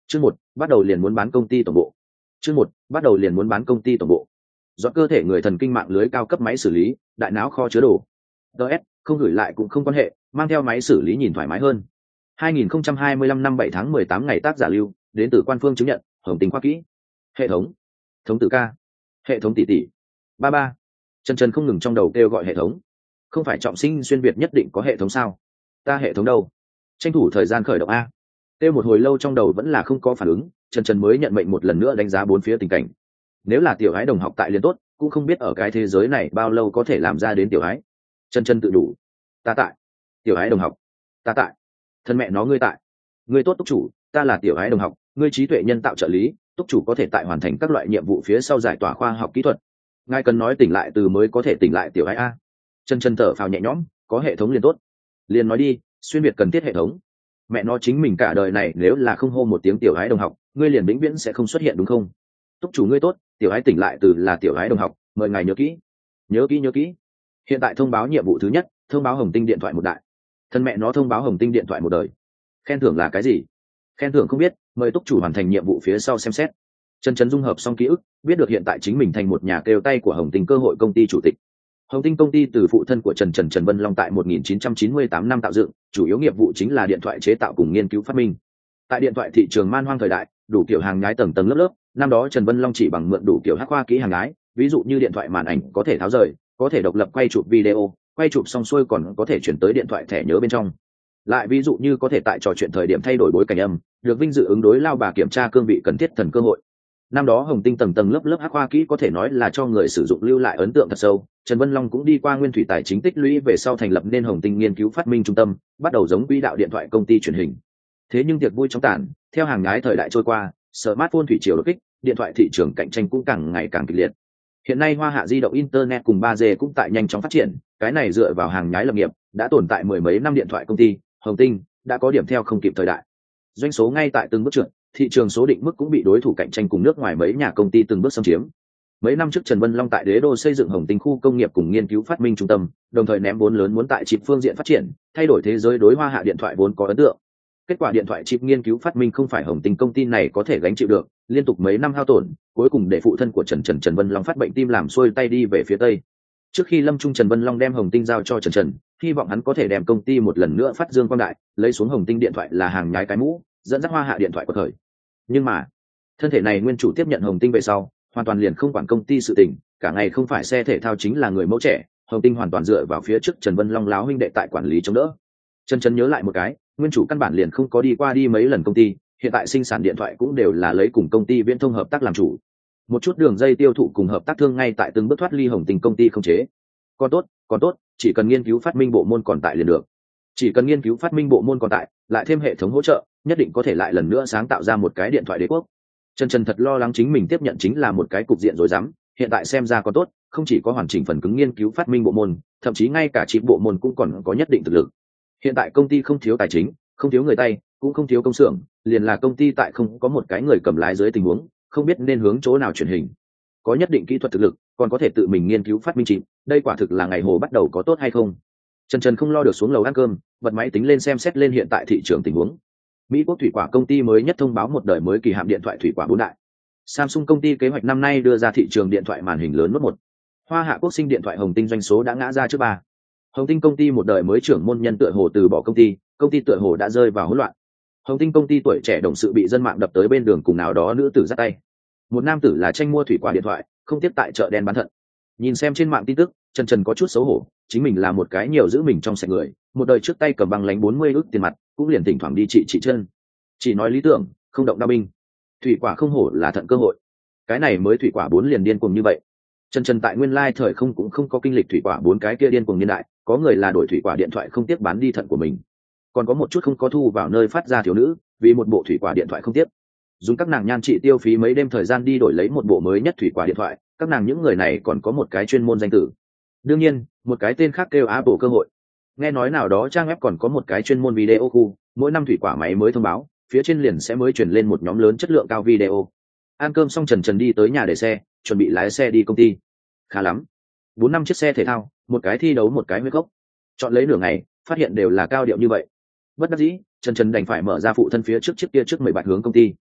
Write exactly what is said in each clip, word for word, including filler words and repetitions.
Chương một, bắt đầu liền muốn bán công ty tổng bộ. Chương một, bắt đầu liền muốn bán công ty tổng bộ. Do cơ thể người thần kinh mạng lưới cao cấp máy xử lý, đại não kho chứa đồ. đê ét, không gửi lại cũng không quan hệ, mang theo máy xử lý nhìn thoải mái hơn. hai nghìn không trăm hai mươi lăm năm bảy tháng mười tám ngày tác giả lưu, đến từ quan phương chứng nhận, Hồng Tinh khoa kỹ. Hệ thống. Thống tử ca. Hệ thống tỷ tỷ. Ba ba. Chân chân không ngừng trong đầu kêu gọi hệ thống. Không phải trọng sinh xuyên việt nhất định có hệ thống sao? Ta hệ thống đâu? Tranh thủ thời gian khởi động a. Kêu một hồi lâu trong đầu vẫn là không có phản ứng, Trần Trần mới nhận mệnh một lần nữa đánh giá bốn phía tình cảnh. Nếu là tiểu ái đồng học tại liền tốt, cũng không biết ở cái thế giới này bao lâu có thể làm ra đến tiểu ái. Trần Trần tự đủ. Ta tại. Tiểu ái đồng học. Ta tại. Thân mẹ nó ngươi tại. Ngươi tốt túc chủ, ta là tiểu ái đồng học, ngươi trí tuệ nhân tạo trợ lý, túc chủ có thể tại hoàn thành các loại nhiệm vụ phía sau giải tỏa khoa học kỹ thuật. Ngài cần nói tỉnh lại từ mới có thể tỉnh lại tiểu ái a. Trần Trần thở phào nhẹ nhõm, có hệ thống liền tốt. Liền nói đi, xuyên việt cần thiết hệ thống. Mẹ nó chính mình cả đời này nếu là không hô một tiếng tiểu ái đồng học, ngươi liền vĩnh viễn sẽ không xuất hiện đúng không? Túc chủ ngươi tốt, tiểu ái tỉnh lại từ là tiểu ái đồng học, mời ngài nhớ kỹ. Nhớ kỹ nhớ kỹ. Hiện tại thông báo nhiệm vụ thứ nhất, thông báo Hồng Tinh điện thoại một đại. Thân mẹ nó thông báo Hồng Tinh điện thoại một đời. Khen thưởng là cái gì? Khen thưởng không biết, mời túc chủ hoàn thành nhiệm vụ phía sau xem xét. Chân Chấn dung hợp xong ký ức, biết được hiện tại chính mình thành một nhà kêu tay của Hồng Tinh cơ hội công ty chủ tịch. Hồng Tinh công ty từ phụ thân của Trần Trần Trần Vân Long tại một nghìn chín trăm chín mươi tám năm tạo dựng, chủ yếu nghiệp vụ chính là điện thoại chế tạo cùng nghiên cứu phát minh. Tại điện thoại thị trường man hoang thời đại, đủ kiểu hàng nhái tầng tầng lớp lớp, năm đó Trần Vân Long chỉ bằng mượn đủ kiểu hắc khoa kỹ hàng nhái, ví dụ như điện thoại màn ảnh có thể tháo rời, có thể độc lập quay chụp video, quay chụp xong xuôi còn có thể chuyển tới điện thoại thẻ nhớ bên trong. Lại ví dụ như có thể tại trò chuyện thời điểm thay đổi bối cảnh âm, được vinh dự ứng đối lao bà kiểm tra cương vị cần thiết thần cơ hội. Năm đó Hồng Tinh tầng tầng lớp lớp hắc khoa kỹ có thể nói là cho người sử dụng lưu lại ấn tượng thật sâu. Trần Vân Long cũng đi qua nguyên thủy tài chính tích lũy về sau thành lập nên Hồng Tinh nghiên cứu phát minh trung tâm, bắt đầu giống quỹ đạo điện thoại công ty truyền hình. Thế nhưng tiệc vui trong tàn, theo hàng nhái thời đại trôi qua, smartphone thủy triều đột kích, điện thoại thị trường cạnh tranh cũng càng ngày càng kịch liệt. Hiện nay Hoa Hạ di động internet cùng ba G cũng tại nhanh chóng phát triển, cái này dựa vào hàng nhái lập nghiệp, đã tồn tại mười mấy năm điện thoại công ty, Hồng Tinh đã có điểm theo không kịp thời đại. Doanh số ngay tại từng bước trượt, thị trường số định mức cũng bị đối thủ cạnh tranh cùng nước ngoài mấy nhà công ty từng bước xâm chiếm. Mấy năm trước Trần Vân Long tại Đế Đô xây dựng Hồng Tinh khu công nghiệp cùng nghiên cứu phát minh trung tâm, đồng thời ném vốn lớn muốn tại chip phương diện phát triển, thay đổi thế giới đối Hoa Hạ điện thoại vốn có ấn tượng. Kết quả điện thoại chip nghiên cứu phát minh không phải Hồng Tinh công ty này có thể gánh chịu được, liên tục mấy năm hao tổn, cuối cùng để phụ thân của Trần Trần Trần Vân Long phát bệnh tim làm xuôi tay đi về phía tây. Trước khi lâm trung Trần Vân Long đem Hồng Tinh giao cho Trần Trần, hy vọng hắn có thể đem công ty một lần nữa phát dương quang đại, lấy xuống Hồng Tinh điện thoại là hàng nhái cái mũ, dẫn dắt Hoa Hạ điện thoại của thời. Nhưng mà thân thể này nguyên chủ tiếp nhận Hồng Tinh về sau, hoàn toàn liền không quản công ty sự tình, cả ngày không phải xe thể thao chính là người mẫu trẻ, Hồng Tinh hoàn toàn dựa vào phía trước Trần Vân Long láo huynh đệ tại quản lý chống đỡ. Trần Trần nhớ lại một cái, nguyên chủ căn bản liền không có đi qua đi mấy lần công ty, hiện tại sinh sản điện thoại cũng đều là lấy cùng công ty viễn thông hợp tác làm chủ. Một chút đường dây tiêu thụ cùng hợp tác thương ngay tại từng bước thoát ly Hồng Tinh công ty không chế. Còn tốt, còn tốt, chỉ cần nghiên cứu phát minh bộ môn còn tại liền được. Chỉ cần nghiên cứu phát minh bộ môn còn tại, lại thêm hệ thống hỗ trợ, nhất định có thể lại lần nữa sáng tạo ra một cái điện thoại đế quốc. Trần Trần thật lo lắng chính mình tiếp nhận chính là một cái cục diện rối rắm, hiện tại xem ra còn tốt, không chỉ có hoàn chỉnh phần cứng nghiên cứu phát minh bộ môn, thậm chí ngay cả chip bộ môn cũng còn có nhất định thực lực. Hiện tại công ty không thiếu tài chính, không thiếu người tay, cũng không thiếu công xưởng, liền là công ty tại không có một cái người cầm lái dưới tình huống, không biết nên hướng chỗ nào chuyển hình. Có nhất định kỹ thuật thực lực, còn có thể tự mình nghiên cứu phát minh chip, đây quả thực là ngày hồ bắt đầu có tốt hay không. Trần Trần không lo được xuống lầu ăn cơm, bật máy tính lên xem xét lên hiện tại thị trường tình huống. Mỹ Quốc thủy quả công ty mới nhất thông báo một đời mới kỳ hạm điện thoại thủy quả bốn đại. Samsung công ty kế hoạch năm nay đưa ra thị trường điện thoại màn hình lớn nốt một. Hoa Hạ Quốc sinh điện thoại Hồng Tinh doanh số đã ngã ra trước ba. Hồng Tinh công ty một đời mới trưởng môn nhân tựa hồ từ bỏ công ty, công ty tựa hồ đã rơi vào hỗn loạn. Hồng Tinh công ty tuổi trẻ đồng sự bị dân mạng đập tới bên đường cùng nào đó nữ tử giắt tay. Một nam tử là tranh mua thủy quả điện thoại, không tiếp tại chợ đen bán thận. Nhìn xem trên mạng tin tức, Trần Trần có chút xấu hổ, chính mình là một cái nhiều giữ mình trong sạch người, một đời trước tay cầm băng lánh bốn mươi ức tiền mặt, cũng liền thỉnh thoảng đi trị trị chân. Chỉ nói lý tưởng, không động đao binh. Thủy quả không hổ là thận cơ hội. Cái này mới thủy quả bốn liền điên cuồng như vậy. Trần Trần tại nguyên lai thời không cũng không có kinh lịch thủy quả bốn cái kia điên cuồng niên đại, có người là đổi thủy quả điện thoại không tiếc bán đi thận của mình. Còn có một chút không có thu vào nơi phát ra thiếu nữ, vì một bộ thủy quả điện thoại không tiếc dùng các nàng nhan trị tiêu phí mấy đêm thời gian đi đổi lấy một bộ mới nhất thủy quả điện thoại. Các nàng những người này còn có một cái chuyên môn danh tử, đương nhiên một cái tên khác kêu Apple cơ hội. Nghe nói nào đó trang web còn có một cái chuyên môn video khu, mỗi năm thủy quả máy mới thông báo, phía trên liền sẽ mới chuyển lên một nhóm lớn chất lượng cao video. Ăn cơm xong Trần Trần đi tới nhà để xe, chuẩn bị lái xe đi công ty. Khá lắm, bốn năm chiếc xe thể thao, một cái thi đấu một cái huyết gốc, chọn lấy nửa ngày phát hiện đều là cao điệu như vậy. Bất đắc dĩ Trần Trần đành phải mở ra phụ thân phía trước chiếc kia trước mười bạch hướng công ty.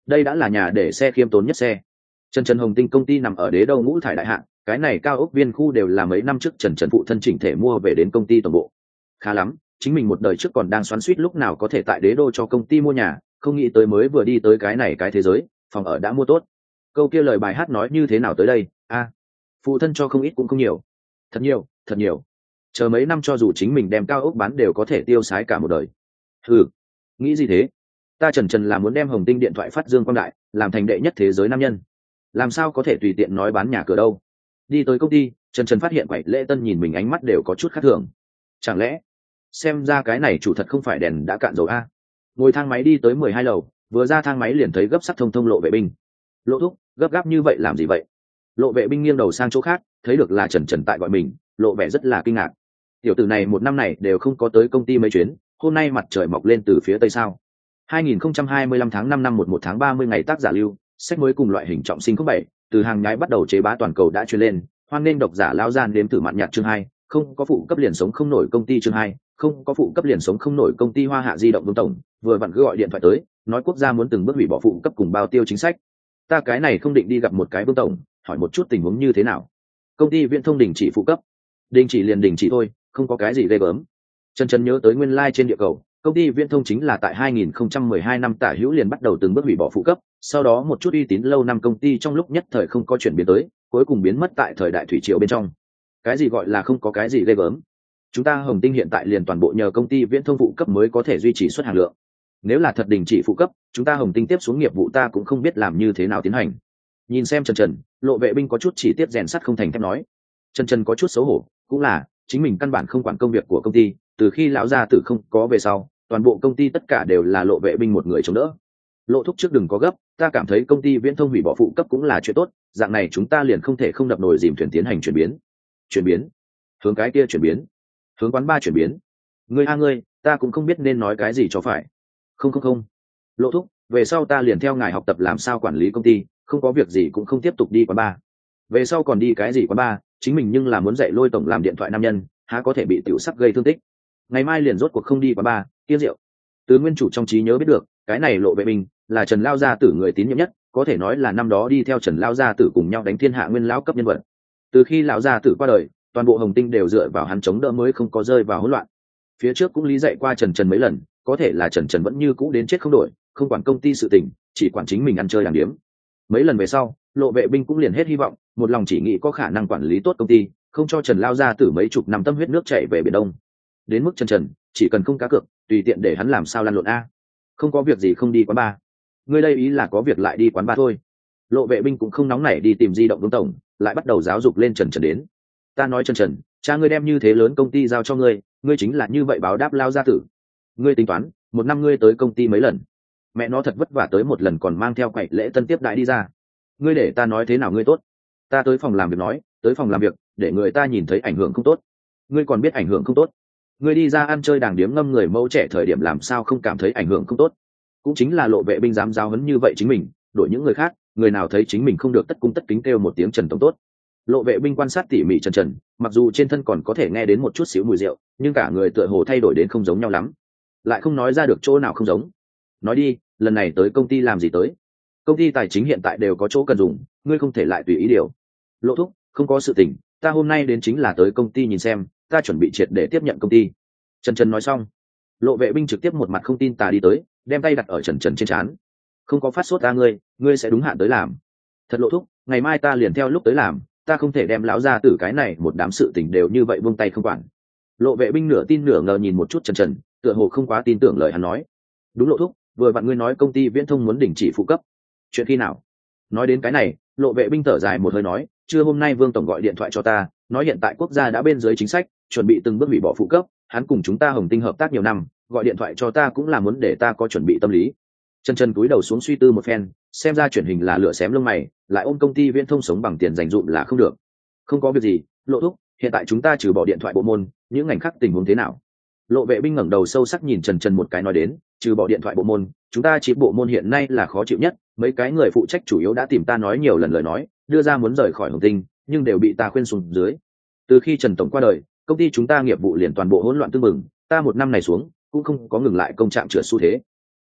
đây đã là nhà để xe khiêm tốn nhất xe. Trần Trần Hồng Tinh công ty nằm ở Đế Đô ngũ thải đại hạng, cái này cao ốc viên khu đều là mấy năm trước Trần Trần phụ thân chỉnh thể mua về đến công ty toàn bộ. Khá lắm, chính mình một đời trước còn đang xoắn xuýt lúc nào có thể tại Đế Đô cho công ty mua nhà, không nghĩ tới mới vừa đi tới cái này cái thế giới, phòng ở đã mua tốt. Câu kia lời bài hát nói như thế nào tới đây? A, à, phụ thân cho không ít cũng không nhiều. Thật nhiều, thật nhiều. Chờ mấy năm cho dù chính mình đem cao ốc bán đều có thể tiêu xái cả một đời. Ừ, nghĩ gì thế? Ta Trần Trần là muốn đem Hồng Tinh điện thoại phát dương quang đại, làm thành đệ nhất thế giới nam nhân. Làm sao có thể tùy tiện nói bán nhà cửa đâu? Đi tới công ty, Trần Trần phát hiện quầy lễ tân nhìn mình ánh mắt đều có chút khác thường. Chẳng lẽ xem ra cái này chủ thật không phải đèn đã cạn dầu a? Ngồi thang máy đi tới mười hai lầu, vừa ra thang máy liền thấy gấp sắc thông thông Lộ Vệ Binh. Lộ thúc, gấp gáp như vậy làm gì vậy? Lộ Vệ Binh nghiêng đầu sang chỗ khác, thấy được là Trần Trần tại gọi mình, lộ vẻ rất là kinh ngạc. Tiểu tử này một năm này đều không có tới công ty mấy chuyến, hôm nay mặt trời mọc lên từ phía tây sao? hai nghìn không trăm hai mươi lăm tháng năm năm một một tháng ba mươi ngày tác giả lưu, sách mới cùng loại hình trọng sinh không bảy, từ hàng nhái bắt đầu chế bá toàn cầu đã truyền lên, hoan nên độc giả lao gian đếm thử mạn nhạt chương hai, không có phụ cấp liền sống không nổi công ty chương hai, không có phụ cấp liền sống không nổi công ty Hoa Hạ Di động Vương tổng, vừa vặn cứ gọi điện thoại tới, nói quốc gia muốn từng bước hủy bỏ phụ cấp cùng bao tiêu chính sách. Ta cái này không định đi gặp một cái Vương tổng, hỏi một chút tình huống như thế nào. Công ty Viễn thông đình chỉ phụ cấp. Đình chỉ liền đình chỉ thôi, không có cái gì ghê gớm. Trần Trần nhớ tới nguyên lai like trên địa cầu, công ty Viễn thông chính là tại hai nghìn không trăm mười hai năm tả hữu liền bắt đầu từng bước hủy bỏ phụ cấp, sau đó một chút uy tín lâu năm công ty trong lúc nhất thời không có chuyển biến tới, cuối cùng biến mất tại thời đại thủy triều bên trong. Cái gì gọi là không có cái gì ghê gớm? Chúng ta Hồng Tinh hiện tại liền toàn bộ nhờ công ty Viễn thông phụ cấp mới có thể duy trì xuất hàng lượng. Nếu là thật đình chỉ phụ cấp, chúng ta Hồng Tinh tiếp xuống nghiệp vụ ta cũng không biết làm như thế nào tiến hành. Nhìn xem Trần Trần, Lộ Vệ Binh có chút chỉ tiết rèn sắt không thành thép nói. Trần Trần có chút xấu hổ, cũng là chính mình căn bản không quản công việc của công ty, từ khi lão gia tử không có về sau, toàn bộ công ty tất cả đều là Lộ Vệ Binh một người chống đỡ. Lộ thúc trước đừng có gấp, ta cảm thấy công ty Viễn thông hủy bỏ phụ cấp cũng là chuyện tốt, dạng này chúng ta liền không thể không đập nồi dìm thuyền tiến hành chuyển biến. Chuyển biến? Hướng cái kia chuyển biến? Hướng quán ba chuyển biến? Ngươi a ngươi, ta cũng không biết nên nói cái gì cho phải. Không không không. Lộ thúc, về sau ta liền theo ngài học tập làm sao quản lý công ty, không có việc gì cũng không tiếp tục đi quán ba. Về sau còn đi cái gì quán ba, chính mình nhưng là muốn dạy Lôi tổng làm điện thoại nam nhân, há có thể bị tiểu sắc gây thương tích. Ngày mai liền rốt cuộc không đi quán ba, kia rượu. Từ nguyên chủ trong trí nhớ biết được, cái này Lộ Vệ Binh là Trần Lao gia tử người tín nhiệm nhất, có thể nói là năm đó đi theo Trần Lao gia tử cùng nhau đánh thiên hạ nguyên lão cấp nhân vật. Từ khi lão gia tử qua đời, toàn bộ Hồng Tinh đều dựa vào hắn chống đỡ mới không có rơi vào hỗn loạn. Phía trước cũng lý dạy qua Trần Trần mấy lần, có thể là Trần Trần vẫn như cũ đến chết không đổi, không quản công ty sự tình, chỉ quản chính mình ăn chơi làm điếm. Mấy lần về sau, Lộ Vệ Binh cũng liền hết hy vọng, một lòng chỉ nghĩ có khả năng quản lý tốt công ty, không cho Trần Lao gia tử mấy chục năm tâm huyết nước chảy về biển Đông. Đến mức Trần Trần, chỉ cần không cá cược, tùy tiện để hắn làm sao lăn lộn a. Không có việc gì không đi quán bar. Ngươi đây ý là có việc lại đi quán bar thôi. Lộ Vệ Binh cũng không nóng nảy đi tìm di động Vương tổng, lại bắt đầu giáo dục lên Trần Trần đến. Ta nói Trần Trần, cha ngươi đem như thế lớn công ty giao cho ngươi, ngươi chính là như vậy báo đáp Lao gia tử. Ngươi tính toán, một năm ngươi tới công ty mấy lần? Mẹ nó thật vất vả tới một lần còn mang theo quậy lễ tân tiếp đại đi ra. Ngươi để ta nói thế nào ngươi tốt? Ta tới phòng làm việc nói, tới phòng làm việc, để người ta nhìn thấy ảnh hưởng không tốt. Ngươi còn biết ảnh hưởng không tốt? Ngươi đi ra ăn chơi đàng điếm ngâm người mẫu trẻ thời điểm làm sao không cảm thấy ảnh hưởng không tốt? Cũng chính là Lộ Vệ Binh dám giáo huấn như vậy chính mình, đổi những người khác, người nào thấy chính mình không được tất cung tất kính kêu một tiếng Trần tổng tốt. Lộ Vệ Binh quan sát tỉ mỉ Trần Trần, mặc dù trên thân còn có thể nghe đến một chút xíu mùi rượu, nhưng cả người tựa hồ thay đổi đến không giống nhau lắm, lại không nói ra được chỗ nào không giống. Nói đi, lần này tới công ty làm gì tới? Công ty tài chính hiện tại đều có chỗ cần dùng, ngươi không thể lại tùy ý điều. Lộ thúc, không có sự tình, ta hôm nay đến chính là tới công ty nhìn xem, ta chuẩn bị triệt để tiếp nhận công ty. Trần Trần nói xong, Lộ Vệ Binh trực tiếp một mặt không tin tà đi tới, đem tay đặt ở Trần Trần trên trán. Không có phát sốt ta ngươi, ngươi sẽ đúng hạn tới làm. Thật Lộ thúc, ngày mai ta liền theo lúc tới làm, ta không thể đem lão gia tử cái này một đám sự tình đều như vậy buông tay không quản. Lộ Vệ Binh nửa tin nửa ngờ nhìn một chút Trần Trần, tựa hồ không quá tin tưởng lời hắn nói. Đúng Lộ thúc, vừa vặn ngươi nói công ty Viễn thông muốn đình chỉ phụ cấp. Chuyện khi nào? Nói đến cái này, Lộ Vệ Binh thở dài một hơi nói, trưa hôm nay Vương tổng gọi điện thoại cho ta, nói hiện tại quốc gia đã bên dưới chính sách, chuẩn bị từng bước hủy bỏ phụ cấp, hắn cùng chúng ta Hồng Tinh hợp tác nhiều năm, gọi điện thoại cho ta cũng là muốn để ta có chuẩn bị tâm lý. Trần Trần cúi đầu xuống suy tư một phen, xem ra truyền hình là lửa xém lông mày, lại ôm công ty Viễn thông sống bằng tiền dành dụm là không được. Không có việc gì, Lộ thúc, hiện tại chúng ta trừ bỏ điện thoại bộ môn, những ngành khác tình huống thế nào? Lộ Vệ Binh ngẩng đầu sâu sắc nhìn Trần Trần một cái nói đến, trừ bỏ điện thoại bộ môn, chúng ta chỉ bộ môn hiện nay là khó chịu nhất, mấy cái người phụ trách chủ yếu đã tìm ta nói nhiều lần lời nói, đưa ra muốn rời khỏi Hồng Tinh, nhưng đều bị ta khuyên xuống dưới. Từ khi Trần tổng qua đời, công ty chúng ta nghiệp vụ liền toàn bộ hỗn loạn tương mừng, ta một năm này xuống, cũng không có ngừng lại công trạng trượt xu thế.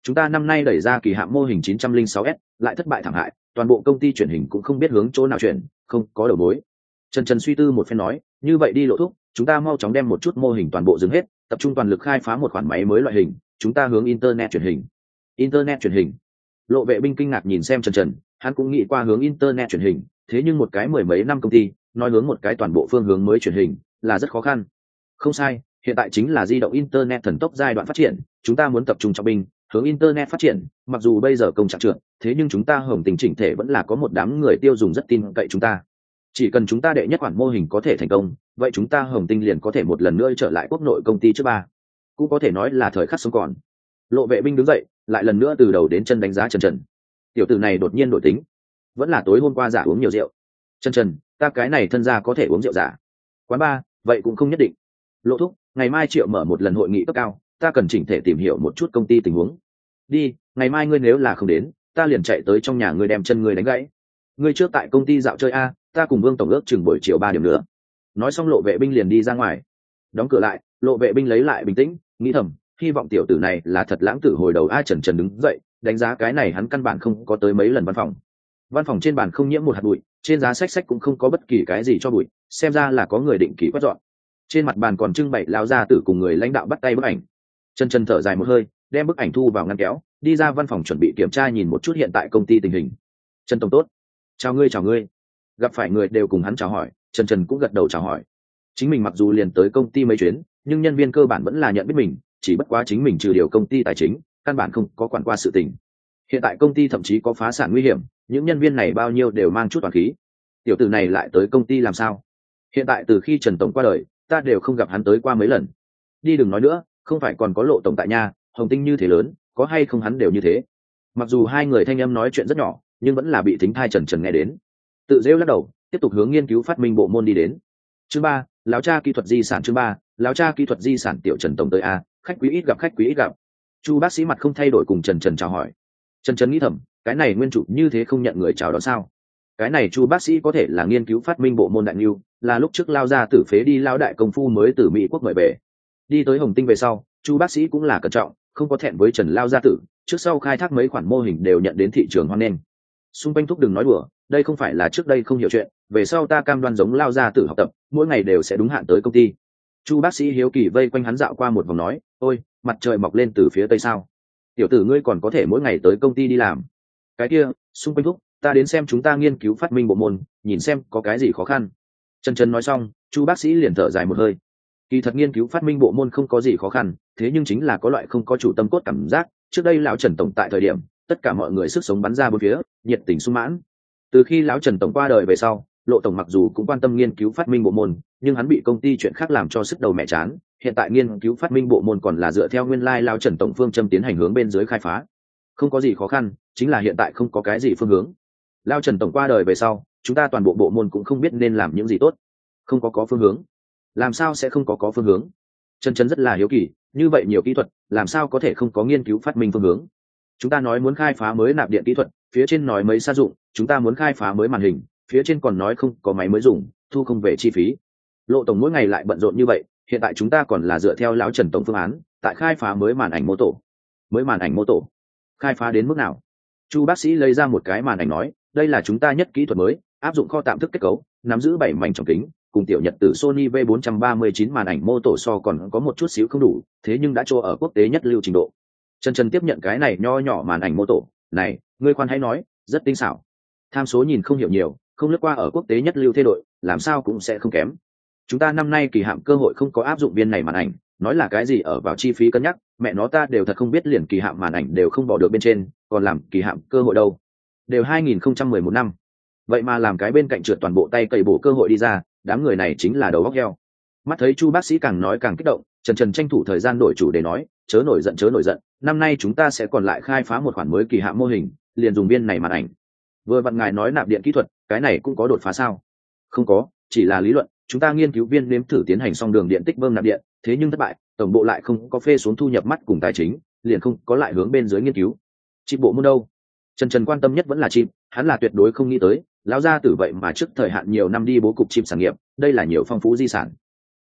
chúng ta năm nay đẩy ra kỳ hạn mô hình chín trăm lẻ sáu S lại thất bại thảm hại, toàn bộ công ty chuyển hình cũng không biết hướng chỗ nào chuyển, không có đầu mối. Trần Trần suy tư một phen nói, như vậy đi Lộ thúc, chúng ta mau chóng đem một chút mô hình toàn bộ dừng hết, tập trung toàn lực khai phá một khoản máy mới loại hình, chúng ta hướng internet truyền hình. Internet truyền hình? Lộ Vệ Binh kinh ngạc nhìn xem Trần Trần, hắn cũng nghĩ qua hướng internet truyền hình, thế nhưng một cái mười mấy năm công ty, nói hướng một cái toàn bộ phương hướng mới truyền hình, là rất khó khăn. Không sai, hiện tại chính là di động internet thần tốc giai đoạn phát triển, chúng ta muốn tập trung trọng binh, hướng internet phát triển, mặc dù bây giờ công trạng trượt, thế nhưng chúng ta Hồng Tình chỉnh thể vẫn là có một đám người tiêu dùng rất tin cậy chúng ta. Chỉ cần chúng ta đệ nhất khoản mô hình có thể thành công, vậy chúng ta Hồng Tinh liền có thể một lần nữa trở lại quốc nội công ty trước ba, cũng có thể nói là thời khắc sống còn. Lộ Vệ Binh đứng dậy, lại lần nữa từ đầu đến chân đánh giá Trần Trần. Tiểu tử này đột nhiên đổi tính, vẫn là tối hôm qua giả uống nhiều rượu. Trần Trần, ta cái này thân gia có thể uống rượu giả. Quán ba, vậy cũng không nhất định. Lộ thúc, ngày mai Triệu mở một lần hội nghị cấp cao, ta cần chỉnh thể tìm hiểu một chút công ty tình huống. Đi, ngày mai ngươi nếu là không đến, ta liền chạy tới trong nhà ngươi đem chân ngươi đánh gãy. Ngươi trước tại công ty dạo chơi a, ta cùng Vương tổng ước chừng buổi chiều ba điểm nữa. Nói xong Lộ Vệ Binh liền đi ra ngoài. Đóng cửa lại, Lộ Vệ Binh lấy lại bình tĩnh, nghĩ thầm, hy vọng tiểu tử này là thật lãng tử hồi đầu. A Trần Trần đứng dậy, đánh giá cái này hắn căn bản không có tới mấy lần văn phòng. Văn phòng trên bàn không nhiễm một hạt bụi, trên giá sách sách cũng không có bất kỳ cái gì cho bụi, xem ra là có người định kỳ quét dọn. Trên mặt bàn còn trưng bày lão gia tử cùng người lãnh đạo bắt tay bức ảnh. Trần Trần thở dài một hơi, đem bức ảnh thu vào ngăn kéo, đi ra văn phòng chuẩn bị kiểm tra nhìn một chút hiện tại công ty tình hình. Trần tổng tốt. Chào ngươi chào ngươi. Gặp phải người đều cùng hắn chào hỏi, Trần Trần cũng gật đầu chào hỏi. Chính mình mặc dù liền tới công ty mấy chuyến, nhưng nhân viên cơ bản vẫn là nhận biết mình, chỉ bất quá chính mình trừ điều công ty tài chính, căn bản không có quản qua sự tình. Hiện tại công ty thậm chí có phá sản nguy hiểm, những nhân viên này bao nhiêu đều mang chút toàn khí. Tiểu tử này lại tới công ty làm sao? Hiện tại từ khi Trần tổng qua đời, ta đều không gặp hắn tới qua mấy lần. Đi đừng nói nữa, không phải còn có Lộ tổng tại nhà, Hồng Tinh như thế lớn, có hay không hắn đều như thế. Mặc dù hai người thanh âm nói chuyện rất nhỏ, nhưng vẫn là bị thính thai Trần Trần nghe đến. Tự rêu lắc đầu, tiếp tục hướng nghiên cứu phát minh bộ môn đi đến. Chương ba, lão cha kỹ thuật di sản. Chương ba, lão cha kỹ thuật di sản. Tiểu Trần tổng tới a, khách quý ít gặp khách quý ít gặp. Chu bác sĩ mặt không thay đổi cùng Trần Trần chào hỏi. Trần Trần nghĩ thầm, cái này nguyên chủ như thế không nhận người chào đón sao? Cái này Chu bác sĩ có thể là nghiên cứu phát minh bộ môn đại lưu, là lúc trước lao ra tử phế đi lao đại công phu mới từ Mỹ quốc mời về. Đi tới Hồng Tinh về sau, Chu bác sĩ cũng là cẩn trọng, không có thẹn với Trần lao gia tử, trước sau khai thác mấy khoản mô hình đều nhận đến thị trường hoan nghênh. Xung quanh thúc đừng nói đùa, đây không phải là trước đây không hiểu chuyện, về sau ta cam đoan giống lao gia tử học tập, mỗi ngày đều sẽ đúng hạn tới công ty. Chu bác sĩ hiếu kỳ vây quanh hắn dạo qua một vòng nói, ôi, mặt trời mọc lên từ phía tây sao? Tiểu tử ngươi còn có thể mỗi ngày tới công ty đi làm? Cái kia, xung quanh thúc, ta đến xem chúng ta nghiên cứu phát minh bộ môn, nhìn xem có cái gì khó khăn. Trần Trần nói xong, Chu bác sĩ liền thở dài một hơi. Kỳ thật nghiên cứu phát minh bộ môn không có gì khó khăn, thế nhưng chính là có loại không có chủ tâm cốt cảm giác. Trước đây lão Trần tổng tại thời điểm, tất cả mọi người sức sống bắn ra bốn phía, nhiệt tình sung mãn. Từ khi lão Trần tổng qua đời về sau, Lộ tổng mặc dù cũng quan tâm nghiên cứu phát minh bộ môn, nhưng hắn bị công ty chuyện khác làm cho sức đầu mẹ chán. Hiện tại nghiên cứu phát minh bộ môn còn là dựa theo nguyên lai like lão Trần tổng phương châm tiến hành hướng bên dưới khai phá. Không có gì khó khăn, chính là hiện tại không có cái gì phương hướng. Lão Trần tổng qua đời về sau, chúng ta toàn bộ bộ môn cũng không biết nên làm những gì tốt. Không có có phương hướng. Làm sao sẽ không có có phương hướng? Trần Trần rất là hiếu kỳ, như vậy nhiều kỹ thuật, làm sao có thể không có nghiên cứu phát minh phương hướng? Chúng ta nói muốn khai phá mới nạp điện kỹ thuật, phía trên nói mấy xa dụng, chúng ta muốn khai phá mới màn hình, phía trên còn nói không có máy mới dùng, thu không về chi phí. Lộ tổng mỗi ngày lại bận rộn như vậy, hiện tại chúng ta còn là dựa theo lão Trần tổng phương án, tại khai phá mới màn ảnh mô tổ. Mới màn ảnh mô tổ? Khai phá đến mức nào? Chu bác sĩ lấy ra một cái màn ảnh nói, đây là chúng ta nhất kỹ thuật mới, áp dụng kho tạm thức kết cấu, nắm giữ bảy mảnh tròng kính, cùng tiểu nhật từ Sony V bốn ba chín màn ảnh mô tổ so còn có một chút xíu không đủ, thế nhưng đã cho ở quốc tế nhất lưu trình độ. Trần Trần tiếp nhận cái này nho nhỏ màn ảnh mô tổ, này, ngươi khoan hãy nói, rất tinh xảo. Tham số nhìn không hiểu nhiều, không lướt qua ở quốc tế nhất lưu thế đội, làm sao cũng sẽ không kém. Chúng ta năm nay kỳ hạm cơ hội không có áp dụng viên này màn ảnh, nói là cái gì ở vào chi phí cân nhắc, mẹ nó ta đều thật không biết, liền kỳ hạm màn ảnh đều không bỏ được bên trên, còn làm kỳ hạm cơ hội đâu. Đều hai nghìn không trăm mười một năm. Vậy mà làm cái bên cạnh trượt toàn bộ tay cày bổ cơ hội đi ra, đám người này chính là đầu óc heo. Mắt thấy Chu bác sĩ càng nói càng kích động, Trần Trần tranh thủ thời gian đổi chủ để nói, chớ nổi giận chớ nổi giận, năm nay chúng ta sẽ còn lại khai phá một khoản mới kỳ hạm mô hình, liền dùng viên này màn ảnh. Vừa vặn ngài nói nạp điện kỹ thuật, cái này cũng có đột phá sao? Không có, chỉ là lý luận, chúng ta nghiên cứu viên nếm thử tiến hành xong đường điện tích bơm nạp điện, thế nhưng thất bại, tổng bộ lại không có phê xuống thu nhập mắt cùng tài chính, liền không có lại hướng bên dưới nghiên cứu. Chip bộ môn đâu? Trần Trần quan tâm nhất vẫn là chip, hắn là tuyệt đối không nghĩ tới, lão gia tử vậy mà trước thời hạn nhiều năm đi bố cục chip sản nghiệp, đây là nhiều phong phú di sản.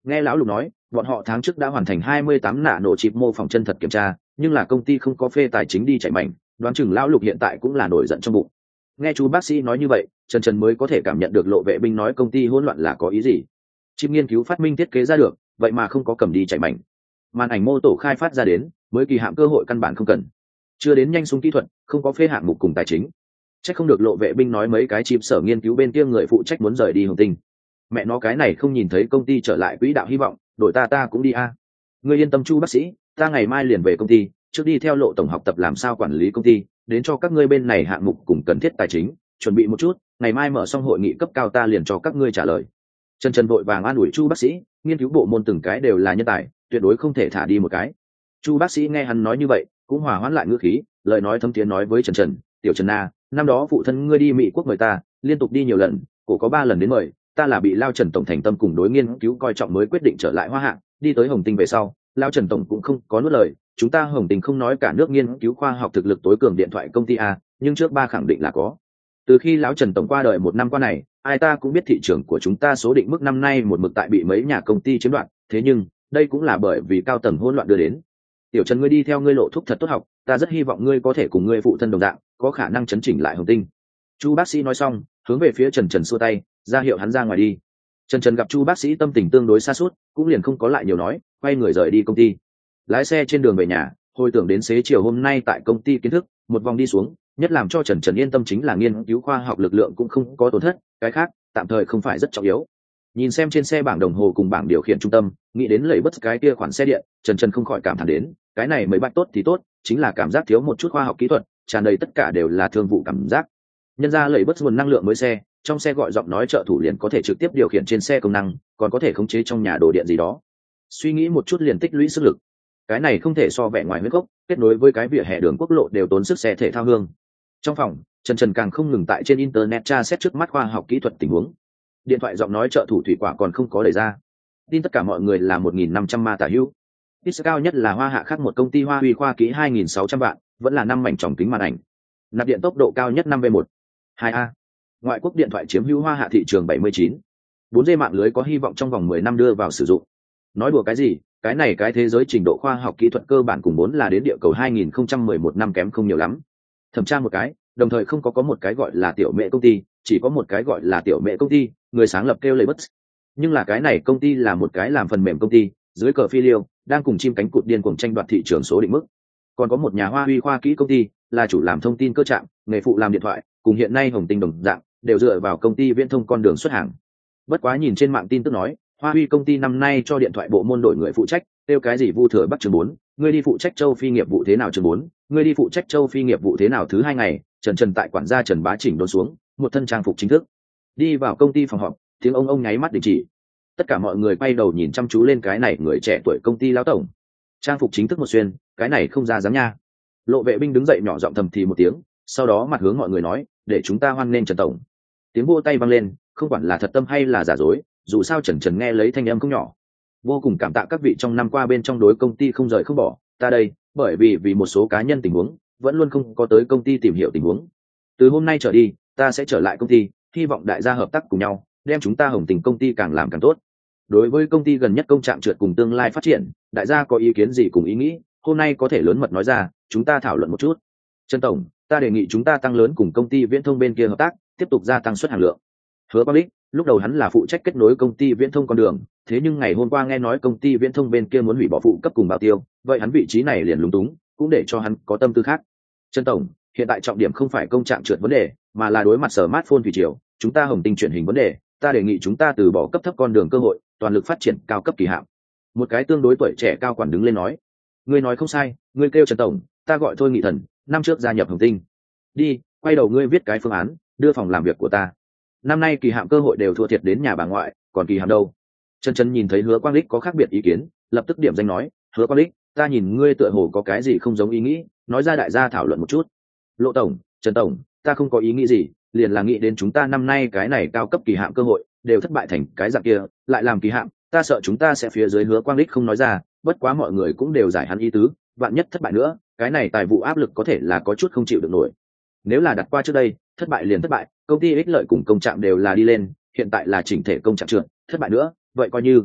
Nghe lão Lục nói, bọn họ tháng trước đã hoàn thành hai mươi tám nạ nổ chip mô phỏng chân thật kiểm tra, nhưng là công ty không có phê tài chính đi chạy mảnh, đoán chừng lão Lục hiện tại cũng là nổi giận trong bụng. Nghe chú bác sĩ nói như vậy, Trần Trần mới có thể cảm nhận được Lộ Vệ binh nói công ty hỗn loạn là có ý gì. Chip nghiên cứu phát minh thiết kế ra được, vậy mà không có cầm đi chạy mảnh. Màn ảnh mô tổ khai phát ra đến, mới kỳ hạm cơ hội căn bản không cần. Chưa đến nhanh súng kỹ thuật, không có phê hạng mục cùng tài chính. Chắc không được Lộ Vệ binh nói mấy cái chip sở nghiên cứu bên kia người phụ trách muốn rời đi Hồng Tinh. Mẹ nó cái này không nhìn thấy công ty trở lại quỹ đạo hy vọng, đổi ta ta cũng đi a. Ngươi yên tâm Chu bác sĩ, ta ngày mai liền về công ty, trước đi theo Lộ tổng học tập làm sao quản lý công ty, đến cho các ngươi bên này hạng mục cùng cần thiết tài chính, chuẩn bị một chút, ngày mai mở xong hội nghị cấp cao ta liền cho các ngươi trả lời. Trần Trần vội vàng an ủi Chu bác sĩ, nghiên cứu bộ môn từng cái đều là nhân tài, tuyệt đối không thể thả đi một cái. Chu bác sĩ nghe hắn nói như vậy, cũng hòa hoãn lại ngữ khí, lời nói thâm tiếng nói với Trần Trần, "Tiểu Trần a, năm đó phụ thân ngươi đi Mỹ quốc mời ta, liên tục đi nhiều lần, cổ có ba lần đến mời, ta là bị Lao Trần tổng thành tâm cùng đối nghiên cứu coi trọng mới quyết định trở lại Hoa Hạ, đi tới Hồng Tinh về sau, Lao Trần tổng cũng không có nuốt lời, chúng ta Hồng Tinh không nói cả nước nghiên cứu khoa học thực lực tối cường điện thoại công ty a, nhưng trước ba khẳng định là có. Từ khi Lão Trần tổng qua đời một năm qua này, ai ta cũng biết thị trường của chúng ta số định mức năm nay một mực tại bị mấy nhà công ty chiếm đoạt, thế nhưng đây cũng là bởi vì cao tầng hỗn loạn đưa đến. Tiểu Trần ngươi đi theo ngươi lộ thúc thật tốt học, ta rất hy vọng ngươi có thể cùng ngươi phụ thân đồng dạng, có khả năng chấn chỉnh lại Hồng Tinh." Chu bác sĩ nói xong, hướng về phía Trần Trần xua tay, ra hiệu hắn ra ngoài đi. Trần Trần gặp Chu bác sĩ tâm tình tương đối xa suốt, cũng liền không có lại nhiều nói, quay người rời đi công ty. Lái xe trên đường về nhà, hồi tưởng đến xế chiều hôm nay tại công ty kiến thức, một vòng đi xuống, nhất làm cho Trần Trần yên tâm chính là nghiên cứu khoa học lực lượng cũng không có tổn thất, cái khác tạm thời không phải rất trọng yếu. Nhìn xem trên xe bảng đồng hồ cùng bảng điều khiển trung tâm, nghĩ đến lẩy bất cái kia khoản xe điện, Trần Trần không khỏi cảm thán đến, cái này mới bạch tốt thì tốt, chính là cảm giác thiếu một chút khoa học kỹ thuật, tràn đầy tất cả đều là thương vụ cảm giác. Nhân ra lẩy bất nguồn năng lượng mới xe, trong xe gọi giọng nói trợ thủ liền có thể trực tiếp điều khiển trên xe công năng, còn có thể khống chế trong nhà đồ điện gì đó. Suy nghĩ một chút liền tích lũy sức lực. Cái này không thể so vẻ ngoài huyết gốc, kết nối với cái vỉa hè đường quốc lộ đều tốn sức xe thể thao hương. Trong phòng, Trần Trần càng không ngừng tại trên internet tra xét trước mắt khoa học kỹ thuật tình huống. Điện thoại giọng nói trợ thủ thủy quả còn không có đẩy ra. Tin tất cả mọi người là một nghìn năm trăm ma tả hữu. Ít cao nhất là Hoa Hạ khác một công ty Hoa Huy khoa kỹ hai nghìn sáu trăm vạn, vẫn là năm mảnh tròng kính màn ảnh. Nạp điện tốc độ cao nhất năm v một. hai a. Ngoại quốc điện thoại chiếm hữu Hoa Hạ thị trường bảy mươi chín. bốn G mạng lưới có hy vọng trong vòng mười năm đưa vào sử dụng. Nói đùa cái gì, cái này cái thế giới trình độ khoa học kỹ thuật cơ bản cùng bốn là đến địa cầu hai nghìn không trăm mười một năm kém không nhiều lắm. Thẩm tra một cái, đồng thời không có có một cái gọi là tiểu mẹ công ty, chỉ có một cái gọi là tiểu mẹ công ty, người sáng lập kêu lấy bất. Nhưng là cái này công ty là một cái làm phần mềm công ty, dưới cờ phi liêu, đang cùng chim cánh cụt điên cuồng tranh đoạt thị trường số định mức. Còn có một nhà Hoa Huy khoa kỹ công ty, là chủ làm thông tin cơ trạm, nghề phụ làm điện thoại, cùng hiện nay Hồng Tinh đồng dạng, đều dựa vào công ty viễn thông con đường xuất hàng. Bất quá nhìn trên mạng tin tức nói, Hoa Huy công ty năm nay cho điện thoại bộ môn đổi người phụ trách, tiêu cái gì Vu Thừa Bắc chương bốn, ngươi đi phụ trách châu phi nghiệp vụ thế nào chương bốn, ngươi đi phụ trách châu phi nghiệp vụ thế nào thứ hai ngày, Trần Trần tại quản gia Trần Bá Chỉnh đốn xuống, một thân trang phục chính thức, đi vào công ty phòng họp, tiếng ông ông nháy mắt đình chỉ. Tất cả mọi người quay đầu nhìn chăm chú lên cái này người trẻ tuổi công ty lão tổng. Trang phục chính thức một xuyên, cái này không ra dám nha. Lộ Vệ binh đứng dậy nhỏ giọng thầm thì một tiếng, sau đó mặt hướng mọi người nói, để chúng ta hoan nghênh Trần tổng. Tiếng vỗ tay vang lên, không quản là thật tâm hay là giả dối, dù sao Trần Trần nghe lấy thanh âm không nhỏ. Vô cùng cảm tạ các vị trong năm qua bên trong đối công ty không rời không bỏ, ta đây, bởi vì vì một số cá nhân tình huống, vẫn luôn không có tới công ty tìm hiểu tình huống. Từ hôm nay trở đi, ta sẽ trở lại công ty, hy vọng đại gia hợp tác cùng nhau, đem chúng ta Hồng Tình công ty càng làm càng tốt. Đối với công ty gần nhất công trạng trượt cùng tương lai phát triển, đại gia có ý kiến gì cùng ý nghĩ, hôm nay có thể lớn mật nói ra, chúng ta thảo luận một chút. Trần tổng, ta đề nghị chúng ta tăng lớn cùng công ty viễn thông bên kia hợp tác, tiếp tục gia tăng suất hàng lượng. Hứa Quang Lích, lúc đầu hắn là phụ trách kết nối công ty viễn thông con đường, thế nhưng ngày hôm qua nghe nói công ty viễn thông bên kia muốn hủy bỏ phụ cấp cùng bao tiêu, vậy hắn vị trí này liền lúng túng, cũng để cho hắn có tâm tư khác. Trần tổng, hiện tại trọng điểm không phải công trạng trượt vấn đề, mà là đối mặt smartphone thủy triều, chúng ta Hồng Tinh truyền hình vấn đề, ta đề nghị chúng ta từ bỏ cấp thấp con đường cơ hội, toàn lực phát triển cao cấp kỳ hạm. Một cái tương đối tuổi trẻ cao quản đứng lên nói, ngươi nói không sai, ngươi kêu Trần tổng, ta gọi Thôi Nghị Thần, năm trước gia nhập Hồng Tinh. Đi, quay đầu ngươi viết cái phương án, đưa phòng làm việc của ta. Năm nay kỳ hạm cơ hội đều thua thiệt đến nhà bà ngoại, còn kỳ hạm đâu? Trần Trần nhìn thấy Hứa Quang Lích có khác biệt ý kiến, lập tức điểm danh nói, Hứa Quang Lích, ta nhìn ngươi tựa hồ có cái gì không giống ý nghĩ, nói ra đại gia thảo luận một chút. Lộ tổng, Trần tổng, ta không có ý nghĩ gì, liền là nghĩ đến chúng ta năm nay cái này cao cấp kỳ hạm cơ hội đều thất bại thành cái dạng kia, lại làm kỳ hạm, ta sợ chúng ta sẽ phía dưới. Hứa Quang Lích không nói ra, bất quá mọi người cũng đều giải hắn ý tứ, vạn nhất thất bại nữa, cái này tài vụ áp lực có thể là có chút không chịu được nổi. Nếu là đặt qua trước đây, thất bại liền thất bại, công ty ích lợi cùng công trạng đều là đi lên, hiện tại là chỉnh thể công trạng trượt, thất bại nữa, vậy coi như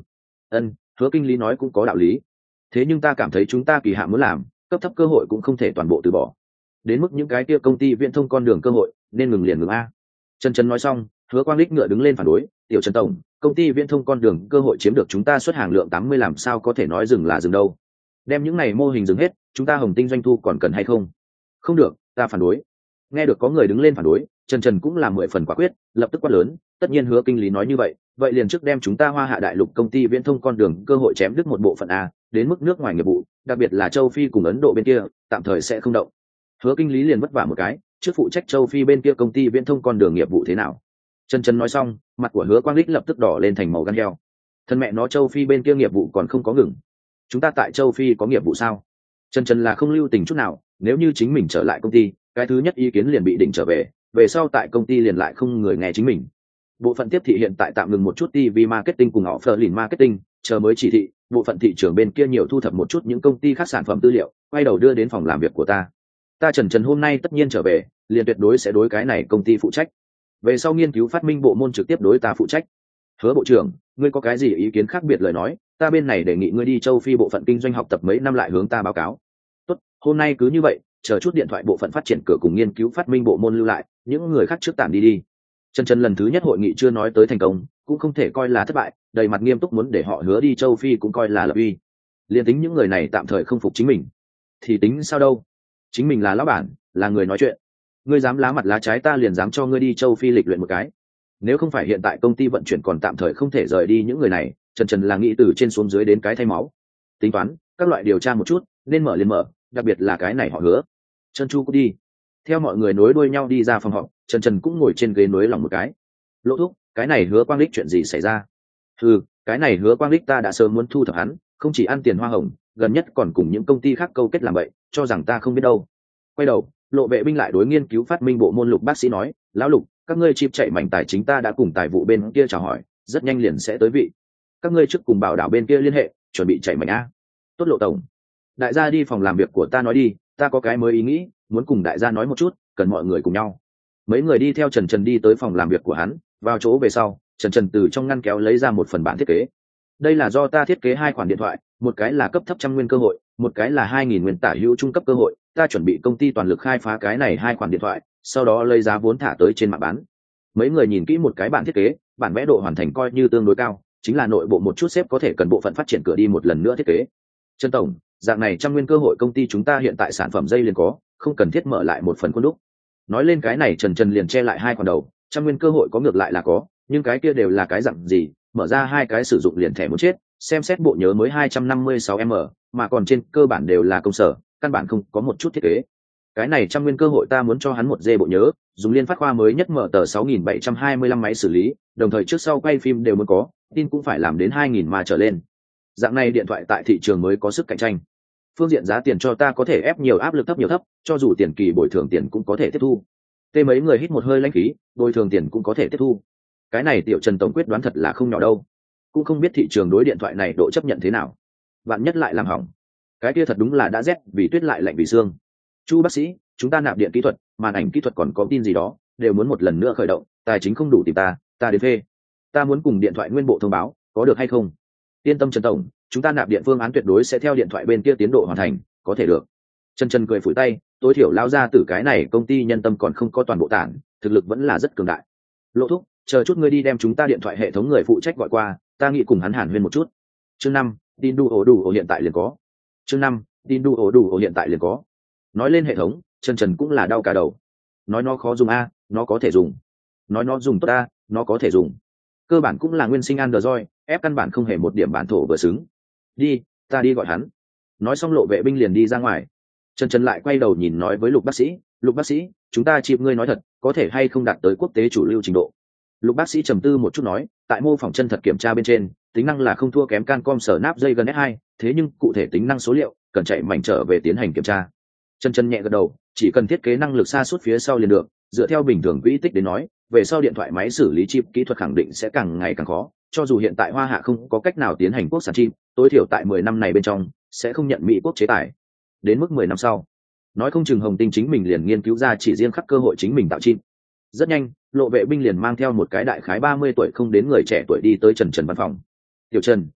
Ân, Hứa kinh lý nói cũng có đạo lý. Thế nhưng ta cảm thấy chúng ta kỳ hạ muốn làm, cấp thấp cơ hội cũng không thể toàn bộ từ bỏ. Đến mức những cái kia công ty viễn thông con đường cơ hội, nên ngừng liền ngừng a. Trần Trần nói xong, Hứa Quang Lích ngựa đứng lên phản đối, "Tiểu Trần tổng, công ty viễn thông con đường cơ hội chiếm được chúng ta xuất hàng lượng tám mươi làm sao có thể nói dừng là dừng đâu? Đem những này mô hình dừng hết, chúng ta Hồng Tinh doanh thu còn cần hay không?" "Không được, ta phản đối." Nghe được có người đứng lên phản đối, Trần Trần cũng là mười phần quả quyết, lập tức quát lớn, "Tất nhiên Hứa kinh lý nói như vậy, vậy liền trước đem chúng ta Hoa Hạ đại lục công ty viễn thông con đường cơ hội chém đứt một bộ phận a, đến mức nước ngoài nghiệp vụ, đặc biệt là châu Phi cùng Ấn Độ bên kia, tạm thời sẽ không động." Hứa kinh lý liền vất vả một cái, trước phụ trách châu Phi bên kia công ty viễn thông con đường nghiệp vụ thế nào. Trần Trần nói xong, mặt của Hứa Quang Lích lập tức đỏ lên thành màu gan heo. Thân mẹ nó châu Phi bên kia nghiệp vụ còn không có ngừng. Chúng ta tại châu Phi có nghiệp vụ sao? Trần Trần là không lưu tình chút nào, nếu như chính mình trở lại công ty, cái thứ nhất ý kiến liền bị định trở về, về sau tại công ty liền lại không người nghe chính mình. Bộ phận tiếp thị hiện tại tạm ngừng một chút ti vi marketing cùng offline marketing, chờ mới chỉ thị, bộ phận thị trường bên kia nhiều thu thập một chút những công ty khác sản phẩm tư liệu, quay đầu đưa đến phòng làm việc của ta. Ta Trần Trần hôm nay tất nhiên trở về, liền tuyệt đối sẽ đối cái này công ty phụ trách. Về sau nghiên cứu phát minh bộ môn trực tiếp đối ta phụ trách. Hứa bộ trưởng, ngươi có cái gì ý kiến khác biệt lời nói, ta bên này đề nghị ngươi đi châu Phi bộ phận kinh doanh học tập mấy năm lại hướng ta báo cáo. Tốt, hôm nay cứ như vậy, chờ chút điện thoại bộ phận phát triển cửa cùng nghiên cứu phát minh bộ môn lưu lại, những người khác trước tạm đi đi. Trần Trần lần thứ nhất hội nghị chưa nói tới thành công, cũng không thể coi là thất bại, đầy mặt nghiêm túc muốn để họ hứa đi châu Phi cũng coi là lập uy. Liên tính những người này tạm thời không phục chính mình, thì tính sao đâu? Chính mình là lão bản, là người nói chuyện. Ngươi dám lá mặt lá trái ta liền dám cho ngươi đi châu Phi lịch luyện một cái. Nếu không phải hiện tại công ty vận chuyển còn tạm thời không thể rời đi những người này, Trần Trần là nghĩ từ trên xuống dưới đến cái thay máu. Tính toán, các loại điều tra một chút, nên mở liền mở, đặc biệt là cái này họ hứa. Trần Chu cũng đi. Theo mọi người nối đuôi nhau đi ra phòng họp, Trần Trần cũng ngồi trên ghế nối lòng một cái. Lỗ thúc, cái này Hứa Quang Lích chuyện gì xảy ra? Ừ, cái này Hứa Quang Lích ta đã sớm muốn thu thập hắn, không chỉ ăn tiền hoa hồng, gần nhất còn cùng những công ty khác câu kết làm vậy, cho rằng ta không biết đâu. Quay đầu, Lộ Vệ binh lại đối nghiên cứu phát minh bộ môn Lục bác sĩ nói, lão Lục, các ngươi chip chạy mảnh tài chính ta đã cùng tài vụ bên kia chào hỏi, rất nhanh liền sẽ tới vị. Các ngươi trước cùng bảo đảo bên kia liên hệ, chuẩn bị chạy mảnh a. Tốt Lộ tổng. Đại gia đi phòng làm việc của ta nói đi, ta có cái mới ý nghĩ, muốn cùng đại gia nói một chút, cần mọi người cùng nhau. Mấy người đi theo Trần Trần đi tới phòng làm việc của hắn, vào chỗ về sau, Trần Trần từ trong ngăn kéo lấy ra một phần bản thiết kế. Đây là do ta thiết kế hai khoản điện thoại, một cái là cấp thấp trăm nguyên cơ hội, một cái là hai nghìn nguyên tả hữu trung cấp cơ hội, ta chuẩn bị công ty toàn lực khai phá cái này hai khoản điện thoại, sau đó lấy giá vốn thả tới trên mạng bán. Mấy người nhìn kỹ một cái bản thiết kế, bản vẽ độ hoàn thành coi như tương đối cao, chính là nội bộ một chút xếp có thể cần bộ phận phát triển cửa đi một lần nữa thiết kế. Trần tổng, dạng này trăm nguyên cơ hội công ty chúng ta hiện tại sản phẩm dây liền có, không cần thiết mở lại một phần khuôn đúc. Nói lên cái này Trần Trần liền che lại hai khoản đầu, trăm nguyên cơ hội có ngược lại là có, nhưng cái kia đều là cái dạng gì, mở ra hai cái sử dụng liền thẻ muốn chết, xem xét bộ nhớ mới hai trăm năm mươi sáu m, mà còn trên cơ bản đều là công sở, căn bản không có một chút thiết kế. Cái này trăm nguyên cơ hội ta muốn cho hắn một dê bộ nhớ, dùng liên phát khoa mới nhất mở tờ sáu nghìn bảy trăm hai mươi lăm máy xử lý, đồng thời trước sau quay phim đều muốn có, tin cũng phải làm đến hai nghìn mà trở lên. Dạng này điện thoại tại thị trường mới có sức cạnh tranh. Phương diện giá tiền cho ta có thể ép nhiều áp lực thấp nhiều thấp, cho dù tiền kỳ bồi thường tiền cũng có thể tiếp thu. Tê mấy người hít một hơi lãnh khí, bồi thường tiền cũng có thể tiếp thu. Cái này tiểu Trần tổng quyết đoán thật là không nhỏ đâu. Cũng không biết thị trường đối điện thoại này độ chấp nhận thế nào. Bạn nhất lại làm hỏng. Cái kia thật đúng là đã rét vì tuyết lại lạnh vì xương. Chu bác sĩ, chúng ta nạp điện kỹ thuật, màn ảnh kỹ thuật còn có tin gì đó, đều muốn một lần nữa khởi động, tài chính không đủ tìm ta, ta đến phê. Ta muốn cùng điện thoại nguyên bộ thông báo, có được hay không? Yên tâm Trần tổng, chúng ta nạp điện phương án tuyệt đối sẽ theo điện thoại bên kia tiến độ hoàn thành, có thể được. Trần Trần cười phủi tay, tối thiểu lao ra từ cái này công ty nhân tâm còn không có toàn bộ tản, thực lực vẫn là rất cường đại. Lộ thúc, chờ chút ngươi đi đem chúng ta điện thoại hệ thống người phụ trách gọi qua, ta nghĩ cùng hắn hàn huyên một chút. Chương năm, tin đu ổ đủ ổ hiện tại liền có. Chương năm, tin đu ổ đủ ổ hiện tại liền có. Nói lên hệ thống, Trần Trần cũng là đau cả đầu. Nói nó khó dùng a, nó có thể dùng. Nói nó dùng tốt a, nó có thể dùng. Cơ bản cũng là nguyên sinh Android, ép căn bản không hề một điểm bản thổ vừa xứng. Đi, ta đi gọi hắn. Nói xong Lộ Vệ binh liền đi ra ngoài. Trần Trần lại quay đầu nhìn nói với Lục bác sĩ, Lục bác sĩ, chúng ta chịp ngươi nói thật, có thể hay không đạt tới quốc tế chủ lưu trình độ. Lục bác sĩ trầm tư một chút nói, tại mô phỏng chân thật kiểm tra bên trên, tính năng là không thua kém Cancom Snapdragon S hai, thế nhưng cụ thể tính năng số liệu cần chạy mảnh trở về tiến hành kiểm tra. Trần Trần nhẹ gật đầu, chỉ cần thiết kế năng lực xa suốt phía sau liền được, dựa theo bình thường quỹ tích đến nói, về sau điện thoại máy xử lý chip kỹ thuật khẳng định sẽ càng ngày càng khó, cho dù hiện tại Hoa Hạ không có cách nào tiến hành quốc sản chip, tối thiểu tại mười năm này bên trong sẽ không nhận Mỹ quốc chế tài. Đến mức mười năm sau, nói không chừng Hồng Tinh chính mình liền nghiên cứu ra chỉ riêng khắc cơ hội chính mình tạo chip. Rất nhanh, Lộ Vệ binh liền mang theo một cái đại khái ba mươi tuổi không đến người trẻ tuổi đi tới Trần Trần văn phòng. Tiểu Trần,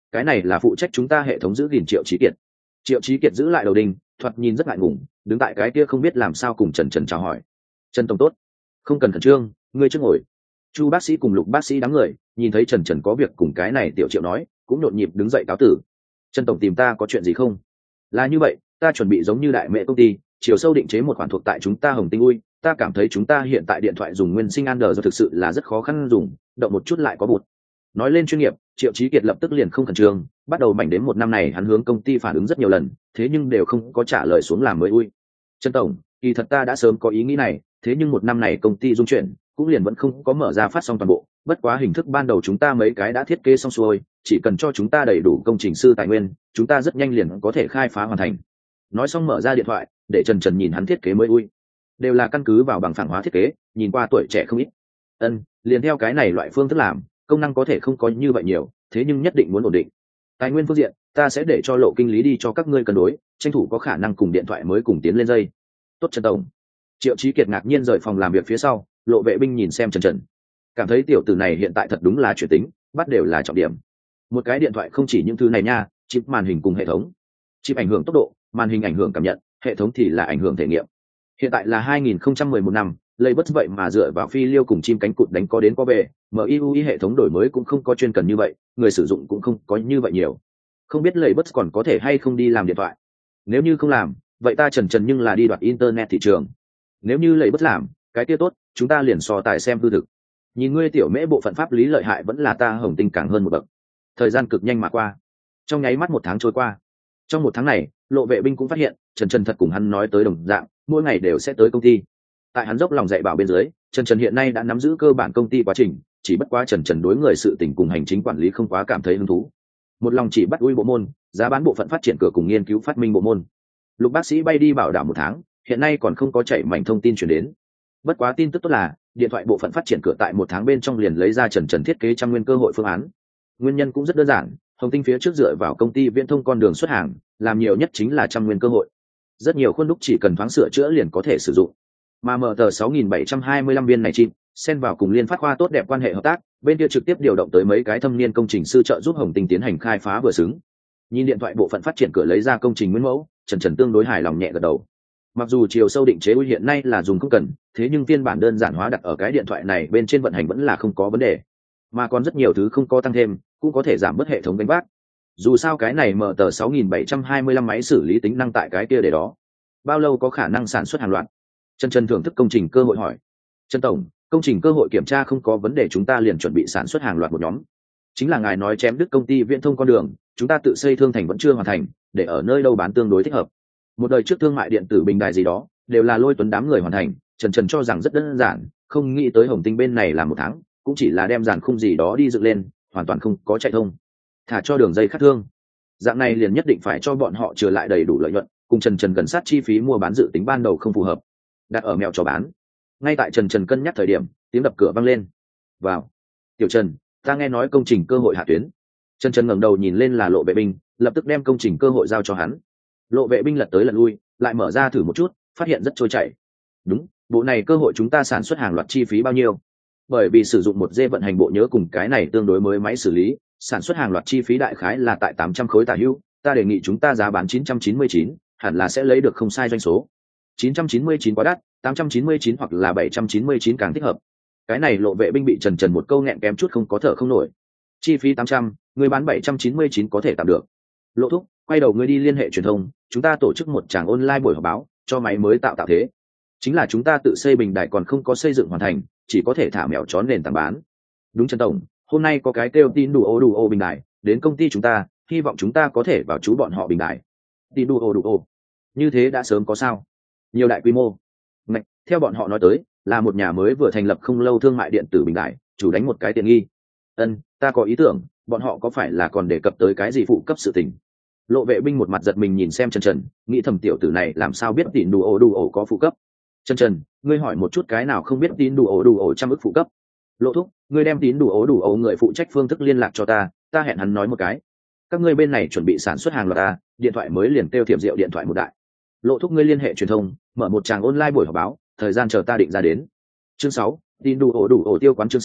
cái này là phụ trách chúng ta hệ thống giữ gìn Triệu Chí Kiệt. Triệu Chí Kiệt giữ lại đầu đinh, thoạt nhìn rất ngại ngùng, đứng tại cái kia không biết làm sao cùng Trần Trần chào hỏi. Trần tổng tốt, không cần khẩn trương, ngươi trước ngồi. Chu bác sĩ cùng Lục bác sĩ đám người nhìn thấy Trần Trần có việc cùng cái này tiểu Triệu nói, cũng nhộn nhịp đứng dậy cáo tử. Trần tổng tìm ta có chuyện gì không? Là như vậy, ta chuẩn bị giống như đại mẹ công ty, chiều sâu định chế một khoản thuộc tại chúng ta Hồng Tinh Ui, ta cảm thấy chúng ta hiện tại điện thoại dùng nguyên sinh Android thực sự là rất khó khăn dùng, động một chút lại có bụt. Nói lên chuyên nghiệp, Triệu Chí Kiệt lập tức liền không khẩn trương, bắt đầu mảnh đến một năm này hắn hướng công ty phản ứng rất nhiều lần, thế nhưng đều không có trả lời xuống làm mới ui. Trần tổng, kỳ thật ta đã sớm có ý nghĩ này, thế nhưng một năm này công ty dung chuyển, cũng liền vẫn không có mở ra phát xong toàn bộ, bất quá hình thức ban đầu chúng ta mấy cái đã thiết kế xong xuôi, chỉ cần cho chúng ta đầy đủ công trình sư tài nguyên, chúng ta rất nhanh liền có thể khai phá hoàn thành. Nói xong mở ra điện thoại, để Trần Trần nhìn hắn thiết kế mới ui, đều là căn cứ vào bằng phẳng hóa thiết kế, nhìn qua tuổi trẻ không ít. Ân, liền theo cái này loại phương thức làm, công năng có thể không có như vậy nhiều, thế nhưng nhất định muốn ổn định. Tài nguyên phương diện, ta sẽ để cho Lộ kinh lý đi cho các ngươi cân đối, tranh thủ có khả năng cùng điện thoại mới cùng tiến lên dây. Tốt Trần tổng. Triệu Chí Kiệt ngạc nhiên rời phòng làm việc phía sau, Lộ vệ binh nhìn xem Trần Trần, cảm thấy tiểu tử này hiện tại thật đúng là chuyển tính, bắt đều là trọng điểm. Một cái điện thoại không chỉ những thứ này nha, chip màn hình cùng hệ thống, chip ảnh hưởng tốc độ, màn hình ảnh hưởng cảm nhận, hệ thống thì là ảnh hưởng thể nghiệm. Hiện tại là hai nghìn không trăm mười một năm, lấy bất vậy mà dựa vào phi liêu cùng chim cánh cụt đánh có đến có về, em i u i hệ thống đổi mới cũng không có chuyên cần như vậy, người sử dụng cũng không có như vậy nhiều. Không biết lấy bất còn có thể hay không đi làm điện thoại. Nếu như không làm, vậy ta Trần Trần nhưng là đi đoạt internet thị trường. Nếu như lấy bất làm, cái kia tốt, chúng ta liền so tài xem hư thực. Nhìn ngươi tiểu mễ bộ phận pháp lý lợi hại vẫn là ta Hồng Tinh càng hơn một bậc. Thời gian cực nhanh mà qua, trong nháy mắt một tháng trôi qua. Trong một tháng này, Lộ vệ binh cũng phát hiện Trần Trần thật cùng hắn nói tới đồng dạng, mỗi ngày đều sẽ tới công ty. Tại hắn dốc lòng dạy bảo bên dưới, Trần Trần hiện nay đã nắm giữ cơ bản công ty quá trình, chỉ bất quá Trần Trần đối người sự tình cùng hành chính quản lý không quá cảm thấy hứng thú. Một lòng chỉ bắt ui bộ môn, giá bán bộ phận phát triển cửa cùng nghiên cứu phát minh bộ môn. Lục bác sĩ bay đi bảo đảm một tháng, hiện nay còn không có chạy mảnh thông tin truyền đến. Bất quá tin tức tốt là, điện thoại bộ phận phát triển cửa tại một tháng bên trong liền lấy ra Trần Trần thiết kế trăm nguyên cơ hội phương án. Nguyên nhân cũng rất đơn giản, Hồng Tinh phía trước dựa vào công ty viễn thông con đường xuất hàng, làm nhiều nhất chính là trăm nguyên cơ hội. Rất nhiều khuôn đúc chỉ cần thoáng sửa chữa liền có thể sử dụng. Mà mở tờ sáu nghìn bảy trăm hai mươi lăm viên này chim, xen vào cùng liên phát khoa tốt đẹp quan hệ hợp tác, bên kia trực tiếp điều động tới mấy cái thâm niên công trình sư trợ giúp Hồng Tinh tiến hành khai phá vừa xứng. Nhìn điện thoại bộ phận phát triển cửa lấy ra công trình nguyên mẫu, Trần Trần tương đối hài lòng nhẹ gật đầu. Mặc dù chiều sâu định chế ui hiện nay là dùng không cần, thế nhưng phiên bản đơn giản hóa đặt ở cái điện thoại này bên trên vận hành vẫn là không có vấn đề, mà còn rất nhiều thứ không có tăng thêm, cũng có thể giảm bớt hệ thống đánh vác. Dù sao cái này mở tờ sáu nghìn bảy trăm hai mươi lăm máy xử lý tính năng tại cái kia để đó, bao lâu có khả năng sản xuất hàng loạt. Trần Trần thưởng thức công trình cơ hội hỏi. Trần tổng, công trình cơ hội kiểm tra không có vấn đề, chúng ta liền chuẩn bị sản xuất hàng loạt một nhóm. Chính là ngài nói chém đứt công ty viễn thông con đường, chúng ta tự xây thương thành vẫn chưa hoàn thành, để ở nơi đâu bán tương đối thích hợp. Một đời trước thương mại điện tử bình đài gì đó đều là Lôi Tuấn đám người hoàn thành. Trần Trần cho rằng rất đơn giản, không nghĩ tới Hồng Tinh bên này làm một tháng cũng chỉ là đem dàn khung gì đó đi dựng lên, hoàn toàn không có chạy thông, thả cho đường dây khắc thương. Dạng này liền nhất định phải cho bọn họ trừ lại đầy đủ lợi nhuận, cùng Trần Trần gần sát chi phí mua bán dự tính ban đầu không phù hợp, đặt ở mèo cho bán. Ngay tại Trần Trần cân nhắc thời điểm, tiếng đập cửa vang lên. Vào. Tiểu Trần, ta nghe nói công trình cơ hội hạ tuyến. Trần Trần ngẩng đầu nhìn lên là Lộ vệ binh, lập tức đem công trình cơ hội giao cho hắn. Lộ vệ binh lật tới lật lui, lại mở ra thử một chút, phát hiện rất trôi chảy. Đúng, bộ này cơ hội chúng ta sản xuất hàng loạt chi phí bao nhiêu? Bởi vì sử dụng một dê vận hành bộ nhớ cùng cái này tương đối mới máy xử lý, sản xuất hàng loạt chi phí đại khái là tại tám trăm khối tả hữu, ta đề nghị chúng ta giá bán chín trăm chín mươi chín, hẳn là sẽ lấy được không sai doanh số. chín trăm chín mươi chín quá đắt, tám trăm chín mươi chín hoặc là bảy trăm chín mươi chín càng thích hợp. Cái này Lộ vệ binh bị Trần Trần một câu nghẹn kém chút không có thở không nổi. Chi phí tám trăm, người bán bảy trăm chín mươi chín có thể tạm được. Lộ thúc, quay đầu ngươi đi liên hệ truyền thông, chúng ta tổ chức một tràng online buổi họp báo, cho máy mới tạo tạo thế. Chính là chúng ta tự xây bình đài còn không có xây dựng hoàn thành, chỉ có thể thả mèo chó nền tảng bán. Đúng Trần tổng, hôm nay có cái kêu tin đủ ô đủ ô bình đài đến công ty chúng ta, hy vọng chúng ta có thể vào chú bọn họ bình đài. Tin đủ ô đủ ô, như thế đã sớm có sao? Nhiều đại quy mô. Ngạch, theo bọn họ nói tới, là một nhà mới vừa thành lập không lâu thương mại điện tử bình đài, chủ đánh một cái tiện nghi. Ân, ta có ý tưởng, bọn họ có phải là còn đề cập tới cái gì phụ cấp sự tình? Lộ vệ binh một mặt giật mình nhìn xem Trần Trần, nghĩ thầm tiểu tử này làm sao biết tin đủ ổ đủ ổ có phụ cấp. Trần Trần, ngươi hỏi một chút cái nào không biết tin đủ ổ đủ ổ trăm ức phụ cấp. Lộ thúc, ngươi đem tín đủ ổ đủ ổ người phụ trách phương thức liên lạc cho ta, ta hẹn hắn nói một cái. Các ngươi bên này chuẩn bị sản xuất hàng loạt ta, điện thoại mới liền tiêu thiệp rượu điện thoại một đại. Lộ thúc ngươi liên hệ truyền thông, mở một tràng online buổi họp báo, thời gian chờ ta định ra đến. Chương sáu, tin đủ ổ đủ ổ tiêu quán chương sáu,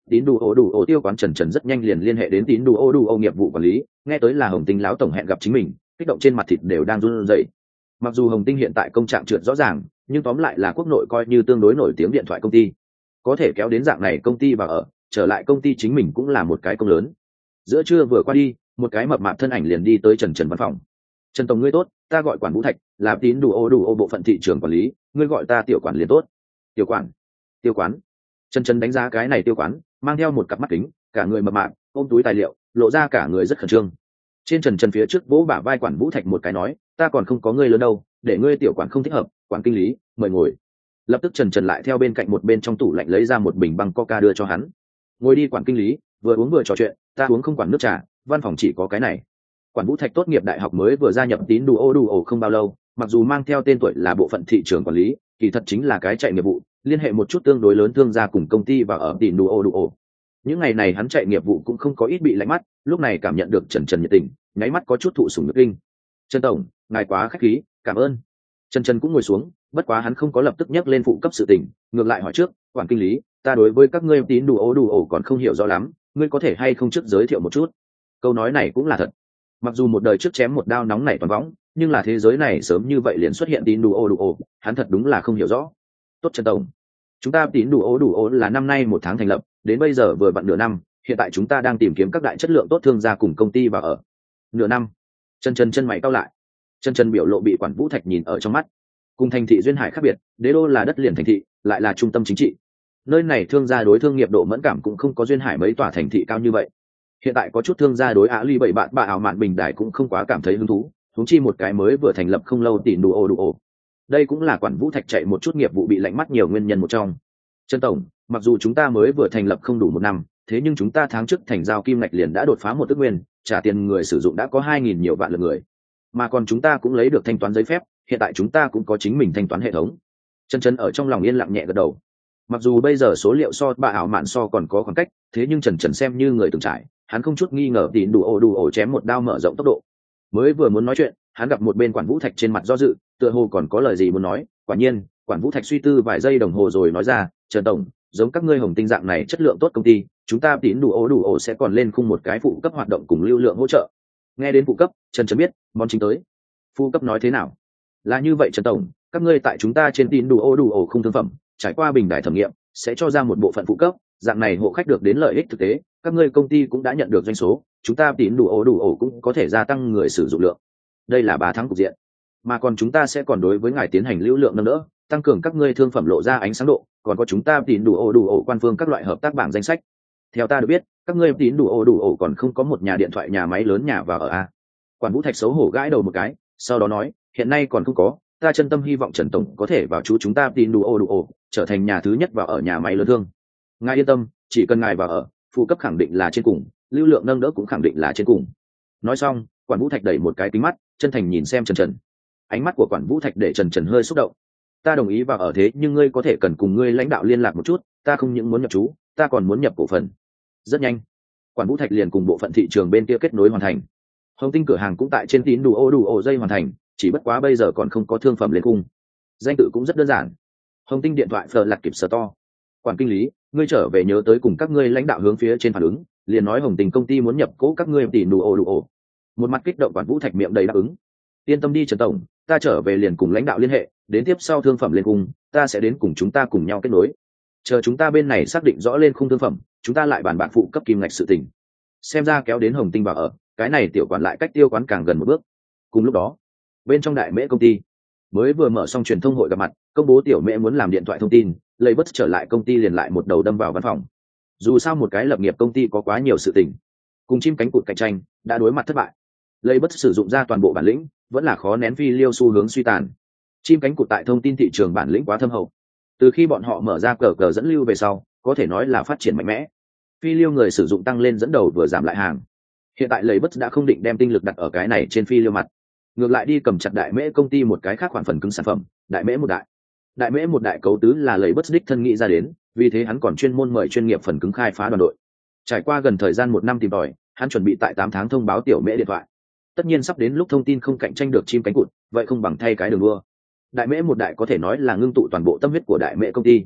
tín đủ ô đủ ô tiêu quán Trần Trần rất nhanh liền liên hệ đến tín đủ ô đủ ô nghiệp vụ quản lý, nghe tới là Hồng Tinh lão tổng hẹn gặp chính mình, kích động trên mặt thịt đều đang run rẩy. Mặc dù Hồng Tinh hiện tại công trạng trượt rõ ràng, nhưng tóm lại là quốc nội coi như tương đối nổi tiếng điện thoại công ty, có thể kéo đến dạng này công ty và ở trở lại công ty chính mình cũng là một cái công lớn. Giữa trưa vừa qua đi, một cái mập mạp thân ảnh liền đi tới Trần Trần văn phòng. Trần tổng ngươi tốt, ta gọi quản Vũ Thạch, là tín đủ ô đủ ô bộ phận thị trường quản lý, ngươi gọi ta tiểu quản liền tốt. Tiểu quản? Tiêu quán? Trần Trần đánh giá cái này tiêu quán, mang theo một cặp mắt kính, cả người mập mạp, ôm túi tài liệu, lộ ra cả người rất khẩn trương. Trên Trần Trần phía trước vỗ bả vai quản Vũ Thạch một cái nói, ta còn không có ngươi lớn đâu, để ngươi tiểu quản không thích hợp, quản kinh lý, mời ngồi. Lập tức Trần Trần lại theo bên cạnh một bên trong tủ lạnh lấy ra một bình băng coca đưa cho hắn. Ngồi đi quản kinh lý, vừa uống vừa trò chuyện, ta uống không quản nước trà, văn phòng chỉ có cái này. Quản Vũ Thạch tốt nghiệp đại học mới vừa gia nhập tín đủ ô đủ ổ không bao lâu, mặc dù mang theo tên tuổi là bộ phận thị trường quản lý, kỳ thật chính là cái chạy nghiệp vụ, liên hệ một chút tương đối lớn thương gia cùng công ty và ở tín đủ ô đủ ổ. Những ngày này hắn chạy nghiệp vụ cũng không có ít bị lạnh mắt, lúc này cảm nhận được Trần Trần nhiệt tình, nháy mắt có chút thụ sủng nhược kinh. Trần tổng, ngài quá khách khí, cảm ơn. Trần Trần cũng ngồi xuống, bất quá hắn không có lập tức nhắc lên phụ cấp sự tình, ngược lại hỏi trước, quản kinh lý, ta đối với các ngươi tín đủ ô đủ ổ còn không hiểu rõ lắm, ngươi có thể hay không trước giới thiệu một chút? Câu nói này cũng là thật. Mặc dù một đời trước chém một đao nóng nảy toàn võng, nhưng là thế giới này sớm như vậy liền xuất hiện tín đủ ô đủ ổ, hắn thật đúng là không hiểu rõ. Tốt Trần tổng, chúng ta tín đủ ô đủ ổ là năm nay một tháng thành lập, đến bây giờ vừa vặn nửa năm, hiện tại chúng ta đang tìm kiếm các đại chất lượng tốt thương gia cùng công ty và ở. Nửa năm? Trần Trần chân mày cau lại. Trần Trần biểu lộ bị quản Vũ Thạch nhìn ở trong mắt. Cùng thành thị duyên hải khác biệt, đế đô là đất liền thành thị, lại là trung tâm chính trị. Nơi này thương gia đối thương nghiệp độ mẫn cảm cũng không có duyên hải mấy tòa thành thị cao như vậy. Hiện tại có chút thương gia đối Á Ly bảy bạn bà ảo mạn bình đại cũng không quá cảm thấy hứng thú, huống chi một cái mới vừa thành lập không lâu tín đủ ô đủ ổ. Đây cũng là quản Vũ Thạch chạy một chút nghiệp vụ bị lạnh mắt nhiều nguyên nhân một trong. Trần tổng, mặc dù chúng ta mới vừa thành lập không đủ một năm, thế nhưng chúng ta tháng trước thành giao kim ngạch liền đã đột phá một ước nguyên, trả tiền người sử dụng đã có hai nghìn nhiều vạn lượt người, mà còn chúng ta cũng lấy được thanh toán giấy phép, hiện tại chúng ta cũng có chính mình thanh toán hệ thống. Chân Chân ở trong lòng yên lặng nhẹ gật đầu. Mặc dù bây giờ số liệu so bà ảo mạn so còn có khoảng cách, thế nhưng Trần Trần xem như người từng trải, hắn không chút nghi ngờ tín đủ ổ đủ ổ chém một đao mở rộng tốc độ. Mới vừa muốn nói chuyện, hắn gặp một bên quản Vũ Thạch trên mặt do dự, tựa hồ còn có lời gì muốn nói. Quả nhiên, quản Vũ Thạch suy tư vài giây đồng hồ rồi nói ra, Trần tổng, giống các ngươi Hồng Tinh dạng này chất lượng tốt công ty, chúng ta tín đủ ổ đủ ổ sẽ còn lên khung một cái phụ cấp hoạt động cùng lưu lượng hỗ trợ. Nghe đến phụ cấp, Trần Trần biết món chính tới. Phụ cấp nói thế nào? Là như vậy Trần tổng, các ngươi tại chúng ta trên tín đủ ổ đủ ổ không thương phẩm, trải qua bình đài thẩm nghiệm, sẽ cho ra một bộ phận phụ cấp, dạng này hộ khách được đến lợi ích thực tế, các ngươi công ty cũng đã nhận được doanh số, chúng ta tín đủ ổ đủ ổ cũng có thể gia tăng người sử dụng lượng. Đây là ba tháng cục diện, mà còn chúng ta sẽ còn đối với ngài tiến hành lưu lượng nâng đỡ, tăng cường các ngươi thương phẩm lộ ra ánh sáng độ, còn có chúng ta tín đủ ổ đủ ổ quan phương các loại hợp tác bảng danh sách. Theo ta được biết, các ngươi tín đủ ổ đủ ổ còn không có một nhà điện thoại nhà máy lớn nhà và ở a. Quản Vũ Thạch xấu hổ gãi đầu một cái, sau đó nói, hiện nay còn không có, ta chân tâm hy vọng Trần tổng có thể vào chú chúng ta tín đủ ổ đủ ổ, trở thành nhà thứ nhất vào ở nhà máy lớn thương. Ngài yên tâm, chỉ cần ngài vào ở, phụ cấp khẳng định là trên cùng, lưu lượng nâng đỡ cũng khẳng định là trên cùng. Nói xong, Quản Vũ Thạch đẩy một cái kính mắt, chân thành nhìn xem Trần Trần. Ánh mắt của Quản Vũ Thạch để Trần Trần hơi xúc động. Ta đồng ý vào ở thế nhưng ngươi có thể cần cùng ngươi lãnh đạo liên lạc một chút, ta không những muốn nhập chú, ta còn muốn nhập cổ phần. Rất nhanh, Quản Vũ Thạch liền cùng bộ phận thị trường bên kia kết nối hoàn thành. Hồng Tinh cửa hàng cũng tại trên tín đủ ô đủ ổ dây hoàn thành, chỉ bất quá bây giờ còn không có thương phẩm lên cung. Danh tự cũng rất đơn giản. Hồng Tinh điện thoại Fleur lạc kịp sở to. Quản kinh lý, ngươi trở về nhớ tới cùng các ngươi lãnh đạo hướng phía trên phản ứng, liền nói Hồng Tinh công ty muốn nhập cố các ngươi tín đủ ô đủ ổ. Một mặt kích động Quản Vũ Thạch miệng đầy đáp ứng. Yên tâm đi Trần tổng, ta trở về liền cùng lãnh đạo liên hệ, đến tiếp sau thương phẩm lên cung, ta sẽ đến cùng chúng ta cùng nhau kết nối. Chờ chúng ta bên này xác định rõ lên khung thương phẩm, chúng ta lại bàn bạc phụ cấp kim ngạch sự tình. Xem ra kéo đến Hồng Tinh vào ở, cái này tiểu quản lại cách tiêu quán càng gần một bước. Cùng lúc đó, bên trong đại mễ công ty mới vừa mở xong truyền thông hội gặp mặt, công bố tiểu mễ muốn làm điện thoại thông tin, lấy bất trở lại công ty liền lại một đầu đâm vào văn phòng. Dù sao một cái lập nghiệp công ty có quá nhiều sự tình, cùng chim cánh cụt cạnh tranh đã đối mặt thất bại, lấy bất sử dụng ra toàn bộ bản lĩnh, vẫn là khó nén phi liêu xu hướng suy tàn. Chim cánh cụt tại thông tin thị trường bản lĩnh quá thâm hậu, từ khi bọn họ mở ra cờ cờ dẫn lưu về sau, có thể nói là phát triển mạnh mẽ. Phi liêu người sử dụng tăng lên dẫn đầu vừa giảm lại hàng. Hiện tại lấy bất đã không định đem tinh lực đặt ở cái này trên phi liêu mặt, ngược lại đi cầm chặt đại mễ công ty một cái khác khoản phần cứng sản phẩm, đại mễ một đại. Đại mễ một đại cấu tứ là lấy bất đích thân nghĩ ra đến, vì thế hắn còn chuyên môn mời chuyên nghiệp phần cứng khai phá đoàn đội. Trải qua gần thời gian một năm tìm tòi, hắn chuẩn bị tại tám tháng thông báo tiểu mễ điện thoại. Tất nhiên sắp đến lúc thông tin không cạnh tranh được chim cánh cụt, vậy không bằng thay cái đường đua. Đại mễ một đại có thể nói là ngưng tụ toàn bộ tâm huyết của đại mễ công ty.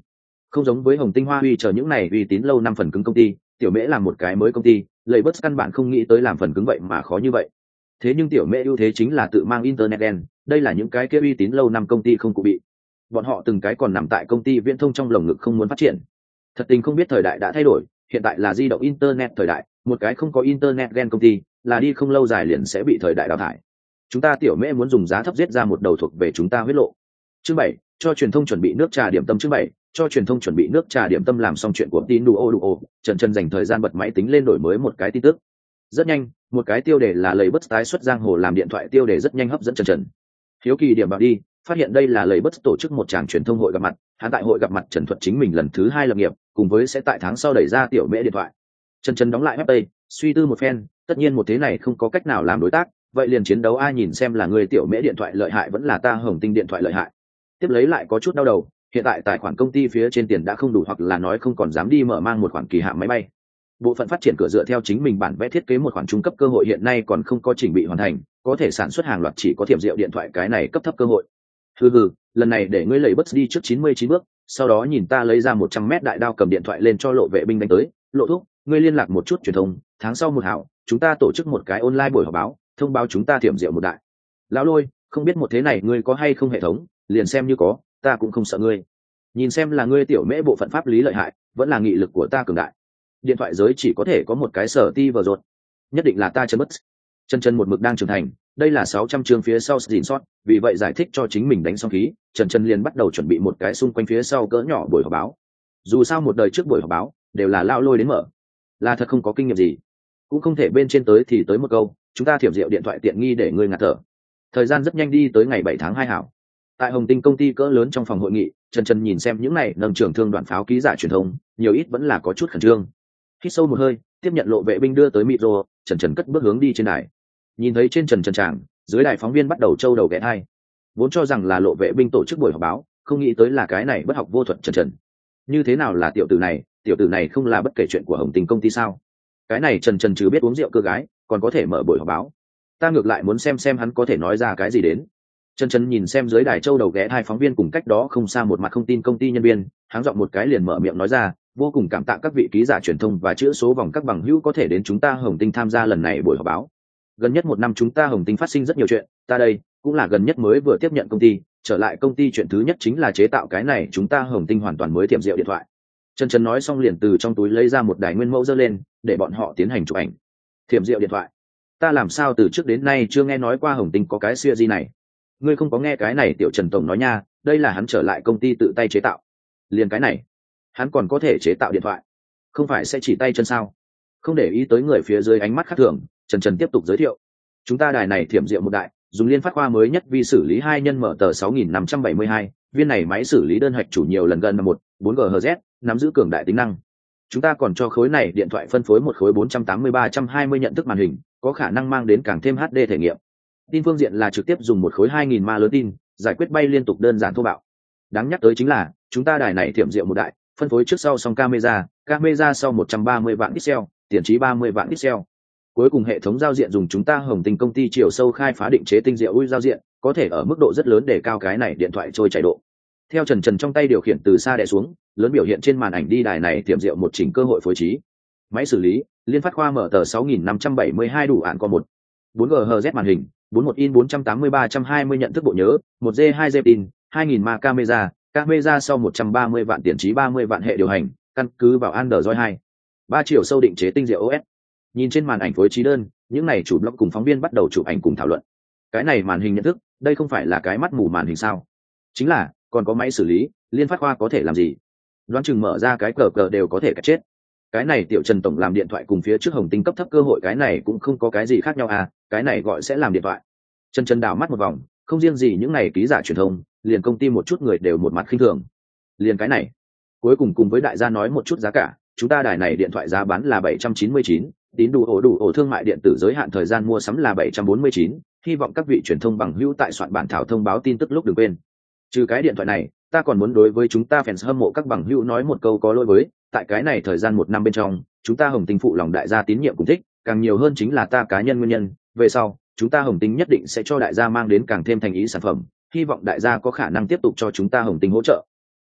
Không giống với Hồng Tinh Hoa Huy chờ những này uy tín lâu năm phần cứng công ty, tiểu mễ làm một cái mới công ty, lấy bất căn bản không nghĩ tới làm phần cứng vậy mà khó như vậy. Thế nhưng tiểu mễ ưu thế chính là tự mang internet đen, đây là những cái kia uy tín lâu năm công ty không cụ bị. Bọn họ từng cái còn nằm tại công ty viễn thông trong lồng ngực không muốn phát triển. Thật tình không biết thời đại đã thay đổi, hiện tại là di động internet thời đại, một cái không có internet đen công ty là đi không lâu dài liền sẽ bị thời đại đào thải. Chúng ta tiểu mễ muốn dùng giá thấp giết ra một đầu thuộc về chúng ta huyết lộ. Chương bảy, cho truyền thông chuẩn bị nước trà điểm tâm. Chương bảy, cho truyền thông chuẩn bị nước trà điểm tâm. Làm xong chuyện của tin duo duo, Trần Trần dành thời gian bật máy tính lên đổi mới một cái tin tức. Rất nhanh, một cái tiêu đề là lấy bất tái xuất giang hồ làm điện thoại tiêu đề rất nhanh hấp dẫn Trần Trần. Hiếu kỳ điểm vào đi, phát hiện đây là lấy bất tổ chức một tràng truyền thông hội gặp mặt, hắn tại hội gặp mặt Trần Thuật chính mình lần thứ hai lập nghiệp, cùng với sẽ tại tháng sau đẩy ra tiểu mễ điện thoại. Trần Trần đóng lại webpage, suy tư một phen, tất nhiên một thế này không có cách nào làm đối tác, vậy liền chiến đấu ai nhìn xem là người tiểu mễ điện thoại lợi hại vẫn là ta Hồng Tinh điện thoại lợi hại. Tiếp lấy lại có chút đau đầu, hiện tại tài khoản công ty phía trên tiền đã không đủ hoặc là nói không còn dám đi mở mang một khoản kỳ hạn máy bay. Bộ phận phát triển cửa dựa theo chính mình bản vẽ thiết kế một khoản trung cấp cơ hội hiện nay còn không có chỉnh bị hoàn thành, có thể sản xuất hàng loạt chỉ có Thiểm Diệu điện thoại cái này cấp thấp cơ hội. Hừ hừ, lần này để ngươi lấy bất đi trước chín mươi chín bước, sau đó nhìn ta lấy ra một trăm mét đại đao cầm điện thoại lên cho Lộ vệ binh đánh tới, Lộ thúc, ngươi liên lạc một chút truyền thông, tháng sau một hảo, chúng ta tổ chức một cái online buổi họp báo, thông báo chúng ta Thiểm Diệu một đại. Lão Lôi, không biết một thế này ngươi có hay không hệ thống, liền xem như có, ta cũng không sợ ngươi. Nhìn xem là ngươi tiểu mễ bộ phận pháp lý lợi hại, vẫn là nghị lực của ta cường đại. Điện thoại giới chỉ có thể có một cái sở ti vờ rột, nhất định là ta chân mất. Chân chân một mực đang trưởng thành, đây là sáu trăm chương phía sau gìn sót, vì vậy giải thích cho chính mình đánh xong khí, Trần Trần liền bắt đầu chuẩn bị một cái xung quanh phía sau cỡ nhỏ buổi họp báo. Dù sao một đời trước buổi họp báo đều là Lão Lôi đến mở, là thật không có kinh nghiệm gì, cũng không thể bên trên tới thì tới một câu, chúng ta Thiểm Diệu điện thoại tiện nghi để ngươi ngạt thở. Thời gian rất nhanh đi tới ngày bảy tháng hai hảo. Tại Hồng Tinh công ty cỡ lớn trong phòng hội nghị, Trần Trần nhìn xem những này nâng trưởng thương đoàn pháo ký giả truyền thông, nhiều ít vẫn là có chút khẩn trương. Hít sâu một hơi, tiếp nhận Lộ vệ binh đưa tới micro, Trần Trần cất bước hướng đi trên đài. Nhìn thấy trên Trần Trần tràng, dưới đài phóng viên bắt đầu trâu đầu ghé thai. Vốn cho rằng là Lộ vệ binh tổ chức buổi họp báo, không nghĩ tới là cái này bất học vô thuật Trần Trần. Như thế nào là tiểu tử này, tiểu tử này không là bất kể chuyện của Hồng Tinh công ty sao? Cái này Trần Trần chứ biết uống rượu cơ gái, còn có thể mở buổi họp báo. Ta ngược lại muốn xem xem hắn có thể nói ra cái gì đến. Trần Trần nhìn xem dưới đài châu đầu ghé hai phóng viên cùng cách đó không xa một mặt không tin công ty nhân viên, háng giọng một cái liền mở miệng nói ra, vô cùng cảm tạ các vị ký giả truyền thông và chữ số vòng các bằng hữu có thể đến chúng ta Hồng Tinh tham gia lần này buổi họp báo. Gần nhất một năm chúng ta Hồng Tinh phát sinh rất nhiều chuyện, ta đây cũng là gần nhất mới vừa tiếp nhận công ty, trở lại công ty chuyện thứ nhất chính là chế tạo cái này chúng ta Hồng Tinh hoàn toàn mới Thiểm Diệu điện thoại. Trần Trần nói xong liền từ trong túi lấy ra một đài nguyên mẫu dơ lên, để bọn họ tiến hành chụp ảnh. Thiểm Diệu điện thoại, ta làm sao từ trước đến nay chưa nghe nói qua Hồng Tinh có cái series này. Ngươi không có nghe cái này tiểu Trần tổng nói nha, đây là hắn trở lại công ty tự tay chế tạo. Liền cái này, hắn còn có thể chế tạo điện thoại, không phải sẽ chỉ tay chân sao? Không để ý tới người phía dưới ánh mắt khác thường, Trần Trần tiếp tục giới thiệu. Chúng ta đài này Thiểm Diệu một đại, dùng liên phát khoa mới nhất vi xử lý hai nhân mở tờ sáu nghìn năm trăm bảy mươi hai, viên này máy xử lý đơn hạch chủ nhiều lần gần một bốn GHz, nắm giữ cường đại tính năng. Chúng ta còn cho khối này điện thoại phân phối một khối bốn trăm tám mươi ba trăm hai mươi nhận thức màn hình, có khả năng mang đến càng thêm hát đê thể nghiệm. Tin phương diện là trực tiếp dùng một khối hai nghìn ma lớn tin, giải quyết bay liên tục đơn giản thô bạo. Đáng nhắc tới chính là, chúng ta đài này Thiểm Diệu một đại, phân phối trước sau song camera, camera sau một trăm ba mươi vạn pixel, tiền trí ba mươi vạn pixel. Cuối cùng hệ thống giao diện dùng chúng ta Hồng Tinh công ty chiều sâu khai phá định chế tinh diệu ui giao diện, có thể ở mức độ rất lớn để cao cái này điện thoại trôi chảy độ. Theo Trần Trần trong tay điều khiển từ xa đè xuống, lớn biểu hiện trên màn ảnh đi đài này Thiểm Diệu một chỉnh cơ hội phối trí. Máy xử lý, liên phát khoa mở tờ sáu nghìn năm trăm bảy mươi hai đủ ạn có một bốn GHz màn hình, bốn mươi mốt in bốn trăm tám mươi ba trăm hai mươi nhận thức bộ nhớ, một G hai G tin, hai nghìn ma camera, camera sau một trăm ba mươi vạn tiền trí ba mươi vạn hệ điều hành, căn cứ vào Android hai. ba chiều sâu định chế tinh diệu ô ét. Nhìn trên màn ảnh phối trí đơn, những này chủ blog cùng phóng viên bắt đầu chụp ảnh cùng thảo luận. Cái này màn hình nhận thức, đây không phải là cái mắt mù màn hình sao? Chính là, còn có máy xử lý, liên phát khoa có thể làm gì? Đoán chừng mở ra cái cờ cờ đều có thể cả chết. Cái này tiểu Trần tổng làm điện thoại cùng phía trước Hồng Tinh cấp thấp cơ hội cái này cũng không có cái gì khác nhau à, cái này gọi sẽ làm điện thoại. Trần Trần đảo mắt một vòng, không riêng gì những này ký giả truyền thông, liền công ty một chút người đều một mặt khinh thường. Liền cái này, cuối cùng cùng với đại gia nói một chút giá cả, chúng ta đài này điện thoại giá bán là bảy trăm chín mươi chín, tín đủ ổ đủ ổ thương mại điện tử giới hạn thời gian mua sắm là bảy trăm bốn mươi chín, hy vọng các vị truyền thông bằng hữu tại soạn bản thảo thông báo tin tức lúc đừng quên. Trừ cái điện thoại này, ta còn muốn đối với chúng ta fans hâm mộ các bằng hữu nói một câu có lỗi với, tại cái này thời gian một năm bên trong, chúng ta Hồng Tinh phụ lòng đại gia tín nhiệm cùng thích, càng nhiều hơn chính là ta cá nhân nguyên nhân, về sau, chúng ta Hồng Tinh nhất định sẽ cho đại gia mang đến càng thêm thành ý sản phẩm, hy vọng đại gia có khả năng tiếp tục cho chúng ta Hồng Tinh hỗ trợ.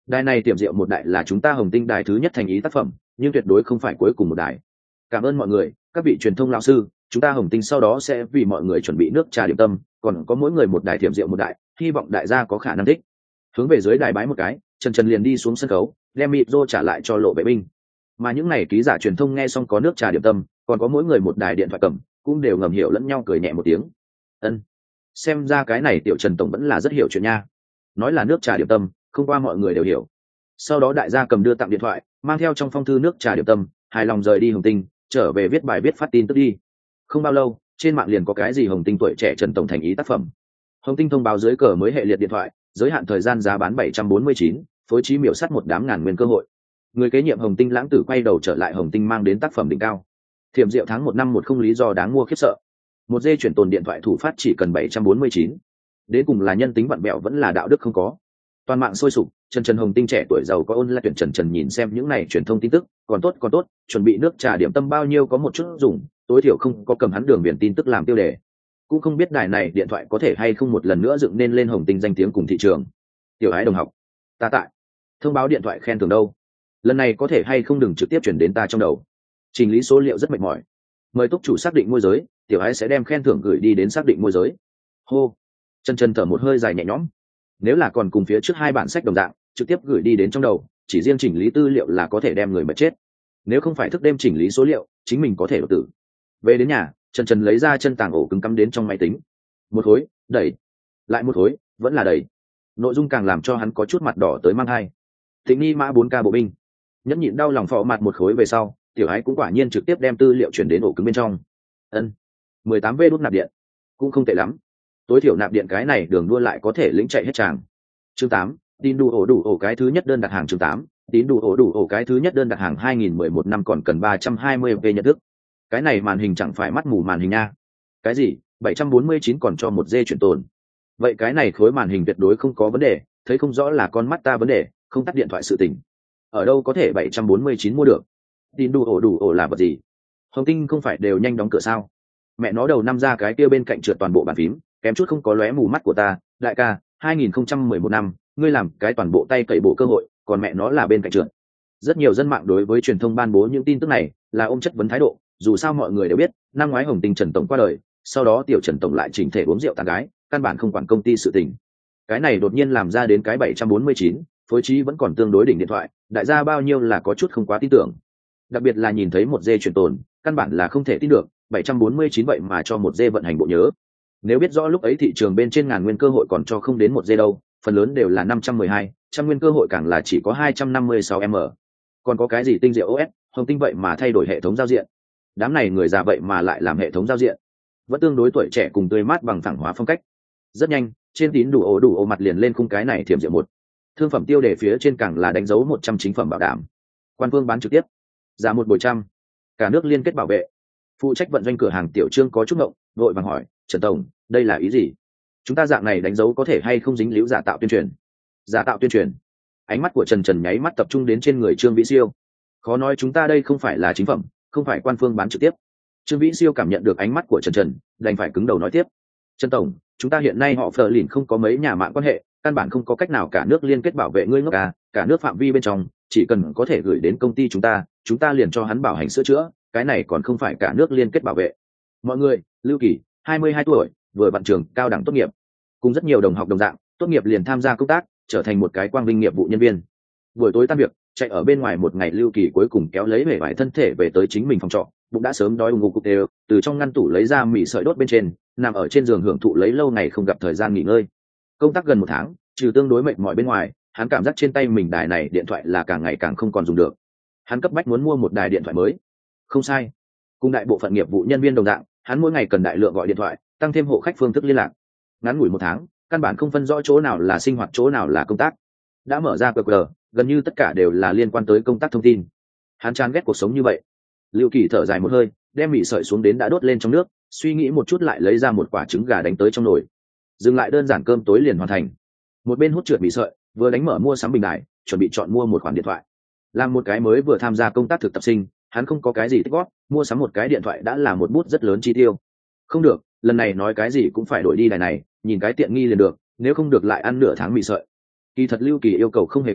Đài này tiệm rượu một đại là chúng ta Hồng Tinh đài thứ nhất thành ý tác phẩm, nhưng tuyệt đối không phải cuối cùng một đài. Cảm ơn mọi người, các vị truyền thông lão sư, chúng ta Hồng Tinh sau đó sẽ vì mọi người chuẩn bị nước trà điểm tâm, còn có mỗi người một đài tiệm rượu một đại, hy vọng đại gia có khả năng thích. Hướng về dưới đài bái một cái, Trần Trần liền đi xuống sân khấu, đem micro trả lại cho Lộ Vệ Binh. Mà những này ký giả truyền thông nghe xong có nước trà điểm tâm, còn có mỗi người một đài điện thoại cầm, cũng đều ngầm hiểu lẫn nhau cười nhẹ một tiếng. Ân, xem ra cái này tiểu Trần tổng vẫn là rất hiểu chuyện nha. Nói là nước trà điểm tâm, không qua mọi người đều hiểu. Sau đó đại gia cầm đưa tặng điện thoại, mang theo trong phong thư nước trà điểm tâm, hài lòng rời đi Hồng Tinh, trở về viết bài viết phát tin tức đi. Không bao lâu, trên mạng liền có cái gì Hồng Tinh tuổi trẻ Trần tổng thành ý tác phẩm. Hồng Tinh thông báo dưới cờ mới hệ liệt điện thoại, giới hạn thời gian giá bán bảy trăm bốn mươi chín, phối trí miểu sát một đám ngàn nguyên cơ hội. Người kế nhiệm Hồng Tinh lãng tử quay đầu trở lại Hồng Tinh mang đến tác phẩm đỉnh cao. Thiểm diệu tháng một năm một không lý do đáng mua khiếp sợ. Một dê chuyển tồn điện thoại thủ phát chỉ cần bảy trăm bốn mươi chín. Đến cùng là nhân tính vặn bẹo vẫn là đạo đức không có. Toàn mạng sôi sục, Trần Trần Hồng Tinh trẻ tuổi giàu có ôn lại tuyển Trần Trần nhìn xem những này truyền thông tin tức, còn tốt còn tốt, chuẩn bị nước trà điểm tâm bao nhiêu có một chút dùng, tối thiểu không có cầm hắn đường biển tin tức làm tiêu đề. Cũng không biết đài này điện thoại có thể hay không một lần nữa dựng nên lên Hồng Tinh danh tiếng cùng thị trường. Tiểu ái đồng học, ta tại. Thông báo điện thoại khen thưởng đâu? Lần này có thể hay không đừng trực tiếp chuyển đến ta trong đầu. Trình lý số liệu rất mệt mỏi. Mời túc chủ xác định môi giới, tiểu ái sẽ đem khen thưởng gửi đi đến xác định môi giới. Hô. Chân chân thở một hơi dài nhẹ nhõm. Nếu là còn cùng phía trước hai bản sách đồng dạng, trực tiếp gửi đi đến trong đầu, chỉ riêng chỉnh lý tư liệu là có thể đem người mà chết. Nếu không phải thức đêm chỉnh lý số liệu, chính mình có thể đột tử. Về đến nhà, Trần Trần lấy ra chân tàng ổ cứng cắm đến trong máy tính. Một khối, đẩy. Lại một khối, vẫn là đẩy. Nội dung càng làm cho hắn có chút mặt đỏ tới mang hai. Thịnh nghi mã bốn k bộ binh. Nhẫn nhịn đau lòng phò mặt một khối về sau, tiểu ái cũng quả nhiên trực tiếp đem tư liệu chuyển đến ổ cứng bên trong. Ân, mười tám v đốt nạp điện, cũng không tệ lắm. Tối thiểu nạp điện cái này đường đua lại có thể lĩnh chạy hết tràng. Chương tám, tín đủ ổ đủ ổ cái thứ nhất đơn đặt hàng chương tám, tín đủ ổ đủ ổ cái thứ nhất đơn đặt hàng hai nghìn mười một năm còn cần ba trăm hai mươi v nhận thức. Cái này màn hình chẳng phải mắt mù màn hình nha. Cái gì? bảy trăm bốn mươi chín còn cho một dê chuyển tồn. Vậy cái này khối màn hình tuyệt đối không có vấn đề, thấy không rõ là con mắt ta vấn đề, không tắt điện thoại sự tình. Ở đâu có thể bảy trăm bốn mươi chín mua được? Tín đủ ổ đủ ổ là vật gì? Hồng Tinh không phải đều nhanh đóng cửa sao? Mẹ nó đầu năm ra cái kia bên cạnh trượt toàn bộ bàn phím, kém chút không có lóe mù mắt của ta. Đại ca, hai nghìn không trăm mười một năm, ngươi làm cái toàn bộ tay cậy bộ cơ hội, còn mẹ nó là bên cạnh trượt. Rất nhiều dân mạng đối với truyền thông ban bố những tin tức này là ôm chất vấn thái độ, dù sao mọi người đều biết, năm ngoái Hồng Tinh Trần tổng qua đời, sau đó tiểu Trần tổng lại chỉnh thể uống rượu tán gái, căn bản không quản công ty sự tình. Cái này đột nhiên làm ra đến cái bảy trăm bốn mươi chín, phối trí vẫn còn tương đối đỉnh điện thoại, đại gia bao nhiêu là có chút không quá tin tưởng. Đặc biệt là nhìn thấy một dê truyền tồn, căn bản là không thể tin được, bảy trăm bốn mươi chín vậy mà cho một dê vận hành bộ nhớ. Nếu biết rõ lúc ấy thị trường bên trên ngàn nguyên cơ hội còn cho không đến một dê đâu, phần lớn đều là năm trăm mười hai, trăm nguyên cơ hội càng là chỉ có hai trăm năm mươi sáu m. Còn có cái gì tinh diệu ô ét, Hồng Tinh vậy mà thay đổi hệ thống giao diện. Đám này người già vậy mà lại làm hệ thống giao diện. Vẫn tương đối tuổi trẻ cùng tươi mát bằng thẳng hóa phong cách. Rất nhanh, trên tín đủ ổ đủ ổ mặt liền lên khung cái này thiểm diệu một. Thương phẩm tiêu đề phía trên càng là đánh dấu một trăm chính phẩm bảo đảm. Quan phương bán trực tiếp. Giá một bồi trăm. Cả nước liên kết bảo vệ. Phụ trách vận doanh cửa hàng tiểu trương có chút ngộng, vội vàng hỏi, Trần tổng, đây là ý gì? Chúng ta dạng này đánh dấu có thể hay không dính líu giả tạo tuyên truyền? Giả tạo tuyên truyền? Ánh mắt của Trần Trần nháy mắt tập trung đến trên người Trương Vĩ Siêu. Khó nói chúng ta đây không phải là chính phẩm, không phải quan phương bán trực tiếp. Trương Vĩ Siêu cảm nhận được ánh mắt của Trần Trần, đành phải cứng đầu nói tiếp. Trần tổng, chúng ta hiện nay họ Phở Lìn không có mấy nhà mạng quan hệ, căn bản không có cách nào cả nước liên kết bảo vệ ngươi ngốc à, cả nước phạm vi bên trong, chỉ cần có thể gửi đến công ty chúng ta, chúng ta liền cho hắn bảo hành sửa chữa, cái này còn không phải cả nước liên kết bảo vệ. Mọi người, Lưu Kỳ, hai mươi hai tuổi, vừa bạn trường cao đẳng tốt nghiệp, cùng rất nhiều đồng học đồng dạng, tốt nghiệp liền tham gia công tác, trở thành một cái quang vinh nghiệp vụ nhân viên. Buổi tối tan việc, chạy ở bên ngoài một ngày, Lưu Kỳ cuối cùng kéo lấy vẻ vải thân thể về tới chính mình phòng trọ, bụng đã sớm đói ù ngục cục đều, từ trong ngăn tủ lấy ra mì sợi đốt bên trên, nằm ở trên giường hưởng thụ lấy lâu ngày không gặp thời gian nghỉ ngơi. Công tác gần một tháng, trừ tương đối mệt mỏi bên ngoài, hắn cảm giác trên tay mình đài này điện thoại là càng ngày càng không còn dùng được. Hắn cấp bách muốn mua một đài điện thoại mới. Không sai, cùng đại bộ phận nghiệp vụ nhân viên đồng dạng, hắn mỗi ngày cần đại lượng gọi điện thoại, tăng thêm hộ khách phương thức liên lạc. Ngắn ngủi một tháng, căn bản không phân rõ chỗ nào là sinh hoạt, chỗ nào là công tác. Đã mở ra quy rờ, gần như tất cả đều là liên quan tới công tác thông tin. Hắn chán ghét cuộc sống như vậy. Lưu Kỳ thở dài một hơi, đem mì sợi xuống đến đã đốt lên trong nước, suy nghĩ một chút lại lấy ra một quả trứng gà đánh tới trong nồi. Dừng lại đơn giản cơm tối liền hoàn thành. Một bên hút trượt mì sợi, vừa đánh mở mua sắm bình đài, chuẩn bị chọn mua một khoản điện thoại. Làm một cái mới vừa tham gia công tác thực tập sinh, hắn không có cái gì tích góp, mua sắm một cái điện thoại đã là một bút rất lớn chi tiêu. Không được, lần này nói cái gì cũng phải đổi đi đài này, nhìn cái tiện nghi liền được, nếu không được lại ăn nửa tháng mì sợi. Kỳ thật Lưu Kỳ yêu cầu không hề cao,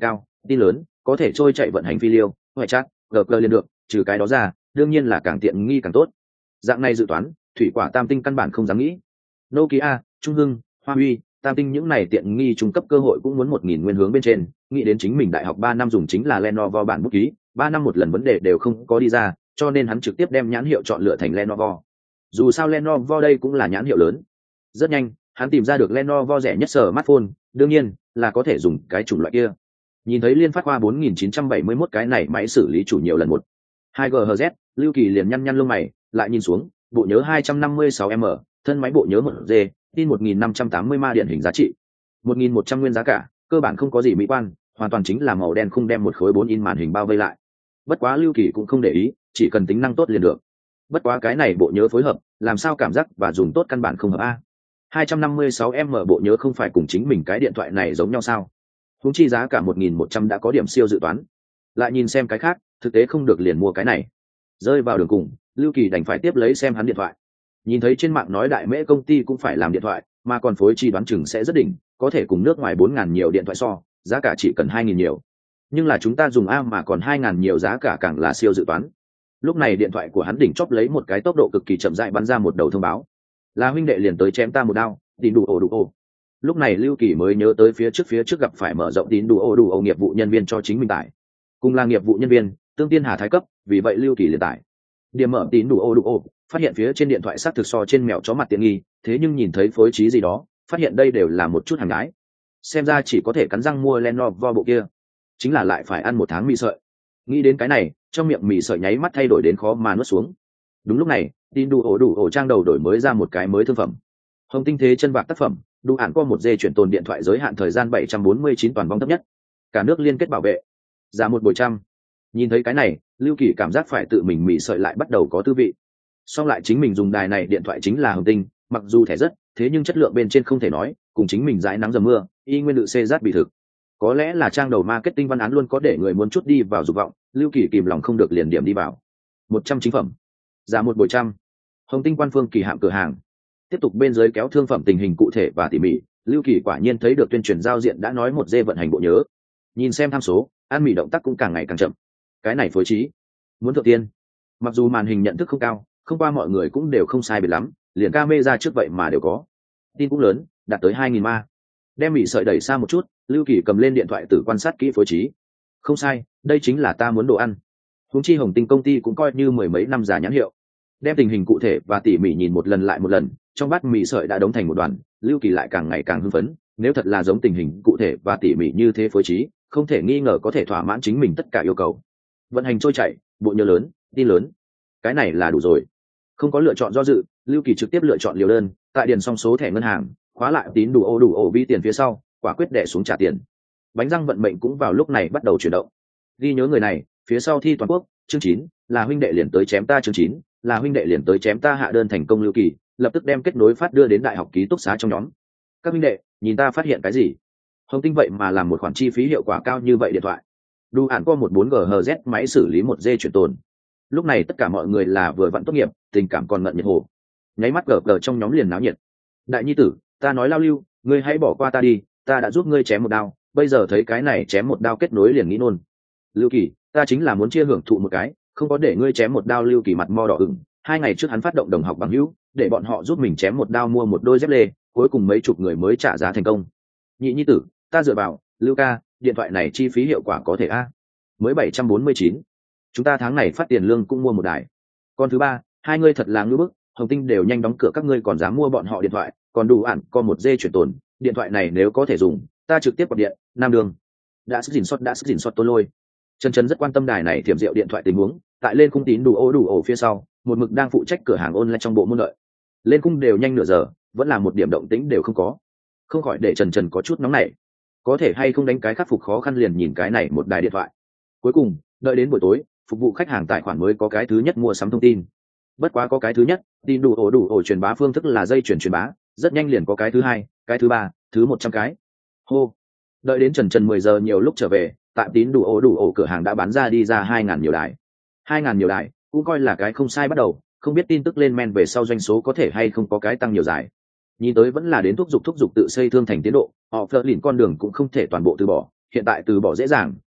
tin lớn có thể trôi chạy vận hành phi liêu ngoại chắc gờ gờ liền được, trừ cái đó ra đương nhiên là càng tiện nghi càng tốt. Dạng này dự toán thủy quả tam tinh căn bản không dám nghĩ. Nokia, Trung Hưng, Hoa Huy, tam tinh những này tiện nghi trung cấp cơ hội cũng muốn một nghìn nguyên hướng bên trên, nghĩ đến chính mình đại học ba năm dùng chính là Lenovo bản bút ký, ba năm một lần vấn đề đều không có đi ra, cho nên hắn trực tiếp đem nhãn hiệu chọn lựa thành Lenovo. Dù sao Lenovo đây cũng là nhãn hiệu lớn. Rất nhanh, hắn tìm ra được Lenovo rẻ nhất smartphone, đương nhiên là có thể dùng cái chủng loại kia. Nhìn thấy liên phát khoa bốn nghìn chín trăm bảy mươi mốt cái này máy xử lý chủ nhiều lần một hai gigahertz, Lưu Kỳ liền nhăn nhăn lông mày, lại nhìn xuống, bộ nhớ hai trăm năm mươi sáu M, thân máy bộ nhớ một G, tin một nghìn năm trăm tám mươi ma điện hình giá trị, một nghìn một trăm nguyên giá cả, cơ bản không có gì mỹ quan, hoàn toàn chính là màu đen khung đem một khối bốn in màn hình bao vây lại. Bất quá Lưu Kỳ cũng không để ý, chỉ cần tính năng tốt liền được. Bất quá cái này bộ nhớ phối hợp, làm sao cảm giác và dùng tốt căn bản không hợp a. hai trăm năm mươi sáu M bộ nhớ không phải cùng chính mình cái điện thoại này giống nhau sao? Huống chi giá cả một nghìn một trăm đã có điểm siêu dự toán. Lại nhìn xem cái khác, thực tế không được liền mua cái này. Rơi vào đường cùng, Lưu Kỳ đành phải tiếp lấy xem hắn điện thoại. Nhìn thấy trên mạng nói đại mễ công ty cũng phải làm điện thoại, mà còn phối chi đoán chừng sẽ rất đỉnh, có thể cùng nước ngoài bốn ngàn nhiều điện thoại so, giá cả chỉ cần hai nghìn nhiều. Nhưng là chúng ta dùng A mà còn hai ngàn nhiều giá cả càng là siêu dự toán. Lúc này điện thoại của hắn đỉnh chóp lấy một cái tốc độ cực kỳ chậm rãi bắn ra một đầu thông báo. Là huynh đệ liền tới chém ta một đao, tín đủ ổ đủ ổ. Lúc này Lưu Kỳ mới nhớ tới phía trước phía trước gặp phải mở rộng tín đủ ổ đủ ổ nghiệp vụ nhân viên cho chính mình tải. Cùng là nghiệp vụ nhân viên, tương tiên hà thái cấp, vì vậy Lưu Kỳ liền tải. Điểm mở tín đủ ổ đủ ổ, phát hiện phía trên điện thoại xác thực so trên mèo chó mặt tiện nghi, thế nhưng nhìn thấy phối trí gì đó, phát hiện đây đều là một chút hàng gái. Xem ra chỉ có thể cắn răng mua Lenovo bộ kia, chính là lại phải ăn một tháng mì sợi. Nghĩ đến cái này, trong miệng mì sợi nháy mắt thay đổi đến khó mà nuốt xuống. Đúng lúc này, tin đủ ổ đủ ổ trang đầu đổi mới ra một cái mới thương phẩm. Hồng tinh thế chân bạc tác phẩm, đủ ản có một dê chuyển tồn điện thoại giới hạn thời gian bảy trăm bốn mươi chín toàn vong thấp nhất. Cả nước liên kết bảo vệ. Giá một bồi trăm. Nhìn thấy cái này, Lưu Kỳ cảm giác phải tự mình mì sợi lại bắt đầu có tư vị. Song lại chính mình dùng đài này điện thoại chính là Hồng tinh, mặc dù thẻ rất, thế nhưng chất lượng bên trên không thể nói, cùng chính mình dãi nắng dầm mưa, y nguyên lự xê rát bị thực. Có lẽ là trang đầu marketing văn án luôn có để người muốn chút đi vào dục vọng, Lưu Kỳ kìm lòng không được liền điểm đi vào. Một trăm chính phẩm. Giá một bồi trăm. Hồng tinh quan phương kỳ hạm cửa hàng. Tiếp tục bên dưới kéo thương phẩm tình hình cụ thể và tỉ mỉ, Lưu Kỳ quả nhiên thấy được tuyên truyền giao diện đã nói một dê vận hành bộ nhớ. Nhìn xem tham số, ăn mì động tác cũng càng ngày càng chậm. Cái này phối trí, muốn thượng tiên. Mặc dù màn hình nhận thức không cao, không qua mọi người cũng đều không sai biệt lắm, liền camera trước vậy mà đều có. Tin cũng lớn, đạt tới hai nghìn ma. Đem mì sợi đẩy xa một chút, Lưu Kỳ cầm lên điện thoại tử quan sát kỹ phối trí. Không sai, đây chính là ta muốn đồ ăn. Huống chi Hồng tinh công ty cũng coi như mười mấy năm giả nhãn hiệu. Đem tình hình cụ thể và tỉ mỉ nhìn một lần lại một lần, trong bát mì sợi đã đóng thành một đoàn, Lưu Kỳ lại càng ngày càng hưng phấn. Nếu thật là giống tình hình cụ thể và tỉ mỉ như thế phối trí, không thể nghi ngờ có thể thỏa mãn chính mình tất cả yêu cầu. Vận hành trôi chảy, bộ nhớ lớn, tin lớn, cái này là đủ rồi. Không có lựa chọn do dự, Lưu Kỳ trực tiếp lựa chọn liều đơn, tại điền xong số thẻ ngân hàng, khóa lại tín đủ ô đủ ổ vi tiền phía sau, quả quyết đẻ xuống trả tiền. Bánh răng vận mệnh cũng vào lúc này bắt đầu chuyển động. Ghi nhớ người này, phía sau thi toàn quốc, chương chín, là huynh đệ liền tới chém ta chương chín, là huynh đệ liền tới chém ta hạ đơn thành công. Lưu Kỳ lập tức đem kết nối phát đưa đến đại học ký túc xá trong nhóm. Các huynh đệ, nhìn ta phát hiện cái gì? Hồng tinh vậy mà làm một khoản chi phí hiệu quả cao như vậy điện thoại. Đủ ản có một bốn gigahertz máy xử lý một dê chuyển tồn. Lúc này tất cả mọi người là vừa vặn tốt nghiệp, tình cảm còn ngận nhiệt hồ. Nháy mắt gờ gờ trong nhóm liền náo nhiệt. Đại nhi tử, ta nói lao Lưu, ngươi hãy bỏ qua ta đi, ta đã giúp ngươi chém một đao, bây giờ thấy cái này chém một đao kết nối liền nghĩ nôn. Lưu Kỳ, ta chính là muốn chia hưởng thụ một cái, không có để ngươi chém một đao. Lưu Kỳ mặt mo đỏ ửng, hai ngày trước hắn phát động đồng học bằng hữu, để bọn họ giúp mình chém một đao mua một đôi dép lê, cuối cùng mấy chục người mới trả giá thành công. Nhị nhi tử, ta dựa vào, Lưu ca, điện thoại này chi phí hiệu quả có thể a? Mới bảy trăm bốn mươi chín. Chúng ta tháng này phát tiền lương cũng mua một đài. Con thứ ba, hai ngươi thật là ngưỡng bức, Hồng tinh đều nhanh đóng cửa các ngươi còn dám mua bọn họ điện thoại, còn đủ ản có một dê chuyển tồn, điện thoại này nếu có thể dùng, ta trực tiếp gọi điện. Nam Đường đã sức dình xót đã sức dình xót tôi lôi. Trần Trần rất quan tâm đài này thiểm diệu điện thoại tình huống, tại lên khung tín đủ ô đủ ổ phía sau, một mực đang phụ trách cửa hàng online trong bộ môn lợi. Lên khung đều nhanh nửa giờ, vẫn là một điểm động tĩnh đều không có, không khỏi để Trần Trần có chút nóng nảy. Có thể hay không đánh cái khắc phục khó khăn liền nhìn cái này một đài điện thoại. Cuối cùng, đợi đến buổi tối, phục vụ khách hàng tài khoản mới có cái thứ nhất mua sắm thông tin. Bất quá có cái thứ nhất, tin đủ ổ đủ ổ truyền bá phương thức là dây chuyển truyền bá, rất nhanh liền có cái thứ hai, cái thứ ba, thứ một trăm cái. Hô. Đợi đến Trần Trần mười giờ nhiều lúc trở về, tại tín đủ ổ đủ ổ cửa hàng đã bán ra đi ra hai ngàn nhiều đài. hai ngàn nhiều đài, cũng coi là cái không sai bắt đầu, không biết tin tức lên men về sau doanh số có thể hay không có cái tăng nhiều giải. Nhìn tới vẫn là đến thúc giục thúc giục tự xây thương thành tiến độ, họ phớt lìn con đường cũng không thể toàn bộ từ bỏ, hiện tại từ bỏ dễ dàng,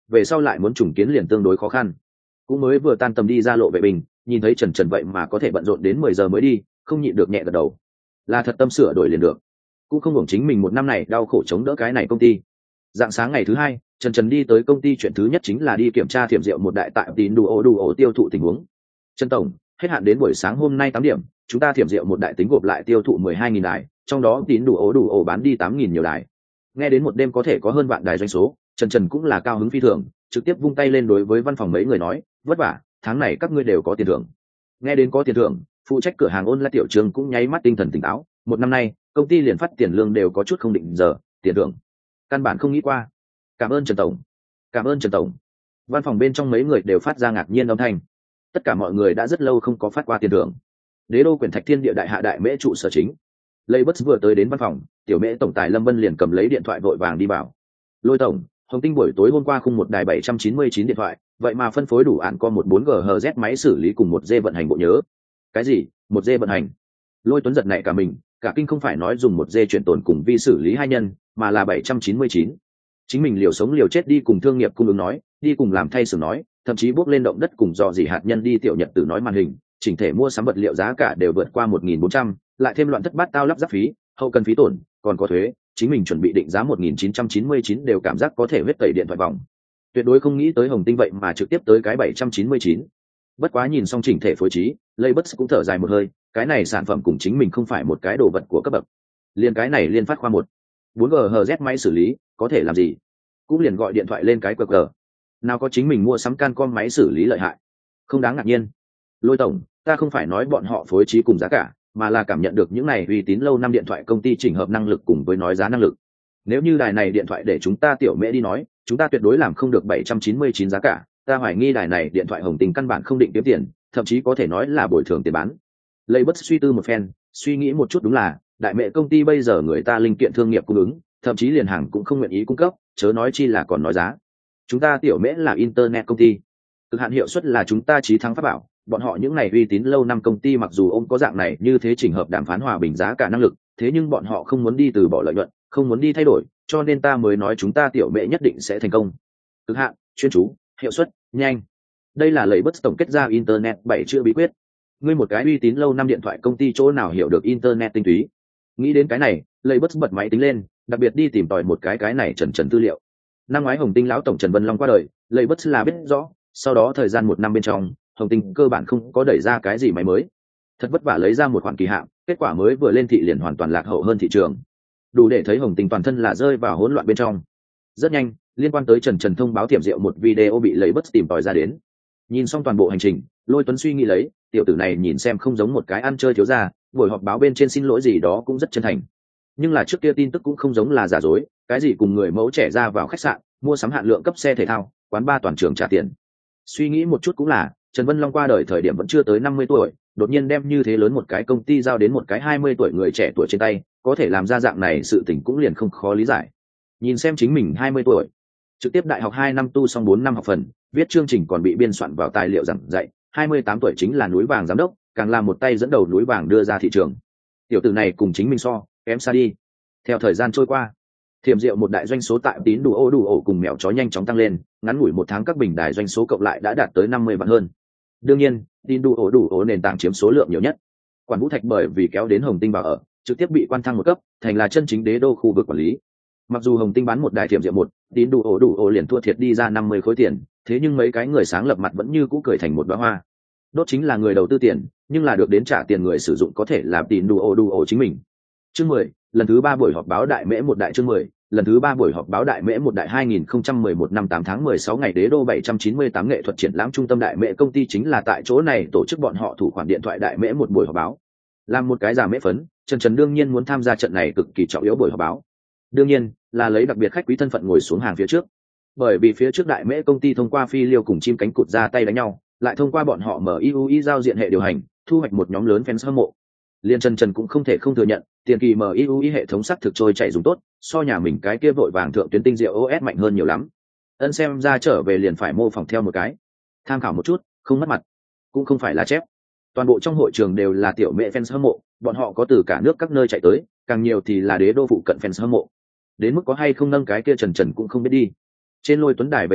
về sau lại muốn trùng kiến liền tương đối khó khăn. Cũng mới vừa tan tầm đi ra lộ vệ bình, nhìn thấy Trần Trần vậy mà có thể bận rộn đến mười giờ mới đi, không nhịn được nhẹ gật đầu. Là thật tâm sửa đổi liền được, cũng không hưởng chính mình một năm này đau khổ chống đỡ cái này công ty. Dạng sáng ngày thứ hai, Trần Trần đi tới công ty, chuyện thứ nhất chính là đi kiểm tra thiểm rượu một đại tại tín đủ ổ đủ ổ tiêu thụ tình huống. Trần tổng, hết hạn đến buổi sáng hôm nay tám điểm, chúng ta thiểm rượu một đại tính gộp lại tiêu thụ mười hai nghìn đài, trong đó tín đủ ổ đủ ổ bán đi tám nghìn nhiều đài. Nghe đến một đêm có thể có hơn vạn đài doanh số, Trần Trần cũng là cao hứng phi thường, trực tiếp vung tay lên đối với văn phòng mấy người nói, vất vả, tháng này các ngươi đều có tiền thưởng. Nghe đến có tiền thưởng, phụ trách cửa hàng Online Tiểu Trương cũng nháy mắt tinh thần tỉnh táo, một năm nay công ty liền phát tiền lương đều có chút không định giờ, tiền thưởng căn bản không nghĩ qua. Cảm ơn Trần tổng, cảm ơn Trần tổng. Văn phòng bên trong mấy người đều phát ra ngạc nhiên âm thanh. Tất cả mọi người đã rất lâu không có phát qua tiền thưởng. Đế đô quyển thạch thiên địa đại hạ đại mễ trụ sở chính, Lây Bất vừa tới đến văn phòng, tiểu mễ tổng tài Lâm Vân liền cầm lấy điện thoại vội vàng đi vào. Lôi tổng, Hồng Tinh buổi tối hôm qua khung một đài bảy trăm chín mươi chín điện thoại, vậy mà phân phối đủ án có một bốn gigahertz máy xử lý cùng một G vận hành bộ nhớ. Cái gì? Một G vận hành? Lôi Tuấn giật nảy cả mình, cả kinh không phải nói dùng một G chuyển tồn cùng vi xử lý hai nhân, mà là bảy trăm chín mươi chín. Chính mình liều sống liều chết đi cùng thương nghiệp cung ứng nói, đi cùng làm thay xưởng nói, thậm chí bước lên động đất cùng dò dỉ hạt nhân đi tiểu nhật tử nói màn hình, chỉnh thể mua sắm vật liệu giá cả đều vượt qua một nghìn bốn trăm, lại thêm loạn thất bát tao lắp ráp phí, hậu cần phí tổn, còn có thuế, chính mình chuẩn bị định giá một nghìn chín trăm chín mươi chín đều cảm giác có thể huyết tẩy điện thoại vòng. Tuyệt đối không nghĩ tới Hồng Tinh vậy mà trực tiếp tới cái bảy trăm chín mươi chín. Bất quá nhìn xong chỉnh thể phối trí, Laybus cũng thở dài một hơi, cái này sản phẩm cùng chính mình không phải một cái đồ vật của cấp bậc. Liên cái này liên phát khoa một, bốn gigahertz máy xử lý, có thể làm gì? Cũng liền gọi điện thoại lên cái quy rờ. Nào có chính mình mua sắm Cancom máy xử lý lợi hại. Không đáng ngạc nhiên. Lôi tổng, ta không phải nói bọn họ phối trí cùng giá cả, mà là cảm nhận được những này uy tín lâu năm điện thoại công ty chỉnh hợp năng lực cùng với nói giá năng lực. Nếu như đài này điện thoại để chúng ta tiểu mễ đi nói, chúng ta tuyệt đối làm không được bảy trăm chín mươi chín giá cả, ta hoài nghi đài này điện thoại Hồng Tinh căn bản không định kiếm tiền, thậm chí có thể nói là bồi thường tiền bán. Laybus suy tư một phen, suy nghĩ một chút, đúng là đại mẹ công ty bây giờ người ta linh kiện thương nghiệp cung ứng, thậm chí liền hàng cũng không nguyện ý cung cấp, chớ nói chi là còn nói giá. Chúng ta tiểu mễ là internet công ty, cực hạn hiệu suất là chúng ta chí thắng pháp bảo, bọn họ những này uy tín lâu năm công ty mặc dù ôm có dạng này như thế chỉnh hợp đàm phán hòa bình giá cả năng lực, thế nhưng bọn họ không muốn đi từ bỏ lợi nhuận, không muốn đi thay đổi, cho nên ta mới nói chúng ta tiểu mễ nhất định sẽ thành công. Cực hạn, chuyên chú, hiệu suất, nhanh. Đây là lời bất tổng kết ra internet bảy chữ bí quyết. Ngươi một cái uy tín lâu năm điện thoại công ty chỗ nào hiểu được internet tinh túy? Nghĩ đến cái này, lời bất bật máy tính lên, đặc biệt đi tìm tòi một cái cái này trần trần tư liệu. Năm ngoái Hồng Tinh lão tổng Trần Vân Long qua đời, lời bất là biết rõ, sau đó thời gian một năm bên trong, Hồng Tinh cơ bản không có đẩy ra cái gì máy mới. Thật vất vả lấy ra một khoản kỳ hạn, kết quả mới vừa lên thị liền hoàn toàn lạc hậu hơn thị trường. Đủ để thấy Hồng Tinh toàn thân là rơi vào hỗn loạn bên trong. Rất nhanh, liên quan tới Trần Trần thông báo tiệm rượu một video bị lấy bất tìm tòi ra đến. Nhìn xong toàn bộ hành trình, Lôi Tuấn suy nghĩ lấy, tiểu tử này nhìn xem không giống một cái ăn chơi thiếu gia, buổi họp báo bên trên xin lỗi gì đó cũng rất chân thành. Nhưng là trước kia tin tức cũng không giống là giả dối, cái gì cùng người mẫu trẻ ra vào khách sạn, mua sắm hạn lượng cấp xe thể thao, quán bar toàn trường trả tiền. Suy nghĩ một chút cũng là, Trần Vân Long qua đời thời điểm vẫn chưa tới năm mươi tuổi, đột nhiên đem như thế lớn một cái công ty giao đến một cái hai mươi tuổi người trẻ tuổi trên tay, có thể làm ra dạng này sự tình cũng liền không khó lý giải. Nhìn xem chính mình hai mươi tuổi, trực tiếp đại học hai năm tu xong bốn năm học phần, viết chương trình còn bị biên soạn vào tài liệu giảng dạy, hai mươi tám tuổi chính là núi vàng giám đốc, càng là một tay dẫn đầu núi vàng đưa ra thị trường. Tiểu tử này cùng chính mình so, kém xa đi. Theo thời gian trôi qua, thiểm rượu một đại doanh số tại tín đủ ô đủ ổ cùng mèo chó nhanh chóng tăng lên, ngắn ngủi một tháng các bình đài doanh số cộng lại đã đạt tới năm mươi vạn hơn. Đương nhiên, tín đủ ổ đủ ổ nền tảng chiếm số lượng nhiều nhất. Quản Vũ Thạch bởi vì kéo đến Hồng Tinh vào ở, trực tiếp bị quan thăng một cấp, thành là chân chính đế đô khu vực quản lý. Mặc dù Hồng Tinh bán một đài thiểm rượu một, tín đủ ổ đủ ổ liền thua thiệt đi ra năm mươi khối tiền, thế nhưng mấy cái người sáng lập mặt vẫn như cũ cười thành một đóa hoa. Đốt chính là người đầu tư tiền, nhưng là được đến trả tiền người sử dụng có thể là tín đủ ổ đủ ổ chính mình. Chương mười, lần thứ ba buổi họp báo đại mễ một đại chương mười, lần thứ ba buổi họp báo đại mễ một đại hai nghìn không trăm mười một năm tám tháng mười sáu ngày đế đô bảy trăm chín mươi tám nghệ thuật triển lãm trung tâm đại mễ công ty chính là tại chỗ này tổ chức bọn họ thủ khoản điện thoại đại mễ một buổi họp báo. Làm một cái giả mễ phấn, Trần Trần đương nhiên muốn tham gia trận này cực kỳ trọng yếu buổi họp báo. Đương nhiên là lấy đặc biệt khách quý thân phận ngồi xuống hàng phía trước. Bởi vì phía trước đại mễ công ty thông qua phi liêu cùng chim cánh cụt ra tay đánh nhau, lại thông qua bọn họ mở i u i giao diện hệ điều hành, thu hoạch một nhóm lớn fans hâm mộ. Liên Trần Trần cũng không thể không thừa nhận, tiền kỳ em i u i hệ thống sắc thực trôi chạy dùng tốt, so nhà mình cái kia vội vàng thượng tuyến tinh diệu ô ét mạnh hơn nhiều lắm. Ân xem ra trở về liền phải mô phỏng theo một cái, tham khảo một chút, không mất mặt, cũng không phải là chép. Toàn bộ trong hội trường đều là tiểu mẹ fans hâm mộ, bọn họ có từ cả nước các nơi chạy tới, càng nhiều thì là đế đô phụ cận fans hâm mộ. Đến mức có hay không nâng cái kia Trần Trần cũng không biết đi. Trên Lôi Tuấn đài về sau,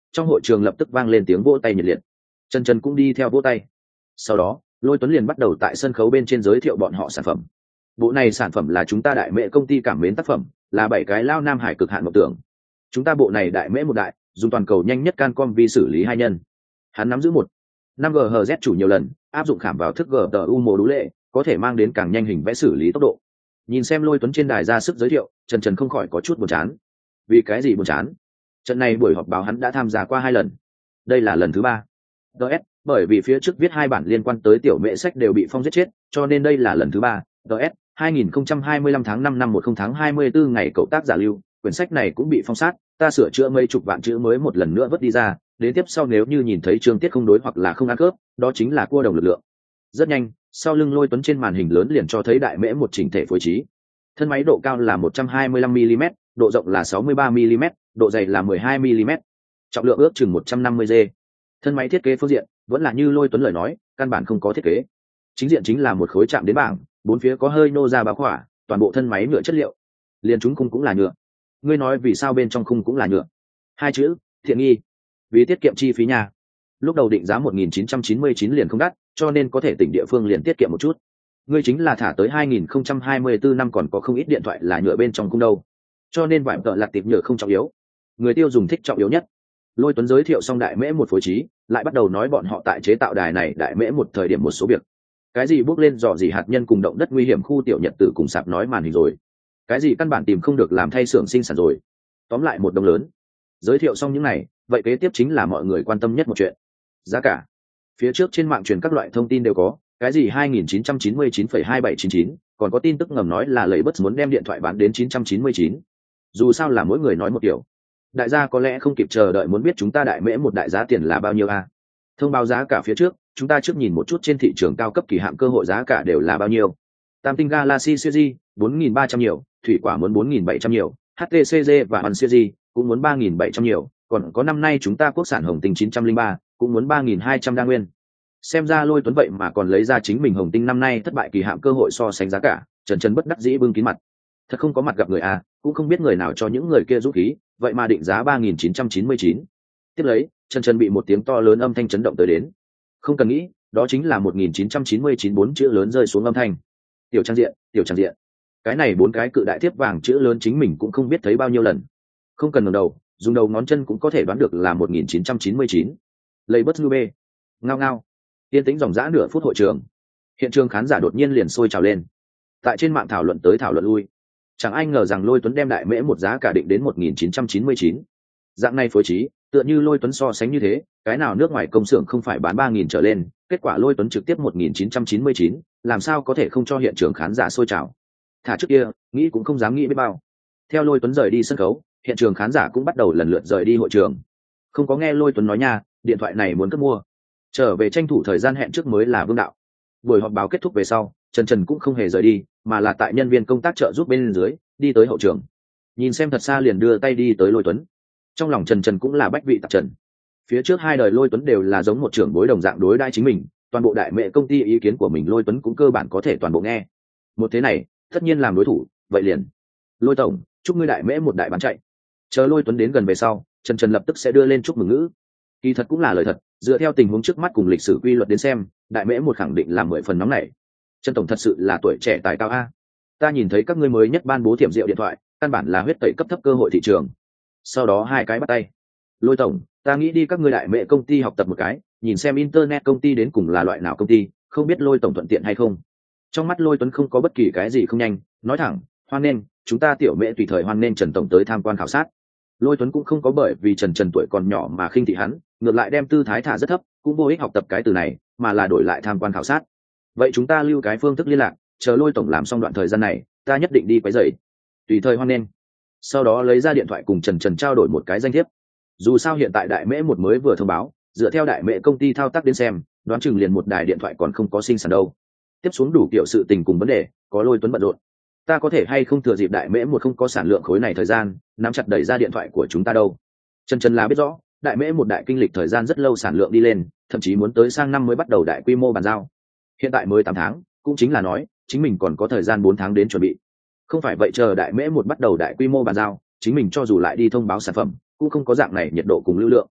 trong hội trường lập tức vang lên tiếng vỗ tay nhiệt liệt. Trần Trần cũng đi theo vỗ tay. Sau đó Lôi Tuấn liền bắt đầu tại sân khấu bên trên giới thiệu bọn họ sản phẩm. Bộ này sản phẩm là chúng ta Đại Mễ công ty cảm mến tác phẩm, là bảy cái lao nam hải cực hạn mộng tưởng. Chúng ta bộ này Đại Mễ một đại, dùng toàn cầu nhanh nhất Cancom vi xử lý hai nhân. Hắn nắm giữ một năm gigahertz chủ nhiều lần, áp dụng khảm vào thức giê tê u mô đũ lệ, có thể mang đến càng nhanh hình vẽ xử lý tốc độ. Nhìn xem Lôi Tuấn trên đài ra sức giới thiệu, Trần Trần không khỏi có chút buồn chán. Vì cái gì buồn chán? Trận này buổi họp báo hắn đã tham gia qua hai lần, đây là lần thứ ba. ds bởi vì phía trước viết hai bản liên quan tới tiểu mễ sách đều bị phong giết chết, cho nên đây là lần thứ ba. ds hai nghìn không trăm hai mươi lăm tháng năm năm một không tháng hai mươi tư ngày cậu tác giả lưu, quyển sách này cũng bị phong sát, ta sửa chữa mấy chục vạn chữ mới một lần nữa vớt đi ra, đến tiếp sau nếu như nhìn thấy chương tiết không đối hoặc là không ăn khớp, đó chính là cua đồng lực lượng. Rất nhanh, sau lưng Lôi Tuấn trên màn hình lớn liền cho thấy Đại Mễ một chỉnh thể phối trí. Thân máy độ cao là một trăm hai mươi lăm mi li mét, độ rộng là sáu mươi ba mi li mét, độ dày là mười hai mi li mét, trọng lượng ước chừng một trăm năm mươi g. Thân máy thiết kế phương diện vẫn là như Lôi Tuấn lời nói, căn bản không có thiết kế. Chính diện chính là một khối chạm đến bảng, bốn phía có hơi nô ra bao khỏa, toàn bộ thân máy nhựa chất liệu, liền chúng khung cũng là nhựa. Ngươi nói vì sao bên trong khung cũng là nhựa? Hai chữ, thiện nghi. Vì tiết kiệm chi phí nhà. Lúc đầu định giá một nghìn chín trăm chín mươi chín liền không đắt, cho nên có thể tỉnh địa phương liền tiết kiệm một chút. Ngươi chính là thả tới hai nghìn không trăm hai mươi tư năm còn có không ít điện thoại là nhựa bên trong khung đâu. Cho nên vải tợ lạc tiệp nhựa không trọng yếu. Người tiêu dùng thích trọng yếu nhất. Lôi Tuấn giới thiệu xong Đại Mễ một phối trí, lại bắt đầu nói bọn họ tại chế tạo đài này Đại Mễ một thời điểm một số việc. Cái gì bước lên dò dỉ hạt nhân cùng động đất nguy hiểm khu tiểu nhật tử cùng sạp nói màn hình rồi. Cái gì căn bản tìm không được làm thay xưởng sinh sản rồi. Tóm lại một đồng lớn. Giới thiệu xong những này, vậy kế tiếp chính là mọi người quan tâm nhất một chuyện. Giá cả. Phía trước trên mạng truyền các loại thông tin đều có, cái gì hai nghìn chín trăm chín mươi chín phẩy hai bảy chín chín, còn có tin tức ngầm nói là lấy bất muốn đem điện thoại bán đến chín trăm chín mươi chín. Dù sao là mỗi người nói một kiểu. Đại gia có lẽ không kịp chờ đợi muốn biết chúng ta Đại Mễ một đại giá tiền là bao nhiêu à? Thông báo giá cả phía trước, chúng ta trước nhìn một chút trên thị trường cao cấp kỳ hạn cơ hội giá cả đều là bao nhiêu. Tam tinh Galaxy Series bốn nghìn ba trăm nhiều, thủy quả muốn bốn nghìn bảy trăm nhiều, hát tê xê giê và One Series cũng muốn ba nghìn bảy trăm nhiều, còn có năm nay chúng ta quốc sản Hồng Tinh chín trăm lẻ ba cũng muốn ba nghìn hai trăm đa nguyên. Xem ra Lôi Tuấn vậy mà còn lấy ra chính mình Hồng Tinh năm nay thất bại kỳ hạn cơ hội so sánh giá cả, Trần Trần bất đắc dĩ bưng kín mặt. Thật không có mặt gặp người à, cũng không biết người nào cho những người kia dũng khí, vậy mà định giá ba nghìn chín trăm chín mươi chín. Tiếp lấy, Trần Trần bị một tiếng to lớn âm thanh chấn động tới đến. Không cần nghĩ, đó chính là một nghìn chín trăm chín mươi chín bốn chữ lớn rơi xuống âm thanh. Tiểu trang diện, tiểu trang diện. Cái này bốn cái cự đại thiếp vàng chữ lớn chính mình cũng không biết thấy bao nhiêu lần. Không cần ngẩng đầu, dùng đầu ngón chân cũng có thể đoán được là một nghìn chín trăm chín mươi chín. Lấy bất lưu bê. Ngao ngao. Yên tĩnh dòng dã nửa phút hội trường. Hiện trường khán giả đột nhiên liền sôi trào lên. Tại trên mạng thảo luận tới thảo luận lui. Chẳng ai ngờ rằng Lôi Tuấn đem Đại Mễ một giá cả định đến một nghìn chín trăm chín mươi chín. Dạng này phối trí, tựa như Lôi Tuấn so sánh như thế, cái nào nước ngoài công xưởng không phải bán ba nghìn trở lên, kết quả Lôi Tuấn trực tiếp một nghìn chín trăm chín mươi chín, làm sao có thể không cho hiện trường khán giả sôi trào. Thả trước kia, nghĩ cũng không dám nghĩ biết bao. Theo Lôi Tuấn rời đi sân khấu, hiện trường khán giả cũng bắt đầu lần lượt rời đi hội trường. Không có nghe Lôi Tuấn nói nha, điện thoại này muốn cất mua. Trở về tranh thủ thời gian hẹn trước mới là vương đạo. Buổi họp báo kết thúc về sau, Trần Trần cũng không hề rời đi, mà là tại nhân viên công tác trợ giúp bên dưới, đi tới hậu trường. Nhìn xem thật xa liền đưa tay đi tới Lôi Tuấn. Trong lòng Trần Trần cũng là bách vị tạp trần. Phía trước hai đời Lôi Tuấn đều là giống một trưởng bối đồng dạng đối đãi chính mình, toàn bộ Đại Mễ công ty ý kiến của mình Lôi Tuấn cũng cơ bản có thể toàn bộ nghe. Một thế này, tất nhiên làm đối thủ, vậy liền. Lôi tổng, chúc ngươi Đại Mễ một đại bán chạy. Chờ Lôi Tuấn đến gần về sau, Trần Trần lập tức sẽ đưa lên chúc mừng ngữ. Kỳ thật cũng là lời thật, dựa theo tình huống trước mắt cùng lịch sử quy luật đến xem, Đại Mễ một khẳng định là mười phần nóng này. Trần tổng thật sự là tuổi trẻ tài cao a. Ta nhìn thấy các ngươi mới nhất ban bố thiểm diệu điện thoại, căn bản là huyết tẩy cấp thấp cơ hội thị trường. Sau đó hai cái bắt tay. Lôi tổng, ta nghĩ đi các ngươi Đại Mễ công ty học tập một cái, nhìn xem internet công ty đến cùng là loại nào công ty, không biết Lôi tổng thuận tiện hay không. Trong mắt Lôi Tuấn không có bất kỳ cái gì không nhanh, nói thẳng, hoan nên, chúng ta Tiểu Mễ tùy thời hoan nên Trần tổng tới tham quan khảo sát. Lôi Tuấn cũng không có bởi vì Trần Trần tuổi còn nhỏ mà khinh thị hắn, ngược lại đem tư thái thả rất thấp, cũng vô ích học tập cái từ này, mà là đổi lại tham quan khảo sát. Vậy chúng ta lưu cái phương thức liên lạc, chờ Lôi tổng làm xong đoạn thời gian này, ta nhất định đi quấy rầy. Tùy thời hoan nên. Sau đó lấy ra điện thoại cùng Trần Trần trao đổi một cái danh thiếp. Dù sao hiện tại Đại Mễ một mới vừa thông báo, dựa theo Đại Mễ công ty thao tác đến xem, đoán chừng liền một đài điện thoại còn không có sinh sản đâu. Tiếp xuống đủ kiểu sự tình cùng vấn đề, có Lôi Tuấn bận rộn. Ta có thể hay không thừa dịp Đại Mễ một không có sản lượng khối này thời gian, nắm chặt đẩy ra điện thoại của chúng ta đâu. Trần Trần là biết rõ, Đại Mễ một đại kinh lịch thời gian rất lâu sản lượng đi lên, thậm chí muốn tới sang năm mới bắt đầu đại quy mô bàn giao. Hiện tại mới tám tháng, cũng chính là nói, chính mình còn có thời gian bốn tháng đến chuẩn bị. Không phải vậy chờ Đại Mễ một bắt đầu đại quy mô bàn giao, chính mình cho dù lại đi thông báo sản phẩm, cũng không có dạng này nhiệt độ cùng lưu lượng.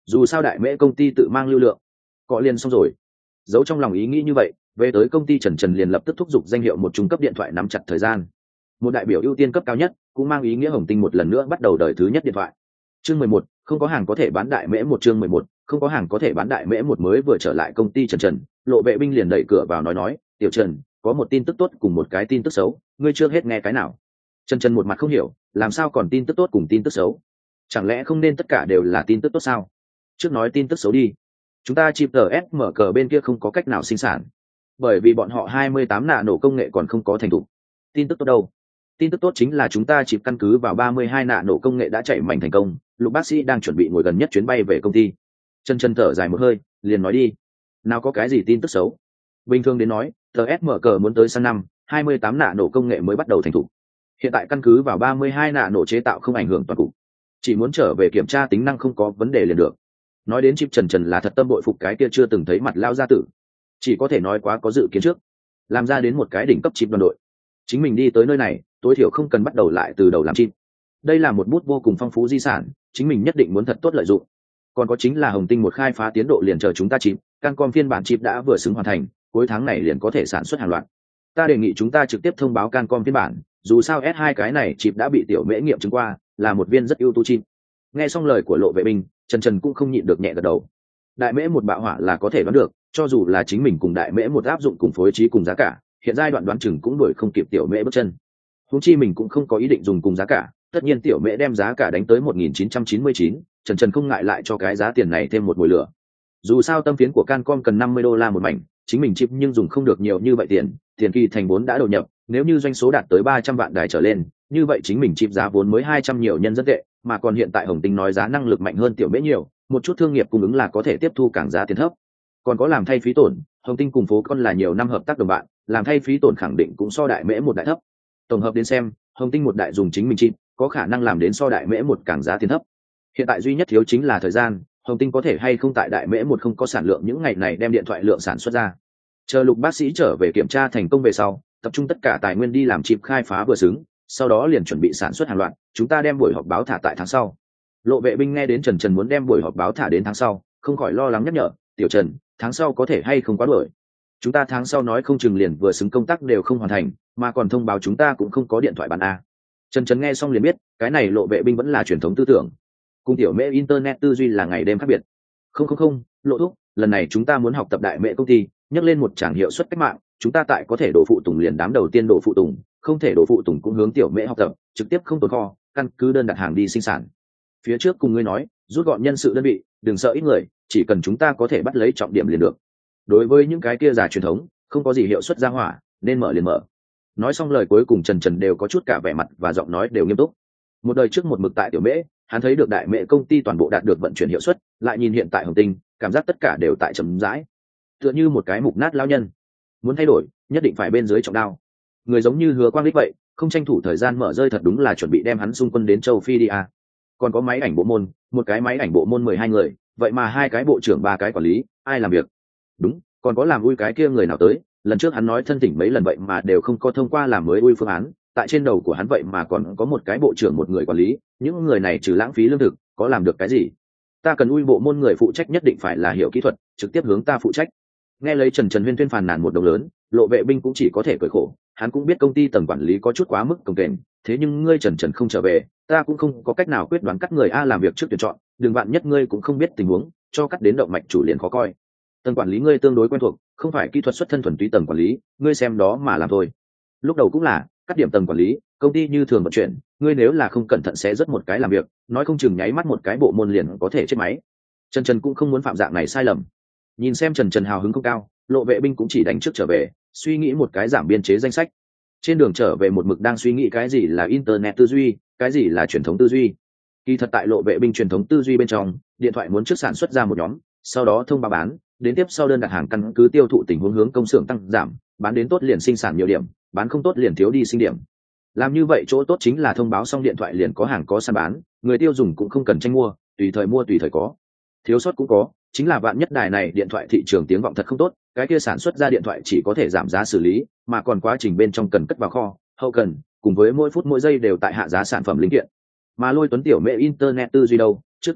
dù sao đại mễ công ty tự mang lưu lượng, cọ liền xong rồi. Giấu trong lòng ý nghĩ như vậy, về tới công ty Trần Trần liền lập tức thúc giục danh hiệu một trung cấp điện thoại nắm chặt thời gian. Một đại biểu ưu tiên cấp cao nhất, cũng mang ý nghĩa Hồng Tinh một lần nữa bắt đầu đời thứ nhất điện thoại. Chương mười một, không có hàng có thể bán đại mễ một. Chương mười một, không có hàng có thể bán đại mễ một. Mới vừa trở lại công ty Trần Trần, Lộ Vệ Binh liền đẩy cửa vào nói nói, "Tiểu Trần, có một tin tức tốt cùng một cái tin tức xấu, ngươi chưa hết nghe cái nào?" Trần Trần một mặt không hiểu, làm sao còn tin tức tốt cùng tin tức xấu? Chẳng lẽ không nên tất cả đều là tin tức tốt sao? Trước nói tin tức xấu đi. Chúng ta chip tê ét mở cờ bên kia không có cách nào sinh sản, bởi vì bọn họ hai mươi tám nạ nổ công nghệ còn không có thành thục. Tin tức tốt đâu? Tin tức tốt chính là chúng ta chip căn cứ vào ba mươi hai nạ nổ công nghệ đã chạy mạnh thành công, Lục bác sĩ đang chuẩn bị ngồi gần nhất chuyến bay về công ty. Chân chân thở dài một hơi, liền nói đi. Nào có cái gì tin tức xấu? Bình thường đến nói, tê ét mở cờ muốn tới sang năm, hai mươi tám nạ nổ công nghệ mới bắt đầu thành thục. Hiện tại căn cứ vào ba mươi hai nạ nổ chế tạo không ảnh hưởng toàn cục. Chỉ muốn trở về kiểm tra tính năng không có vấn đề liền được. Nói đến chip Trần Trần là thật tâm bội phục cái kia chưa từng thấy mặt lao gia tử, chỉ có thể nói quá có dự kiến trước, làm ra đến một cái đỉnh cấp chip đoàn đội. Chính mình đi tới nơi này, tối thiểu không cần bắt đầu lại từ đầu làm chip. Đây là một bút vô cùng phong phú di sản, chính mình nhất định muốn thật tốt lợi dụng. Còn có chính là Hồng Tinh một khai phá tiến độ liền chờ chúng ta chip, Cancom phiên bản chip đã vừa xứng hoàn thành, cuối tháng này liền có thể sản xuất hàng loạt. Ta đề nghị chúng ta trực tiếp thông báo Cancom phiên bản, dù sao S hai cái này chip đã bị tiểu mễ nghiệm chứng qua, là một viên rất ưu tú chip. Nghe xong lời của Lộ Vệ Binh, Trần Trần cũng không nhịn được nhẹ gật đầu. Đại mễ một bạo hỏa là có thể đoán được, cho dù là chính mình cùng đại mễ một áp dụng cùng phối trí cùng giá cả, hiện giai đoạn đoán chừng cũng đuổi không kịp tiểu mễ bước chân. Huống chi mình cũng không có ý định dùng cùng giá cả, tất nhiên tiểu mễ đem giá cả đánh tới một nghìn chín trăm chín mươi chín, Trần Trần không ngại lại cho cái giá tiền này thêm một mùi lửa. Dù sao tâm phiến của Cancom cần năm mươi đô la một mảnh, chính mình chip nhưng dùng không được nhiều như vậy tiền, tiền kỳ thành vốn đã đầu nhập, nếu như doanh số đạt tới ba trăm vạn đài trở lên, như vậy chính mình chip giá vốn mới hai trăm nhiều nhân dân tệ, mà còn hiện tại Hồng Tinh nói giá năng lực mạnh hơn tiểu mễ nhiều, một chút thương nghiệp cung ứng là có thể tiếp thu cảng giá tiền thấp. Còn có làm thay phí tổn, Hồng Tinh cùng phố con là nhiều năm hợp tác đồng bạn, làm thay phí tổn khẳng định cũng so đại mễ một đại thấp. Tổng hợp đến xem, Hồng Tinh một đại dùng chính mình chip, có khả năng làm đến so đại mễ một cảng giá tiền thấp. Hiện tại duy nhất thiếu chính là thời gian, Hồng Tinh có thể hay không tại đại mễ một không có sản lượng những ngày này đem điện thoại lượng sản xuất ra. Chờ Lục bác sĩ trở về kiểm tra thành công về sau, tập trung tất cả tài nguyên đi làm chip khai phá vừa xứng, sau đó liền chuẩn bị sản xuất hàng loạt, chúng ta đem buổi họp báo thả tại tháng sau. Lộ Vệ Binh nghe đến Trần Trần muốn đem buổi họp báo thả đến tháng sau, không khỏi lo lắng nhắc nhở, "Tiểu Trần, tháng sau có thể hay không quá đuổi? Chúng ta tháng sau nói không chừng liền vừa xứng công tác đều không hoàn thành, mà còn thông báo chúng ta cũng không có điện thoại bàn a." Trần Trần nghe xong liền biết, cái này Lộ Vệ Binh vẫn là truyền thống tư tưởng, cùng tiểu mễ internet tư duy là ngày đêm khác biệt. Không không không, Lộ thúc, lần này chúng ta muốn học tập đại mễ công ty, nhắc lên một tràng hiệu suất cách mạng, chúng ta tại có thể đổ phụ tùng liền đám đầu tiên đổ phụ tùng, không thể đổ phụ tùng cũng hướng tiểu mễ học tập, trực tiếp không tồn kho, căn cứ đơn đặt hàng đi sinh sản. Phía trước cùng ngươi nói, rút gọn nhân sự đơn vị, đừng sợ ít người, chỉ cần chúng ta có thể bắt lấy trọng điểm liền được. Đối với những cái kia giả truyền thống, không có gì hiệu suất ra hỏa, nên mở liền mở. Nói xong lời cuối cùng Trần Trần đều có chút cả vẻ mặt và giọng nói đều nghiêm túc. Một đời trước một mực tại tiểu mễ, hắn thấy được đại mễ công ty toàn bộ đạt được vận chuyển hiệu suất, lại nhìn hiện tại Hồng Tinh, cảm giác tất cả đều tại chấm dãi, tựa như một cái mục nát lao nhân. Muốn thay đổi, nhất định phải bên dưới trọng đao. Người giống như Hứa Quang Lích vậy, không tranh thủ thời gian mở rơi thật đúng là chuẩn bị đem hắn xung quân đến châu Phi đi à. Còn có máy ảnh bộ môn, một cái máy ảnh bộ môn mười hai người, vậy mà hai cái bộ trưởng ba cái quản lý, ai làm việc? Đúng, còn có làm ui cái kia người nào tới, lần trước hắn nói thân tỉnh mấy lần vậy mà đều không có thông qua làm mới ui phương án, tại trên đầu của hắn vậy mà còn có một cái bộ trưởng một người quản lý, những người này trừ lãng phí lương thực, có làm được cái gì? Ta cần ui bộ môn người phụ trách nhất định phải là hiểu kỹ thuật, trực tiếp hướng ta phụ trách. Nghe lấy Trần Trần huyên tuyên phàn nàn một đồng lớn, Lộ Vệ Binh cũng chỉ có thể cười khổ, hắn cũng biết công ty tầng quản lý có chút quá mức cồng kềnh, thế nhưng ngươi Trần Trần không trở về, ta cũng không có cách nào quyết đoán cắt người a làm việc trước tuyển chọn, đừng vạn nhất ngươi cũng không biết tình huống, cho cắt đến động mạch chủ liền khó coi. Tầng quản lý ngươi tương đối quen thuộc, không phải kỹ thuật xuất thân thuần túy tầng quản lý, ngươi xem đó mà làm thôi. Lúc đầu cũng là cắt điểm tầng quản lý, công ty như thường vận chuyển, ngươi nếu là không cẩn thận sẽ rất một cái làm việc, nói không chừng nháy mắt một cái bộ môn liền có thể chết máy. Trần Trần cũng không muốn phạm dạng này sai lầm. Nhìn xem Trần Trần hào hứng không cao, Lộ Vệ Binh cũng chỉ đánh trước trở về, suy nghĩ một cái giảm biên chế danh sách. Trên đường trở về một mực đang suy nghĩ cái gì là internet tư duy, cái gì là truyền thống tư duy. Kỳ thật tại Lộ Vệ Binh truyền thống tư duy bên trong, điện thoại muốn trước sản xuất ra một nhóm, sau đó thông báo bán, đến tiếp sau đơn đặt hàng căn cứ tiêu thụ tình huống hướng công xưởng tăng giảm, bán đến tốt liền sinh sản nhiều điểm, bán không tốt liền thiếu đi sinh điểm. Làm như vậy chỗ tốt chính là thông báo xong điện thoại liền có hàng có săn bán, người tiêu dùng cũng không cần tranh mua, tùy thời mua tùy thời có. Thiếu sót cũng có, chính là vạn nhất đài này điện thoại thị trường tiếng vọng thật không tốt, cái kia sản xuất ra điện thoại chỉ có thể giảm giá xử lý, mà còn quá trình bên trong cần cất vào kho, hậu cần, cùng với mỗi phút mỗi giây đều tại hạ giá sản phẩm linh kiện. Mà Lôi Tuấn tiểu mẹ internet tư duy đâu, trước tuyên bố,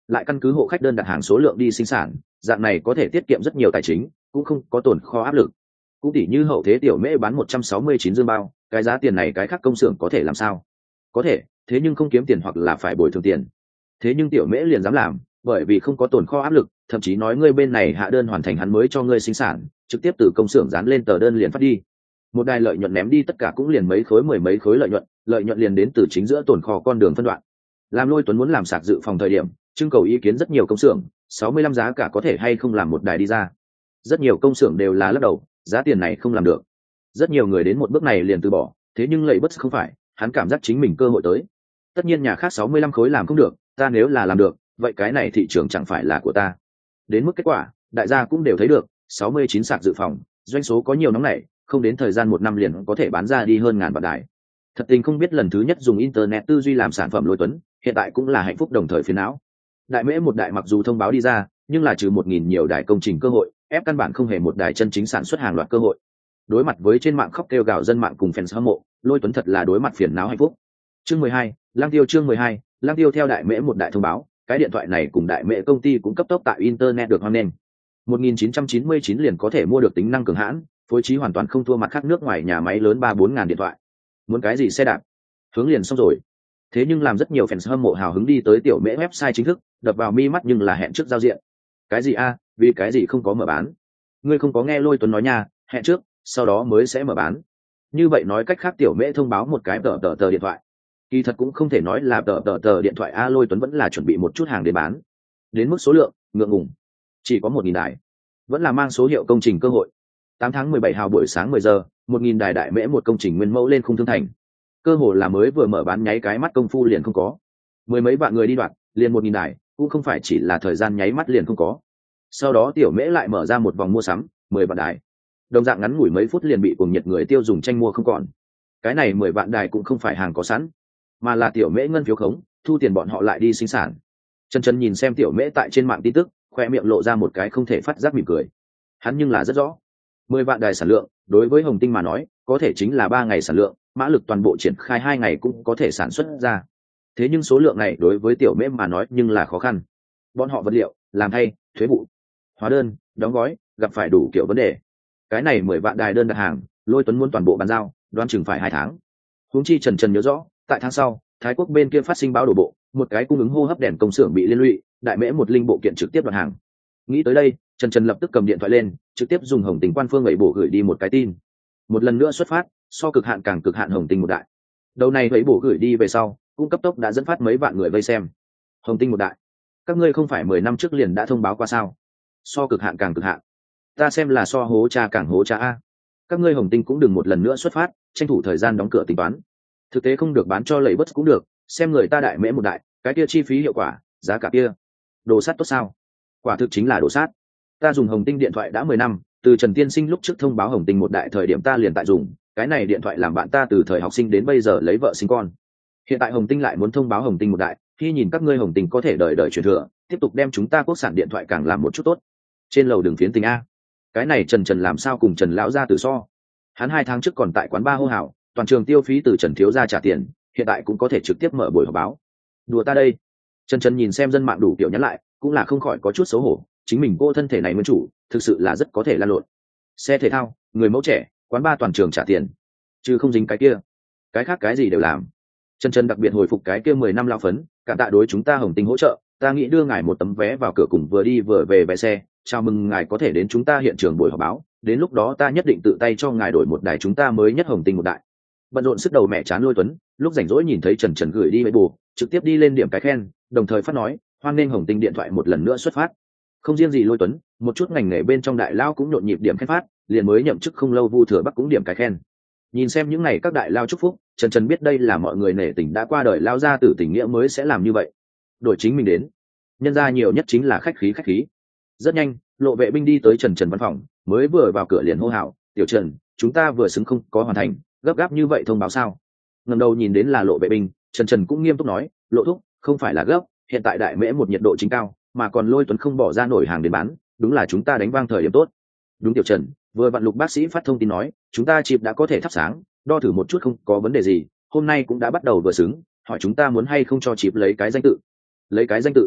lại căn cứ hộ khách đơn đặt hàng số lượng đi sinh sản, dạng này có thể tiết kiệm rất nhiều tài chính, cũng không có tồn kho áp lực. Cũng tỉ như hậu thế tiểu mễ bán một trăm sáu mươi chín dương bao, cái giá tiền này cái khác công xưởng có thể làm sao? Có thể, thế nhưng không kiếm tiền hoặc là phải bồi thường tiền. Thế nhưng tiểu mễ liền dám làm, bởi vì không có tồn kho áp lực, thậm chí nói ngươi bên này hạ đơn hoàn thành hắn mới cho ngươi sinh sản, trực tiếp từ công xưởng dán lên tờ đơn liền phát đi. Một đài lợi nhuận ném đi tất cả cũng liền mấy khối mười mấy khối lợi nhuận, lợi nhuận liền đến từ chính giữa tồn kho con đường phân đoạn. Làm Lôi Tuấn muốn làm sạc dự phòng thời điểm, trưng cầu ý kiến rất nhiều công xưởng, sáu mươi lăm giá cả có thể hay không làm một đài đi ra. Rất nhiều công xưởng đều là lắc đầu, giá tiền này không làm được. Rất nhiều người đến một bước này liền từ bỏ, thế nhưng Lợi Bất không phải, hắn cảm giác chính mình cơ hội tới. Tất nhiên nhà khác sáu mươi lăm khối làm không được, ta nếu là làm được, vậy cái này thị trường chẳng phải là của ta. Đến mức kết quả, đại gia cũng đều thấy được, sáu mươi chín sạc dự phòng, doanh số có nhiều nóng nảy, không đến thời gian một năm liền có thể bán ra đi hơn ngàn vạn đài. Thật tình không biết lần thứ nhất dùng internet tư duy làm sản phẩm Lôi Tuấn, hiện tại cũng là hạnh phúc đồng thời phiền não. Đại mễ một đại mặc dù thông báo đi ra, nhưng là trừ một nghìn nhiều đài công trình cơ hội, ép căn bản không hề một đài chân chính sản xuất hàng loạt cơ hội. Đối mặt với trên mạng khóc kêu gào dân mạng cùng fans hâm mộ, Lôi Tuấn thật là đối mặt phiền não hạnh phúc. Chương mười hai, Lang Tiêu chương mười hai, Lang Tiêu theo đại mễ một đại thông báo, cái điện thoại này cùng đại mễ công ty cũng cấp tốc tại internet được hoan nghênh. một nghìn chín trăm chín mươi chín liền có thể mua được tính năng cường hãn, phối trí hoàn toàn không thua mặt khác nước ngoài nhà máy lớn ba bốn ngàn điện thoại. Muốn cái gì xe đạp, hướng liền xong rồi. Thế nhưng làm rất nhiều fans hâm mộ hào hứng đi tới tiểu mễ website chính thức, đập vào mi mắt nhưng là hẹn trước giao diện. Cái gì a, vì cái gì không có mở bán? Ngươi không có nghe Lôi Tuấn nói nha, hẹn trước, sau đó mới sẽ mở bán. Như vậy nói cách khác tiểu mễ thông báo một cái tờ tờ tờ điện thoại. Kỳ thật cũng không thể nói là tờ tờ tờ điện thoại a, Lôi Tuấn vẫn là chuẩn bị một chút hàng để bán. Đến mức số lượng, ngượng ngùng, chỉ có một nghìn đài. Vẫn là mang số hiệu công trình cơ hội. tám tháng mười bảy hào buổi sáng mười giờ, một nghìn đài đại mễ một công trình nguyên mẫu lên khung thương thành. Cơ hội là mới vừa mở bán nháy cái mắt công phu liền không có. Mười mấy vạn người đi đoạt, liền một nghìn đài, cũng không phải chỉ là thời gian nháy mắt liền không có. Sau đó tiểu mễ lại mở ra một vòng mua sắm, mười vạn đài. Đồng dạng ngắn ngủi mấy phút liền bị cuồng nhiệt người tiêu dùng tranh mua không còn. Cái này mười vạn đài cũng không phải hàng có sẵn, mà là tiểu mễ ngân phiếu khống, thu tiền bọn họ lại đi sinh sản. Chân chân nhìn xem tiểu mễ tại trên mạng tin tức, khoe miệng lộ ra một cái không thể phát giác mỉm cười. Hắn nhưng là rất rõ, mười vạn đài sản lượng, đối với Hồng Tinh mà nói, có thể chính là ba ngày sản lượng, mã lực toàn bộ triển khai hai ngày cũng có thể sản xuất ra. Thế nhưng số lượng này đối với tiểu mễ mà nói nhưng là khó khăn. Bọn họ vật liệu, làm thay, thuế vụ, hóa đơn, đóng gói, gặp phải đủ kiểu vấn đề. Cái này mười vạn đài đơn đặt hàng, Lôi Tuấn muốn toàn bộ bàn giao, đoán chừng phải hai tháng. Huống chi Trần Trần nhớ rõ, tại tháng sau, Thái Quốc bên kia phát sinh báo đổ bộ, một cái cung ứng hô hấp đèn công xưởng bị liên lụy, đại mễ một linh bộ kiện trực tiếp đoạt hàng. Nghĩ tới đây, Trần Trần lập tức cầm điện thoại lên, trực tiếp dùng Hồng Tình quan phương ấy bổ gửi đi một cái tin. Một lần nữa xuất phát, so cực hạn càng cực hạn Hồng Tinh một đại. Đầu này ấy bổ gửi đi về sau, cũng cấp tốc đã dẫn phát mấy vạn người vây xem. Hồng Tinh một đại, các ngươi không phải mười năm trước liền đã thông báo qua sao? So cực hạn càng cực hạn, ta xem là so hố cha càng hố cha a. Các ngươi Hồng Tinh cũng đừng một lần nữa xuất phát, tranh thủ thời gian đóng cửa tính toán. Thực tế không được bán cho lầy bất cũng được, xem người ta đại mễ một đại, cái kia chi phí hiệu quả, giá cả kia, đồ sát tốt sao? Quả thực chính là đồ sát. Ta dùng Hồng Tinh điện thoại đã mười năm, từ Trần Tiên Sinh lúc trước thông báo Hồng Tinh một đại thời điểm ta liền tại dùng, cái này điện thoại làm bạn ta từ thời học sinh đến bây giờ lấy vợ sinh con. Hiện tại Hồng Tinh lại muốn thông báo Hồng Tinh một đại, khi nhìn các ngươi Hồng Tinh có thể đợi đợi truyền thừa, tiếp tục đem chúng ta quốc sản điện thoại càng làm một chút tốt. Trên lầu đường phiến tình a, cái này Trần Trần làm sao cùng Trần lão gia tử so? Hắn hai tháng trước còn tại quán ba hô hào, toàn trường tiêu phí từ Trần thiếu gia trả tiền, hiện tại cũng có thể trực tiếp mở buổi họp báo. Đùa ta đây. Trần Trần nhìn xem dân mạng đủ kiểu nhắn lại, cũng là không khỏi có chút xấu hổ, chính mình cô thân thể này nguyên chủ, thực sự là rất có thể lan lộn. Xe thể thao, người mẫu trẻ, quán ba toàn trường trả tiền, chứ không dính cái kia, cái khác cái gì đều làm. Trần Trần đặc biệt hồi phục cái kia mười năm lao phấn, cảm tạ đối chúng ta Hồng Tinh hỗ trợ, ta nghĩ đưa ngài một tấm vé vào cửa cùng vừa đi vừa về vé xe, chào mừng ngài có thể đến chúng ta hiện trường buổi họp báo, đến lúc đó ta nhất định tự tay cho ngài đổi một đài chúng ta mới nhất Hồng Tinh một đại. Bận rộn sức đầu mẹ chán Lôi Tuấn, lúc rảnh rỗi nhìn thấy Trần Trần gửi đi mấy bù, trực tiếp đi lên điểm cái khen, đồng thời phát nói, hoan nghênh Hồng Tinh điện thoại một lần nữa xuất phát. Không riêng gì Lôi Tuấn, một chút ngành nghề bên trong đại lao cũng nhộn nhịp điểm khen phát, liền mới nhậm chức không lâu Vu Thừa Bắc cũng điểm cái khen. Nhìn xem những này các đại lao chúc phúc, Trần Trần biết đây là mọi người nể tình đã qua đời lao ra từ tình nghĩa mới sẽ làm như vậy. Đổi chính mình đến, nhân ra nhiều nhất chính là khách khí khách khí. Rất nhanh, Lộ Vệ binh đi tới Trần Trần văn phòng, mới vừa vào cửa liền hô hào, "Tiểu Trần, chúng ta vừa xứng không có hoàn thành, gấp gáp như vậy thông báo sao?" Ngẩng đầu nhìn đến là Lộ Vệ binh, Trần Trần cũng nghiêm túc nói, "Lộ thúc, không phải là gấp, hiện tại đại mễ một nhiệt độ chính cao, mà còn Lôi Tuấn không bỏ ra nổi hàng đến bán, đúng là chúng ta đánh vang thời điểm tốt." "Đúng Tiểu Trần, vừa vặn Lục bác sĩ phát thông tin nói, chúng ta chip đã có thể thắp sáng, đo thử một chút không có vấn đề gì, hôm nay cũng đã bắt đầu vừa xứng, hỏi chúng ta muốn hay không cho chip lấy cái danh tự." "Lấy cái danh tự?"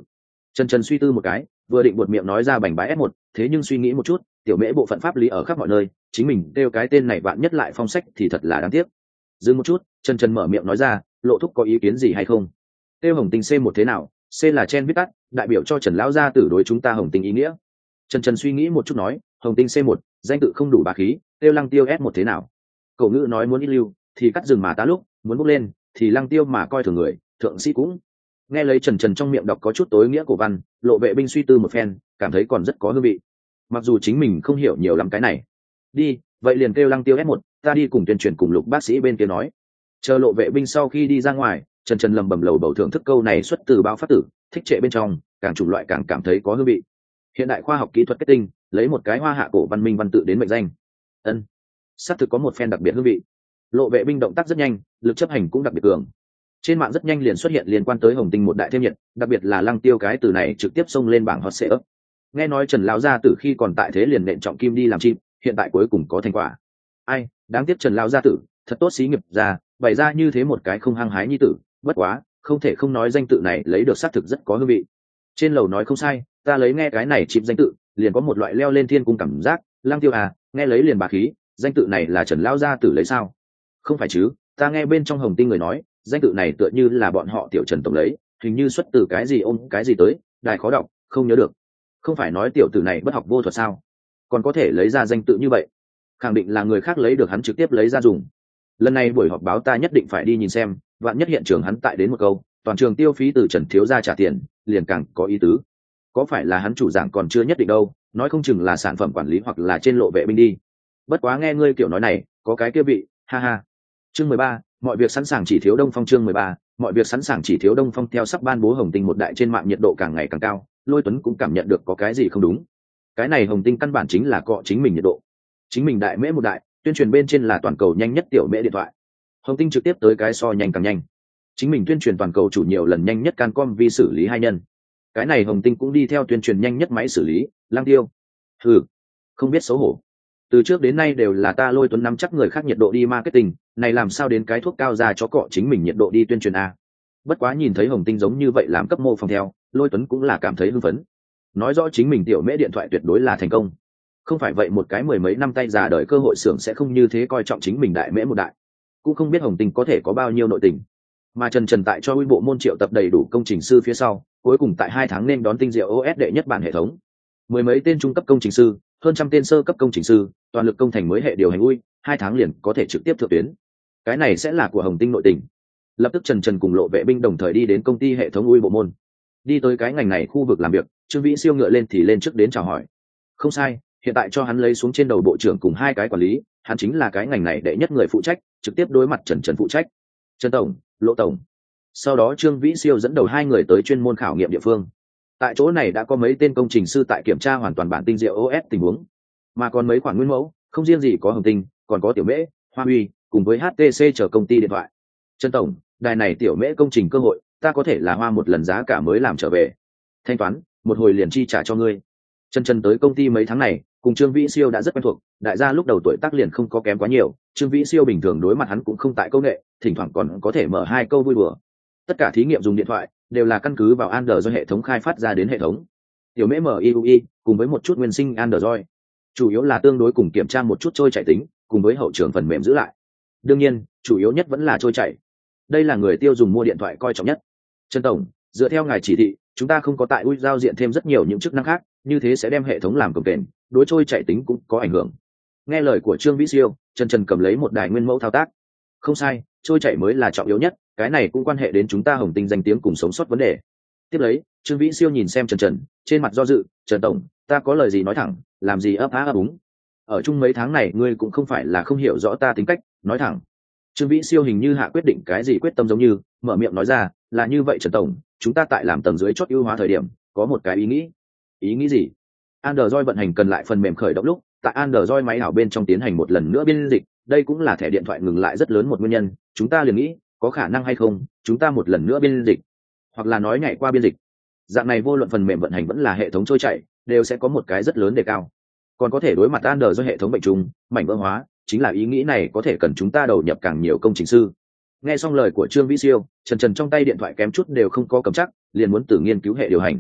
Trần Trần suy tư một cái, vừa định buột miệng nói ra bành bái ép một, thế nhưng suy nghĩ một chút, tiểu mễ bộ phận pháp lý ở khắp mọi nơi, chính mình kêu cái tên này bạn nhất lại phong sách thì thật là đáng tiếc. Dừng một chút, Trần Trần mở miệng nói ra, Lộ thúc có ý kiến gì hay không? Tiêu Hồng Tinh C một thế nào? C là chen viết tắt, đại biểu cho Trần lão gia tử đối chúng ta Hồng Tinh ý nghĩa. Trần Trần suy nghĩ một chút nói, Hồng Tinh C một, danh tự không đủ bá khí, Tiêu Lăng Tiêu S một thế nào? Cổ ngữ nói muốn ít lưu, thì cắt rừng mà tá lúc, muốn bốc lên, thì Lăng Tiêu mà coi thường người, thượng sĩ cũng. Nghe lấy Trần Trần trong miệng đọc có chút tối nghĩa cổ văn, Lộ Vệ binh suy tư một phen, cảm thấy còn rất có hương vị. Mặc dù chính mình không hiểu nhiều lắm cái này. Đi, vậy liền kêu Lăng Tiêu S một, ta đi cùng tuyên truyền cùng Lục bác sĩ bên kia nói. Chờ Lộ Vệ binh sau khi đi ra ngoài, Trần Trần lầm bầm lầu bầu thưởng thức câu này xuất từ bao phát tử, thích trệ bên trong, càng chủng loại càng cảm thấy có hương vị. Hiện đại khoa học kỹ thuật kết tinh, lấy một cái hoa hạ cổ văn minh văn tự đến mệnh danh. Ân, xác thực có một phen đặc biệt hương vị. Lộ Vệ binh động tác rất nhanh, lực chấp hành cũng đặc biệt cường. Trên mạng rất nhanh liền xuất hiện liên quan tới Hồng Tinh một đại thêm nhiệt, đặc biệt là Lăng Tiêu cái từ này trực tiếp xông lên bảng hot search. Nghe nói Trần lão gia tử khi còn tại thế liền nện trọng kim đi làm chim, hiện tại cuối cùng có thành quả. Ai, đáng tiếc Trần lão gia tử, thật tốt xí nghiệp ra, bày ra như thế một cái không hăng hái nhi tử, bất quá, không thể không nói danh tự này lấy được xác thực rất có hương vị. Trên lầu nói không sai, ta lấy nghe cái này chìm danh tự, liền có một loại leo lên thiên cung cảm giác. Lăng Tiêu à, nghe lấy liền bà khí, danh tự này là Trần lão gia tử lấy sao? Không phải chứ, ta nghe bên trong Hồng Tinh người nói, danh tự này tựa như là bọn họ tiểu Trần tổng lấy, hình như xuất từ cái gì ôm cái gì tới, đài khó đọc, không nhớ được. Không phải nói tiểu tử này bất học vô thuật sao? Còn có thể lấy ra danh tự như vậy? Khẳng định là người khác lấy được hắn trực tiếp lấy ra dùng. Lần này buổi họp báo ta nhất định phải đi nhìn xem, vạn nhất hiện trường hắn tại đến một câu, toàn trường tiêu phí từ Trần thiếu gia trả tiền, liền càng có ý tứ. Có phải là hắn chủ giảng còn chưa nhất định đâu, nói không chừng là sản phẩm quản lý hoặc là trên Lộ Vệ binh đi. Bất quá nghe ngươi kiểu nói này, có cái kia vị, ha ha. Chương mười ba, mọi việc sẵn sàng chỉ thiếu Đông Phong. Chương mười ba, mọi việc sẵn sàng chỉ thiếu Đông Phong. Theo sắp ban bố Hồng Tinh một đại trên mạng nhiệt độ càng ngày càng cao, Lôi Tuấn cũng cảm nhận được có cái gì không đúng. Cái này Hồng Tinh căn bản chính là cọ chính mình nhiệt độ. Chính mình đại mễ một đại, tuyên truyền bên trên là toàn cầu nhanh nhất tiểu mễ điện thoại. Hồng Tinh trực tiếp tới cái so nhanh càng nhanh. Chính mình tuyên truyền toàn cầu chủ nhiều lần nhanh nhất Cancom vi xử lý hai nhân. Cái này Hồng Tinh cũng đi theo tuyên truyền nhanh nhất máy xử lý, Lăng Tiêu. Hừ, không biết xấu hổ. Từ trước đến nay đều là ta Lôi Tuấn nắm chắc người khác nhiệt độ đi marketing, này làm sao đến cái thuốc cao ra cho cọ chính mình nhiệt độ đi tuyên truyền a. Bất quá nhìn thấy Hồng Tinh giống như vậy làm cấp mô phòng theo, Lôi Tuấn cũng là cảm thấy hưng phấn. Nói rõ chính mình tiểu mễ điện thoại tuyệt đối là thành công. Không phải vậy một cái mười mấy năm tay già đời cơ hội xưởng sẽ không như thế coi trọng chính mình đại mễ một đại. Cũng không biết Hồng Tinh có thể có bao nhiêu nội tình. Mà Trần Trần tại cho uy bộ môn triệu tập đầy đủ công trình sư phía sau, cuối cùng tại hai tháng nên đón tinh diệu ô ét đệ nhất bản hệ thống. Mười mấy tên trung cấp công trình sư, hơn trăm tên sơ cấp công trình sư, toàn lực công thành mới hệ điều hành ui, hai tháng liền có thể trực tiếp thượng tuyến. Cái này sẽ là của Hồng Tinh nội tình. Lập tức Trần Trần cùng Lộ Vệ binh đồng thời đi đến công ty hệ thống ui bộ môn. Đi tới cái ngành này khu vực làm việc, Trương Vĩ Siêu ngựa lên thì lên trước đến chào hỏi. Không sai, hiện tại cho hắn lấy xuống trên đầu bộ trưởng cùng hai cái quản lý, hắn chính là cái ngành này đệ nhất người phụ trách, trực tiếp đối mặt Trần Trần phụ trách. Trần tổng, Lộ tổng. Sau đó Trương Vĩ Siêu dẫn đầu hai người tới chuyên môn khảo nghiệm địa phương. Tại chỗ này đã có mấy tên công trình sư tại kiểm tra hoàn toàn bản tinh diệu ô ét tình huống, mà còn mấy khoản nguyên mẫu, không riêng gì có Hồng Tinh, còn có tiểu mễ, Hoa Huy, cùng với hát tê xê chờ công ty điện thoại. Trần tổng, đài này tiểu mễ công trình cơ hội, ta có thể là hoa một lần giá cả mới làm trở về. Thanh toán, một hồi liền chi trả cho ngươi. Trần Trần tới công ty mấy tháng này, cùng Trương Vĩ Siêu đã rất quen thuộc, đại gia lúc đầu tuổi tác liền không có kém quá nhiều, Trương Vĩ Siêu bình thường đối mặt hắn cũng không tại công nghệ, thỉnh thoảng còn có thể mở hai câu vui đùa. Tất cả thí nghiệm dùng điện thoại đều là căn cứ vào Android do hệ thống khai phát ra đến hệ thống. Tiểu mễ em i u i cùng với một chút nguyên sinh Android, chủ yếu là tương đối cùng kiểm tra một chút trôi chảy tính, cùng với hậu trường phần mềm giữ lại. Đương nhiên, chủ yếu nhất vẫn là trôi chảy. Đây là người tiêu dùng mua điện thoại coi trọng nhất. Trần tổng, dựa theo ngài chỉ thị, chúng ta không có tại ui giao diện thêm rất nhiều những chức năng khác, như thế sẽ đem hệ thống làm cồng kềnh, đối trôi chảy tính cũng có ảnh hưởng. Nghe lời của Trương Vĩ Siêu, Trần Trần cầm lấy một đài nguyên mẫu thao tác. Không sai, trôi chảy mới là trọng yếu nhất, cái này cũng quan hệ đến chúng ta Hồng Tinh danh tiếng cùng sống sót vấn đề. Tiếp lấy, Trương Vĩ Siêu nhìn xem Trần Trần, trên mặt do dự, Trần tổng, ta có lời gì nói thẳng, làm gì ấp á ấp úng. Ở chung mấy tháng này ngươi cũng không phải là không hiểu rõ ta tính cách, nói thẳng. Trương Vĩ Siêu hình như hạ quyết định cái gì quyết tâm giống như, mở miệng nói ra, là như vậy Trần tổng, chúng ta tại làm tầng dưới chót ưu hóa thời điểm, có một cái ý nghĩ. Ý nghĩ gì? Android vận hành cần lại phần mềm khởi động lúc, tại Android máy ảo bên trong tiến hành một lần nữa biên dịch, đây cũng là thẻ điện thoại ngừng lại rất lớn một nguyên nhân, chúng ta liền nghĩ, có khả năng hay không, chúng ta một lần nữa biên dịch, hoặc là nói nhảy qua biên dịch. Dạng này vô luận phần mềm vận hành vẫn là hệ thống trôi chảy, đều sẽ có một cái rất lớn đề cao. Còn có thể đối mặt Android do hệ thống bệnh trùng, mảnh vỡ hóa, chính là ý nghĩ này có thể cần chúng ta đầu nhập càng nhiều công trình sư. Nghe xong lời của Trương Vĩ Siêu, Trần Trần trong tay điện thoại kém chút đều không có cầm chắc, liền muốn tự nghiên cứu hệ điều hành.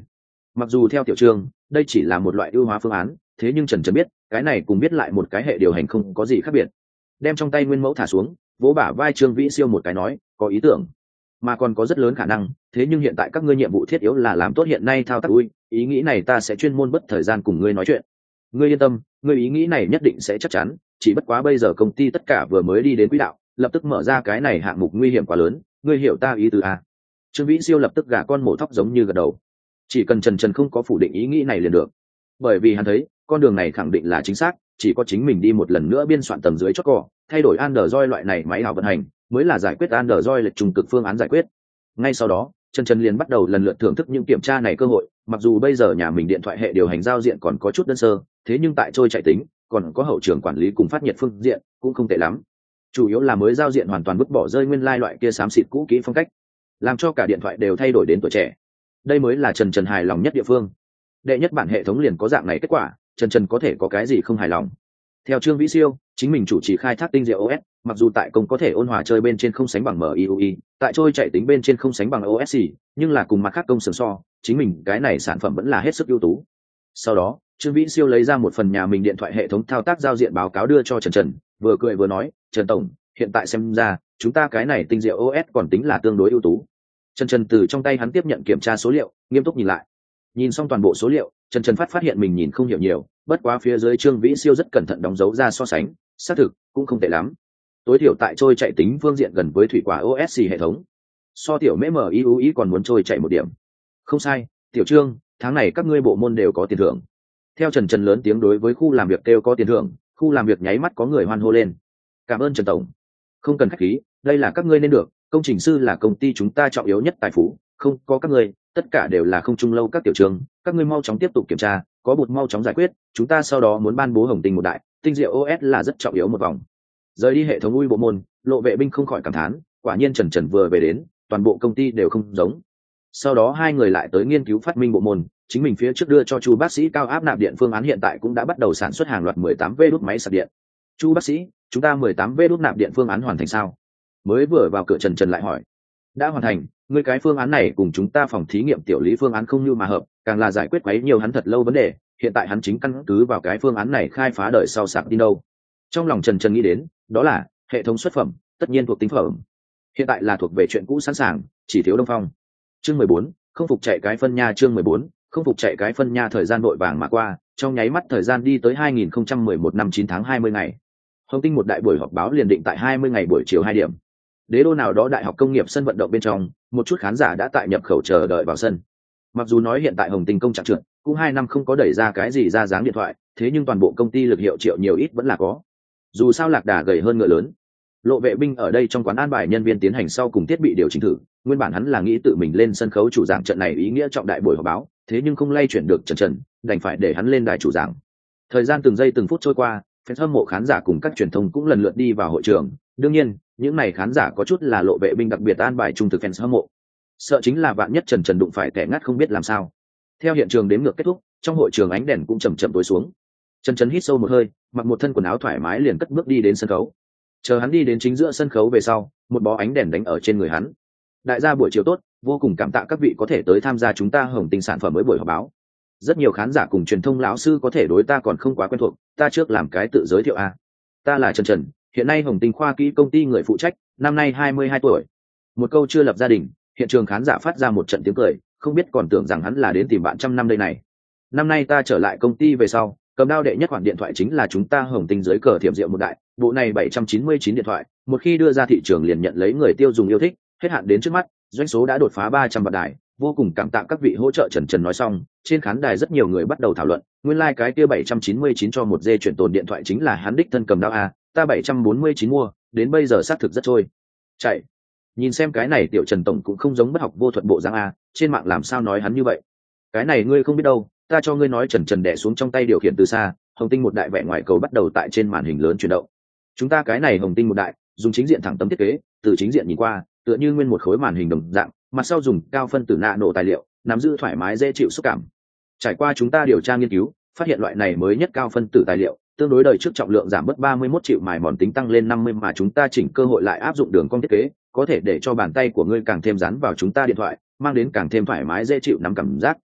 Mặc dù theo tiểu trương đây chỉ là một loại ưu hóa phương án, thế nhưng trần trần biết cái này cùng biết lại một cái hệ điều hành không có gì khác biệt. Đem trong tay nguyên mẫu thả xuống, vỗ bả vai trương vĩ siêu một cái nói, có ý tưởng mà còn có rất lớn khả năng, thế nhưng hiện tại các ngươi nhiệm vụ thiết yếu là làm tốt hiện nay thao tác. Ui, ý nghĩ này ta sẽ chuyên môn bất thời gian cùng ngươi nói chuyện. Ngươi yên tâm, ngươi ý nghĩ này nhất định sẽ chắc chắn, chỉ bất quá bây giờ công ty tất cả vừa mới đi đến quỹ đạo, lập tức mở ra cái này hạng mục nguy hiểm quá lớn, ngươi hiểu ta ý tứ à? Trương Vĩ siêu lập tức gà con mổ thóc giống như gật đầu. Chỉ cần Trần Trần không có phủ định ý nghĩ này liền được, bởi vì hắn thấy con đường này khẳng định là chính xác, chỉ có chính mình đi một lần nữa biên soạn tầng dưới chót cỏ, thay đổi Android loại này máy ảo vận hành, mới là giải quyết Android lệch trùng cực phương án giải quyết. Ngay sau đó, Trần Trần liền bắt đầu lần lượt thưởng thức những kiểm tra này cơ hội, mặc dù bây giờ nhà mình điện thoại hệ điều hành giao diện còn có chút đơn sơ, thế nhưng tại trôi chạy tính, còn có hậu trường quản lý cùng phát nhiệt phương diện cũng không tệ lắm. Chủ yếu là mới giao diện hoàn toàn vứt bỏ rơi nguyên lai loại kia xám xịt cũ kỹ phong cách, làm cho cả điện thoại đều thay đổi đến tuổi trẻ. Đây mới là Trần Trần hài lòng nhất địa phương. Đệ nhất bản hệ thống liền có dạng này kết quả, Trần Trần có thể có cái gì không hài lòng. Theo Trương Vĩ Siêu, chính mình chủ trì khai thác tinh diệu ô ét, mặc dù tại công có thể ôn hòa chơi bên trên không sánh bằng em i u i, tại trôi chạy tính bên trên không sánh bằng ô ét xê, nhưng là cùng mặt khác công sừng so, chính mình cái này sản phẩm vẫn là hết sức ưu tú. Sau đó, Trương Vĩ Siêu lấy ra một phần nhà mình điện thoại hệ thống thao tác giao diện báo cáo đưa cho Trần Trần, vừa cười vừa nói, Trần tổng, hiện tại xem ra, chúng ta cái này tinh diệu ô ét còn tính là tương đối ưu tú. Trần Trần từ trong tay hắn tiếp nhận kiểm tra số liệu, nghiêm túc nhìn lại. Nhìn xong toàn bộ số liệu, Trần Trần phát phát hiện mình nhìn không hiểu nhiều, bất quá phía dưới Trương Vĩ Siêu rất cẩn thận đóng dấu ra so sánh, xác thực cũng không tệ lắm. Tối thiểu tại trôi chạy tính phương diện gần với thủy quả ô ét xê hệ thống. So tiểu mễ em i u i còn muốn trôi chạy một điểm. Không sai, tiểu Trương, tháng này các ngươi bộ môn đều có tiền thưởng. Theo Trần Trần lớn tiếng đối với khu làm việc kêu có tiền thưởng, khu làm việc nháy mắt có người hoan hô lên. Cảm ơn Trần tổng. Không cần khách khí, đây là các ngươi nên được, công trình sư là công ty chúng ta trọng yếu nhất tài phú, không có các ngươi, tất cả đều là không trung lâu các tiểu trường, các ngươi mau chóng tiếp tục kiểm tra, có bột mau chóng giải quyết, chúng ta sau đó muốn ban bố hồng tinh một đại, tinh diệu ô ét là rất trọng yếu một vòng. Rời đi hệ thống ui bộ môn, Lộ Vệ Binh không khỏi cảm thán, quả nhiên Trần Trần vừa về đến, toàn bộ công ty đều không giống. Sau đó hai người lại tới nghiên cứu phát minh bộ môn, chính mình phía trước đưa cho Chu bác sĩ cao áp nạp điện phương án hiện tại cũng đã bắt đầu sản xuất hàng loạt mười tám vê đốt máy sạc điện. Chu bác sĩ, chúng ta mười tám vê đốt nạp điện phương án hoàn thành sao? Mới vừa vào cửa Trần Trần lại hỏi. Đã hoàn thành, người cái phương án này cùng chúng ta phòng thí nghiệm tiểu lý phương án không như mà hợp, càng là giải quyết quấy nhiều hắn thật lâu vấn đề, hiện tại hắn chính căn cứ vào cái phương án này khai phá đời sau sạc tin đâu. Trong lòng Trần Trần nghĩ đến, đó là hệ thống xuất phẩm, tất nhiên thuộc tính phẩm. Hiện tại là thuộc về chuyện cũ sẵn sàng, chỉ thiếu Đông Phong. Chương mười bốn, không phục chạy cái phân nha. Chương mười bốn, không phục chạy cái phân nha. Thời gian vội vàng mà qua, trong nháy mắt thời gian đi tới hai nghìn không trăm mười một năm chín tháng hai mươi ngày. Hồng Tinh một đại buổi họp báo liền định tại hai mươi ngày buổi chiều hai điểm. Đế đô nào đó đại học công nghiệp sân vận động bên trong, một chút khán giả đã tại nhập khẩu chờ đợi vào sân. Mặc dù nói hiện tại Hồng Tinh công trạng trượt, cũng hai năm không có đẩy ra cái gì ra dáng điện thoại, thế nhưng toàn bộ công ty lực hiệu triệu nhiều ít vẫn là có. Dù sao lạc đà gầy hơn ngựa lớn. Lộ Vệ Binh ở đây trong quán an bài nhân viên tiến hành sau cùng thiết bị điều chỉnh thử, nguyên bản hắn là nghĩ tự mình lên sân khấu chủ giảng trận này ý nghĩa trọng đại buổi họp báo, thế nhưng không lay chuyển được Trần Trần, đành phải để hắn lên đài chủ giảng. Thời gian từng giây từng phút trôi qua, fan hâm mộ khán giả cùng các truyền thông cũng lần lượt đi vào hội trường, đương nhiên, những này khán giả có chút là Lộ Vệ Binh đặc biệt an bài trung thực fans hâm mộ. Sợ chính là vạn nhất Trần Trần đụng phải tẻ ngắt không biết làm sao. Theo hiện trường đếm ngược kết thúc, trong hội trường ánh đèn cũng chậm chậm tối xuống. Trần Trần hít sâu một hơi, mặc một thân quần áo thoải mái liền cất bước đi đến sân khấu. Chờ hắn đi đến chính giữa sân khấu về sau, một bó ánh đèn đánh ở trên người hắn. Đại gia buổi chiều tốt, vô cùng cảm tạ các vị có thể tới tham gia chúng ta Hồng Tinh sản phẩm mới buổi họp báo. Rất nhiều khán giả cùng truyền thông lão sư có thể đối ta còn không quá quen thuộc, ta trước làm cái tự giới thiệu a. Ta là Trần Trần, hiện nay Hồng Tinh khoa kỹ công ty người phụ trách, năm nay hai mươi hai tuổi. Một câu chưa lập gia đình, hiện trường khán giả phát ra một trận tiếng cười, không biết còn tưởng rằng hắn là đến tìm bạn trăm năm đây này. Năm nay ta trở lại công ty về sau, cầm đao đệ nhất khoản điện thoại chính là chúng ta Hồng Tinh dưới cờ thiểm diệu một đại, bộ này bảy trăm chín mươi chín điện thoại, một khi đưa ra thị trường liền nhận lấy người tiêu dùng yêu thích, hết hạn đến trước mắt, doanh số đã đột phá ba trăm vạn đài, vô cùng cảm tạ các vị hỗ trợ. Trần Trần nói xong, trên khán đài rất nhiều người bắt đầu thảo luận, nguyên lai like cái kia bảy trăm chín mươi chín cho một dê chuyển tồn điện thoại chính là hắn đích thân cầm đao a, ta bảy trăm bốn mươi chín mua, đến bây giờ xác thực rất trôi chạy. Nhìn xem cái này tiểu Trần tổng cũng không giống bất học vô thuận bộ dáng a, trên mạng làm sao nói hắn như vậy? Cái này ngươi không biết đâu, ta cho ngươi nói. Trần Trần đè xuống trong tay điều khiển từ xa, Hồng Tinh một đại vẻ ngoài cầu bắt đầu tại trên màn hình lớn chuyển động. Chúng ta cái này Hồng Tinh một đại, dùng chính diện thẳng tấm thiết kế, từ chính diện nhìn qua, tựa như nguyên một khối màn hình đồng dạng, mặt sau dùng cao phân tử nạ nổ tài liệu, nắm giữ thoải mái dễ chịu xúc cảm. Trải qua chúng ta điều tra nghiên cứu, phát hiện loại này mới nhất cao phân tử tài liệu, tương đối đời trước trọng lượng giảm mất ba mươi mốt triệu mài mòn tính tăng lên năm mươi, mà chúng ta chỉnh cơ hội lại áp dụng đường cong thiết kế, có thể để cho bàn tay của ngươi càng thêm dán vào chúng ta điện thoại, mang đến càng thêm thoải mái dễ chịu nắm cảm giác.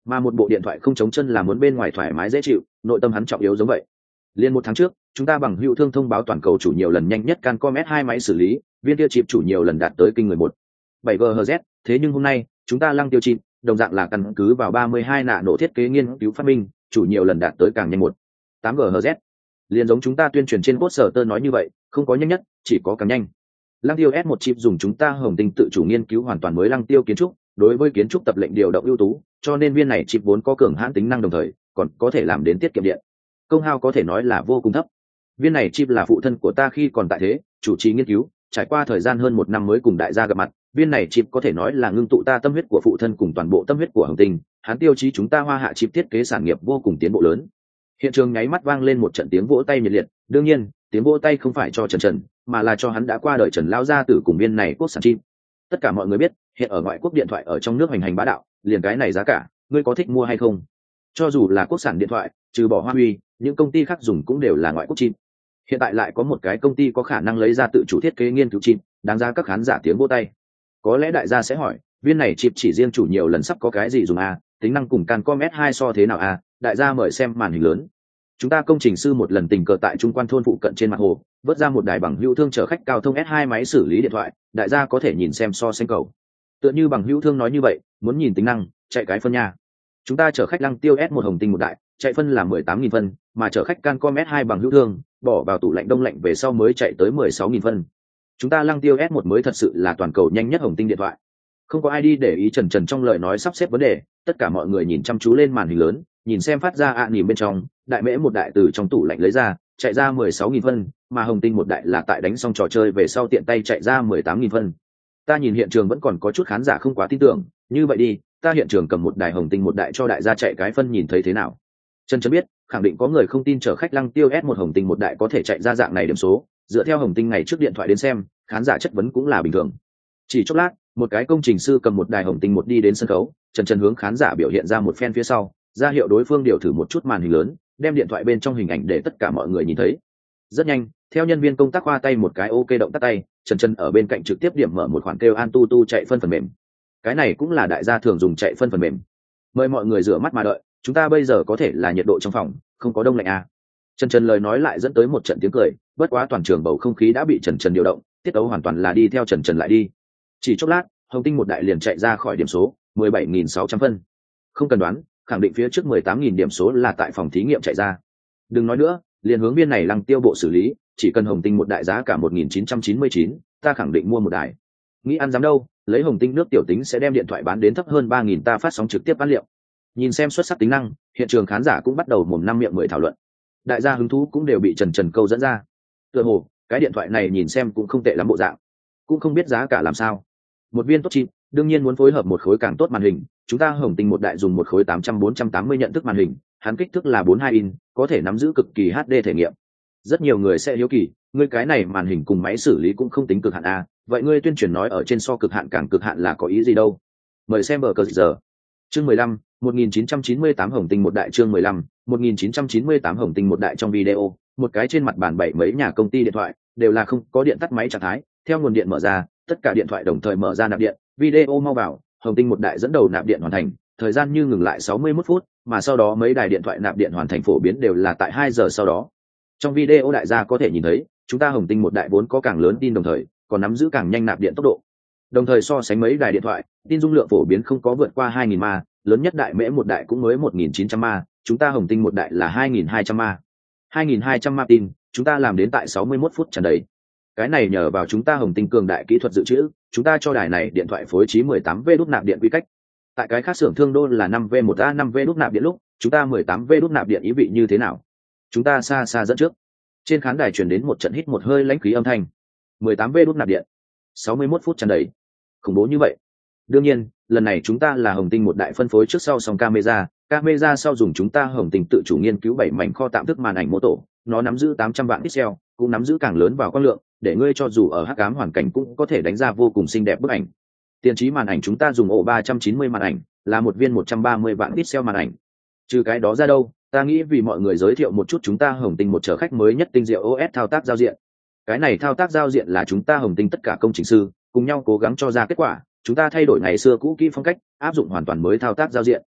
mà một bộ điện thoại không chống chân là muốn bên ngoài thoải mái dễ chịu, nội tâm hắn trọng yếu giống vậy. Liên một tháng trước, chúng ta bằng hữu thương thông báo toàn cầu chủ nhiều lần nhanh nhất Cancom S hai máy xử lý, viên tiêu chip chủ nhiều lần đạt tới kinh người một bảy gigahertz, thế nhưng hôm nay, chúng ta lăng tiêu chip, đồng dạng là căn cứ vào ba mươi hai nạ nổ thiết kế nghiên cứu phát minh, chủ nhiều lần đạt tới càng nhanh một tám gigahertz. Liên giống chúng ta tuyên truyền trên poster nói như vậy, không có nhanh nhất, chỉ có càng nhanh. Lăng tiêu S một chip dùng chúng ta Hồng Tinh tự chủ nghiên cứu hoàn toàn mới lăng tiêu kiến trúc, đối với kiến trúc tập lệnh điều động ưu tú, cho nên viên này chip vốn có cường hãn tính năng đồng thời, còn có thể làm đến tiết kiệm điện. Công hao có thể nói là vô cùng thấp. Viên này chip là phụ thân của ta khi còn tại thế, chủ trì nghiên cứu, trải qua thời gian hơn một năm mới cùng đại gia gặp mặt, viên này chip có thể nói là ngưng tụ ta tâm huyết của phụ thân cùng toàn bộ tâm huyết của Hồng Tinh, hắn tiêu chí chúng ta Hoa Hạ chip thiết kế sản nghiệp vô cùng tiến bộ lớn. Hiện trường nháy mắt vang lên một trận tiếng vỗ tay nhiệt liệt, đương nhiên, tiếng vỗ tay không phải cho Trần Trần, mà là cho hắn đã qua đời Trần lão gia tử cùng viên này quốc sản chip. Tất cả mọi người biết, hiện ở ngoại quốc điện thoại ở trong nước hành hành bá đạo, liền cái này giá cả, ngươi có thích mua hay không? Cho dù là quốc sản điện thoại, trừ bỏ Huawei, những công ty khác dùng cũng đều là ngoại quốc chip. Hiện tại lại có một cái công ty có khả năng lấy ra tự chủ thiết kế nghiên cứu chip, đáng ra các khán giả tiếng vỗ tay. Có lẽ đại gia sẽ hỏi, viên này chip chỉ riêng chủ nhiều lần sắp có cái gì dùng à, tính năng cùng Cancom S hai so thế nào à? Đại gia mời xem màn hình lớn. Chúng ta công trình sư một lần tình cờ tại trung quan thôn phụ cận trên mặt hồ, vớt ra một đài bằng hữu thương chở khách cao thông S hai máy xử lý điện thoại, đại gia có thể nhìn xem so sánh cầu. Tựa như bằng hữu thương nói như vậy, muốn nhìn tính năng, chạy cái phân nha. Chúng ta chở khách lăng tiêu S một Hồng Tinh một đại, chạy phân là mười tám nghìn phân, mà chở khách Cancom S hai bằng hữu thương, bỏ vào tủ lạnh đông lạnh về sau mới chạy tới mười sáu nghìn phân. Chúng ta lăng tiêu S một mới thật sự là toàn cầu nhanh nhất Hồng Tinh điện thoại. Không có ai đi để ý Trần Trần trong lời nói sắp xếp vấn đề, tất cả mọi người nhìn chăm chú lên màn hình lớn, nhìn xem phát ra ạ à nhìn bên trong, đại mễ một đại từ trong tủ lạnh lấy ra, chạy ra mười sáu nghìn phân, mà Hồng Tinh một đại là tại đánh xong trò chơi về sau tiện tay chạy ra mười tám nghìn phân. Ta nhìn hiện trường vẫn còn có chút khán giả không quá tin tưởng, như vậy đi, ta hiện trường cầm một đài Hồng Tinh một đại cho đại gia chạy cái phân nhìn thấy thế nào. Trần Trần biết, khẳng định có người không tin chở khách lăng tiêu S một Hồng Tinh một đại có thể chạy ra dạng này điểm số, dựa theo Hồng Tinh ngày trước điện thoại đến xem, khán giả chất vấn cũng là bình thường. Chỉ chốc lát, một cái công trình sư cầm một đài Hồng Tinh một đi đến sân khấu, Trần Trần hướng khán giả biểu hiện ra một phen phía sau, ra hiệu đối phương điều thử một chút màn hình lớn, đem điện thoại bên trong hình ảnh để tất cả mọi người nhìn thấy. Rất nhanh, theo nhân viên công tác khoa tay một cái ok động tắt tay, Trần Trần ở bên cạnh trực tiếp điểm mở một khoản kêu an tu tu chạy phân phần mềm. Cái này cũng là đại gia thường dùng chạy phân phần mềm. Mời mọi người rửa mắt mà đợi, chúng ta bây giờ có thể là nhiệt độ trong phòng, không có đông lạnh à. Trần Trần lời nói lại dẫn tới một trận tiếng cười, bất quá toàn trường bầu không khí đã bị Trần Trần điều động, tiết tấu hoàn toàn là đi theo Trần Trần lại đi. Chỉ chốc lát, Hồng Tinh một đại liền chạy ra khỏi điểm số mười bảy nghìn sáu trăm phân. Không cần đoán, khẳng định phía trước mười tám nghìn điểm số là tại phòng thí nghiệm chạy ra. Đừng nói nữa, liền hướng viên này lăng tiêu bộ xử lý, chỉ cần Hồng Tinh một đại giá cả một nghìn chín trăm chín mươi chín, ta khẳng định mua một đài. Nghĩ ăn dám đâu, lấy Hồng Tinh nước tiểu tính sẽ đem điện thoại bán đến thấp hơn ba nghìn ta phát sóng trực tiếp bán liệu. Nhìn xem xuất sắc tính năng, hiện trường khán giả cũng bắt đầu mồm năm miệng mười thảo luận. Đại gia hứng thú cũng đều bị Trần Trần câu dẫn ra. Tựa hồ, cái điện thoại này nhìn xem cũng không tệ lắm bộ dạng, cũng không biết giá cả làm sao. Một viên tốt chip, đương nhiên muốn phối hợp một khối càng tốt màn hình, chúng ta Hồng Tinh một đại dùng một khối tám trăm bốn trăm tám mươi nhận thức màn hình, hắn kích thước là bốn mươi hai inch, có thể nắm giữ cực kỳ hát đê thể nghiệm. Rất nhiều người sẽ hiếu kỳ, ngươi cái này màn hình cùng máy xử lý cũng không tính cực hạn a, vậy ngươi tuyên truyền nói ở trên so cực hạn càng cực hạn là có ý gì đâu? Mời xem bờ cờ giờ. Chương mười lăm, một nghìn chín trăm chín mươi tám Hồng Tinh một đại chương mười lăm, một nghìn chín trăm chín mươi tám Hồng Tinh một đại trong video, một cái trên mặt bàn bảy mấy nhà công ty điện thoại, đều là không có điện tắt máy trạng thái, theo nguồn điện mở ra, tất cả điện thoại đồng thời mở ra nạp điện, video mau vào, Hồng Tinh một đại dẫn đầu nạp điện hoàn thành, thời gian như ngừng lại sáu mươi mốt phút, mà sau đó mấy đài điện thoại nạp điện hoàn thành phổ biến đều là tại hai giờ sau đó. Trong video đại gia có thể nhìn thấy, chúng ta Hồng Tinh một đại vốn có càng lớn tin đồng thời, còn nắm giữ càng nhanh nạp điện tốc độ. Đồng thời so sánh mấy đài điện thoại, tin dung lượng phổ biến không có vượt qua hai nghìn ma, lớn nhất đại mễ một đại cũng mới một nghìn chín trăm ma, chúng ta Hồng Tinh một đại là hai nghìn hai trăm ma. hai nghìn hai trăm ma tin, chúng ta làm đến tại sáu mươi mốt phút tràn đầy. Cái này nhờ vào chúng ta Hồng Tinh cường đại kỹ thuật dự trữ, chúng ta cho đài này điện thoại phối trí mười tám vê đút nạp điện quy cách. Tại cái khác xưởng thương đô là năm vê một a năm vê đút nạp điện lúc, chúng ta mười tám vê đút nạp điện ý vị như thế nào? Chúng ta xa xa dẫn trước. Trên khán đài truyền đến một trận hít một hơi lãnh khí âm thanh. mười tám vê đút nạp điện, sáu mươi mốt phút tràn đầy. Khủng bố như vậy. Đương nhiên, lần này chúng ta là Hồng Tinh một đại phân phối trước sau song camera, camera sau dùng chúng ta Hồng Tinh tự chủ nghiên cứu bảy mảnh kho tạm thức màn ảnh mô tổ, nó nắm giữ tám trăm vạn pixel, cũng nắm giữ càng lớn vào quang lượng, để ngươi cho dù ở hắc ám hoàn cảnh cũng có thể đánh ra vô cùng xinh đẹp bức ảnh. Tiền trí màn ảnh chúng ta dùng ổ ba trăm chín mươi màn ảnh, là một viên một trăm ba mươi vạn pixel màn ảnh. Trừ cái đó ra đâu, ta nghĩ vì mọi người giới thiệu một chút chúng ta Hồng Tinh một chở khách mới nhất tinh diệu ô ét thao tác giao diện. Cái này thao tác giao diện là chúng ta Hồng Tinh tất cả công trình sư cùng nhau cố gắng cho ra kết quả, chúng ta thay đổi ngày xưa cũ kỹ phong cách, áp dụng hoàn toàn mới thao tác giao diện.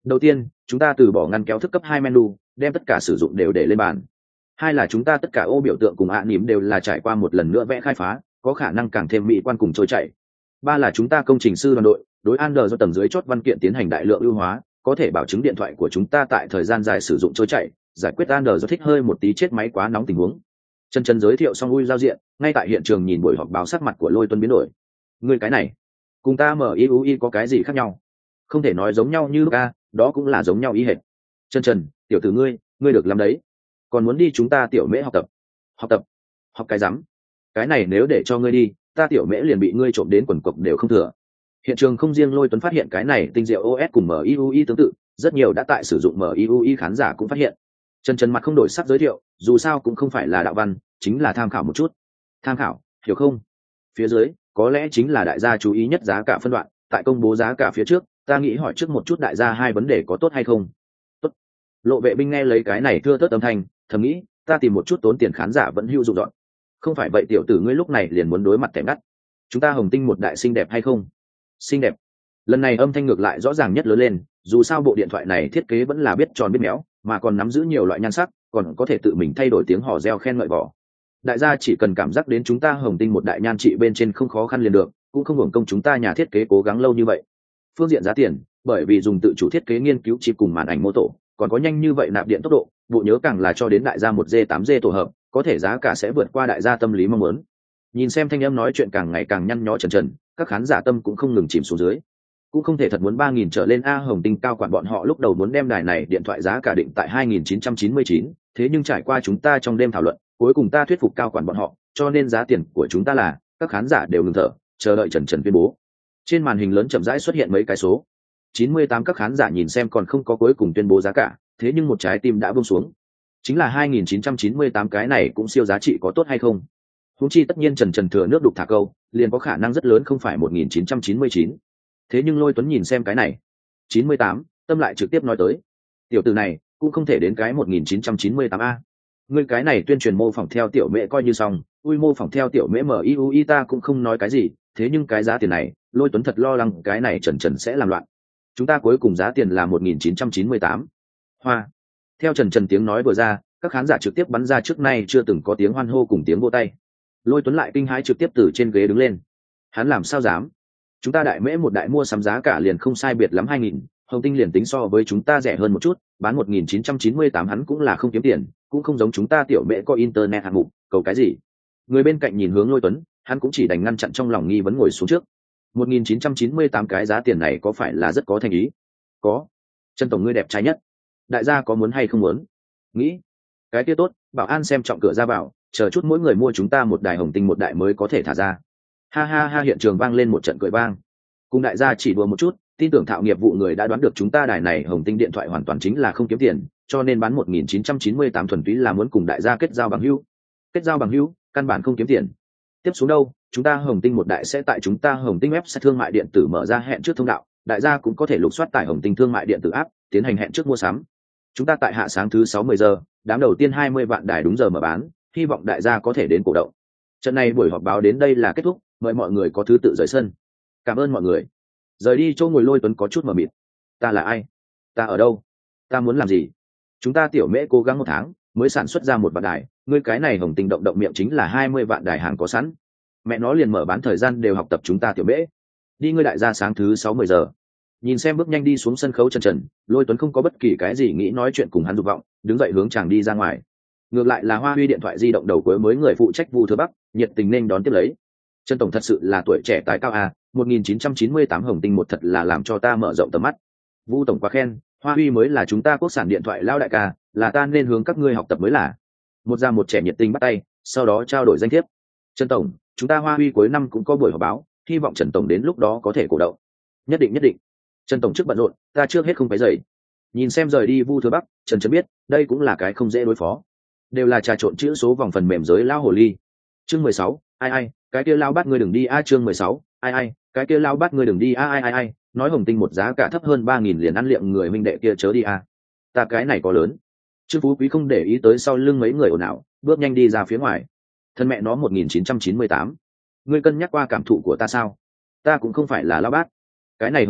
Đầu tiên, chúng ta từ bỏ ngăn kéo thức cấp hai menu, đem tất cả sử dụng đều để lên bàn. Hai là chúng ta tất cả ô biểu tượng cùng ạ niệm đều là trải qua một lần nữa vẽ khai phá, có khả năng càng thêm mỹ quan cùng trôi chảy. Ba là chúng ta công trình sư đoàn đội, đối Android do tầng dưới chốt văn kiện tiến hành đại lượng ưu hóa, có thể bảo chứng điện thoại của chúng ta tại thời gian dài sử dụng trôi chảy, giải quyết Android do thích hơi một tí chết máy quá nóng tình huống. Chân chân giới thiệu xong ui giao diện, ngay tại hiện trường nhìn buổi họp báo, sắc mặt của Lôi Tuấn biến đổi. Người cái này, cùng ta mở i u i có cái gì khác nhau? Không thể nói giống nhau như lúc a, đó cũng là giống nhau ý hệt. Chân Trần, tiểu tử ngươi, ngươi được làm đấy, còn muốn đi chúng ta tiểu mễ học tập? Học tập? Học cái rắm? Cái này nếu để cho ngươi đi, ta tiểu mễ liền bị ngươi trộm đến quần cộc đều không thừa. Hiện trường không riêng Lôi Tuấn phát hiện cái này tinh diệu ô ét cùng em i u i tương tự, rất nhiều đã tại sử dụng em i u i khán giả cũng phát hiện. Chân Trần mặt không đổi sắc giới thiệu, dù sao cũng không phải là đạo văn, chính là tham khảo một chút. Tham khảo, hiểu không? Phía dưới, có lẽ chính là đại gia chú ý nhất giá cả phân đoạn, tại công bố giá cả phía trước, ta nghĩ hỏi trước một chút đại gia hai vấn đề có tốt hay không. Tốt. Lộ vệ binh nghe lấy cái này thưa thớt âm thanh, thầm nghĩ, ta tìm một chút tốn tiền khán giả vẫn hữu dụng dọn. Không phải vậy tiểu tử ngươi lúc này liền muốn đối mặt kẻ ngắt. Chúng ta Hồng Tinh một đại xinh đẹp hay không? Xinh đẹp. Lần này âm thanh ngược lại rõ ràng nhất lớn lên, dù sao bộ điện thoại này thiết kế vẫn là biết tròn biết méo, mà còn nắm giữ nhiều loại nhan sắc, còn có thể tự mình thay đổi tiếng hò reo khen ngợi vỏ. Đại gia chỉ cần cảm giác đến chúng ta Hồng Tinh một đại nhan trị bên trên không khó khăn liền được, cũng không hưởng công chúng ta nhà thiết kế cố gắng lâu như vậy. Phương diện giá tiền, bởi vì dùng tự chủ thiết kế nghiên cứu chip cùng màn ảnh mô tổ, còn có nhanh như vậy nạp điện tốc độ, bộ nhớ càng là cho đến đại gia một G tám G tổ hợp, có thể giá cả sẽ vượt qua đại gia tâm lý mong muốn. Nhìn xem thanh âm nói chuyện càng ngày càng nhăn nhó trần trần, các khán giả tâm cũng không ngừng chìm xuống dưới. Cũng không thể thật muốn ba nghìn trở lên a. Hồng Tinh cao quản bọn họ lúc đầu muốn đem đài này điện thoại giá cả định tại hai nghìn chín trăm chín mươi chín, thế nhưng trải qua chúng ta trong đêm thảo luận, cuối cùng ta thuyết phục cao quản bọn họ, cho nên giá tiền của chúng ta là, các khán giả đều ngừng thở, chờ đợi Trần Trần tuyên bố. Trên màn hình lớn chậm rãi xuất hiện mấy cái số. chín mươi tám các khán giả nhìn xem còn không có cuối cùng tuyên bố giá cả, thế nhưng một trái tim đã buông xuống. Chính là hai nghìn chín trăm chín mươi tám, cái này cũng siêu giá trị có tốt hay không? Huống chi tất nhiên Trần Trần thừa nước đục thả câu, liền có khả năng rất lớn không phải một nghìn chín trăm chín mươi chín. Thế nhưng Lôi Tuấn nhìn xem cái này, chín mươi tám, tâm lại trực tiếp nói tới. Tiểu tử này, cũng không thể đến cái một nghìn chín trăm chín mươi tám a. Ngươi cái này tuyên truyền mô phỏng theo tiểu mễ coi như xong, ui mô phỏng theo tiểu mễ em i u i ta cũng không nói cái gì, thế nhưng cái giá tiền này, Lôi Tuấn thật lo lắng cái này Trần Trần sẽ làm loạn. Chúng ta cuối cùng giá tiền là một nghìn chín trăm chín mươi tám. Hoa. Theo Trần Trần tiếng nói vừa ra, các khán giả trực tiếp bắn ra trước nay chưa từng có tiếng hoan hô cùng tiếng vỗ tay. Lôi Tuấn lại kinh hãi trực tiếp từ trên ghế đứng lên. Hắn làm sao dám? Chúng ta đại mễ một đại mua sắm giá cả liền không sai biệt lắm hai nghìn, Hồng Tinh liền tính so với chúng ta rẻ hơn một chút, bán một nghìn chín trăm chín mươi tám hắn cũng là không kiếm tiền, cũng không giống chúng ta tiểu mễ có internet hạng mục, cầu cái gì? Người bên cạnh nhìn hướng Lôi Tuấn, hắn cũng chỉ đành ngăn chặn trong lòng nghi vấn ngồi xuống trước. một nghìn chín trăm chín mươi tám cái giá tiền này có phải là rất có thành ý? Có. Trần tổng ngươi đẹp trai nhất. Đại gia có muốn hay không muốn? Nghĩ. Cái kia tốt, bảo an xem trọng cửa ra vào, chờ chút mỗi người mua chúng ta một đài Hồng Tinh một đại mới có thể thả ra. Ha ha ha, hiện trường vang lên một trận cười vang. Cùng đại gia chỉ đùa một chút, tin tưởng thạo nghiệp vụ người đã đoán được chúng ta đài này Hồng Tinh điện thoại hoàn toàn chính là không kiếm tiền, cho nên bán một nghìn chín trăm chín mươi tám thuần túy là muốn cùng đại gia kết giao bằng hữu. Kết giao bằng hữu, căn bản không kiếm tiền. Tiếp xuống đâu, chúng ta Hồng Tinh một đại sẽ tại chúng ta Hồng Tinh website thương mại điện tử mở ra hẹn trước thông đạo, đại gia cũng có thể lục soát tải Hồng Tinh thương mại điện tử app, tiến hành hẹn trước mua sắm. Chúng ta tại hạ sáng thứ sáu mười giờ, đám đầu tiên hai mươi vạn đài đúng giờ mở bán, hy vọng đại gia có thể đến cổ động. Trận này buổi họp báo đến đây là kết thúc, mời mọi người có thứ tự rời sân. Cảm ơn mọi người. Rời đi chỗ ngồi Lôi Tuấn có chút mờ mịt. Ta là ai? Ta ở đâu? Ta muốn làm gì? Chúng ta tiểu mễ cố gắng một tháng mới sản xuất ra một vạn đài, ngươi cái này Hồng Tinh động động miệng chính là hai mươi vạn đài hàng có sẵn. Mẹ nó liền mở bán thời gian đều học tập chúng ta tiểu mễ. Đi ngươi đại gia sáng thứ sáu mười giờ. Nhìn xem bước nhanh đi xuống sân khấu Trần Trần, Lôi Tuấn không có bất kỳ cái gì nghĩ nói chuyện cùng hắn dục vọng, đứng dậy hướng chàng đi ra ngoài. Ngược lại là Hoa Huy điện thoại di động đầu cuối mới người phụ trách Vu Thừa Bắc, nhiệt tình nên đón tiếp lấy. Trần tổng thật sự là tuổi trẻ tái cao à, một nghìn chín trăm chín mươi tám Hồng Tinh một thật là làm cho ta mở rộng tầm mắt. Vu tổng quá khen, Hoa Huy mới là chúng ta quốc sản điện thoại lao đại ca, là ta nên hướng các ngươi học tập mới là. Một già một trẻ nhiệt tình bắt tay, sau đó trao đổi danh thiếp. Trần tổng, chúng ta Hoa Huy cuối năm cũng có buổi họp báo, hy vọng Trần tổng đến lúc đó có thể cổ động. Nhất định nhất định. Trần tổng trước bận rộn, ta trước hết không phải dậy. Nhìn xem rời đi Vu Thừa Bắc, Trần Trần biết, đây cũng là cái không dễ đối phó. Đều là trà trộn chữ số vòng phần mềm giới lao hồ ly. Chương mười sáu, ai ai, cái kia lao bắt ngươi đừng đi a. Chương mười sáu, ai ai, cái kia lao bắt ngươi đừng đi a. Ai ai ai, nói Hồng Tinh một giá cả thấp hơn ba nghìn liền ăn liệm người huynh đệ kia chớ đi a. Ta cái này có lớn. Trương Phú Quý không để ý tới sau lưng mấy người ồn ào, bước nhanh đi ra phía ngoài. Thân mẹ nó một nghìn chín trăm chín mươi tám. Ngươi cân nhắc qua cảm thụ của ta sao? Ta cũng không phải là lao bát. Cái này Hồng Tinh,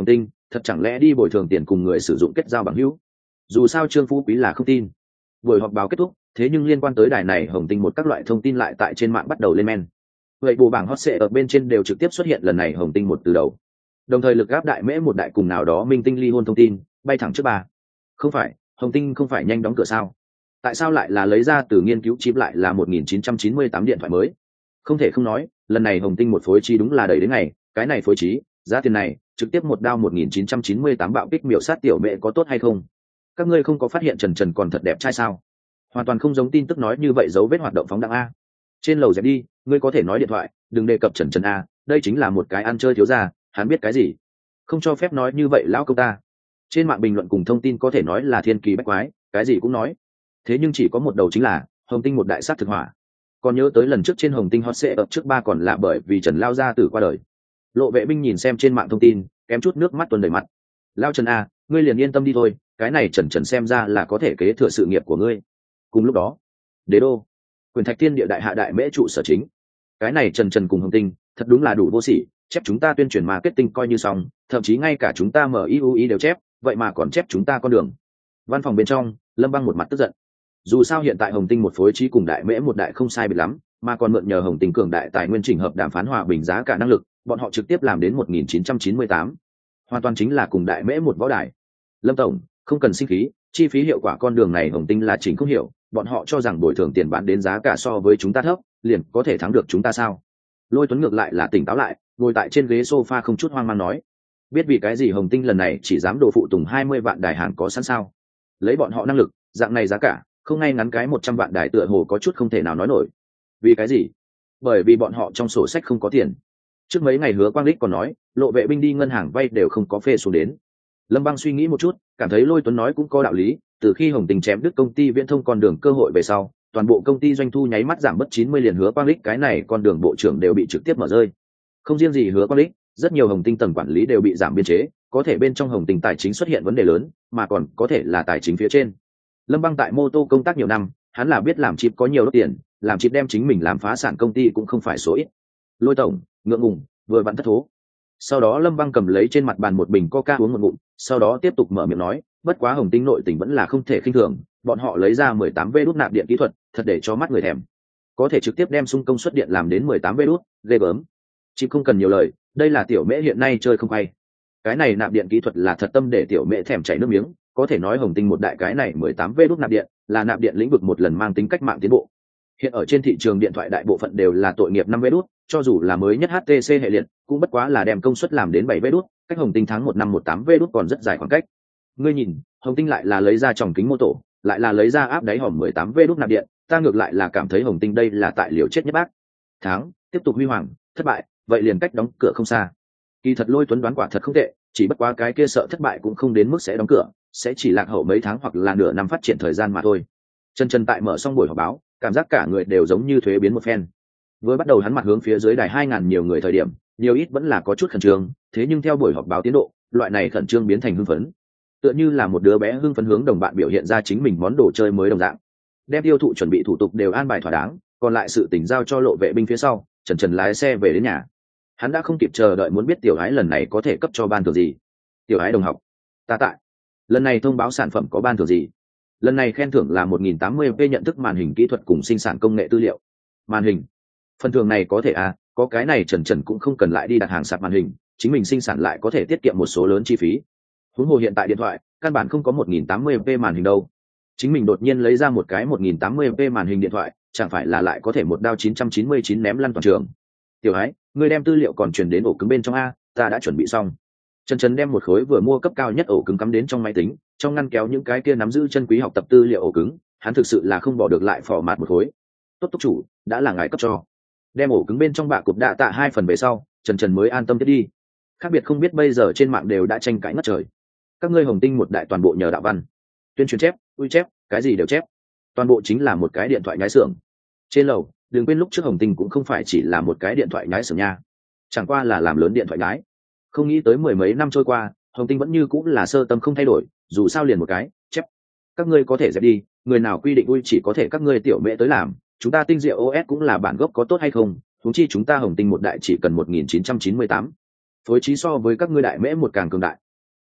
thật chẳng lẽ đi bồi thường tiền cùng người sử dụng kết giao bằng hữu? Dù sao Trương Phú Quý là không tin. Buổi họp báo kết thúc, thế nhưng liên quan tới đài này Hồng Tinh một các loại thông tin lại tại trên mạng bắt đầu lên men. Vậy bộ bảng hot search ở bên trên đều trực tiếp xuất hiện lần này Hồng Tinh một từ đầu. Đồng thời lực gáp đại mễ một đại cùng nào đó minh tinh ly hôn thông tin, bay thẳng trước ba. Không phải, Hồng Tinh không phải nhanh đóng cửa sao? Tại sao lại là lấy ra từ nghiên cứu chip lại là một nghìn chín trăm chín mươi tám điện thoại mới? Không thể không nói, lần này Hồng Tinh một phối trí đúng là đầy đến ngày, cái này phối trí, giá tiền này, trực tiếp một đao một nghìn chín trăm chín mươi tám bạo kích miểu sát tiểu mẹ có tốt hay không? Các ngươi không có phát hiện Trần Trần còn thật đẹp trai sao? Hoàn toàn không giống tin tức nói như vậy dấu vết hoạt động phóng đẳng a. Trên lầu dẹp đi, ngươi có thể nói điện thoại, đừng đề cập Trần Trần a, đây chính là một cái ăn chơi thiếu gia, hắn biết cái gì? Không cho phép nói như vậy lão công ta. Trên mạng bình luận cùng thông tin có thể nói là thiên kỳ bách quái, cái gì cũng nói. Thế nhưng chỉ có một đầu chính là Hồng Tinh một đại sát thực hỏa. Còn nhớ tới lần trước trên Hồng Tinh hot search ập trước ba còn là bởi vì Trần Lao gia tử qua đời. Lộ Vệ Binh nhìn xem trên mạng thông tin, kém chút nước mắt tuôn đầy mặt. Lao Trần a, ngươi liền yên tâm đi thôi, cái này Trần Trần xem ra là có thể kế thừa sự nghiệp của ngươi. Cùng lúc đó, Đế đô, Quyền Thạch Thiên địa đại hạ đại mễ trụ sở chính. Cái này Trần Trần cùng Hồng Tinh, thật đúng là đủ vô sỉ, chép chúng ta tuyên truyền marketing coi như xong, thậm chí ngay cả chúng ta mở i u i đều chép, vậy mà còn chép chúng ta con đường. Văn phòng bên trong, Lâm Băng một mặt tức giận. Dù sao hiện tại Hồng Tinh một phối trí cùng đại mễ một đại không sai biệt lắm, mà còn mượn nhờ Hồng Tinh cường đại tài nguyên chỉnh hợp đàm phán hòa bình giá cả năng lực, bọn họ trực tiếp làm đến một nghìn chín trăm chín mươi tám. Hoàn toàn chính là cùng đại mễ một võ đài. Lâm tổng, không cần sinh khí, chi phí hiệu quả con đường này Hồng Tinh là chỉnh không hiểu, bọn họ cho rằng bồi thường tiền bán đến giá cả so với chúng ta thấp, liền có thể thắng được chúng ta sao? Lôi Tuấn ngược lại là tỉnh táo lại, ngồi tại trên ghế sofa không chút hoang mang nói, biết vì cái gì Hồng Tinh lần này chỉ dám đồ phụ tùng hai mươi vạn đài hàng có sẵn sao? Lấy bọn họ năng lực, dạng này giá cả, không ngay ngắn cái một trăm vạn đài tựa hồ có chút không thể nào nói nổi. Vì cái gì? Bởi vì bọn họ trong sổ sách không có tiền. Trước mấy ngày Hứa Quang Lích còn nói, Lộ Vệ Binh đi ngân hàng vay đều không có phê xuống đến. Lâm Băng suy nghĩ một chút, cảm thấy Lôi Tuấn nói cũng có đạo lý, từ khi Hồng Tinh chém đứt công ty viễn thông con đường cơ hội về sau, toàn bộ công ty doanh thu nháy mắt giảm mất chín mươi liền Hứa Quang Lích cái này con đường bộ trưởng đều bị trực tiếp mở rơi. Không riêng gì Hứa Quang Lích, rất nhiều Hồng Tinh tầng quản lý đều bị giảm biên chế, có thể bên trong Hồng Tinh tài chính xuất hiện vấn đề lớn, mà còn có thể là tài chính phía trên. Lâm Băng tại mô tô công tác nhiều năm, hắn là biết làm chip có nhiều đốt tiền, làm chip đem chính mình làm phá sản công ty cũng không phải số ít. Lôi tổng, ngượng ngùng, vừa vặn thất thố. Sau đó Lâm Băng cầm lấy trên mặt bàn một bình Coca uống một ngụm, sau đó tiếp tục mở miệng nói, bất quá Hồng Tinh nội tình vẫn là không thể khinh thường, bọn họ lấy ra mười tám vê đốt nạp điện kỹ thuật, thật để cho mắt người thèm. Có thể trực tiếp đem xung công suất điện làm đến mười tám vê đốt, ghê gớm. Chip không cần nhiều lời, đây là tiểu mễ hiện nay chơi không hay. Cái này nạp điện kỹ thuật là thật tâm để tiểu mễ thèm chảy nước miếng, có thể nói Hồng Tinh một đại cái này mười tám vê đốt nạp điện, là nạp điện lĩnh vực một lần mang tính cách mạng tiến bộ. Hiện ở trên thị trường điện thoại đại bộ phận đều là tội nghiệp năm vê đốt, cho dù là mới nhất hát tê xê hệ liệt, cũng bất quá là đem công suất làm đến bảy vê đốt, cách Hồng Tinh tháng một năm một tám vê đốt còn rất dài khoảng cách. Ngươi nhìn, Hồng Tinh lại là lấy ra tròng kính mô tổ, lại là lấy ra áp đáy hòm mười tám vê đốt nạp điện, ta ngược lại là cảm thấy Hồng Tinh đây là tại liều chết nhất bác. Tháng, tiếp tục huy hoàng, thất bại, vậy liền cách đóng cửa không xa. Kỳ thật Lôi Tuấn đoán quả thật không tệ, chỉ bất quá cái kia sợ thất bại cũng không đến mức sẽ đóng cửa, sẽ chỉ lạc hậu mấy tháng hoặc là nửa năm phát triển thời gian mà thôi. Chân chân tại mở xong buổi họp báo, cảm giác cả người đều giống như thuế biến một phen. Với bắt đầu hắn mặt hướng phía dưới đài hai ngàn nhiều người thời điểm, nhiều ít vẫn là có chút khẩn trương, thế nhưng theo buổi họp báo tiến độ, loại này khẩn trương biến thành hưng phấn. Tựa như là một đứa bé hưng phấn hướng đồng bạn biểu hiện ra chính mình món đồ chơi mới đồng dạng. Đem tiêu thụ chuẩn bị thủ tục đều an bài thỏa đáng, còn lại sự tình giao cho Lộ Vệ Binh phía sau, Trần Trần lái xe về đến nhà. Hắn đã không kịp chờ đợi muốn biết tiểu ái lần này có thể cấp cho ban thưởng gì. Tiểu ái đồng học, ta tại. Lần này thông báo sản phẩm có ban thưởng gì? Lần này khen thưởng là một nghìn tám mươi p nhận thức màn hình kỹ thuật cùng sinh sản công nghệ tư liệu. Màn hình. Phần thưởng này có thể à, có cái này Trần Trần cũng không cần lại đi đặt hàng sạp màn hình, chính mình sinh sản lại có thể tiết kiệm một số lớn chi phí. Huống hồ hiện tại điện thoại, căn bản không có một nghìn tám mươi p màn hình đâu. Chính mình đột nhiên lấy ra một cái một nghìn tám mươi p màn hình điện thoại, chẳng phải là lại có thể một đao chín trăm chín mươi chín ném lăn toàn trường. Tiểu ái, ngươi đem tư liệu còn truyền đến ổ cứng bên trong a, ta đã chuẩn bị xong. Trần Trần đem một khối vừa mua cấp cao nhất ổ cứng cắm đến trong máy tính, trong ngăn kéo những cái kia nắm giữ chân quý học tập tư liệu ổ cứng, hắn thực sự là không bỏ được lại phò mạt một khối. Tốt túc chủ, đã là ngài cấp cho. Đem ổ cứng bên trong bạ cục đạ tạ hai phần về sau, Trần Trần mới an tâm tiếp đi. Khác biệt không biết bây giờ trên mạng đều đã tranh cãi ngất trời. Các ngươi Hồng Tinh một đại toàn bộ nhờ đạo văn, tuyên truyền chép, ui chép, cái gì đều chép. Toàn bộ chính là một cái điện thoại nhái xưởng. Trên lầu, đừng quên lúc trước Hồng Tinh cũng không phải chỉ là một cái điện thoại nhái xưởng nha, chẳng qua là làm lớn điện thoại nhái. Không nghĩ tới mười mấy năm trôi qua, Hồng Tinh vẫn như cũng là sơ tâm không thay đổi, dù sao liền một cái chép. Các ngươi có thể dẹp đi, người nào quy định ui chỉ có thể các ngươi tiểu mẹ tới làm, chúng ta tinh diệu ô ét cũng là bản gốc có tốt hay không, huống chi chúng ta Hồng Tinh một đại chỉ cần một nghìn chín trăm chín mươi tám. Phối trí so với các ngươi đại mễ một càng cường đại.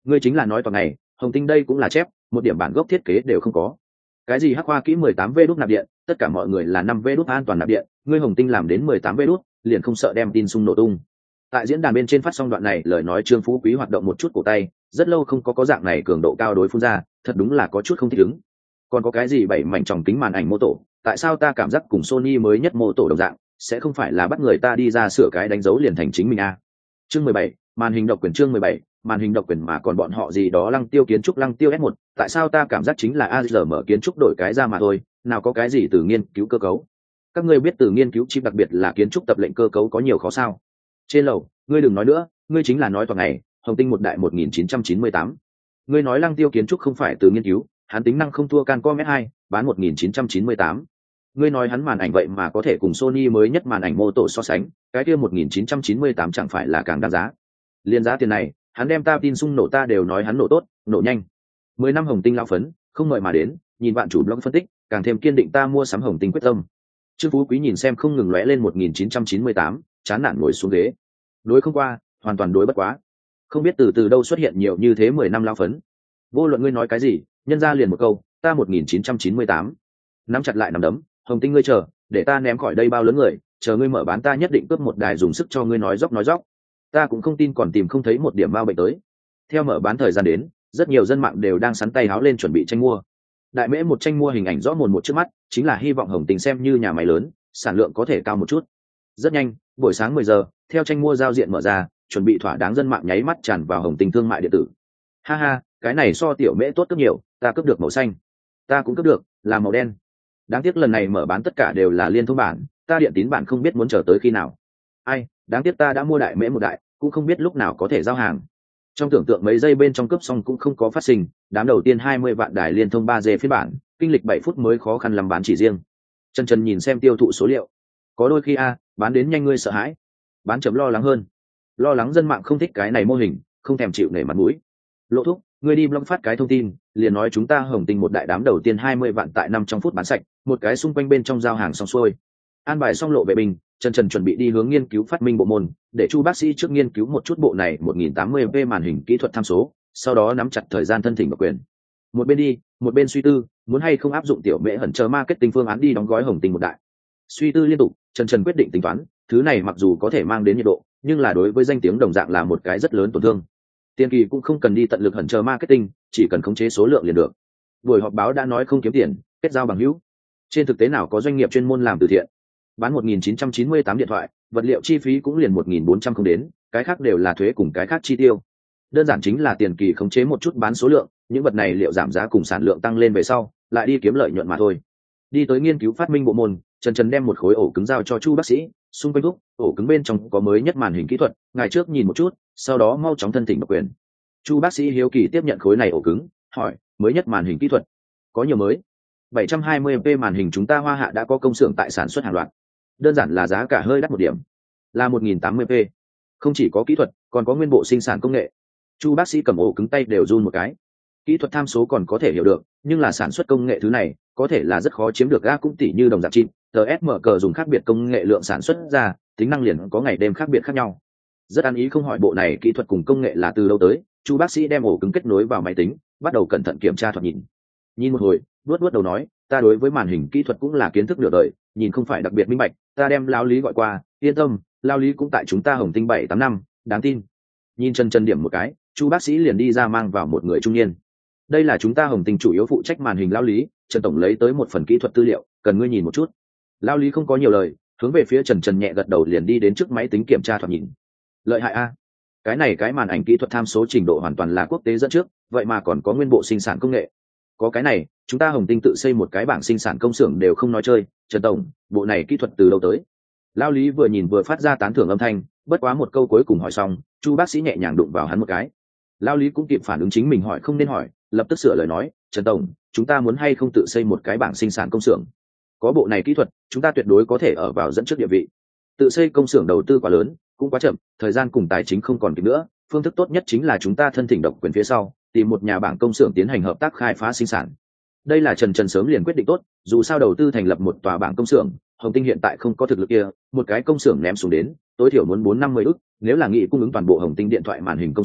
ngươi chính là nói toàn ngày Hồng Tinh đây cũng là chép, một điểm bản gốc thiết kế đều không có. Cái gì hắc hoa kỹ mười tám v đút nạp điện, tất cả mọi người là năm v đút an toàn nạp điện, ngươi Hồng Tinh làm đến mười tám v đút, liền không sợ đem tin xung nổ tung. Tại diễn đàn bên trên phát xong đoạn này, lời nói Trương Phú Quý hoạt động một chút cổ tay, rất lâu không có có dạng này cường độ cao đối phun ra, thật đúng là có chút không thích ứng. Còn có cái gì bảy mảnh tròng kính màn ảnh mô tổ, tại sao ta cảm giác cùng Sony mới nhất mô tổ đồng dạng, sẽ không phải là bắt người ta đi ra sửa cái đánh dấu liền thành chính mình à? Chương mười bảy, màn hình độc quyền. Chương mười bảy, màn hình độc quyền mà còn bọn họ gì đó Lăng Tiêu kiến trúc Lăng Tiêu S một, tại sao ta cảm giác chính là a rờ em kiến trúc đổi cái ra mà thôi, nào có cái gì từ nghiên cứu cơ cấu. Các ngươi biết từ nghiên cứu chip đặc biệt là kiến trúc tập lệnh cơ cấu có nhiều khó sao? Trên lầu, ngươi đừng nói nữa, ngươi chính là nói toàn ngày, Hồng Tinh một đại một nghìn chín trăm chín mươi tám. Ngươi nói Lăng Tiêu kiến trúc không phải từ nghiên cứu, hắn tính năng không thua Cancom S hai, bán một nghìn chín trăm chín mươi tám. Ngươi nói hắn màn ảnh vậy mà có thể cùng Sony mới nhất màn ảnh mô tổ so sánh, cái kia một nghìn chín trăm chín mươi tám chẳng phải là càng đáng giá. Liên giá tiền này, hắn đem ta tin xung nổ ta đều nói hắn nổ tốt, nổ nhanh. Mười năm Hồng Tinh lão phấn, không mời mà đến, nhìn bạn chủ blog phân tích, càng thêm kiên định ta mua sắm Hồng Tinh quyết tâm. Trương Phú Quý nhìn xem không ngừng lóe lên một nghìn chín trăm chín mươi tám, chán nản ngồi xuống ghế. Đối không qua, hoàn toàn đối bất quá. Không biết từ từ đâu xuất hiện nhiều như thế mười năm lão phấn. Vô luận ngươi nói cái gì, nhân ra liền một câu, ta một nghìn chín trăm chín mươi tám. Nắm chặt lại nắm đấm, Hồng Tinh ngươi chờ, để ta ném khỏi đây bao lớn người, chờ ngươi mở bán ta nhất định cướp một đài dùng sức cho ngươi nói dốc nói dốc. Ta cũng không tin còn tìm không thấy một điểm bao bệnh tới. Theo mở bán thời gian đến, rất nhiều dân mạng đều đang sắn tay háo lên chuẩn bị tranh mua. Đại mễ một tranh mua hình ảnh rõ mồn một trước mắt, chính là hy vọng Hồng Tinh xem như nhà máy lớn, sản lượng có thể cao một chút. Rất nhanh, buổi sáng mười giờ, theo tranh mua giao diện mở ra, chuẩn bị thỏa đáng dân mạng nháy mắt tràn vào Hồng Tinh thương mại điện tử. Ha ha, cái này so tiểu mễ tốt rất nhiều, ta cướp được màu xanh. Ta cũng cướp được, là màu đen. Đáng tiếc lần này mở bán tất cả đều là liên thông bản, ta điện tín bản không biết muốn chờ tới khi nào. Ai, đáng tiếc ta đã mua đại mễ một đại, cũng không biết lúc nào có thể giao hàng. Trong tưởng tượng mấy giây bên trong cướp xong cũng không có phát sinh, đám đầu tiên hai mươi vạn đài liên thông ba G phiên bản, kinh lịch bảy phút mới khó khăn làm bán chỉ riêng. Chân chân nhìn xem tiêu thụ số liệu, có đôi khi a, bán đến nhanh ngươi sợ hãi, bán chậm lo lắng hơn. Lo lắng dân mạng không thích cái này mô hình, không thèm chịu nể mặt mũi. Lộ thúc, ngươi đi blog phát cái thông tin, liền nói chúng ta Hồng Tinh một đại đám đầu tiên hai mươi vạn tại năm trong phút bán sạch, một cái xung quanh bên trong giao hàng xong xuôi. An bài xong lộ vệ binh, Trần Trần chuẩn bị đi hướng nghiên cứu phát minh bộ môn, để Chu bác sĩ trước nghiên cứu một chút bộ này một nghìn tám mươi p màn hình kỹ thuật tham số, sau đó nắm chặt thời gian thân thỉnh độc quyền. Một bên đi, một bên suy tư, muốn hay không áp dụng tiểu mễ hẩn chờ marketing phương án đi đóng gói Hồng Tinh một đại. Suy tư liên tục, Trần Trần quyết định tính toán, thứ này mặc dù có thể mang đến nhiệt độ, nhưng là đối với danh tiếng đồng dạng là một cái rất lớn tổn thương. Tiền kỳ cũng không cần đi tận lực hẩn chờ marketing, chỉ cần khống chế số lượng liền được. Buổi họp báo đã nói không kiếm tiền, kết giao bằng hữu. Trên thực tế nào có doanh nghiệp chuyên môn làm từ thiện. Bán một nghìn chín trăm chín mươi tám điện thoại, vật liệu chi phí cũng liền một nghìn bốn trăm không đến, cái khác đều là thuế cùng cái khác chi tiêu. Đơn giản chính là tiền kỳ khống chế một chút bán số lượng, những vật này liệu giảm giá cùng sản lượng tăng lên về sau, lại đi kiếm lợi nhuận mà thôi. Đi tới nghiên cứu phát minh bộ môn, Trần Trần đem một khối ổ cứng giao cho Chu bác sĩ, xung quanh thúc, ổ cứng bên trong có mới nhất màn hình kỹ thuật, ngài trước nhìn một chút, sau đó mau chóng thân thỉnh độc quyền. Chu bác sĩ hiếu kỳ tiếp nhận khối này ổ cứng, hỏi, mới nhất màn hình kỹ thuật, có nhiều mới. bảy trăm hai mươi p màn hình chúng ta Hoa Hạ đã có công xưởng tại sản xuất hàng loạt. Đơn giản là giá cả hơi đắt một điểm, là một nghìn tám mươi p. Không chỉ có kỹ thuật, còn có nguyên bộ sinh sản công nghệ. Chu bác sĩ cầm ổ cứng tay đều run một cái. Kỹ thuật tham số còn có thể hiểu được, nhưng là sản xuất công nghệ thứ này, có thể là rất khó chiếm được. Ga cũng tỉ như đồng dạng chip, tê ét em cờ dùng khác biệt công nghệ lượng sản xuất ra, tính năng liền có ngày đêm khác biệt khác nhau. Rất ăn ý không hỏi bộ này kỹ thuật cùng công nghệ là từ đâu tới, Chu bác sĩ đem ổ cứng kết nối vào máy tính, bắt đầu cẩn thận kiểm tra thoạt nhìn. Nhìn một hồi, vuốt vuốt đầu nói, ta đối với màn hình kỹ thuật cũng là kiến thức nửa đời, nhìn không phải đặc biệt minh bạch, ta đem lao lý gọi qua, yên tâm, lao lý cũng tại chúng ta Hồng Tinh bảy tám năm, đáng tin. Nhìn chân chân điểm một cái, Chu bác sĩ liền đi ra mang vào một người trung niên. Đây là chúng ta Hồng Tinh chủ yếu phụ trách màn hình lao lý, Trần tổng lấy tới một phần kỹ thuật tư liệu, cần ngươi nhìn một chút. Lao lý không có nhiều lời, hướng về phía Trần Trần nhẹ gật đầu liền đi đến trước máy tính kiểm tra thoạt nhìn. Lợi hại a, cái này cái màn ảnh kỹ thuật tham số trình độ hoàn toàn là quốc tế dẫn trước, vậy mà còn có nguyên bộ sinh sản công nghệ. Có cái này, chúng ta Hồng Tinh tự xây một cái bảng sinh sản công xưởng đều không nói chơi. Trần tổng, bộ này kỹ thuật từ đâu tới? Lao lý vừa nhìn vừa phát ra tán thưởng âm thanh, bất quá một câu cuối cùng hỏi xong, Chu bác sĩ nhẹ nhàng đụng vào hắn một cái. Lao lý cũng kịp phản ứng chính mình hỏi không nên hỏi, lập tức sửa lời nói, Trần tổng, chúng ta muốn hay không tự xây một cái bảng sinh sản công xưởng? Có bộ này kỹ thuật, chúng ta tuyệt đối có thể ở vào dẫn trước địa vị. Tự xây công xưởng đầu tư quá lớn, cũng quá chậm, thời gian cùng tài chính không còn kịp nữa, phương thức tốt nhất chính là chúng ta thân thỉnh độc quyền phía sau, tìm một nhà bảng công xưởng tiến hành hợp tác khai phá sinh sản. Đây là Trần Trần sớm liền quyết định tốt, dù sao đầu tư thành lập một tòa bảng công xưởng, Hồng Tinh hiện tại không có thực lực kia, một cái công xưởng ném xuống đến, tối thiểu muốn bốn năm mươi ức, nếu là nghị cung ứng toàn bộ Hồng Tinh điện thoại màn hình công xưởng,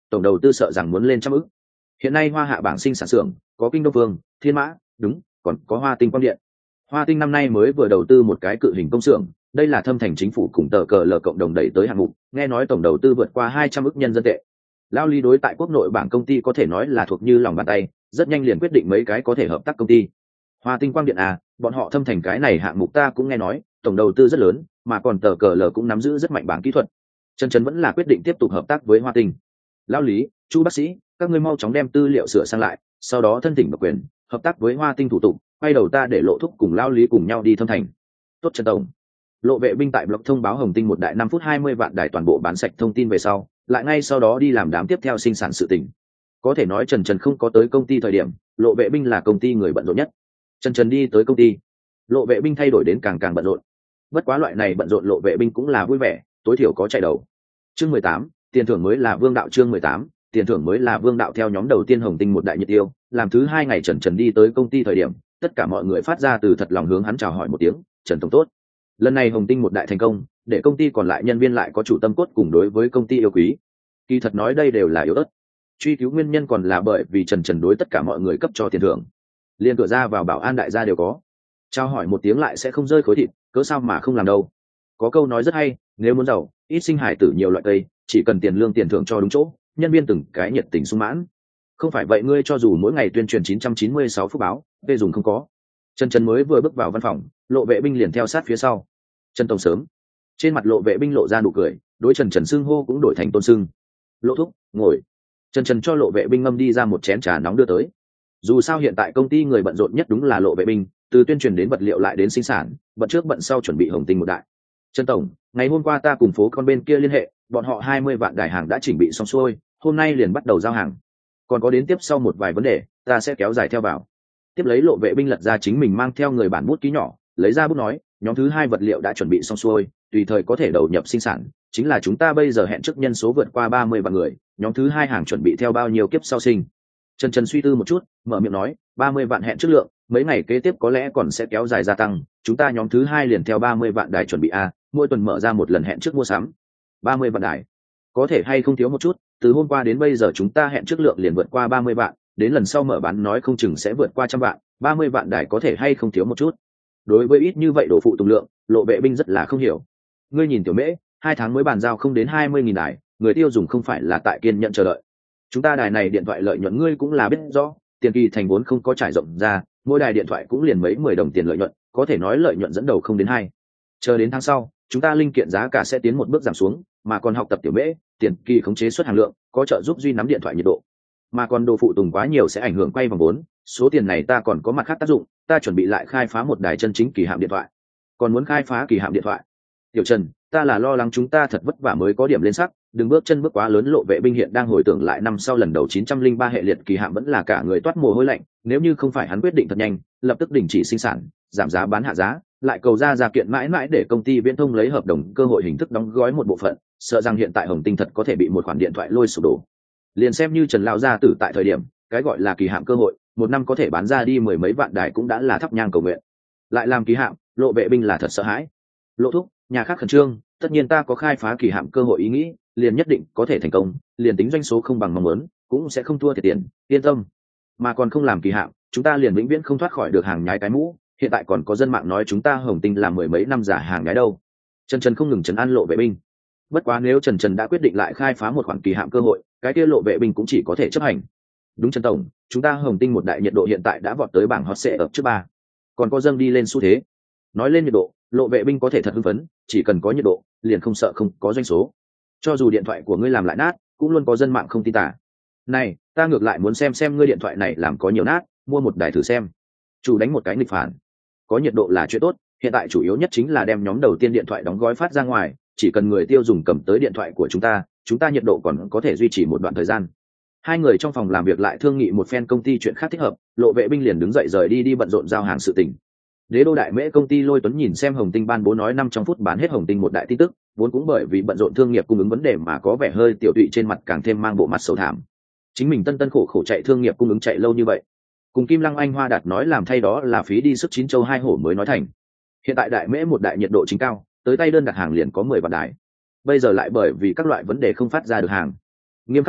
tổng đầu tư sợ rằng muốn lên trăm ức. Hiện nay hoa hạ bảng sinh sản xưởng có Kinh Đông Phương, Thiên Mã, đúng, còn có Hoa Tinh Quang Điện. Hoa Tinh năm nay mới vừa đầu tư một cái cự hình công xưởng, đây là thâm thành chính phủ cùng tờ cờ lờ cộng đồng đẩy tới hạng mục, nghe nói tổng đầu tư vượt qua hai trăm ức nhân dân tệ. Lao Lý đối tại quốc nội bảng công ty có thể nói là thuộc như lòng bàn tay, rất nhanh liền quyết định mấy cái có thể hợp tác công ty. Hoa Tinh Quang Điện à, bọn họ thâm thành cái này hạng mục ta cũng nghe nói, tổng đầu tư rất lớn, mà còn tờ cờ lờ cũng nắm giữ rất mạnh bảng kỹ thuật. Trần Trần vẫn là quyết định tiếp tục hợp tác với Hoa Tinh. Lao Lý, Chu bác sĩ, các ngươi mau chóng đem tư liệu sửa sang lại, sau đó thân thỉnh độc quyền, hợp tác với Hoa Tinh thủ tục, quay đầu ta để Lộ Thúc cùng Lao Lý cùng nhau đi thâm thành. Tốt Trần tổng. Lộ Vệ Binh tại blog thông báo Hồng Tinh một đại năm phút hai mươi vạn đài toàn bộ bán sạch thông tin về sau, lại ngay sau đó đi làm đám tiếp theo sinh sản sự tình. Có thể nói Trần Trần không có tới công ty thời điểm, Lộ Vệ Binh là công ty người bận rộn nhất. Trần Trần đi tới công ty, Lộ Vệ Binh thay đổi đến càng càng bận rộn. Bất quá loại này bận rộn Lộ Vệ Binh cũng là vui vẻ, tối thiểu có chạy đầu. Chương mười tám, tiền thưởng mới là vương đạo. Chương mười tám, tiền thưởng mới là vương đạo. Theo nhóm đầu tiên Hồng Tinh một đại nhiệt tiêu, làm thứ hai ngày Trần Trần đi tới công ty thời điểm, tất cả mọi người phát ra từ thật lòng hướng hắn chào hỏi một tiếng, Trần tổng tốt. Lần này Hồng Tinh một đại thành công, để công ty còn lại nhân viên lại có chủ tâm cốt cùng đối với công ty yêu quý. Kỳ thật nói đây đều là yếu ớt, truy cứu nguyên nhân còn là bởi vì Trần Trần đối tất cả mọi người cấp cho tiền thưởng, liên cửa ra vào bảo an đại gia đều có. Trao hỏi một tiếng lại sẽ không rơi khối thịt, cớ sao mà không làm đâu. Có câu nói rất hay, nếu muốn giàu, ít sinh hải tử nhiều loại cây, chỉ cần tiền lương tiền thưởng cho đúng chỗ, nhân viên từng cái nhiệt tình sung mãn. Không phải vậy ngươi cho dù mỗi ngày tuyên truyền chín trăm chín mươi sáu phút báo, về dùng không có. Trần Trần mới vừa bước vào văn phòng, Lộ Vệ Binh liền theo sát phía sau. Trần tổng sớm. Trên mặt Lộ Vệ Binh lộ ra nụ cười, đối Trần Trần xưng hô cũng đổi thành tôn xưng. Lộ thúc, ngồi. Trần Trần cho Lộ Vệ Binh ngâm đi ra một chén trà nóng đưa tới. Dù sao hiện tại công ty người bận rộn nhất đúng là Lộ Vệ Binh, từ tuyên truyền đến vật liệu lại đến sinh sản, bận trước bận sau chuẩn bị Hồng Tinh một đại. Trần tổng, ngày hôm qua ta cùng phố con bên kia liên hệ, bọn họ hai mươi vạn đài hàng đã chỉnh bị xong xuôi, hôm nay liền bắt đầu giao hàng. Còn có đến tiếp sau một vài vấn đề, ta sẽ kéo dài theo vào. Tiếp lấy Lộ Vệ Binh lật ra chính mình mang theo người bản bút ký nhỏ, lấy ra bút nói, nhóm thứ hai vật liệu đã chuẩn bị xong xuôi, tùy thời có thể đầu nhập sinh sản, chính là chúng ta bây giờ hẹn trước nhân số vượt qua ba mươi vạn người, nhóm thứ hai hàng chuẩn bị theo bao nhiêu kiếp sau sinh. Trần Trần suy tư một chút, mở miệng nói, ba mươi vạn hẹn trước lượng, mấy ngày kế tiếp có lẽ còn sẽ kéo dài gia tăng, chúng ta nhóm thứ hai liền theo ba mươi vạn đài chuẩn bị a, mỗi tuần mở ra một lần hẹn trước mua sắm. ba mươi vạn đài. Có thể hay không thiếu một chút, từ hôm qua đến bây giờ chúng ta hẹn trước lượng liền vượt qua ba mươi vạn, đến lần sau mở bán nói không chừng sẽ vượt qua trăm vạn, ba mươi vạn đài có thể hay không thiếu một chút. Đối với ít như vậy đổ phụ tùng lượng, Lộ Vệ Binh rất là không hiểu. Ngươi nhìn Tiểu Mễ, hai tháng mới bàn giao không đến hai mươi nghìn đài, người tiêu dùng không phải là tại kiên nhận chờ đợi. Chúng ta đài này điện thoại lợi nhuận ngươi cũng là biết rõ, tiền kỳ thành vốn không có trải rộng ra, mỗi đài điện thoại cũng liền mấy mười đồng tiền lợi nhuận, có thể nói lợi nhuận dẫn đầu không đến hai. Chờ đến tháng sau, chúng ta linh kiện giá cả sẽ tiến một bước giảm xuống, mà còn học tập Tiểu Mễ, tiền kỳ khống chế xuất hàng lượng, có trợ giúp duy nắm điện thoại nhiệt độ. Mà còn đồ phụ tùng quá nhiều sẽ ảnh hưởng quay vòng vốn, số tiền này ta còn có mặt khác tác dụng, ta chuẩn bị lại khai phá một đài chân chính kỳ hạm điện thoại. Còn muốn khai phá kỳ hạm điện thoại? Tiểu Trần, ta là lo lắng chúng ta thật vất vả mới có điểm lên sắc, đừng bước chân bước quá lớn. Lộ Vệ Binh hiện đang hồi tưởng lại năm sau lần đầu chín trăm linh ba hệ liệt kỳ hạm vẫn là cả người toát mồ hôi lạnh, nếu như không phải hắn quyết định thật nhanh, lập tức đình chỉ sinh sản, giảm giá bán hạ giá, lại cầu ra ra kiện mãi mãi để công ty Viễn Thông lấy hợp đồng cơ hội hình thức đóng gói một bộ phận, sợ rằng hiện tại Hồng Tinh thật có thể bị một khoản điện thoại lôi sụp đổ. Liền xem như Trần lão gia tử tại thời điểm, cái gọi là kỳ hạm cơ hội, một năm có thể bán ra đi mười mấy vạn đài cũng đã là thắp nhang cầu nguyện. Lại làm kỳ hạm, Lộ Vệ Binh là thật sợ hãi. Lộ thúc, nhà khác khẩn trương, tất nhiên ta có khai phá kỳ hạm cơ hội ý nghĩ, liền nhất định có thể thành công, liền tính doanh số không bằng mong muốn, cũng sẽ không thua thiệt tiền, yên tâm. Mà còn không làm kỳ hạm, chúng ta liền vĩnh viễn không thoát khỏi được hàng nhái cái mũ, hiện tại còn có dân mạng nói chúng ta Hồng Tinh làm mười mấy năm giả hàng nhái đâu. Trần Trần không ngừng trấn an Lộ Vệ Binh. Bất quá nếu Trần Trần đã quyết định lại khai phá một khoản kỳ hạm cơ hội, cái kia Lộ Vệ Binh cũng chỉ có thể chấp hành. Đúng Trần tổng, chúng ta Hồng Tinh một đại nhiệt độ hiện tại đã vọt tới bảng hot sẽ ở trước ba, còn có dâng đi lên xu thế. Nói lên nhiệt độ, Lộ Vệ Binh có thể thật hưng phấn, chỉ cần có nhiệt độ, liền không sợ không có doanh số. Cho dù điện thoại của ngươi làm lại nát, cũng luôn có dân mạng không tin tả. Này, ta ngược lại muốn xem xem ngươi điện thoại này làm có nhiều nát, mua một đài thử xem. Chủ đánh một cái nghịch phản. Có nhiệt độ là chuyện tốt, hiện tại chủ yếu nhất chính là đem nhóm đầu tiên điện thoại đóng gói phát ra ngoài, chỉ cần người tiêu dùng cầm tới điện thoại của chúng ta, chúng ta nhiệt độ còn có thể duy trì một đoạn thời gian. Hai người trong phòng làm việc lại thương nghị một phen công ty chuyện khác thích hợp, Lộ Vệ Binh liền đứng dậy rời đi đi bận rộn giao hàng sự tình. Đế đô đại mễ công ty Lôi Tuấn nhìn xem Hồng Tinh ban bố nói năm trong phút bán hết Hồng Tinh một đại tin tức, vốn cũng bởi vì bận rộn thương nghiệp cung ứng vấn đề mà có vẻ hơi tiểu tụy trên mặt càng thêm mang bộ mặt sầu thảm. Chính mình tân tân khổ khổ chạy thương nghiệp cung ứng chạy lâu như vậy, cùng Kim Lăng Anh Hoa Đạt nói làm thay đó là phí đi sức chín châu hai hổ mới nói thành. Hiện tại đại mễ một đại nhiệt độ chính cao, tới tay đơn đặt hàng liền có mười vạn đài. Bây giờ lại bởi vì các loại vấn đề không phát ra được hàng. Nghiêm khắc thắng,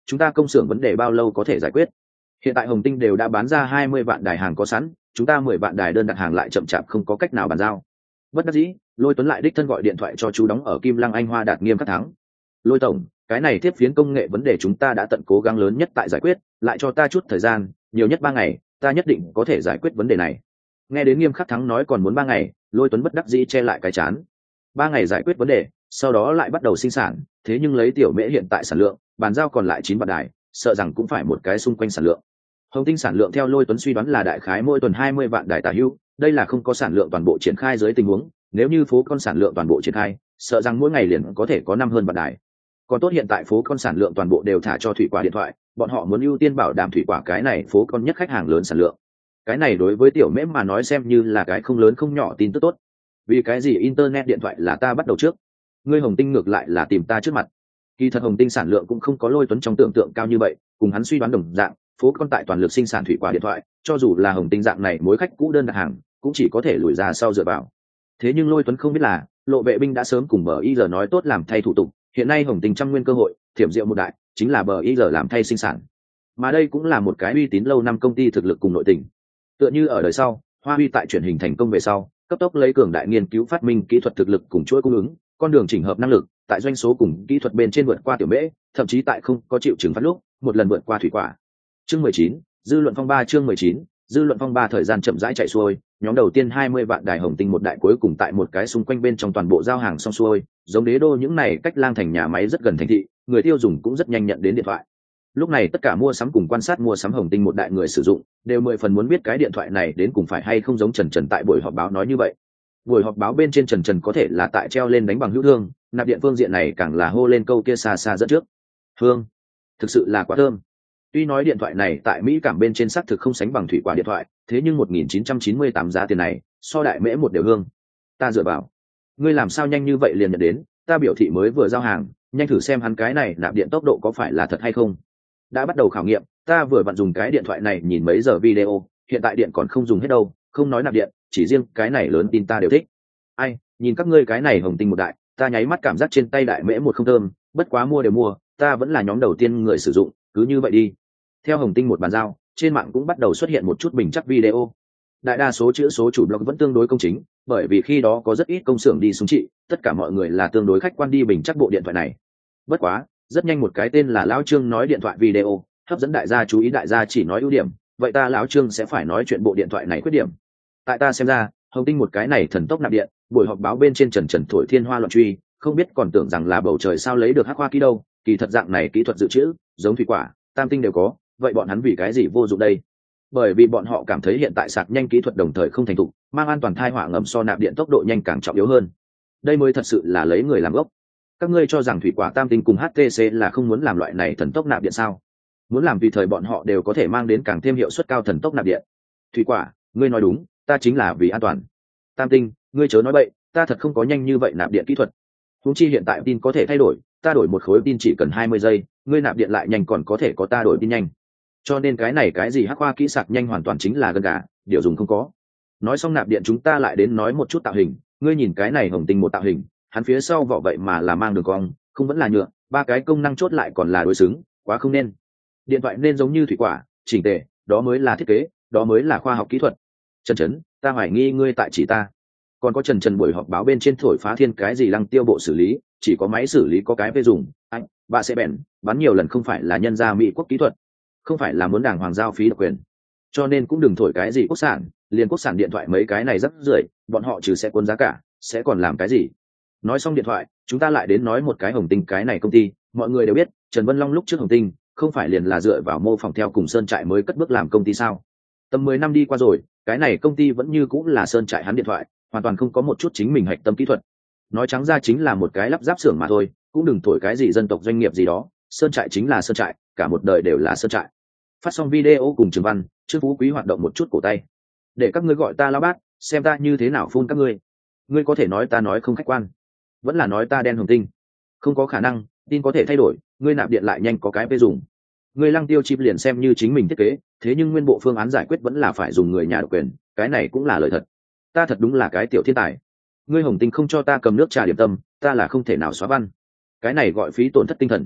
chúng ta công xưởng vấn đề bao lâu có thể giải quyết? Hiện tại Hồng Tinh đều đã bán ra hai mươi vạn đài hàng có sẵn, chúng ta mười vạn đài đơn đặt hàng lại chậm chạp không có cách nào bàn giao. Bất đắc dĩ, Lôi Tuấn lại đích thân gọi điện thoại cho chú đóng ở Kim Lăng Anh Hoa Đạt nghiêm khắc thắng. Lôi tổng, cái này tiếp phiến công nghệ vấn đề chúng ta đã tận cố gắng lớn nhất tại giải quyết, lại cho ta chút thời gian, nhiều nhất ba ngày, ta nhất định có thể giải quyết vấn đề này. Nghe đến nghiêm khắc thắng nói còn muốn ba ngày, Lôi Tuấn bất đắc dĩ che lại cái chán. Ba ngày giải quyết vấn đề, sau đó lại bắt đầu sinh sản, thế nhưng lấy tiểu mễ hiện tại sản lượng, bàn giao còn lại chín vạn đài, sợ rằng cũng phải một cái xung quanh sản lượng. Hồng Tinh sản lượng theo Lôi Tuấn suy đoán là đại khái mỗi tuần hai mươi vạn đài tả hữu, đây là không có sản lượng toàn bộ triển khai dưới tình huống, nếu như phố con sản lượng toàn bộ triển khai, sợ rằng mỗi ngày liền có thể có năm hơn vạn đài. Còn tốt hiện tại phố con sản lượng toàn bộ đều thả cho thủy quả điện thoại, bọn họ muốn ưu tiên bảo đảm thủy quả cái này phố con nhất khách hàng lớn sản lượng. Cái này đối với tiểu mễ mà nói xem như là cái không lớn không nhỏ tin tức tốt. Vì cái gì internet điện thoại là ta bắt đầu trước, ngươi Hồng Tinh ngược lại là tìm ta trước mặt. Kỳ thật Hồng Tinh sản lượng cũng không có Lôi Tuấn trong tưởng tượng cao như vậy, cùng hắn suy đoán đồng dạng, phố con tại toàn lực sinh sản thủy quả điện thoại, cho dù là Hồng Tinh dạng này mối khách cũ đơn đặt hàng, cũng chỉ có thể lùi ra sau dựa vào. Thế nhưng Lôi Tuấn không biết là, Lộ Vệ binh đã sớm cùng bờ i giờ nói tốt làm thay thủ tục, hiện nay Hồng Tinh trăm nguyên cơ hội, thiểm diệu một đại, chính là bờ i giờ làm thay sinh sản. Mà đây cũng là một cái uy tín lâu năm công ty thực lực cùng nội tình. Tựa như ở đời sau, Hoa Huy tại chuyển hình thành công về sau, cấp tốc lấy cường đại nghiên cứu phát minh kỹ thuật thực lực cùng chuỗi cung ứng, con đường chỉnh hợp năng lực, tại doanh số cùng kỹ thuật bên trên vượt qua tiểu mễ, thậm chí tại không có triệu chứng phát lúc, một lần vượt qua thủy quả. Chương mười chín, dư luận phong ba chương mười chín, dư luận phong ba thời gian chậm rãi chạy xuôi, nhóm đầu tiên hai mươi vạn đài Hồng Tinh một đại cuối cùng tại một cái xung quanh bên trong toàn bộ giao hàng xong xuôi, giống Đế Đô những này cách lang thành nhà máy rất gần thành thị, người tiêu dùng cũng rất nhanh nhận đến điện thoại. Lúc này tất cả mua sắm cùng quan sát mua sắm Hồng Tinh một đại người sử dụng, đều mười phần muốn biết cái điện thoại này đến cùng phải hay không giống Trần Trần tại buổi họp báo nói như vậy. Buổi họp báo bên trên Trần Trần có thể là tại treo lên đánh bằng hữu thương, nạp điện phương diện này càng là hô lên câu kia xa xa dẫn trước. Hương, thực sự là quá thơm. Tuy nói điện thoại này tại Mỹ cảm bên trên xác thực không sánh bằng thủy quả điện thoại, thế nhưng một nghìn chín trăm chín mươi tám giá tiền này, so đại mễ một đều hương. Ta dựa vào, ngươi làm sao nhanh như vậy liền nhận đến, ta biểu thị mới vừa giao hàng, nhanh thử xem hắn cái này nạp điện tốc độ có phải là thật hay không. Đã bắt đầu khảo nghiệm, ta vừa vặn dùng cái điện thoại này nhìn mấy giờ video, hiện tại điện còn không dùng hết đâu, không nói nạp điện, chỉ riêng cái này lớn tin ta đều thích. Ai, nhìn các ngươi cái này Hồng Tinh một đại, ta nháy mắt cảm giác trên tay đại mễ một không thơm, bất quá mua đều mua, ta vẫn là nhóm đầu tiên người sử dụng, cứ như vậy đi. Theo Hồng Tinh một bàn giao, trên mạng cũng bắt đầu xuất hiện một chút bình chắc video. Đại đa số chữ số chủ blog vẫn tương đối công chính, bởi vì khi đó có rất ít công xưởng đi xung trị, tất cả mọi người là tương đối khách quan đi bình chắc bộ điện thoại này. Bất quá, rất nhanh một cái tên là lão Trương nói điện thoại video, hấp dẫn đại gia chú ý, đại gia chỉ nói ưu điểm, vậy ta lão Trương sẽ phải nói chuyện bộ điện thoại này khuyết điểm. Tại ta xem ra, Hồng Tinh một cái này thần tốc nạp điện, buổi họp báo bên trên Trần Trần thổi thiên hoa loạn truy, không biết còn tưởng rằng là bầu trời sao lấy được hắc hoa ký đâu, kỳ thật dạng này kỹ thuật dự trữ, giống thủy quả, tam tinh đều có, vậy bọn hắn vì cái gì vô dụng đây? Bởi vì bọn họ cảm thấy hiện tại sạc nhanh kỹ thuật đồng thời không thành thục, mang an toàn thai họa ngầm so nạp điện tốc độ nhanh càng trọng yếu hơn. Đây mới thật sự là lấy người làm gốc. Các ngươi cho rằng thủy quả tam tinh cùng hát tê xê là không muốn làm loại này thần tốc nạp điện sao? Muốn làm vì thời bọn họ đều có thể mang đến càng thêm hiệu suất cao thần tốc nạp điện. Thủy quả, ngươi nói đúng, ta chính là vì an toàn. Tam tinh, ngươi chớ nói bậy, ta thật không có nhanh như vậy nạp điện kỹ thuật. Huống chi hiện tại pin có thể thay đổi, ta đổi một khối pin chỉ cần hai mươi giây, ngươi nạp điện lại nhanh còn có thể có ta đổi pin nhanh. Cho nên cái này cái gì hắc hoa kỹ sạc nhanh hoàn toàn chính là gần gà, điều dùng không có. Nói xong nạp điện chúng ta lại đến nói một chút tạo hình, ngươi nhìn cái này Hồng Tinh một tạo hình, hắn phía sau vỏ vậy mà là mang đường cong, không vẫn là nhựa, ba cái công năng chốt lại còn là đối xứng, quá không nên. Điện thoại nên giống như thủy quả, chỉnh tề, đó mới là thiết kế, đó mới là khoa học kỹ thuật. Trần Trấn, ta hoài nghi ngươi tại chỉ ta. Còn có Trần Trần buổi họp báo bên trên thổi phá thiên cái gì lăng tiêu bộ xử lý, chỉ có máy xử lý có cái phê dùng, anh, bà sẽ bèn, bắn nhiều lần không phải là nhân gia Mỹ quốc kỹ thuật, không phải là muốn đảng hoàng giao phí độc quyền. Cho nên cũng đừng thổi cái gì quốc sản, liền quốc sản điện thoại mấy cái này rất rưởi, bọn họ trừ sẽ cuốn giá cả, sẽ còn làm cái gì? Nói xong điện thoại, chúng ta lại đến nói một cái Hồng Tinh cái này công ty, mọi người đều biết, Trần Vân Long lúc trước Hồng Tinh, không phải liền là dựa vào mô phỏng theo cùng Sơn Trại mới cất bước làm công ty sao? Tầm mười năm đi qua rồi, cái này công ty vẫn như cũng là Sơn Trại hắn điện thoại, hoàn toàn không có một chút chính mình hạch tâm kỹ thuật. Nói trắng ra chính là một cái lắp ráp xưởng mà thôi, cũng đừng thổi cái gì dân tộc doanh nghiệp gì đó, Sơn Trại chính là Sơn Trại, cả một đời đều là Sơn Trại. Phát xong video cùng Trường Văn, Trương Phú Quý hoạt động một chút cổ tay. Để các ngươi gọi ta lão bát, xem ta như thế nào phun các ngươi. Ngươi có thể nói ta nói không khách quan, vẫn là nói ta đen Hồng Tinh. Không có khả năng, tin có thể thay đổi, ngươi nạp điện lại nhanh có cái phê dùng. Ngươi lăng tiêu chip liền xem như chính mình thiết kế, thế nhưng nguyên bộ phương án giải quyết vẫn là phải dùng người nhà độc quyền, cái này cũng là lời thật. Ta thật đúng là cái tiểu thiên tài. Ngươi Hồng Tinh không cho ta cầm nước trà điểm tâm, ta là không thể nào xóa văn. Cái này gọi phí tổn thất tinh thần.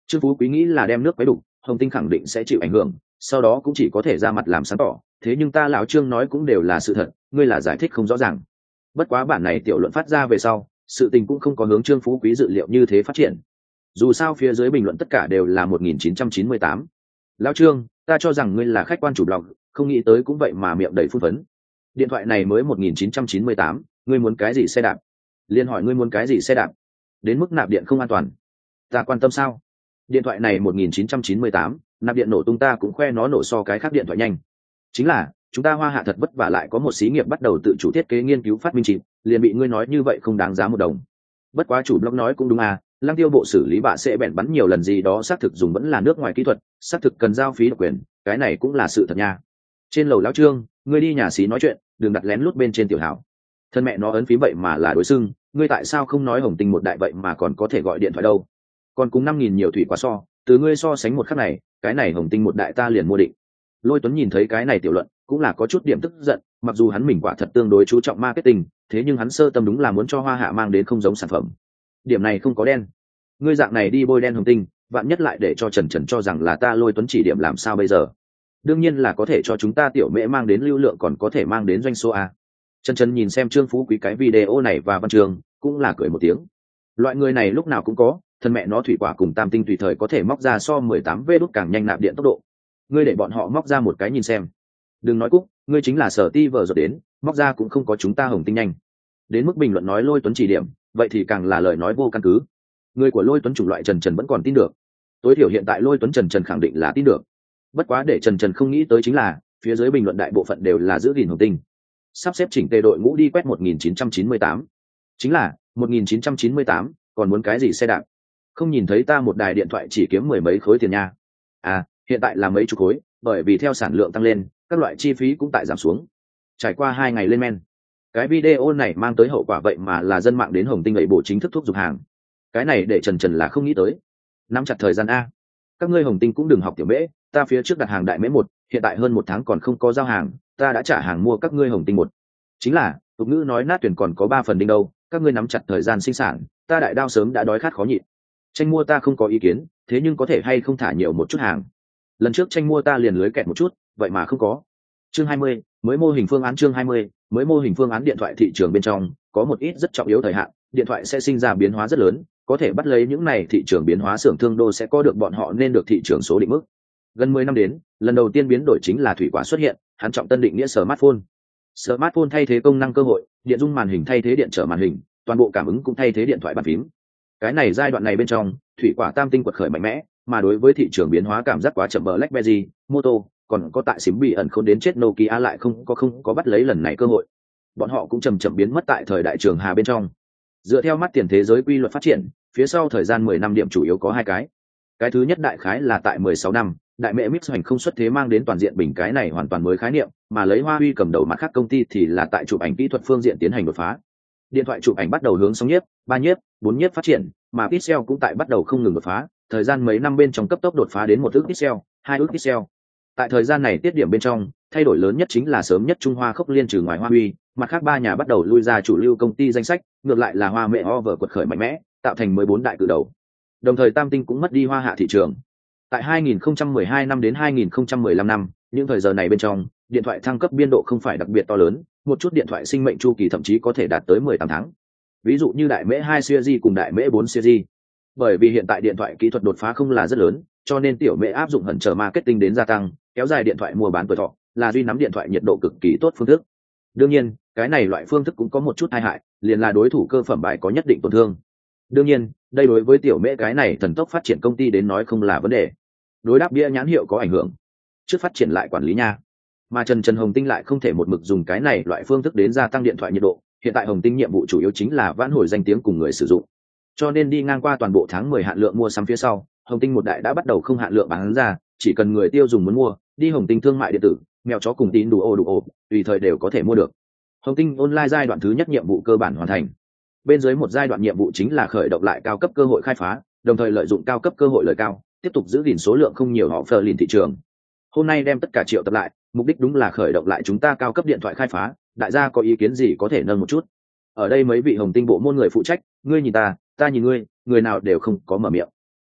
Trương Phú Quý nghĩ là đem nước quấy đục, Hồng Tinh khẳng định sẽ chịu ảnh hưởng, sau đó cũng chỉ có thể ra mặt làm sáng tỏ, thế nhưng ta lão Trương nói cũng đều là sự thật, ngươi là giải thích không rõ ràng. Bất quá bản này tiểu luận phát ra về sau, sự tình cũng không có hướng Trương Phú Quý dự liệu như thế phát triển. Dù sao phía dưới bình luận tất cả đều là một nghìn chín trăm chín mươi tám. Lão Trương, ta cho rằng ngươi là khách quan chủ blog, không nghĩ tới cũng vậy mà miệng đầy phun phấn. Điện thoại này mới một nghìn chín trăm chín mươi tám, ngươi muốn cái gì xe đạp? Liên hỏi ngươi muốn cái gì xe đạp? Đến mức nạp điện không an toàn, ta quan tâm sao? Điện thoại này một nghìn chín trăm chín mươi tám, nạp điện nổ tung ta cũng khoe nó nổ so cái khác điện thoại nhanh. Chính là, chúng ta Hoa Hạ thật vất vả lại có một xí nghiệp bắt đầu tự chủ thiết kế nghiên cứu phát minh chip, liền bị ngươi nói như vậy không đáng giá một đồng. Bất quá chủ blog nói cũng đúng à, Lăng Tiêu bộ xử lý bạ sẽ bèn bắn nhiều lần gì đó xác thực dùng vẫn là nước ngoài kỹ thuật, xác thực cần giao phí độc quyền, cái này cũng là sự thật nha. Trên lầu lão Trương, ngươi đi nhà xí nói chuyện, đừng đặt lén lút bên trên tiểu hảo. Thân mẹ nó ấn phím vậy mà là đối xưng, ngươi tại sao không nói Hồng Tinh một đại vậy mà còn có thể gọi điện thoại đâu? Còn cùng năm nghìn nhiều thủy quá so, từ ngươi so sánh một khắc này, cái này Hồng Tinh một đại ta liền mua định. Lôi Tuấn nhìn thấy cái này tiểu luận, cũng là có chút điểm tức giận, mặc dù hắn mình quả thật tương đối chú trọng marketing, thế nhưng hắn sơ tâm đúng là muốn cho Hoa Hạ mang đến không giống sản phẩm. Điểm này không có đen. Ngươi dạng này đi bôi đen Hồng Tinh, vạn nhất lại để cho Trần Trần cho rằng là ta Lôi Tuấn chỉ điểm làm sao bây giờ? Đương nhiên là có thể cho chúng ta tiểu mễ mang đến lưu lượng, còn có thể mang đến doanh số a. Trần Trần nhìn xem Trương Phú Quý cái video này và văn trường, cũng là cười một tiếng. Loại người này lúc nào cũng có, thân mẹ nó thủy quả cùng tam tinh tùy thời có thể móc ra so mười tám vê đốt càng nhanh nạp điện tốc độ. Ngươi để bọn họ móc ra một cái nhìn xem. Đừng nói cúc, ngươi chính là sở ti vờ rồi đến, móc ra cũng không có chúng ta Hồng Tinh nhanh. Đến mức bình luận nói Lôi Tuấn chỉ điểm, vậy thì càng là lời nói vô căn cứ. Người của Lôi Tuấn chủng loại Trần Trần vẫn còn tin được. Tối thiểu hiện tại Lôi Tuấn Trần Trần khẳng định là tin được. Bất quá để Trần Trần không nghĩ tới chính là, phía dưới bình luận đại bộ phận đều là giữ gìn Hồng Tinh. Sắp xếp chỉnh tề đội ngũ đi quét một nghìn chín trăm chín mươi tám. Chính là, một nghìn chín trăm chín mươi tám, còn muốn cái gì xe đạp? Không nhìn thấy ta một đài điện thoại chỉ kiếm mười mấy khối tiền nha. À, hiện tại là mấy chục khối, bởi vì theo sản lượng tăng lên, các loại chi phí cũng tại giảm xuống. Trải qua hai ngày lên men, cái video này mang tới hậu quả vậy mà là dân mạng đến Hồng Tinh lệ bộ chính thức thúc giục hàng. Cái này để Trần Trần là không nghĩ tới. Nắm chặt thời gian a. Các ngươi Hồng Tinh cũng đừng học tiểu mễ, ta phía trước đặt hàng đại mễ một, hiện tại hơn một tháng còn không có giao hàng, ta đã trả hàng mua các ngươi Hồng Tinh một. Chính là, tục ngữ nói nát tuyển còn có ba phần đinh đâu, các ngươi nắm chặt thời gian sinh sản, ta đại đao sớm đã đói khát khó nhịn. Tranh mua ta không có ý kiến, thế nhưng có thể hay không thả nhiều một chút hàng. Lần trước tranh mua ta liền lưới kẹt một chút, vậy mà không có. Chương hai mươi, mới mô hình phương án chương hai mươi, mới mô hình phương án điện thoại thị trường bên trong, có một ít rất trọng yếu thời hạn, điện thoại sẽ sinh ra biến hóa rất lớn, có thể bắt lấy những này thị trường biến hóa xưởng thương đô sẽ có được bọn họ nên được thị trường số định mức. Gần mười năm đến, lần đầu tiên biến đổi chính là thủy quả xuất hiện, hắn trọng tân định nghĩa smartphone. Smartphone thay thế công năng cơ hội, điện dung màn hình thay thế điện trở màn hình, toàn bộ cảm ứng cũng thay thế điện thoại bàn phím. Cái này giai đoạn này bên trong, thủy quả tam tinh quật khởi mạnh mẽ, mà đối với thị trường biến hóa cảm giác quá chậm BlackBerry, Moto, còn có tại xím bị ẩn khôn đến chết Nokia lại không có không có bắt lấy lần này cơ hội. Bọn họ cũng chậm chậm biến mất tại thời đại trường hà bên trong. Dựa theo mắt tiền thế giới quy luật phát triển, phía sau thời gian mười năm điểm chủ yếu có hai cái. Cái thứ nhất đại khái là tại mười sáu năm, đại mẹ mix hành không xuất thế mang đến toàn diện bình cái này hoàn toàn mới khái niệm, mà lấy Huawei cầm đầu mặt khác công ty thì là tại chụp ảnh kỹ thuật phương diện tiến hành đột phá. Điện thoại chụp ảnh bắt đầu hướng sóng nhiếp, ba nhiếp, bốn nhiếp phát triển, mà pixel cũng tại bắt đầu không ngừng đột phá, thời gian mấy năm bên trong cấp tốc đột phá đến một ức pixel, hai ức pixel. Tại thời gian này tiết điểm bên trong, thay đổi lớn nhất chính là sớm nhất Trung Hoa khốc liên trừ ngoài Huawei, mặt khác ba nhà bắt đầu lui ra chủ lưu công ty danh sách, ngược lại là Hoa mẹ over quật khởi mạnh mẽ, tạo thành mười bốn đại cự đầu. Đồng thời Tam Tinh cũng mất đi Hoa Hạ thị trường. Tại hai nghìn không trăm mười hai năm đến hai nghìn không trăm mười lăm năm, những thời giờ này bên trong, điện thoại thăng cấp biên độ không phải đặc biệt to lớn, một chút điện thoại sinh mệnh chu kỳ thậm chí có thể đạt tới mười tám tháng. Ví dụ như đại mễ hai series cùng đại mễ bốn series. Bởi vì hiện tại điện thoại kỹ thuật đột phá không là rất lớn, cho nên tiểu mễ áp dụng hẳn trở marketing đến gia tăng, kéo dài điện thoại mua bán tuổi thọ, là duy nắm điện thoại nhiệt độ cực kỳ tốt phương thức. Đương nhiên, cái này loại phương thức cũng có một chút tai hại, liền là đối thủ cơ phẩm bài có nhất định tổn thương. Đương nhiên, đây đối với tiểu mễ cái này thần tốc phát triển công ty đến nói không là vấn đề. Đối đáp bia nhãn hiệu có ảnh hưởng, trước phát triển lại quản lý nha. Mà Trần Trần Hồng Tinh lại không thể một mực dùng cái này loại phương thức đến gia tăng điện thoại nhiệt độ, hiện tại Hồng Tinh nhiệm vụ chủ yếu chính là vãn hồi danh tiếng cùng người sử dụng. Cho nên đi ngang qua toàn bộ tháng mười hạn lượng mua sắm phía sau, Hồng Tinh một đại đã bắt đầu không hạn lượng bán ra, chỉ cần người tiêu dùng muốn mua, đi Hồng Tinh thương mại điện tử, mèo chó cùng tín đủ ô đủ ô, tùy thời đều có thể mua được. Hồng Tinh online giai đoạn thứ nhất nhiệm vụ cơ bản hoàn thành. Bên dưới một giai đoạn nhiệm vụ chính là khởi động lại cao cấp cơ hội khai phá, đồng thời lợi dụng cao cấp cơ hội lời cao, tiếp tục giữ gìn số lượng không nhiều họ phờ lìn thị trường. Hôm nay đem tất cả triệu tập lại, mục đích đúng là khởi động lại chúng ta cao cấp điện thoại khai phá, đại gia có ý kiến gì có thể nâng một chút. Ở đây mấy vị Hồng Tinh bộ môn người phụ trách, ngươi nhìn ta, ta nhìn ngươi, người nào đều không có mở miệng.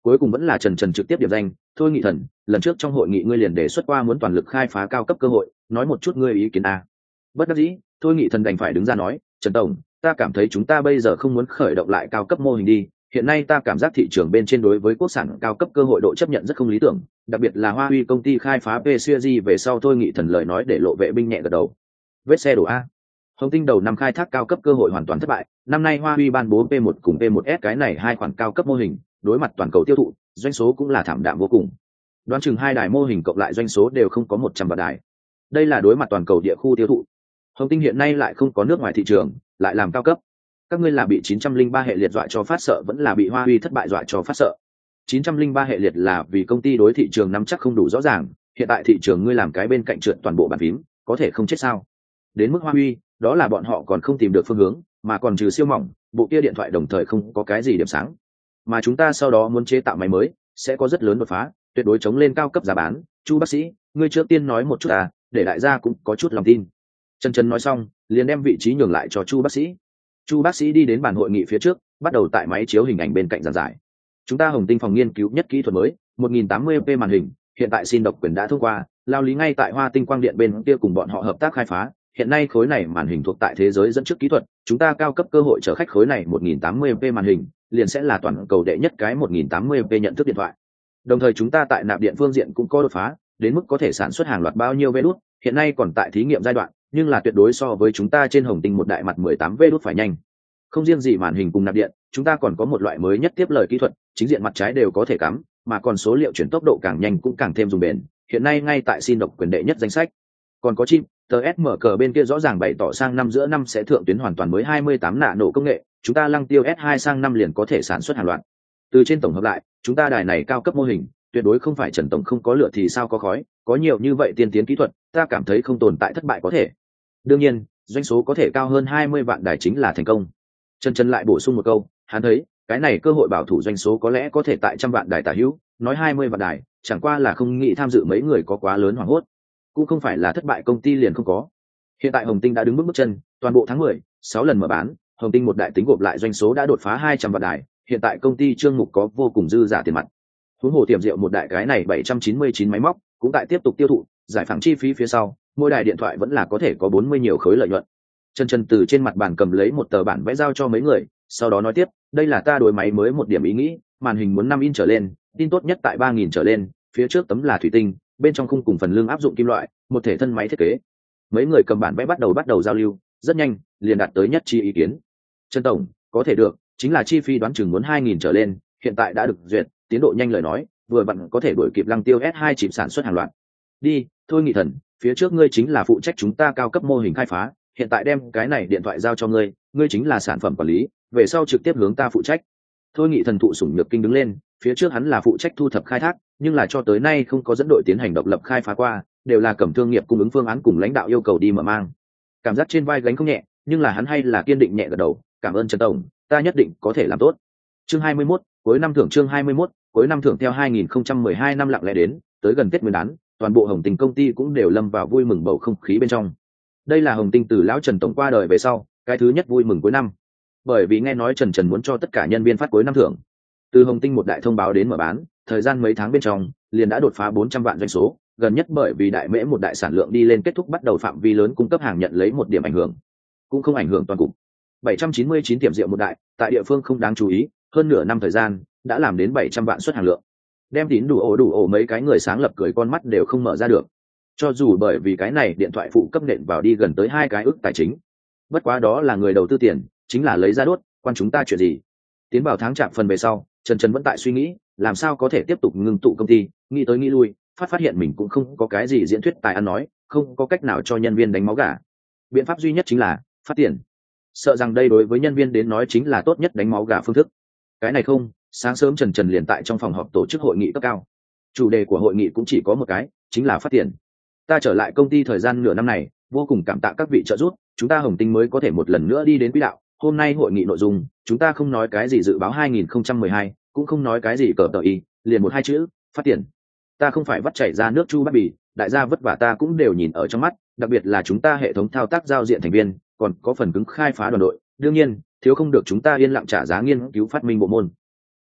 Cuối cùng vẫn là Trần Trần trực tiếp điểm danh. Thôi Nghị Thần, lần trước trong hội nghị ngươi liền đề xuất qua muốn toàn lực khai phá cao cấp cơ hội, nói một chút ngươi ý kiến a. Bất đắc dĩ, Thôi Nghị Thần đành phải đứng ra nói, Trần tổng, ta cảm thấy chúng ta bây giờ không muốn khởi động lại cao cấp mô hình đi. Hiện nay ta cảm giác thị trường bên trên đối với quốc sản cao cấp cơ hội độ chấp nhận rất không lý tưởng, đặc biệt là Hoa Huy công ty khai phá pê series về sau. Thôi Nghị Thần lời nói để lộ vệ binh nhẹ gật đầu. Vết xe đổ a. Hồng Tinh đầu năm khai thác cao cấp cơ hội hoàn toàn thất bại, năm nay Hoa Huy ban bố pê một cùng pê một S cái này hai khoản cao cấp mô hình, đối mặt toàn cầu tiêu thụ, doanh số cũng là thảm đạm vô cùng. Đoán chừng hai đài mô hình cộng lại doanh số đều không có một trăm vạn đài. Đây là đối mặt toàn cầu địa khu tiêu thụ. Hồng Tinh hiện nay lại không có nước ngoài thị trường, lại làm cao cấp. Các ngươi là bị chín trăm linh ba hệ liệt dọa cho phát sợ vẫn là bị Hoa Huy thất bại dọa cho phát sợ? chín trăm linh ba hệ liệt là vì công ty đối thị trường nắm chắc không đủ rõ ràng, hiện tại thị trường ngươi làm cái bên cạnh trượt toàn bộ bàn phím, có thể không chết sao? Đến mức Hoa Huy, đó là bọn họ còn không tìm được phương hướng, mà còn trừ siêu mỏng, bộ kia điện thoại đồng thời không có cái gì điểm sáng. Mà chúng ta sau đó muốn chế tạo máy mới, sẽ có rất lớn đột phá, tuyệt đối chống lên cao cấp giá bán. Chu bác sĩ, ngươi trước tiên nói một chút à, để đại gia cũng có chút lòng tin. Trần Trần nói xong, liền đem vị trí nhường lại cho Chu bác sĩ. Chu bác sĩ đi đến bàn hội nghị phía trước, bắt đầu tại máy chiếu hình ảnh bên cạnh giảng giải. Chúng ta Hồng Tinh phòng nghiên cứu nhất kỹ thuật mới, một nghìn tám mươi p màn hình, hiện tại xin độc quyền đã thông qua, lao lý ngay tại Hoa Tinh Quang Điện bên kia cùng bọn họ hợp tác khai phá. Hiện nay khối này màn hình thuộc tại thế giới dẫn trước kỹ thuật, chúng ta cao cấp cơ hội chở khách khối này một nghìn tám mươi p màn hình, liền sẽ là toàn cầu đệ nhất cái một nghìn tám mươi p nhận thức điện thoại. Đồng thời chúng ta tại nạp điện phương diện cũng có đột phá, đến mức có thể sản xuất hàng loạt bao nhiêu vê đút, hiện nay còn tại thí nghiệm giai đoạn, nhưng là tuyệt đối so với chúng ta trên Hồng Tinh một đại mặt mười tám vê đút phải nhanh. Không riêng gì màn hình cùng nạp điện, chúng ta còn có một loại mới nhất tiếp lời kỹ thuật, chính diện mặt trái đều có thể cắm, mà còn số liệu chuyển tốc độ càng nhanh cũng càng thêm dùng bền, hiện nay ngay tại xin độc quyền đệ nhất danh sách. Còn có chip, tê ét em cờ bên kia rõ ràng bày tỏ sang năm giữa năm sẽ thượng tuyến hoàn toàn mới hai mươi tám nạ nổ công nghệ, chúng ta lăng tiêu S hai sang năm liền có thể sản xuất hàng loạt. Từ trên tổng hợp lại, chúng ta đài này cao cấp mô hình, tuyệt đối không phải Trần tổng không có lửa thì sao có khói, có nhiều như vậy tiên tiến kỹ thuật, ta cảm thấy không tồn tại thất bại có thể. Đương nhiên, doanh số có thể cao hơn hai mươi vạn đài chính là thành công. Trần Trần lại bổ sung một câu, hắn thấy, cái này cơ hội bảo thủ doanh số có lẽ có thể tại trăm vạn đài tả hữu, nói hai mươi vạn đài, chẳng qua là không nghĩ tham dự mấy người có quá lớn hoảng hốt. Cũng không phải là thất bại công ty liền không có. Hiện tại Hồng Tinh đã đứng bước bước chân, toàn bộ tháng mười, sáu lần mở bán, Hồng Tinh một đại tính gộp lại doanh số đã đột phá hai trăm vạn đài, hiện tại công ty Trương Mục có vô cùng dư giả tiền mặt. Huống hồ tiềm rượu một đại cái này bảy trăm chín mươi chín máy móc, cũng tại tiếp tục tiêu thụ, giải phóng chi phí phía sau, mỗi đài điện thoại vẫn là có thể có bốn mươi nhiều khối lợi nhuận. Trần Trần từ trên mặt bàn cầm lấy một tờ bản vẽ giao cho mấy người, sau đó nói tiếp, đây là ta đối máy mới một điểm ý nghĩ, màn hình muốn năm in trở lên, tin tốt nhất tại ba nghìn trở lên, phía trước tấm là thủy tinh, bên trong khung cùng phần lưng áp dụng kim loại, một thể thân máy thiết kế. Mấy người cầm bản vẽ bắt đầu bắt đầu giao lưu, rất nhanh, liền đạt tới nhất chi ý kiến. Trần tổng, có thể được, chính là chi phí đoán chừng muốn hai nghìn trở lên, hiện tại đã được duyệt, tiến độ nhanh lời nói, vừa vặn có thể đuổi kịp lăng tiêu S hai chip sản xuất hàng loạt. Đi, thôi Nghị Thần, phía trước ngươi chính là phụ trách chúng ta cao cấp mô hình khai phá, hiện tại đem cái này điện thoại giao cho ngươi, ngươi chính là sản phẩm quản lý, về sau trực tiếp hướng ta phụ trách. Thôi Nghị Thần thụ sủng nhược kinh đứng lên, phía trước hắn là phụ trách thu thập khai thác, nhưng là cho tới nay không có dẫn đội tiến hành độc lập khai phá qua, đều là cầm thương nghiệp cung ứng phương án cùng lãnh đạo yêu cầu đi mở mang. Cảm giác trên vai gánh không nhẹ, nhưng là hắn hay là kiên định nhẹ gật đầu, cảm ơn Trần tổng, ta nhất định có thể làm tốt. Chương hai mươi mốt, cuối năm thưởng chương hai mươi mốt, cuối năm thưởng theo hai nghìn không trăm mười hai năm lặng lẽ đến, tới gần Tết Nguyên đán, toàn bộ Hồng Tinh công ty cũng đều lâm vào vui mừng bầu không khí bên trong. Đây là Hồng Tinh từ lão Trần tổng qua đời về sau, cái thứ nhất vui mừng cuối năm. Bởi vì nghe nói Trần Trần muốn cho tất cả nhân viên phát cuối năm thưởng. Từ Hồng Tinh một đại thông báo đến mở bán, thời gian mấy tháng bên trong, liền đã đột phá bốn trăm vạn doanh số, gần nhất bởi vì đại mễ một đại sản lượng đi lên kết thúc bắt đầu phạm vi lớn cung cấp hàng nhận lấy một điểm ảnh hưởng, cũng không ảnh hưởng toàn cục. bảy trăm chín mươi chín tiệm rượu một đại, tại địa phương không đáng chú ý, hơn nửa năm thời gian, đã làm đến bảy trăm vạn suất hàng lượng. Đem tín đủ ổ đủ ổ mấy cái người sáng lập cười con mắt đều không mở ra được. Cho dù bởi vì cái này điện thoại phụ cấp nện vào đi gần tới hai cái ức tài chính. Bất quá đó là người đầu tư tiền, chính là lấy ra đốt, quan chúng ta chuyện gì. Tiến vào tháng chạp phần về sau, Trần Trần vẫn tại suy nghĩ, làm sao có thể tiếp tục ngưng tụ công ty, nghĩ tới nghĩ lui, phát phát hiện mình cũng không có cái gì diễn thuyết tài ăn nói, không có cách nào cho nhân viên đánh máu gà. Biện pháp duy nhất chính là phát tiền. Sợ rằng đây đối với nhân viên đến nói chính là tốt nhất đánh máu gà phương thức. Cái này không, sáng sớm Trần Trần liền tại trong phòng họp tổ chức hội nghị cấp cao. Chủ đề của hội nghị cũng chỉ có một cái, chính là phát tiền. Ta trở lại công ty thời gian nửa năm này, vô cùng cảm tạ các vị trợ giúp, chúng ta Hồng Tinh mới có thể một lần nữa đi đến quỹ đạo. Hôm nay hội nghị nội dung, chúng ta không nói cái gì dự báo hai nghìn không trăm mười hai, cũng không nói cái gì cờ tờ y, liền một hai chữ, phát tiền. Ta không phải vắt chảy ra nước chu bát bì, đại gia vất vả ta cũng đều nhìn ở trong mắt, đặc biệt là chúng ta hệ thống thao tác giao diện thành viên, còn có phần cứng khai phá đoàn đội, đương nhiên, thiếu không được chúng ta yên lặng trả giá nghiên cứu phát minh bộ môn.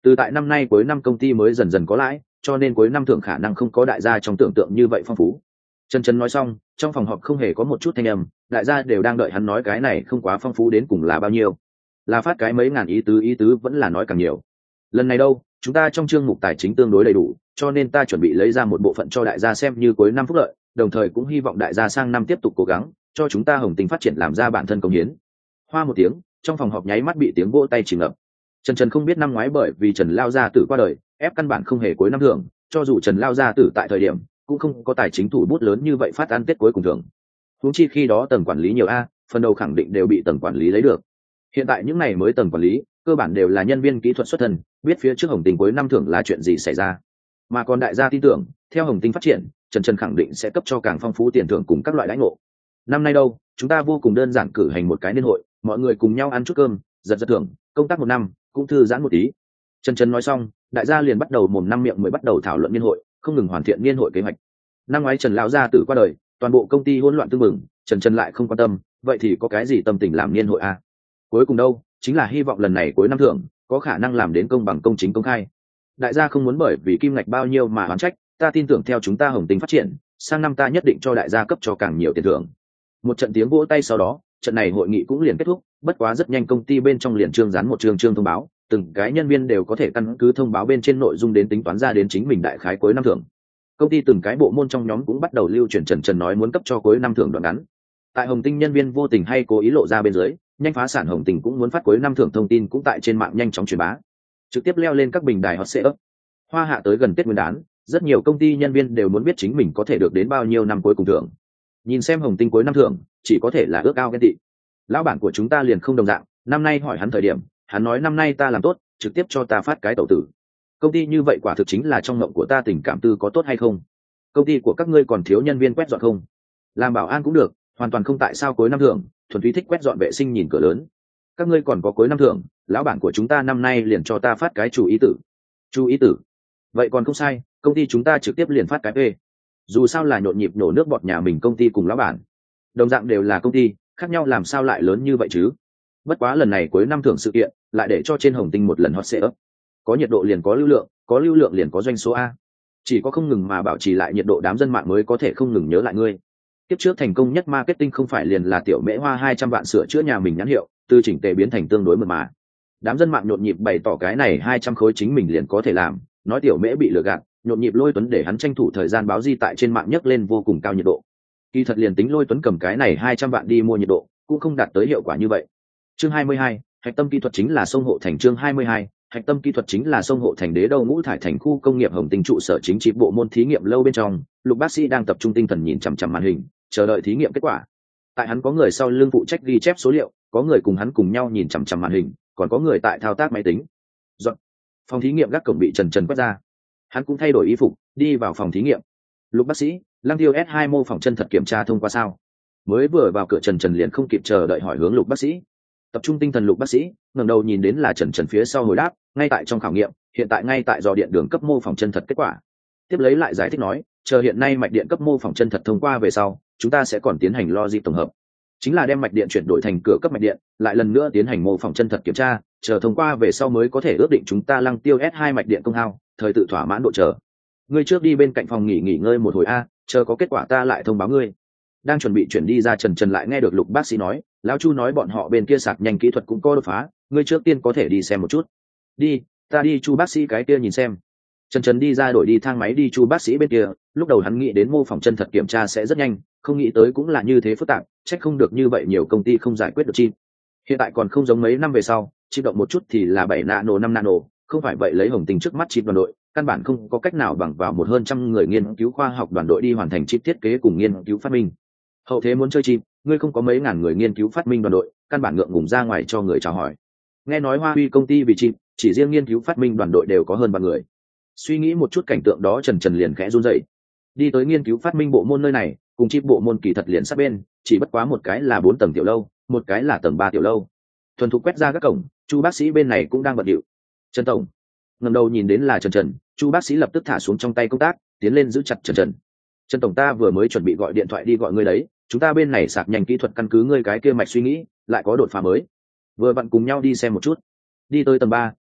Từ tại năm nay cuối năm công ty mới dần dần có lãi, cho nên cuối năm thưởng khả năng không có đại gia trong tưởng tượng như vậy phong phú. Trần Trần nói xong, trong phòng họp không hề có một chút thanh âm, đại gia đều đang đợi hắn nói cái này không quá phong phú đến cùng là bao nhiêu. Là phát cái mấy ngàn ý tứ ý tứ vẫn là nói càng nhiều. Lần này đâu, chúng ta trong chương mục tài chính tương đối đầy đủ, cho nên ta chuẩn bị lấy ra một bộ phận cho đại gia xem như cuối năm phúc lợi, đồng thời cũng hy vọng đại gia sang năm tiếp tục cố gắng, cho chúng ta Hồng Tinh phát triển làm ra bản thân công hiến. Hoa một tiếng, trong phòng họp nháy mắt bị tiếng vỗ tay chìm ngập. Trần Trần không biết năm ngoái bởi vì Trần Lao Gia Tử qua đời, ép căn bản không hề cuối năm thưởng, cho dù Trần Lao Gia Tử tại thời điểm cũng không có tài chính thủ bút lớn như vậy phát ăn Tết cuối cùng thưởng. Huống chi khi đó tầng quản lý nhiều a, phần đầu khẳng định đều bị tầng quản lý lấy được. Hiện tại những này mới tầng quản lý, cơ bản đều là nhân viên kỹ thuật xuất thân, biết phía trước Hồng Tinh cuối năm thưởng là chuyện gì xảy ra. Mà còn đại gia tin tưởng, theo Hồng Tinh phát triển, Trần Trần khẳng định sẽ cấp cho càng phong phú tiền thưởng cùng các loại đãi ngộ. Năm nay đâu, chúng ta vô cùng đơn giản cử hành một cái niên hội, mọi người cùng nhau ăn chút cơm, giật giật thưởng, công tác một năm, cũng thư giãn một tí. Trần Trần nói xong, đại gia liền bắt đầu mồm năm miệng mới bắt đầu thảo luận niên hội, không ngừng hoàn thiện niên hội kế hoạch. Năm ngoái Trần lão gia tử qua đời, toàn bộ công ty hỗn loạn tương mừng, Trần Trần lại không quan tâm, vậy thì có cái gì tâm tình làm niên hội a? Cuối cùng đâu, chính là hy vọng lần này cuối năm thưởng có khả năng làm đến công bằng công chính công khai. Đại gia không muốn bởi vì kim ngạch bao nhiêu mà oán trách, ta tin tưởng theo chúng ta Hồng Tinh phát triển, sang năm ta nhất định cho đại gia cấp cho càng nhiều tiền thưởng. Một trận tiếng vỗ tay sau đó, trận này hội nghị cũng liền kết thúc, bất quá rất nhanh công ty bên trong liền trương dán một chương chương thông báo, từng cái nhân viên đều có thể căn cứ thông báo bên trên nội dung đến tính toán ra đến chính mình đại khái cuối năm thưởng. Công ty từng cái bộ môn trong nhóm cũng bắt đầu lưu truyền Trần Trần nói muốn cấp cho cuối năm thưởng đoạn ngắn. Tại Hồng Tinh nhân viên vô tình hay cố ý lộ ra bên dưới, nhanh phá sản Hồng Tinh cũng muốn phát cuối năm thưởng thông tin cũng tại trên mạng nhanh chóng truyền bá, trực tiếp leo lên các bình đài hot search. Hoa hạ tới gần Tết Nguyên đán, rất nhiều công ty nhân viên đều muốn biết chính mình có thể được đến bao nhiêu năm cuối cùng thưởng. Nhìn xem Hồng Tinh cuối năm thưởng, chỉ có thể là ước ao ghen tị. Lão bản của chúng ta liền không đồng dạng, năm nay hỏi hắn thời điểm, hắn nói năm nay ta làm tốt, trực tiếp cho ta phát cái tẩu tử. Công ty như vậy quả thực chính là trong mộng của ta, tình cảm tư có tốt hay không? Công ty của các ngươi còn thiếu nhân viên quét dọn không? Làm bảo an cũng được, hoàn toàn không tại sao cuối năm thưởng, thuần túy thích quét dọn vệ sinh nhìn cửa lớn. Các ngươi còn có cuối năm thưởng, lão bản của chúng ta năm nay liền cho ta phát cái chủ ý tử. Chủ ý tử? Vậy còn không sai, công ty chúng ta trực tiếp liền phát cái p. Dù sao là nhộn nhịp nổ nước bọt nhà mình công ty cùng lão bản, đồng dạng đều là công ty, khác nhau làm sao lại lớn như vậy chứ? Bất quá lần này cuối năm thưởng sự kiện lại để cho trên Hồng Tinh một lần hot search. Có nhiệt độ liền có lưu lượng, có lưu lượng liền có doanh số a. Chỉ có không ngừng mà bảo trì lại nhiệt độ đám dân mạng mới có thể không ngừng nhớ lại ngươi. Tiếp trước thành công nhất marketing không phải liền là tiểu mễ hoa hai trăm vạn sửa chữa nhà mình nhãn hiệu, từ chỉnh tề biến thành tương đối mượt mà. Đám dân mạng nhộn nhịp bày tỏ cái này hai trăm khối chính mình liền có thể làm, nói tiểu mễ bị lừa gạt, nhộn nhịp Lôi Tuấn để hắn tranh thủ thời gian báo di tại trên mạng nhấc lên vô cùng cao nhiệt độ. Kỳ thật liền tính Lôi Tuấn cầm cái này hai trăm vạn đi mua nhiệt độ, cũng không đạt tới hiệu quả như vậy. Chương hai mươi hai, hạch tâm kỹ thuật chính là sông hộ thành. Chương hai mươi hai, hạch tâm kỹ thuật chính là sông hộ thành. Đế đâu ngũ thải thành khu công nghiệp Hồng Tinh trụ sở chính trị bộ môn thí nghiệm lâu bên trong, Lục bác sĩ đang tập trung tinh thần nhìn chằm chằm màn hình, chờ đợi thí nghiệm kết quả. Tại hắn có người sau lưng phụ trách ghi chép số liệu, có người cùng hắn cùng nhau nhìn chằm chằm màn hình, còn có người tại thao tác máy tính. Dọn. Phòng thí nghiệm gác cổng bị Trần Trần quét ra. Hắn cũng thay đổi y phục, đi vào phòng thí nghiệm. Lục bác sĩ, Lăng Tiêu S hai mô phỏng chân thật kiểm tra thông qua sao? Mới vừa vào cửa Trần Trần liền không kịp chờ đợi hỏi hướng Lục bác sĩ. Tập trung tinh thần Lục bác sĩ ngẩng đầu nhìn đến là Trần Trần phía sau hồi đáp, ngay tại trong khảo nghiệm, hiện tại ngay tại dò điện đường cấp mô phỏng chân thật kết quả. Tiếp lấy lại giải thích nói, chờ hiện nay mạch điện cấp mô phỏng chân thật thông qua về sau, chúng ta sẽ còn tiến hành logic tổng hợp, chính là đem mạch điện chuyển đổi thành cửa cấp mạch điện, lại lần nữa tiến hành mô phỏng chân thật kiểm tra, chờ thông qua về sau mới có thể ước định chúng ta Lăng Tiêu S hai mạch điện công hao, thời tự thỏa mãn độ chờ. Ngươi trước đi bên cạnh phòng nghỉ nghỉ ngơi một hồi a, chờ có kết quả ta lại thông báo ngươi. Đang chuẩn bị chuyển đi ra Trần Trần lại nghe được Lục bác sĩ nói, lão Chu nói bọn họ bên kia sạc nhanh kỹ thuật cũng có đột phá, ngươi trước tiên có thể đi xem một chút. Đi, ta đi Chu bác sĩ cái kia nhìn xem. Trần Trần đi ra đổi đi thang máy đi Chu bác sĩ bên kia, lúc đầu hắn nghĩ đến mô phỏng chân thật kiểm tra sẽ rất nhanh, không nghĩ tới cũng là như thế phức tạp, trách không được như vậy nhiều công ty không giải quyết được chi. Hiện tại còn không giống mấy năm về sau, chip động một chút thì là bảy nano năm nano, không phải vậy lấy Hồng Tinh trước mắt chip đoàn đội, căn bản không có cách nào bằng vào một hơn trăm người nghiên cứu khoa học đoàn đội đi hoàn thành chip thiết kế cùng nghiên cứu phát minh. Hậu thế muốn chơi chip, ngươi không có mấy ngàn người nghiên cứu phát minh đoàn đội, căn bản ngượng ngùng ra ngoài cho người chào hỏi. Nghe nói Hoa Huy công ty vì chip, chỉ riêng nghiên cứu phát minh đoàn đội đều có hơn ba người. Suy nghĩ một chút cảnh tượng đó Trần Trần liền khẽ run rẩy. Đi tới nghiên cứu phát minh bộ môn nơi này, cùng chip bộ môn kỳ thật liền sát bên, chỉ bất quá một cái là bốn tầng tiểu lâu, một cái là tầng ba tiểu lâu. Thuần thục quét ra các cổng, Chu bác sĩ bên này cũng đang bận rộn. Trần tổng. Ngẩng đầu nhìn đến là Trần Trần, Chu bác sĩ lập tức thả xuống trong tay công tác, tiến lên giữ chặt Trần Trần. Trần tổng, ta vừa mới chuẩn bị gọi điện thoại đi gọi ngươi đấy, chúng ta bên này sạc nhanh kỹ thuật căn cứ ngươi cái kia mạch suy nghĩ, lại có đột phá mới. Vừa vặn cùng nhau đi xem một chút. Đi tới tầng ba,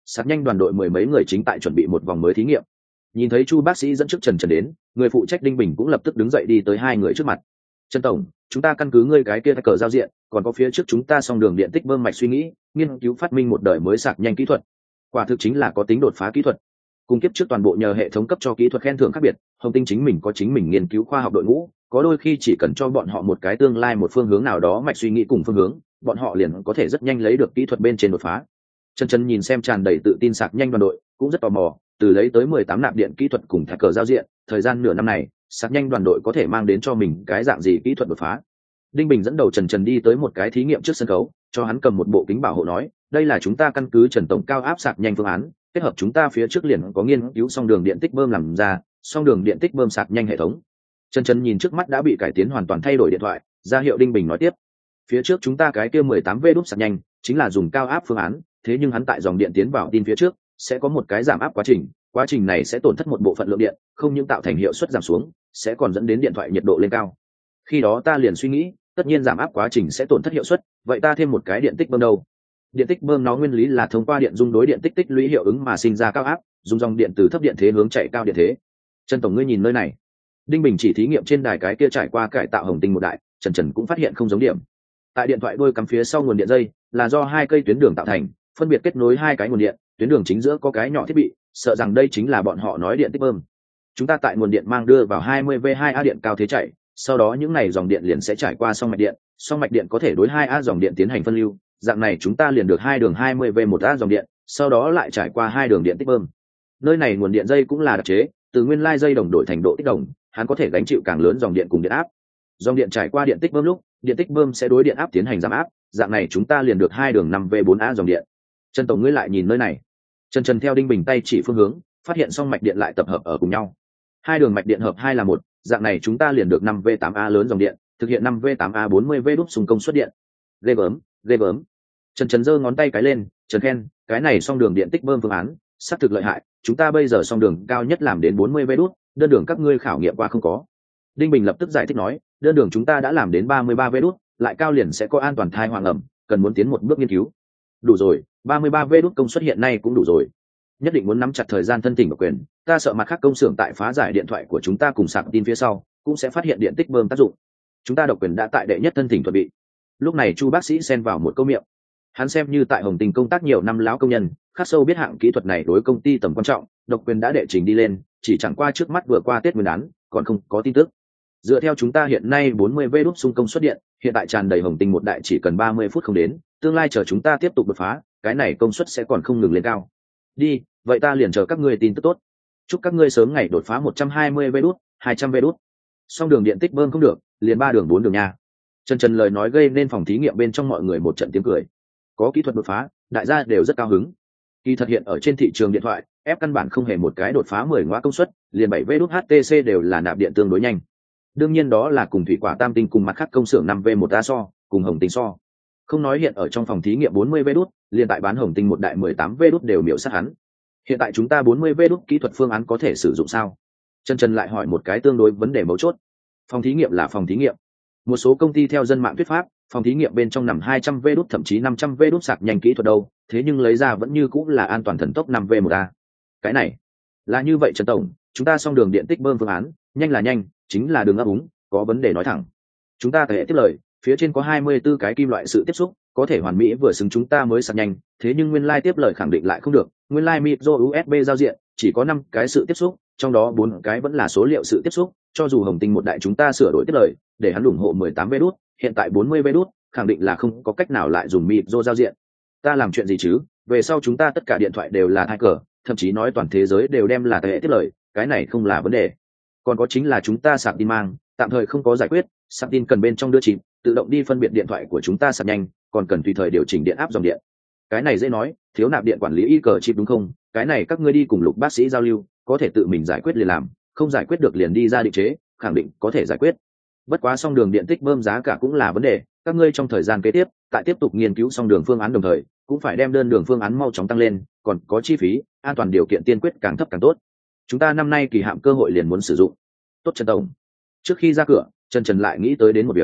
sạc nhanh đoàn đội mười mấy người chính tại chuẩn bị một vòng mới thí nghiệm. Nhìn thấy Chu bác sĩ dẫn trước Trần Trần đến, người phụ trách Đinh Bình cũng lập tức đứng dậy đi tới hai người trước mặt. Trần tổng, chúng ta căn cứ ngươi cái kia cờ giao diện, còn có phía trước chúng ta xong đường điện tích bơm mạch suy nghĩ, nghiên cứu phát minh một đời mới sạc nhanh kỹ thuật. Quả thực chính là có tính đột phá kỹ thuật. Cùng kiếp trước toàn bộ nhờ hệ thống cấp cho kỹ thuật khen thưởng khác biệt, Hồng Tinh chính mình có chính mình nghiên cứu khoa học đội ngũ, có đôi khi chỉ cần cho bọn họ một cái tương lai một phương hướng nào đó mạch suy nghĩ cùng phương hướng, bọn họ liền có thể rất nhanh lấy được kỹ thuật bên trên đột phá. Trần Trần nhìn xem tràn đầy tự tin sạc nhanh đoàn đội, cũng rất tò mò, từ lấy tới mười tám nạp điện kỹ thuật cùng thạch cờ giao diện, thời gian nửa năm này, sạc nhanh đoàn đội có thể mang đến cho mình cái dạng gì kỹ thuật đột phá. Đinh Bình dẫn đầu Trần Trần đi tới một cái thí nghiệm trước sân khấu, cho hắn cầm một bộ kính bảo hộ nói, đây là chúng ta căn cứ Trần tổng cao áp sạc nhanh phương án, kết hợp chúng ta phía trước liền có nghiên cứu xong đường điện tích bơm làm ra, xong đường điện tích bơm sạc nhanh hệ thống. Trần Trần nhìn trước mắt đã bị cải tiến hoàn toàn thay đổi điện thoại, ra hiệu Đinh Bình nói tiếp. Phía trước chúng ta cái kia mười tám V đúp sạc nhanh, chính là dùng cao áp phương án, thế nhưng hắn tại dòng điện tiến vào tin phía trước, sẽ có một cái giảm áp quá trình, quá trình này sẽ tổn thất một bộ phận lượng điện, không những tạo thành hiệu suất giảm xuống, sẽ còn dẫn đến điện thoại nhiệt độ lên cao. Khi đó ta liền suy nghĩ, tất nhiên giảm áp quá trình sẽ tổn thất hiệu suất, vậy ta thêm một cái điện tích bơm đâu? Điện tích bơm nó nguyên lý là thông qua điện dung đối điện tích tích lũy hiệu ứng mà sinh ra cao áp, dùng dòng điện từ thấp điện thế hướng chạy cao điện thế. Trần tổng ngươi nhìn nơi này. Đinh Bình chỉ thí nghiệm trên đài cái kia trải qua cải tạo Hồng Tinh một đại, Trần Trần cũng phát hiện không giống điểm. Tại điện thoại đuôi cắm phía sau nguồn điện dây là do hai cây tuyến đường tạo thành, phân biệt kết nối hai cái nguồn điện, tuyến đường chính giữa có cái nhỏ thiết bị, sợ rằng đây chính là bọn họ nói điện tích bơm. Chúng ta tại nguồn điện mang đưa vào hai mươi vê hai a điện cao thế chạy, sau đó những này dòng điện liền sẽ trải qua song mạch điện, song mạch điện có thể đối hai a dòng điện tiến hành phân lưu, dạng này chúng ta liền được hai đường hai mươi vê một a dòng điện, sau đó lại trải qua hai đường điện tích bơm. Nơi này nguồn điện dây cũng là đặc chế, từ nguyên lai dây đồng đổi thành độ tích đồng, hắn có thể gánh chịu càng lớn dòng điện cùng điện áp. Dòng điện trải qua điện tích bơm lúc, điện tích bơm sẽ đối điện áp tiến hành giảm áp, dạng này chúng ta liền được hai đường năm vê bốn a dòng điện. Trần tổng ngươi lại nhìn nơi này. Trần Trần theo Đinh Bình tay chỉ phương hướng, phát hiện song mạch điện lại tập hợp ở cùng nhau. Hai đường mạch điện hợp hai là một, dạng này chúng ta liền được năm vê tám a lớn dòng điện, thực hiện năm vê tám a bốn mươi vê đúp xung công suất điện. Ghê gớm, ghê gớm. Trần Trần giơ ngón tay cái lên, Trần khen, cái này song đường điện tích bơm phương án, xác thực lợi hại, chúng ta bây giờ song đường cao nhất làm đến bốn mươi vê đúp, đơn đường các ngươi khảo nghiệm qua không có. Đinh Bình lập tức giải thích nói, đơn đường chúng ta đã làm đến ba mươi ba vê đúp, lại cao liền sẽ có an toàn thai hoàng ẩm, cần muốn tiến một bước nghiên cứu. Đủ rồi, ba mươi ba vê đúp công suất hiện nay cũng đủ rồi. Nhất định muốn nắm chặt thời gian thân tình và quyền, ta sợ mặt khác công xưởng tại phá giải điện thoại của chúng ta cùng sạc tin phía sau, cũng sẽ phát hiện điện tích bơm tác dụng. Chúng ta độc quyền đã tại đệ nhất thân thỉnh chuẩn bị. Lúc này Chu bác sĩ xen vào một câu miệng. Hắn xem như tại Hồng Tinh công tác nhiều năm lão công nhân, khắc sâu biết hạng kỹ thuật này đối công ty tầm quan trọng, độc quyền đã đệ trình đi lên, chỉ chẳng qua trước mắt vừa qua Tết Nguyên đán, còn không có tin tức. Dựa theo chúng ta hiện nay bốn mươi vê đúp xung công suất điện, hiện tại tràn đầy Hồng Tinh một đại chỉ cần ba mươi phút không đến, tương lai chờ chúng ta tiếp tục đột phá, cái này công suất sẽ còn không ngừng lên cao. Đi, vậy ta liền chờ các ngươi tin tức tốt. Chúc các ngươi sớm ngày đột phá một trăm hai mươi vê đút, hai trăm vê đút. Song đường điện tích bơm không được, liền ba đường bốn đường nha. Trần Trần lời nói gây nên phòng thí nghiệm bên trong mọi người một trận tiếng cười. Có kỹ thuật đột phá, đại gia đều rất cao hứng. Kỳ thật hiện ở trên thị trường điện thoại, ép căn bản không hề một cái đột phá mười ngóa công suất, liền bảy vê đút hát tê xê đều là nạp điện tương đối nhanh. Đương nhiên đó là cùng thủy quả tam tinh cùng mặt khác công xưởng năm vê một a so, cùng Hồng Tinh so. Không nói hiện ở trong phòng thí nghiệm bốn mươi vê đút, liền tại bán Hồng Tinh một đại mười tám vê đút đều miểu sát hắn. Hiện tại chúng ta bốn mươi vê đút kỹ thuật phương án có thể sử dụng sao? Trần Trần lại hỏi một cái tương đối vấn đề mấu chốt. Phòng thí nghiệm là phòng thí nghiệm. Một số công ty theo dân mạng thuyết pháp, phòng thí nghiệm bên trong nằm hai trăm vê đút thậm chí năm trăm vê đút sạc nhanh kỹ thuật đâu, thế nhưng lấy ra vẫn như cũng là an toàn thần tốc năm vê một a. Cái này là như vậy Trần tổng, chúng ta xong đường điện tích bơm phương án, nhanh là nhanh, chính là đường ấp úng, có vấn đề nói thẳng. Chúng ta thể tiếp lời, phía trên có hai mươi tư cái kim loại sự tiếp xúc, có thể hoàn mỹ vừa xứng chúng ta mới sạc nhanh, thế nhưng nguyên lai tiếp lời khẳng định lại không được, nguyên lai micro u ét bê giao diện chỉ có năm cái sự tiếp xúc, trong đó bốn cái vẫn là số liệu sự tiếp xúc, cho dù Hồng Tinh một đại chúng ta sửa đổi tiếp lời, để hắn ủng hộ mười tám vê đút, hiện tại bốn mươi vê đút, khẳng định là không có cách nào lại dùng micro giao diện. Ta làm chuyện gì chứ? Về sau chúng ta tất cả điện thoại đều là hacker, thậm chí nói toàn thế giới đều đem là hệ tiếp lời, cái này không là vấn đề. Còn có chính là chúng ta sạc tin mang, tạm thời không có giải quyết, sạc tin cần bên trong đưa chìm, tự động đi phân biệt điện thoại của chúng ta sạc nhanh, còn cần tùy thời điều chỉnh điện áp dòng điện. Cái này dễ nói, thiếu nạp điện quản lý y cờ chip đúng không? Cái này các ngươi đi cùng Lục bác sĩ giao lưu, có thể tự mình giải quyết liền làm, không giải quyết được liền đi ra định chế, khẳng định có thể giải quyết. Bất quá song đường điện tích bơm giá cả cũng là vấn đề, các ngươi trong thời gian kế tiếp, tại tiếp tục nghiên cứu song đường phương án đồng thời, cũng phải đem đơn đường phương án mau chóng tăng lên, còn có chi phí, an toàn điều kiện tiên quyết càng thấp càng tốt. Chúng ta năm nay kỳ hạn cơ hội liền muốn sử dụng. Tốt Trần tổng. Trước khi ra cửa, Trần Trần lại nghĩ tới đến một việc.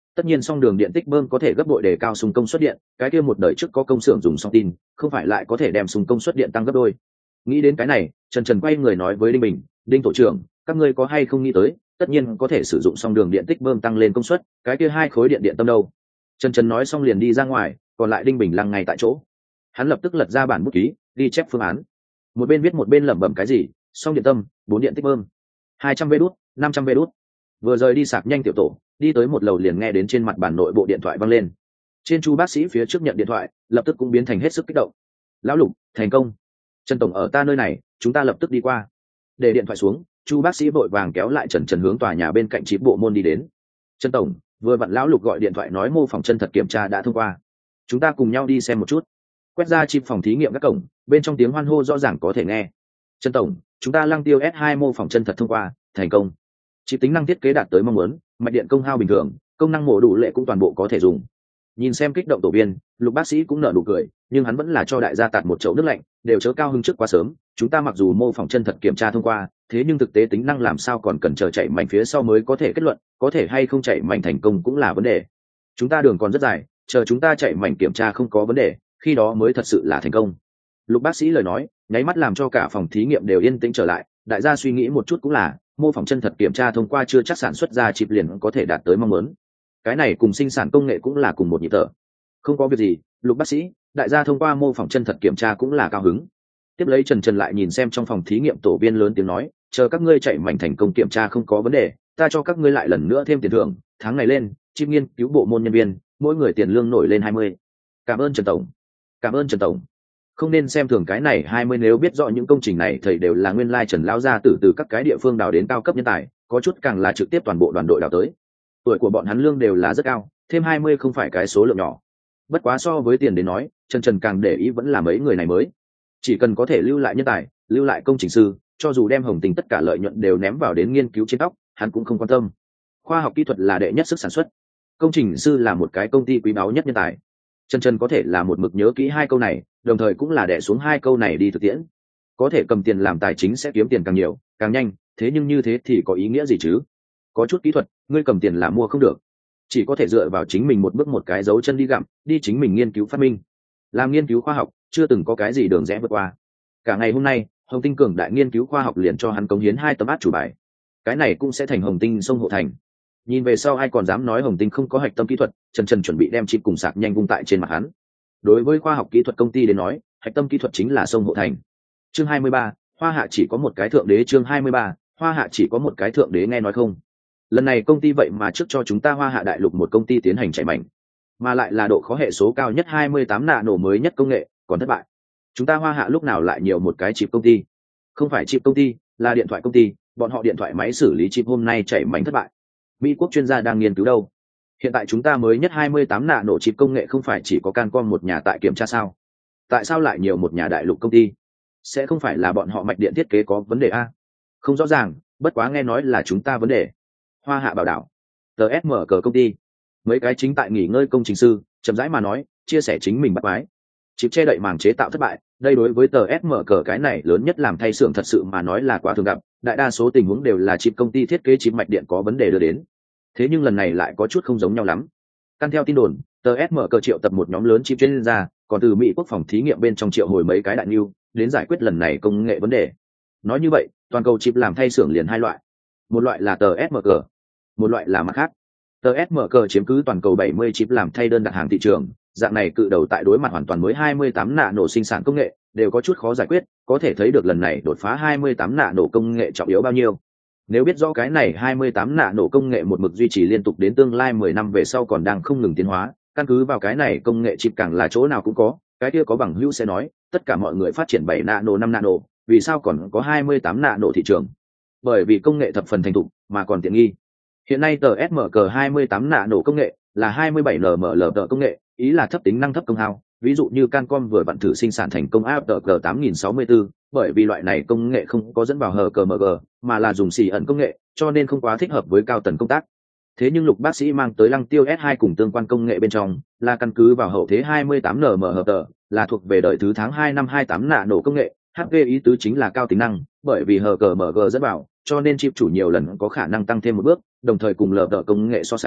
Tất nhiên song đường điện tích bơm có thể gấp bội đề cao xung công suất điện, cái kia một đời trước có công xưởng dùng song tin, không phải lại có thể đem xung công suất điện tăng gấp đôi. Nghĩ đến cái này, Trần Trần quay người nói với Đinh Bình, Đinh tổ trưởng, các ngươi có hay không nghĩ tới, tất nhiên có thể sử dụng song đường điện tích bơm tăng lên công suất, cái kia hai khối điện điện tâm đâu? Trần Trần nói xong liền đi ra ngoài, còn lại Đinh Bình lăng ngay tại chỗ. Hắn lập tức lật ra bản bút ký, ghi chép phương án. Một bên viết một bên lẩm bẩm cái gì, song điện tâm, bốn điện tích bơm, hai trăm vê đút, năm trăm vê đút. Vừa rời đi sạc nhanh tiểu tổ, đi tới một lầu liền nghe đến trên mặt bàn nội bộ điện thoại vang lên. Trên chu bác sĩ phía trước nhận điện thoại, lập tức cũng biến thành hết sức kích động. Lão Lục, thành công. Trần tổng ở ta nơi này, chúng ta lập tức đi qua. Để điện thoại xuống, chu bác sĩ vội vàng kéo lại Trần Trần hướng tòa nhà bên cạnh chip bộ môn đi đến. Trần tổng, vừa vặn lão Lục gọi điện thoại nói mô phỏng chân thật kiểm tra đã thông qua, chúng ta cùng nhau đi xem một chút. Quét ra chip phòng thí nghiệm các cổng, bên trong tiếng hoan hô rõ ràng có thể nghe. Trần tổng, chúng ta Lăng Tiêu S hai mô phỏng chân thật thông qua, thành công. Chip tính năng thiết kế đạt tới mong muốn, mạch điện công hao bình thường, công năng mổ đủ lệ cũng toàn bộ có thể dùng. Nhìn xem kích động tổ viên, Lục bác sĩ cũng nở nụ cười, nhưng hắn vẫn là cho đại gia tạt một chậu nước lạnh, đều chớ cao hứng trước quá sớm. Chúng ta mặc dù mô phỏng chân thật kiểm tra thông qua, thế nhưng thực tế tính năng làm sao còn cần chờ chạy mảnh phía sau mới có thể kết luận, có thể hay không chạy mảnh thành công cũng là vấn đề. Chúng ta đường còn rất dài, chờ chúng ta chạy mảnh kiểm tra không có vấn đề, khi đó mới thật sự là thành công. Lục bác sĩ lời nói, nháy mắt làm cho cả phòng thí nghiệm đều yên tĩnh trở lại. Đại gia suy nghĩ một chút cũng là, mô phỏng chân thật kiểm tra thông qua chưa chắc sản xuất ra chip liền có thể đạt tới mong muốn. Cái này cùng sinh sản công nghệ cũng là cùng một nhịp thở. Không có việc gì, Lục bác sĩ, đại gia thông qua mô phỏng chân thật kiểm tra cũng là cao hứng. Tiếp lấy Trần Trần lại nhìn xem trong phòng thí nghiệm tổ viên lớn tiếng nói, chờ các ngươi chạy mảnh thành công kiểm tra không có vấn đề, ta cho các ngươi lại lần nữa thêm tiền thưởng, tháng này lên, chip nghiên cứu bộ môn nhân viên, mỗi người tiền lương nổi lên hai mươi. Cảm ơn Trần tổng. Cảm ơn Trần tổng. Không nên xem thường cái này hai mươi, nếu biết rõ những công trình này thầy đều là nguyên lai Trần lão gia tử từ các cái địa phương đào đến cao cấp nhân tài, có chút càng là trực tiếp toàn bộ đoàn đội đào tới. Tuổi của bọn hắn lương đều là rất cao, thêm hai mươi không phải cái số lượng nhỏ. Bất quá so với tiền đến nói, Trần Trần càng để ý vẫn là mấy người này mới. Chỉ cần có thể lưu lại nhân tài, lưu lại công trình sư, cho dù đem Hồng Tình tất cả lợi nhuận đều ném vào đến nghiên cứu trên tóc, hắn cũng không quan tâm. Khoa học kỹ thuật là đệ nhất sức sản xuất, công trình sư là một cái công ty quý báu nhất nhân tài. Trần Trần có thể là một mực nhớ kỹ hai câu này, đồng thời cũng là đè xuống hai câu này đi thực tiễn. Có thể cầm tiền làm tài chính sẽ kiếm tiền càng nhiều, càng nhanh, thế nhưng như thế thì có ý nghĩa gì chứ? Có chút kỹ thuật, ngươi cầm tiền là mua không được, chỉ có thể dựa vào chính mình một bước một cái dấu chân đi gặm, đi chính mình nghiên cứu phát minh. Làm nghiên cứu khoa học, chưa từng có cái gì đường rẽ vượt qua. Cả ngày hôm nay, Hồng Tinh cường đại nghiên cứu khoa học liền cho hắn cống hiến hai tấm át chủ bài. Cái này cũng sẽ thành Hồng Tinh sông hộ thành. Nhìn về sau ai còn dám nói Hồng Tinh không có hạch tâm kỹ thuật, Trần Trần chuẩn bị đem chip cùng sạc nhanh vung tại trên mặt hắn. Đối với khoa học kỹ thuật công ty đến nói, hạch tâm kỹ thuật chính là sông hộ thành. Chương hai mươi ba, Hoa Hạ chỉ có một cái thượng đế. Chương hai mươi ba, Hoa Hạ chỉ có một cái thượng đế, nghe nói không? Lần này công ty vậy mà trước cho chúng ta Hoa Hạ đại lục một công ty tiến hành chạy mảnh, mà lại là độ khó hệ số cao nhất hai mươi tám nạ nổ mới nhất công nghệ, còn thất bại. Chúng ta Hoa Hạ lúc nào lại nhiều một cái chip công ty? Không phải chip công ty, là điện thoại công ty, bọn họ điện thoại máy xử lý chip hôm nay chạy mảnh thất bại. Mỹ quốc chuyên gia đang nghiên cứu đâu? Hiện tại chúng ta mới nhất hai mươi tám nạ nổ chip công nghệ không phải chỉ có Cancom một nhà tại kiểm tra sao? Tại sao lại nhiều một nhà đại lục công ty? Sẽ không phải là bọn họ mạch điện thiết kế có vấn đề a? Không rõ ràng, bất quá nghe nói là chúng ta vấn đề. Hoa Hạ bảo đảo, tê ét em cờ công ty, mấy cái chính tại nghỉ ngơi công trình sư chậm rãi mà nói, chia sẻ chính mình bắt bái. Chip che đậy màng chế tạo thất bại, đây đối với tê ét em cờ cái này lớn nhất làm thay xưởng thật sự mà nói là quá thường gặp, đại đa số tình huống đều là chip công ty thiết kế chip mạch điện có vấn đề đưa đến. Thế nhưng lần này lại có chút không giống nhau lắm. Căn theo tin đồn, tê ét em cờ triệu tập một nhóm lớn chip chuyên gia, còn từ Mỹ quốc phòng thí nghiệm bên trong triệu hồi mấy cái đại lưu đến giải quyết lần này công nghệ vấn đề. Nói như vậy, toàn cầu chip làm thay xưởng liền hai loại, một loại là tê ét em cờ, một loại là mặt khác. tê ét em cờ chiếm cứ toàn cầu bảy mươi chip làm thay đơn đặt hàng thị trường, dạng này cự đầu tại đối mặt hoàn toàn mới hai mươi tám nạ nổ sinh sản công nghệ, đều có chút khó giải quyết, có thể thấy được lần này đột phá hai mươi tám nạ nổ công nghệ trọng yếu bao nhiêu. Nếu biết rõ cái này hai mươi tám nạ nổ công nghệ một mực duy trì liên tục đến tương lai mười năm về sau còn đang không ngừng tiến hóa, căn cứ vào cái này công nghệ chip càng là chỗ nào cũng có, cái kia có bằng hữu sẽ nói, tất cả mọi người phát triển bảy nạ nổ năm nạ nổ, vì sao còn có hai mươi tám nạ nổ thị trường? Bởi vì công nghệ thập phần thành thục mà còn tiện nghi. Hiện nay tê ét em cờ hai mươi tám nạ nổ công nghệ là hai mươi bảy en em lờ tờ công nghệ, ý là thấp tính năng thấp công hao, ví dụ như Cancom vừa vặn thử sinh sản thành công a ép tê tám nghìn sáu mươi tư, bởi vì loại này công nghệ không có dẫn vào hờ cờ em giê mà là dùng xì ẩn công nghệ, cho nên không quá thích hợp với cao tần công tác. Thế nhưng Lục bác sĩ mang tới Lăng Tiêu S hai cùng tương quan công nghệ bên trong là căn cứ vào hậu thế hai mươi tám en em hợp tờ, là thuộc về đời thứ tháng hai năm hai mươi tám nạ nổ công nghệ, hát pê ý tứ chính là cao tính năng, bởi vì hờ cờ em giê dẫn vào, cho nên chip chủ nhiều lần có khả năng tăng thêm một bước, đồng thời cùng lờ tờ công nghệ so sánh,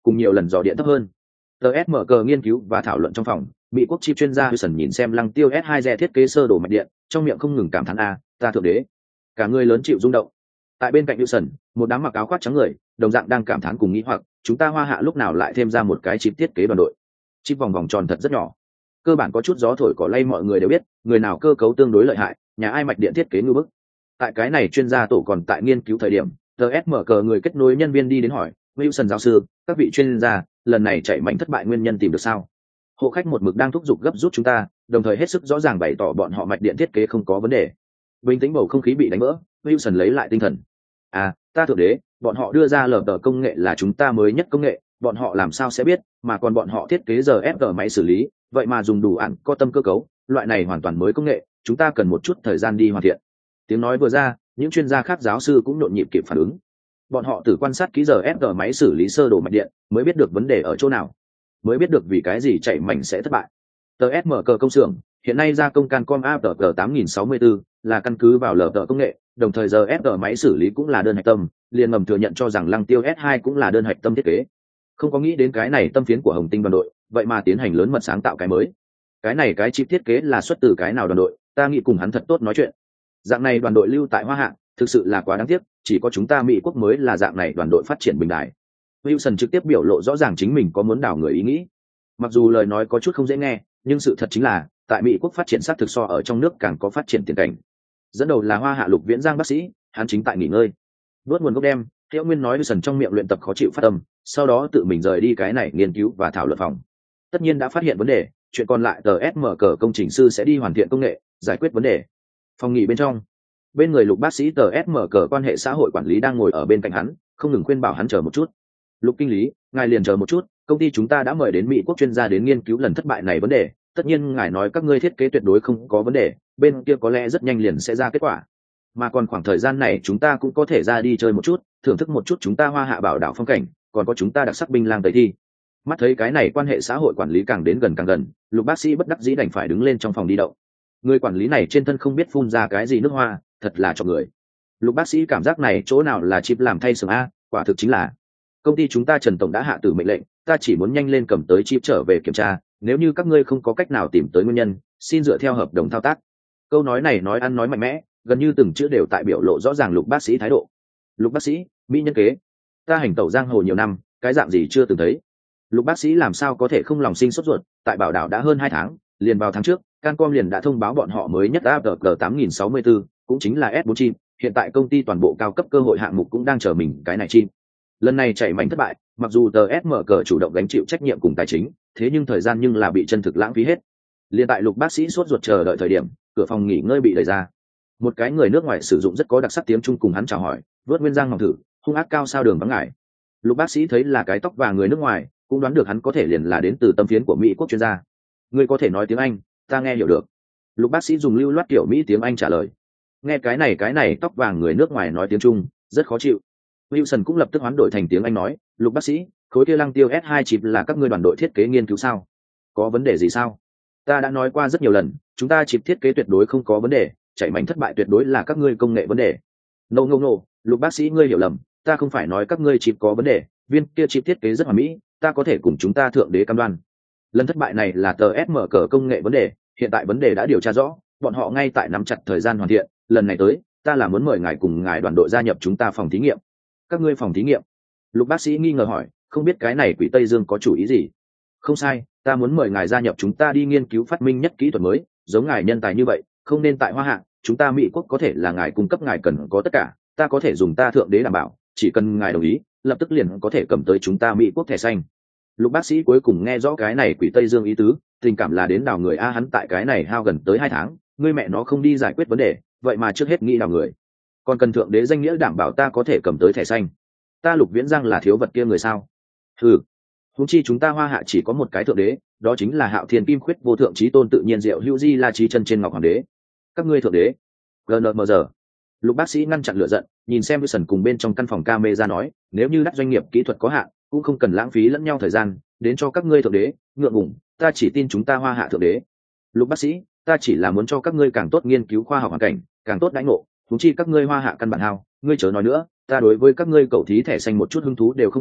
cùng nhiều lần dò điện thấp hơn. tê ét em cờ nghiên cứu và thảo luận trong phòng, Mỹ quốc chip chuyên gia Wilson nhìn xem lăng tiêu S hai Gen thiết kế sơ đồ mạch điện, trong miệng không ngừng cảm thán a, ta thượng đế. Cả người lớn chịu rung động. Tại bên cạnh Wilson, một đám mặc áo khoác trắng người, đồng dạng đang cảm thán cùng nghĩ hoặc, chúng ta Hoa Hạ lúc nào lại thêm ra một cái chip thiết kế đoàn đội. Chip vòng vòng tròn thật rất nhỏ. Cơ bản có chút gió thổi cỏ lay mọi người đều biết, người nào cơ cấu tương đối lợi hại, nhà ai mạch điện thiết kế ngư bức. Tại cái này chuyên gia tổ còn tại nghiên cứu thời điểm, tê ét em cờ người kết nối nhân viên đi đến hỏi, Wilson giáo sư, các vị chuyên gia, lần này chạy mạnh thất bại nguyên nhân tìm được sao? Hộ khách một mực đang thúc giục gấp rút chúng ta, đồng thời hết sức rõ ràng bày tỏ bọn họ mạch điện thiết kế không có vấn đề. Bình tĩnh bầu không khí bị đánh vỡ, Wilson lấy lại tinh thần. À, ta thượng đế, bọn họ đưa ra lờ tờ công nghệ là chúng ta mới nhất công nghệ, bọn họ làm sao sẽ biết, mà còn bọn họ thiết kế giờ ép tờ máy xử lý, vậy mà dùng đủ ạn có tâm cơ cấu, loại này hoàn toàn mới công nghệ, chúng ta cần một chút thời gian đi hoàn thiện. Tiếng nói vừa ra, những chuyên gia khác giáo sư cũng nhộn nhịp kịp phản ứng. Bọn họ từ quan sát kỹ giờ ép tờ máy xử lý sơ đồ mạch điện, mới biết được vấn đề ở chỗ nào, mới biết được vì cái gì chạy mảnh sẽ thất bại. tê ét em cờ công xưởng hiện nay gia công Cancom a tê giê tám nghìn sáu mươi bốn là căn cứ vào lờ tờ công nghệ, đồng thời giờ ép tờ máy xử lý cũng là đơn hạch tâm, liền ngầm thừa nhận cho rằng lăng tiêu S hai cũng là đơn hạch tâm thiết kế. Không có nghĩ đến cái này tâm phiến của Hồng Tinh đoàn đội, vậy mà tiến hành lớn mật sáng tạo cái mới. Cái này cái chip thiết kế là xuất từ cái nào đoàn đội, ta nghĩ cùng hắn thật tốt nói chuyện. Dạng này đoàn đội lưu tại Hoa Hạ, thực sự là quá đáng tiếc, chỉ có chúng ta Mỹ quốc mới là dạng này đoàn đội phát triển bình đại. Wilson trực tiếp biểu lộ rõ ràng chính mình có muốn đảo người ý nghĩ. Mặc dù lời nói có chút không dễ nghe, nhưng sự thật chính là, tại Mỹ quốc phát triển sát thực so ở trong nước càng có phát triển tiền cảnh. Dẫn đầu là Hoa Hạ Lục Viễn Giang bác sĩ, hắn chính tại nghỉ ngơi. Vớt nguồn gốc đem, Theo Nguyên nói Wilson trong miệng luyện tập khó chịu phát âm, sau đó tự mình rời đi cái này nghiên cứu và thảo luận phòng. Tất nhiên đã phát hiện vấn đề, chuyện còn lại tê ét em cờ công trình sư sẽ đi hoàn thiện công nghệ, giải quyết vấn đề. Phòng nghỉ bên trong, bên người Lục bác sĩ tê ét em cờ quan hệ xã hội quản lý đang ngồi ở bên cạnh hắn, không ngừng khuyên bảo hắn chờ một chút. Lục kinh lý, ngài liền chờ một chút, công ty chúng ta đã mời đến Mỹ quốc chuyên gia đến nghiên cứu lần thất bại này vấn đề, tất nhiên ngài nói các ngươi thiết kế tuyệt đối không có vấn đề, bên kia có lẽ rất nhanh liền sẽ ra kết quả. Mà còn khoảng thời gian này chúng ta cũng có thể ra đi chơi một chút, thưởng thức một chút chúng ta Hoa Hạ bảo đảo phong cảnh, còn có chúng ta đặc sắc binh lang tây thi. Mắt thấy cái này quan hệ xã hội quản lý càng đến gần càng gần, Lục bác sĩ bất đắc dĩ đành phải đứng lên trong phòng đi đậu. Người quản lý này trên thân không biết phun ra cái gì nước hoa, thật là cho người. Lục bác sĩ cảm giác này chỗ nào là chip làm thay sừng a, quả thực chính là công ty chúng ta Trần tổng đã hạ tử mệnh lệnh, ta chỉ muốn nhanh lên cầm tới chip trở về kiểm tra, nếu như các ngươi không có cách nào tìm tới nguyên nhân, xin dựa theo hợp đồng thao tác. Câu nói này nói ăn nói mạnh mẽ, gần như từng chữ đều tại biểu lộ rõ ràng Lục bác sĩ thái độ. Lục bác sĩ, mỹ nhân kế, ta hành tẩu giang hồ nhiều năm, cái dạng gì chưa từng thấy. Lục bác sĩ làm sao có thể không lòng sinh sốt ruột, tại bảo đảo đã hơn hai tháng, liền vào tháng trước, Cancom liền đã thông báo bọn họ mới nhất a tê giê tám nghìn sáu mươi bốn, cũng chính là S bốn chip, hiện tại công ty toàn bộ cao cấp cơ hội hạng mục cũng đang chờ mình cái này chip. Lần này chạy mạnh thất bại, mặc dù tê ét em cờ chủ động gánh chịu trách nhiệm cùng tài chính, thế nhưng thời gian nhưng là bị chân thực lãng phí hết. Liên tại Lục bác sĩ sốt ruột chờ đợi thời điểm, cửa phòng nghỉ ngơi bị đẩy ra. Một cái người nước ngoài sử dụng rất có đặc sắc tiếng Trung cùng hắn chào hỏi, vớt Nguyên Giang ngọc thử, hung ác cao sao đường vắng ngải. Lục bác sĩ thấy là cái tóc vàng người nước ngoài, cũng đoán được hắn có thể liền là đến từ tâm phiến của Mỹ quốc chuyên gia. Ngươi có thể nói tiếng Anh, ta nghe hiểu được. Lục bác sĩ dùng lưu loát kiểu Mỹ tiếng Anh trả lời. Nghe cái này cái này tóc vàng người nước ngoài nói tiếng Trung, rất khó chịu. Wilson cũng lập tức hoán đổi thành tiếng Anh nói, Lục bác sĩ, khối kia lăng tiêu S hai chip là các ngươi đoàn đội thiết kế nghiên cứu sao? Có vấn đề gì sao? Ta đã nói qua rất nhiều lần, chúng ta chip thiết kế tuyệt đối không có vấn đề, chạy mạnh thất bại tuyệt đối là các ngươi công nghệ vấn đề. No no no, Lục bác sĩ ngươi hiểu lầm, ta không phải nói các ngươi chip có vấn đề, viên kia chip thiết kế rất hoàn mỹ, ta có thể cùng chúng ta thượng đế cam đoan. Lần thất bại này là tê ét em cờ công nghệ vấn đề, hiện tại vấn đề đã điều tra rõ, bọn họ ngay tại nắm chặt thời gian hoàn thiện, lần này tới, ta là muốn mời ngài cùng ngài đoàn đội gia nhập chúng ta phòng thí nghiệm. Các ngươi phòng thí nghiệm? Lục bác sĩ nghi ngờ hỏi, không biết cái này quỷ Tây Dương có chủ ý gì? Không sai, ta muốn mời ngài gia nhập chúng ta đi nghiên cứu phát minh nhất kỹ thuật mới, giống ngài nhân tài như vậy, không nên tại Hoa Hạ, chúng ta Mỹ quốc có thể là ngài cung cấp ngài cần có tất cả, ta có thể dùng ta thượng đế đảm bảo, chỉ cần ngài đồng ý, lập tức liền có thể cầm tới chúng ta Mỹ quốc thẻ xanh. Lục bác sĩ cuối cùng nghe rõ cái này quỷ Tây Dương ý tứ, tình cảm là đến đào người a, hắn tại cái này hao gần tới hai tháng, ngươi mẹ nó không đi giải quyết vấn đề, vậy mà trước hết nghĩ đào người, còn cần thượng đế danh nghĩa đảm bảo ta có thể cầm tới thẻ xanh. Ta Lục Viễn Giang là thiếu vật kia người sao? Ừ, huống chi chúng ta Hoa Hạ chỉ có một cái thượng đế, đó chính là Hạo Thiên Kim Khuyết vô thượng chí tôn tự nhiên diệu hữu di la trí chân trên ngọc hoàng đế. Các ngươi thượng đế? gnmr. Lục bác sĩ ngăn chặn lửa giận, nhìn xem Wilson cùng bên trong căn phòng camera nói, nếu như đắc doanh nghiệp kỹ thuật có hạn, cũng không cần lãng phí lẫn nhau thời gian, đến cho các ngươi thượng đế, ngượng ngùng, ta chỉ tin chúng ta Hoa Hạ thượng đế. Lục bác sĩ, ta chỉ là muốn cho các ngươi càng tốt nghiên cứu khoa học hoàn cảnh, càng tốt đãi ngộ, huống chi các ngươi Hoa Hạ căn bản hao, ngươi chớ nói nữa, ta đối với các ngươi cầu thí thẻ xanh một chút hứng thú đều không có,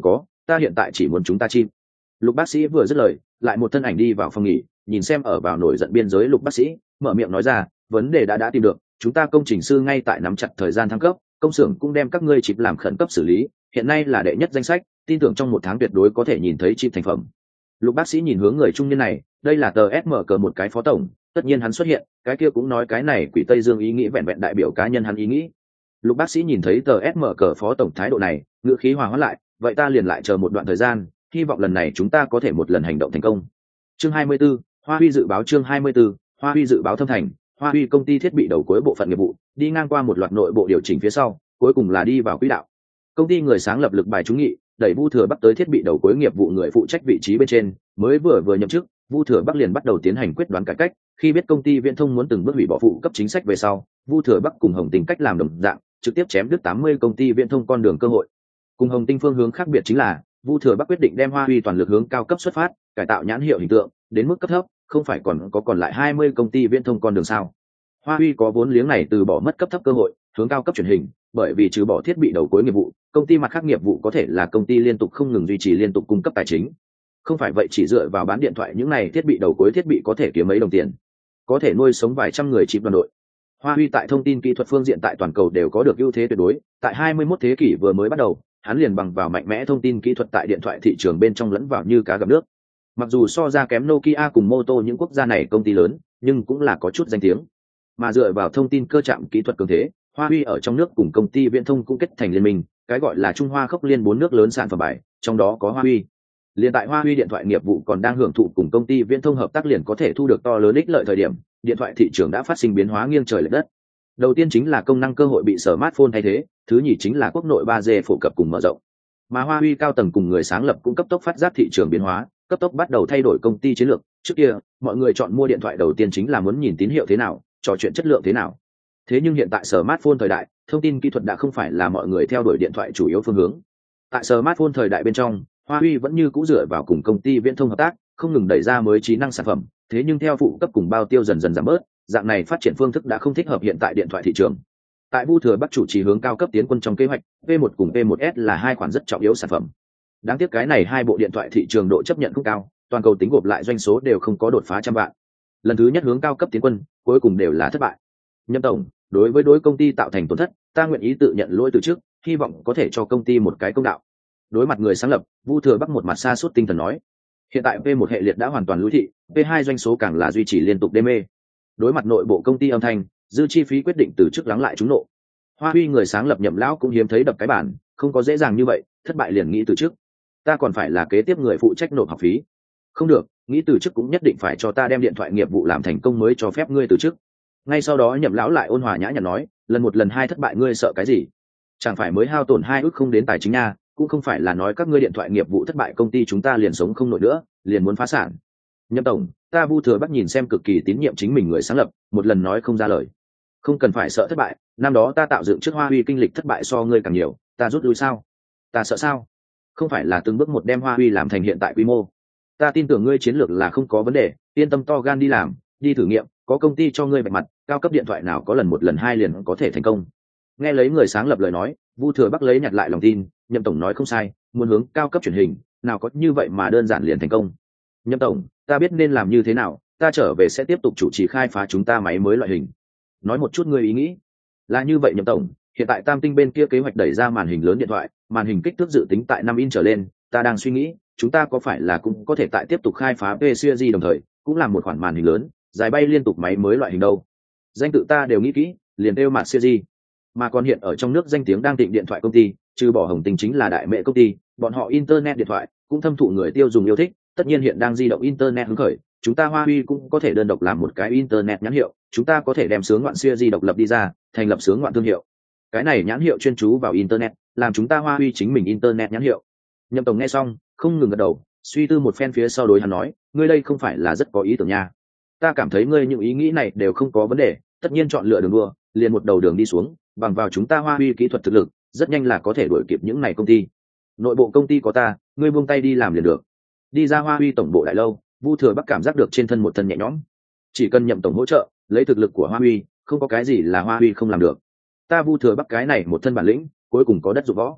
ta hiện tại chỉ muốn chúng ta chim. Lục bác sĩ vừa dứt lời, lại một thân ảnh đi vào phòng nghỉ, nhìn xem ở vào nổi giận biên giới Lục bác sĩ, mở miệng nói ra, vấn đề đã đã tìm được, chúng ta công trình sư ngay tại nắm chặt thời gian thăng cấp, công xưởng cũng đem các ngươi chip làm khẩn cấp xử lý, hiện nay là đệ nhất danh sách, tin tưởng trong một tháng tuyệt đối có thể nhìn thấy chip thành phẩm. Lục bác sĩ nhìn hướng người trung niên này, đây là tờ ét em cờ một cái phó tổng, tất nhiên hắn xuất hiện, cái kia cũng nói cái này quỷ Tây Dương ý nghĩ vẹn vẹn đại biểu cá nhân hắn ý nghĩ. Lục bác sĩ nhìn thấy tờ ét em cờ phó tổng thái độ này, ngữ khí hòa hoãn lại, vậy ta liền lại chờ một đoạn thời gian, hy vọng lần này chúng ta có thể một lần hành động thành công. Chương hai mươi 24, Hoa Huy dự báo chương hai mươi 24, Hoa Huy dự báo thâm thành, Hoa Huy công ty thiết bị đầu cuối bộ phận nghiệp vụ, đi ngang qua một loạt nội bộ điều chỉnh phía sau, cuối cùng là đi vào quỹ đạo. Công ty người sáng lập lực bài trúng nghị, đẩy Vu Thừa Bắc tới thiết bị đầu cuối nghiệp vụ người phụ trách vị trí bên trên, mới vừa vừa nhậm chức, Vu Thừa Bắc liền bắt đầu tiến hành quyết đoán cải cách, khi biết công ty viễn thông muốn từng bước hủy bỏ phụ cấp chính sách về sau, Vu Thừa Bắc cùng Hồng Tinh cách làm đồng dạng, trực tiếp chém đứt tám mươi công ty viễn thông con đường cơ hội. Cùng Hồng Tinh phương hướng khác biệt chính là, Vu Thừa Bắc quyết định đem Hoa Huy toàn lực hướng cao cấp xuất phát, cải tạo nhãn hiệu hình tượng, đến mức cấp thấp, không phải còn có còn lại hai mươi công ty viễn thông con đường sao? Hoa Huy có vốn liếng này từ bỏ mất cấp thấp cơ hội, hướng cao cấp truyền hình, bởi vì trừ bỏ thiết bị đầu cuối nghiệp vụ, công ty mặt khác nghiệp vụ có thể là công ty liên tục không ngừng duy trì liên tục cung cấp tài chính. Không phải vậy chỉ dựa vào bán điện thoại những này thiết bị đầu cuối thiết bị có thể kiếm mấy đồng tiền, có thể nuôi sống vài trăm người chip đoàn đội. Hoa Huy tại thông tin kỹ thuật phương diện tại toàn cầu đều có được ưu thế tuyệt đối, tại hai mươi mốt thế kỷ vừa mới bắt đầu, hắn liền bằng vào mạnh mẽ thông tin kỹ thuật tại điện thoại thị trường bên trong lẫn vào như cá gặp nước. Mặc dù so ra kém Nokia cùng Moto những quốc gia này công ty lớn, nhưng cũng là có chút danh tiếng. Mà dựa vào thông tin cơ trạm kỹ thuật cường thế, Hoa Huy ở trong nước cùng công ty viễn thông cũng kết thành liên minh, cái gọi là Trung Hoa Khốc Liên bốn nước lớn sản phẩm bài, trong đó có Hoa Huy. Liên tại Hoa Huy điện thoại nghiệp vụ còn đang hưởng thụ cùng công ty viễn thông hợp tác liền có thể thu được to lớn ích lợi thời điểm, điện thoại thị trường đã phát sinh biến hóa nghiêng trời lệch đất. Đầu tiên chính là công năng cơ hội bị smartphone thay thế, thứ nhì chính là quốc nội ba G phổ cập cùng mở rộng. Mà Hoa Huy cao tầng cùng người sáng lập cũng cấp tốc phát giác thị trường biến hóa, cấp tốc bắt đầu thay đổi công ty chiến lược. Trước kia, mọi người chọn mua điện thoại đầu tiên chính là muốn nhìn tín hiệu thế nào, trò chuyện chất lượng thế nào. Thế nhưng hiện tại smartphone thời đại, thông tin kỹ thuật đã không phải là mọi người theo đuổi điện thoại chủ yếu phương hướng. Tại smartphone thời đại bên trong, Hoa Huy vẫn như cũ dựa vào cùng công ty viễn thông hợp tác, không ngừng đẩy ra mới trí năng sản phẩm, thế nhưng theo phụ cấp cùng bao tiêu dần dần giảm bớt, dạng này phát triển phương thức đã không thích hợp hiện tại điện thoại thị trường. Tại Vu Thừa Bắc chủ trì hướng cao cấp tiến quân trong kế hoạch, P một cùng P một S là hai khoản rất trọng yếu sản phẩm. Đáng tiếc cái này hai bộ điện thoại thị trường độ chấp nhận không cao, toàn cầu tính gộp lại doanh số đều không có đột phá trăm vạn. Lần thứ nhất hướng cao cấp tiến quân, cuối cùng đều là thất bại. Nhâm tổng, đối với đối công ty tạo thành tổn thất, ta nguyện ý tự nhận lỗi từ trước, hy vọng có thể cho công ty một cái công đạo. Đối mặt người sáng lập, Vu Thừa Bắc một mặt sa sút tinh thần nói, hiện tại P một hệ liệt đã hoàn toàn lũi thị, P hai doanh số càng là duy trì liên tục đê mê. Đối mặt nội bộ công ty âm thanh, dư chi phí quyết định từ chức lắng lại trúng nộ. Hoa Huy người sáng lập Nhậm lão cũng hiếm thấy đập cái bản, không có dễ dàng như vậy, thất bại liền nghĩ từ chức. Ta còn phải là kế tiếp người phụ trách nộp học phí. Không được, nghĩ từ chức cũng nhất định phải cho ta đem điện thoại nghiệp vụ làm thành công mới cho phép ngươi từ chức. Ngay sau đó Nhậm lão lại ôn hòa nhã nhặn nói, lần một lần hai thất bại ngươi sợ cái gì? Chẳng phải mới hao tổn hai ước không đến tài chính nha, cũng không phải là nói các ngươi điện thoại nghiệp vụ thất bại công ty chúng ta liền sống không nổi nữa, liền muốn phá sản. Nhậm tổng, ta Vu Thừa Bắc nhìn xem cực kỳ tín nhiệm chính mình người sáng lập, một lần nói không ra lời. Không cần phải sợ thất bại, năm đó ta tạo dựng trước Hoa Huy kinh lịch thất bại so ngươi càng nhiều, ta rút lui sao? Ta sợ sao? Không phải là từng bước một đem Hoa Huy làm thành hiện tại quy mô. Ta tin tưởng ngươi chiến lược là không có vấn đề, yên tâm to gan đi làm, đi thử nghiệm, có công ty cho ngươi vạch mặt, cao cấp điện thoại nào có lần một lần hai liền có thể thành công. Nghe lấy người sáng lập lời nói, Vu Thừa Bắc lấy nhặt lại lòng tin, Nhậm tổng nói không sai, muốn hướng cao cấp truyền hình, nào có như vậy mà đơn giản liền thành công. Nhậm tổng, ta biết nên làm như thế nào, ta trở về sẽ tiếp tục chủ trì khai phá chúng ta máy mới loại hình. Nói một chút ngươi ý nghĩ. Là như vậy Nhậm tổng, hiện tại Tam Tinh bên kia kế hoạch đẩy ra màn hình lớn điện thoại, màn hình kích thước dự tính tại năm inch trở lên, ta đang suy nghĩ, chúng ta có phải là cũng có thể tại tiếp tục khai phá P-series đồng thời, cũng làm một khoản màn hình lớn, dài bay liên tục máy mới loại hình đâu. Danh tự ta đều nghĩ kỹ, liền kêu mặt series. Mà còn hiện ở trong nước danh tiếng đang thịnh điện thoại công ty, trừ bỏ Hồng Tinh chính là đại mẹ công ty, bọn họ internet điện thoại cũng thâm thụ người tiêu dùng yêu thích, tất nhiên hiện đang di động internet hứng khởi, chúng ta Hoa Huy cũng có thể đơn độc làm một cái internet nhãn hiệu, chúng ta có thể đem sướng ngoạn series độc lập đi ra, thành lập sướng ngoạn thương hiệu. Cái này nhãn hiệu chuyên chú vào internet, làm chúng ta Hoa Huy chính mình internet nhãn hiệu. Nhậm tổng nghe xong, không ngừng gật đầu, suy tư một phen phía sau đối hắn nói, ngươi đây không phải là rất có ý tưởng nha. Ta cảm thấy ngươi những ý nghĩ này đều không có vấn đề, tất nhiên chọn lựa đường đua, liền một đầu đường đi xuống, bằng vào chúng ta Hoa Huy kỹ thuật thực lực, rất nhanh là có thể đuổi kịp những này công ty. Nội bộ công ty có ta, ngươi buông tay đi làm liền được. Đi ra Hoa Huy tổng bộ đại lâu, Vu Thừa Bắc cảm giác được trên thân một thân nhẹ nhõm. Chỉ cần Nhậm tổng hỗ trợ, lấy thực lực của Hoa Huy, không có cái gì là Hoa Huy không làm được. Ta Vu Thừa Bắc cái này một thân bản lĩnh, cuối cùng có đất dụng võ.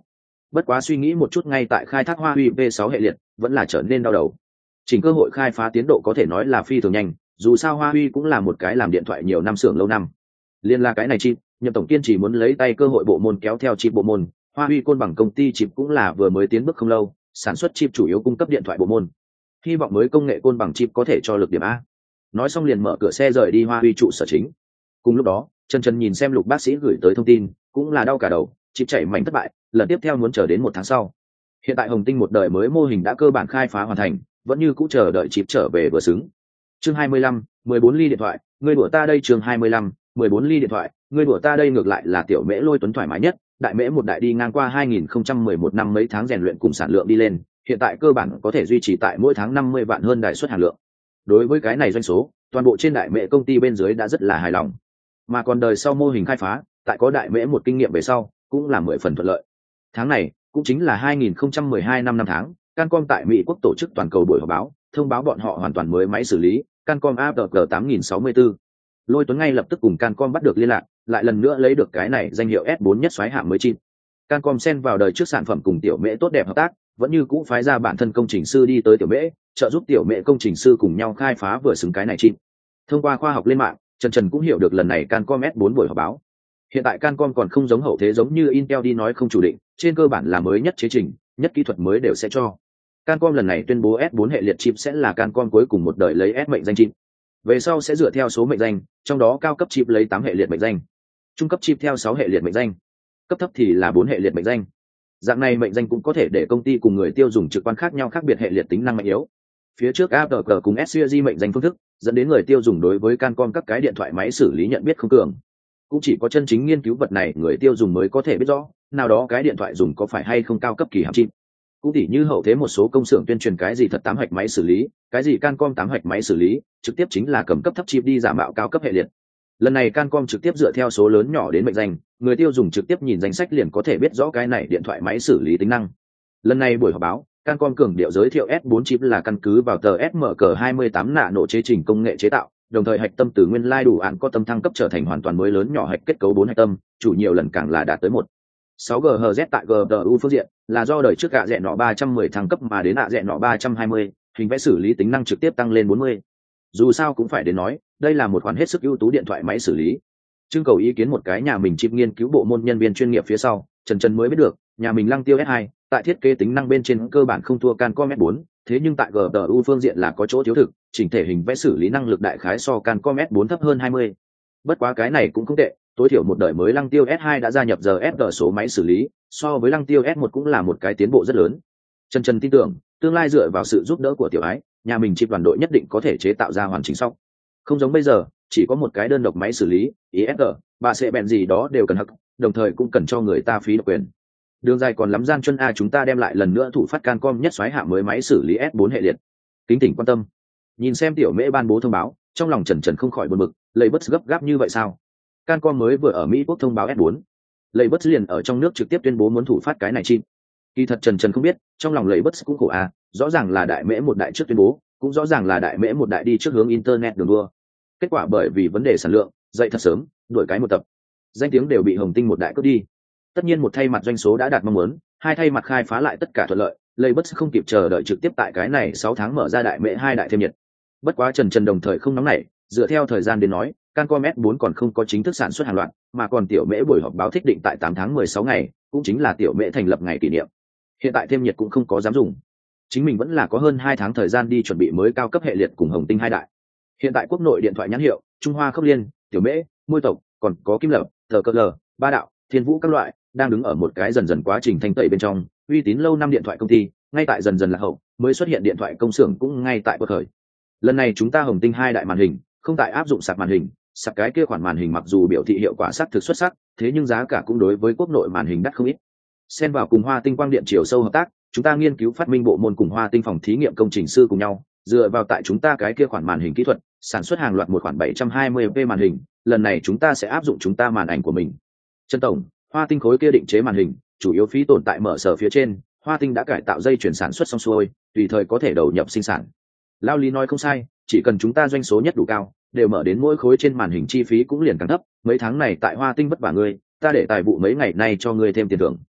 Bất quá suy nghĩ một chút, ngay tại khai thác Huawei V sáu hệ liệt vẫn là trở nên đau đầu. Chỉnh cơ hội khai phá tiến độ có thể nói là phi thường nhanh, dù sao Huawei cũng là một cái làm điện thoại nhiều năm xưởng lâu năm. Liên là cái này chip, Nhậm tổng kiên chỉ muốn lấy tay cơ hội bộ môn kéo theo chip bộ môn, Huawei côn bằng công ty chip cũng là vừa mới tiến bước không lâu, sản xuất chip chủ yếu cung cấp điện thoại bộ môn. Hy vọng mới công nghệ côn bằng chip có thể cho lực điểm A. Nói xong liền mở cửa xe rời đi Huawei trụ sở chính. Cùng lúc đó, Trần Trần nhìn xem Lục bác sĩ gửi tới thông tin, cũng là đau cả đầu, chip chảy mảnh thất bại, lần tiếp theo muốn chờ đến một tháng sau. Hiện tại Hồng Tinh một đời mới mô hình đã cơ bản khai phá hoàn thành, vẫn như cũ chờ đợi chip trở về vừa xứng. Chương hai mươi lăm, mười bốn ly điện thoại, ngươi đùa ta đây. Chương hai mươi lăm, mười bốn ly điện thoại, ngươi đùa ta đây. Ngược lại là tiểu Mễ Lôi Tuấn thoải mái nhất, đại Mễ một đại đi ngang qua hai nghìn không trăm mười một năm mấy tháng rèn luyện cùng sản lượng đi lên, hiện tại cơ bản có thể duy trì tại mỗi tháng năm mươi vạn hơn đại suất hàng lượng. Đối với cái này doanh số, toàn bộ trên đại Mễ công ty bên dưới đã rất là hài lòng. Mà còn đời sau mô hình khai phá, tại có đại Mễ một kinh nghiệm về sau, cũng là mười phần thuận lợi. Tháng này cũng chính là hai nghìn không trăm mười hai năm năm tháng, Cancom tại Mỹ quốc tổ chức toàn cầu buổi họp báo, thông báo bọn họ hoàn toàn mới máy xử lý Cancom a pê giê tám nghìn sáu mươi tư. Lôi Tuấn ngay lập tức cùng Cancom bắt được liên lạc, lại lần nữa lấy được cái này danh hiệu S bốn nhất xoáy hạng mới chip. Cancom xen vào đời trước sản phẩm cùng tiểu Mễ tốt đẹp hợp tác, vẫn như cũ phái ra bản thân công trình sư đi tới tiểu Mễ, trợ giúp tiểu Mễ công trình sư cùng nhau khai phá vừa xứng cái này chip. Thông qua khoa học lên mạng, Trần Trần cũng hiểu được lần này Cancom S bốn buổi họp báo. Hiện tại Cancom còn không giống hậu thế giống như Intel đi nói không chủ định, trên cơ bản là mới nhất chế trình, nhất kỹ thuật mới đều sẽ cho. Cancom lần này tuyên bố S bốn hệ liệt chip sẽ là Cancom cuối cùng một đời lấy S mệnh danh chip. Về sau sẽ dựa theo số mệnh danh, trong đó cao cấp chip lấy tám hệ liệt mệnh danh, trung cấp chip theo sáu hệ liệt mệnh danh, cấp thấp thì là bốn hệ liệt mệnh danh. Dạng này mệnh danh cũng có thể để công ty cùng người tiêu dùng trực quan khác nhau khác biệt hệ liệt tính năng mạnh yếu. Phía trước a pê giê cùng ét xê giê mệnh danh phương thức, dẫn đến người tiêu dùng đối với Cancom các cái điện thoại máy xử lý nhận biết không cường. Cũng chỉ có chân chính nghiên cứu vật này người tiêu dùng mới có thể biết rõ, nào đó cái điện thoại dùng có phải hay không cao cấp kỳ hàm chip. Cũng tỉ như hậu thế một số công xưởng tuyên truyền cái gì thật tám hạch máy xử lý, cái gì Cancom tám hạch máy xử lý, trực tiếp chính là cầm cấp thấp chip đi giả mạo cao cấp hệ liệt. Lần này Cancom trực tiếp dựa theo số lớn nhỏ đến mệnh danh, người tiêu dùng trực tiếp nhìn danh sách liền có thể biết rõ cái này điện thoại máy xử lý tính năng. Lần này buổi họp báo, Cancom cường điệu giới thiệu S bốn chip là căn cứ vào tờ ét em xê hai mươi tám nạ nổ chế trình công nghệ chế tạo, đồng thời hạch tâm từ nguyên lai đủ án có tâm thăng cấp trở thành hoàn toàn mới lớn nhỏ hạch kết cấu bốn hạch tâm, chủ nhiều lần càng là đạt tới một sáu gigahertz tại giê pê u phương diện, là do đời trước gạ rẽ nọ ba trăm mười thăng cấp mà đến gạ rẽ nọ ba trăm hai mươi, hình vẽ xử lý tính năng trực tiếp tăng lên bốn mươi. Dù sao cũng phải đến nói, đây là một khoản hết sức ưu tú điện thoại máy xử lý. Trưng cầu ý kiến một cái nhà mình chip nghiên cứu bộ môn nhân viên chuyên nghiệp phía sau, Trần Trần mới biết được, nhà mình Lăng Tiêu S hai, tại thiết kế tính năng bên trên cơ bản không thua Cancom S bốn, thế nhưng tại giê pê u phương diện là có chỗ thiếu thực, chỉnh thể hình vẽ xử lý năng lực đại khái so Cancom S bốn thấp hơn hai mươi. Bất quá cái này cũng không tệ, tối thiểu một đời mới Lăng Tiêu S hai đã gia nhập giờ ép giê số máy xử lý, so với Lăng Tiêu S một cũng là một cái tiến bộ rất lớn. Trần Trần tin tưởng, tương lai dựa vào sự giúp đỡ của tiểu ái, nhà mình chip đoàn đội nhất định có thể chế tạo ra hoàn chỉnh sóc. Không giống bây giờ, chỉ có một cái đơn độc máy xử lý, i ét giê, ba sẽ bèn gì đó đều cần hắc, đồng thời cũng cần cho người ta phí độc quyền. Đường dài còn lắm gian chân a, chúng ta đem lại lần nữa thủ phát Cancom nhất xoáy hạ mới máy xử lý S bốn hệ liệt. Kính tỉnh quan tâm. Nhìn xem tiểu Mễ ban bố thông báo, trong lòng Trần Trần không khỏi buồn bực, lấy bất gấp gáp như vậy sao? Cancom mới vừa ở Mỹ quốc thông báo S bốn, lấy bất liền ở trong nước trực tiếp tuyên bố muốn thủ phát cái này chip. Kỳ thật Trần Trần không biết, trong lòng lấy bất cũng khổ à, rõ ràng là đại Mễ một đại trước tuyên bố, cũng rõ ràng là đại Mễ một đại đi trước hướng internet đường đua. Kết quả bởi vì vấn đề sản lượng, dậy thật sớm, đuổi cái một tập, danh tiếng đều bị Hồng Tinh một đại cướp đi. Tất nhiên một thay mặt doanh số đã đạt mong muốn, hai thay mặt khai phá lại tất cả thuận lợi, lấy bất không kịp chờ đợi trực tiếp tại cái này sáu tháng mở ra đại Mễ hai đại thêm nhiệt. Bất quá Trần Trần đồng thời không nóng nảy, dựa theo thời gian đến nói, Cancom S bốn còn không có chính thức sản xuất hàng loạt, mà còn tiểu Mễ buổi họp báo thích định tại tám tháng mười sáu ngày, cũng chính là tiểu Mễ thành lập ngày kỷ niệm. Hiện tại thêm nhiệt cũng không có dám dùng. Chính mình vẫn là có hơn hai tháng thời gian đi chuẩn bị mới cao cấp hệ liệt cùng Hồng Tinh hai đại. Hiện tại quốc nội điện thoại nhãn hiệu, Trung Hoa Khốc Liên, Tiểu Mễ, Môi Tộc, còn có Kim Lập, Tờ Cơ Lờ, Ba Đạo, Thiên Vũ các loại, đang đứng ở một cái dần dần quá trình thanh tẩy bên trong, uy tín lâu năm điện thoại công ty, ngay tại dần dần lạc hậu, mới xuất hiện điện thoại công xưởng cũng ngay tại bậc khởi. Lần này chúng ta Hồng Tinh hai đại màn hình, không tại áp dụng sạc màn hình, sạc cái kia khoản màn hình mặc dù biểu thị hiệu quả sắc thực xuất sắc, thế nhưng giá cả cũng đối với quốc nội màn hình đắt không ít. Xen vào cùng Hoa Tinh quang điện chiều sâu hợp tác, chúng ta nghiên cứu phát minh bộ môn cùng Hoa Tinh phòng thí nghiệm công trình sư cùng nhau, dựa vào tại chúng ta cái kia khoản màn hình kỹ thuật, sản xuất hàng loạt một khoản bảy trăm hai mươi p màn hình, lần này chúng ta sẽ áp dụng chúng ta màn ảnh của mình. Trần tổng, Hoa Tinh khối kia định chế màn hình, chủ yếu phí tồn tại mở sở phía trên, Hoa Tinh đã cải tạo dây chuyển sản xuất xong xuôi, tùy thời có thể đầu nhập sinh sản. Lao Lý nói không sai, chỉ cần chúng ta doanh số nhất đủ cao, đều mở đến mỗi khối trên màn hình chi phí cũng liền càng thấp, mấy tháng này tại Hoa Tinh vất vả ngươi, ta để tài vụ mấy ngày nay cho ngươi thêm tiền thưởng.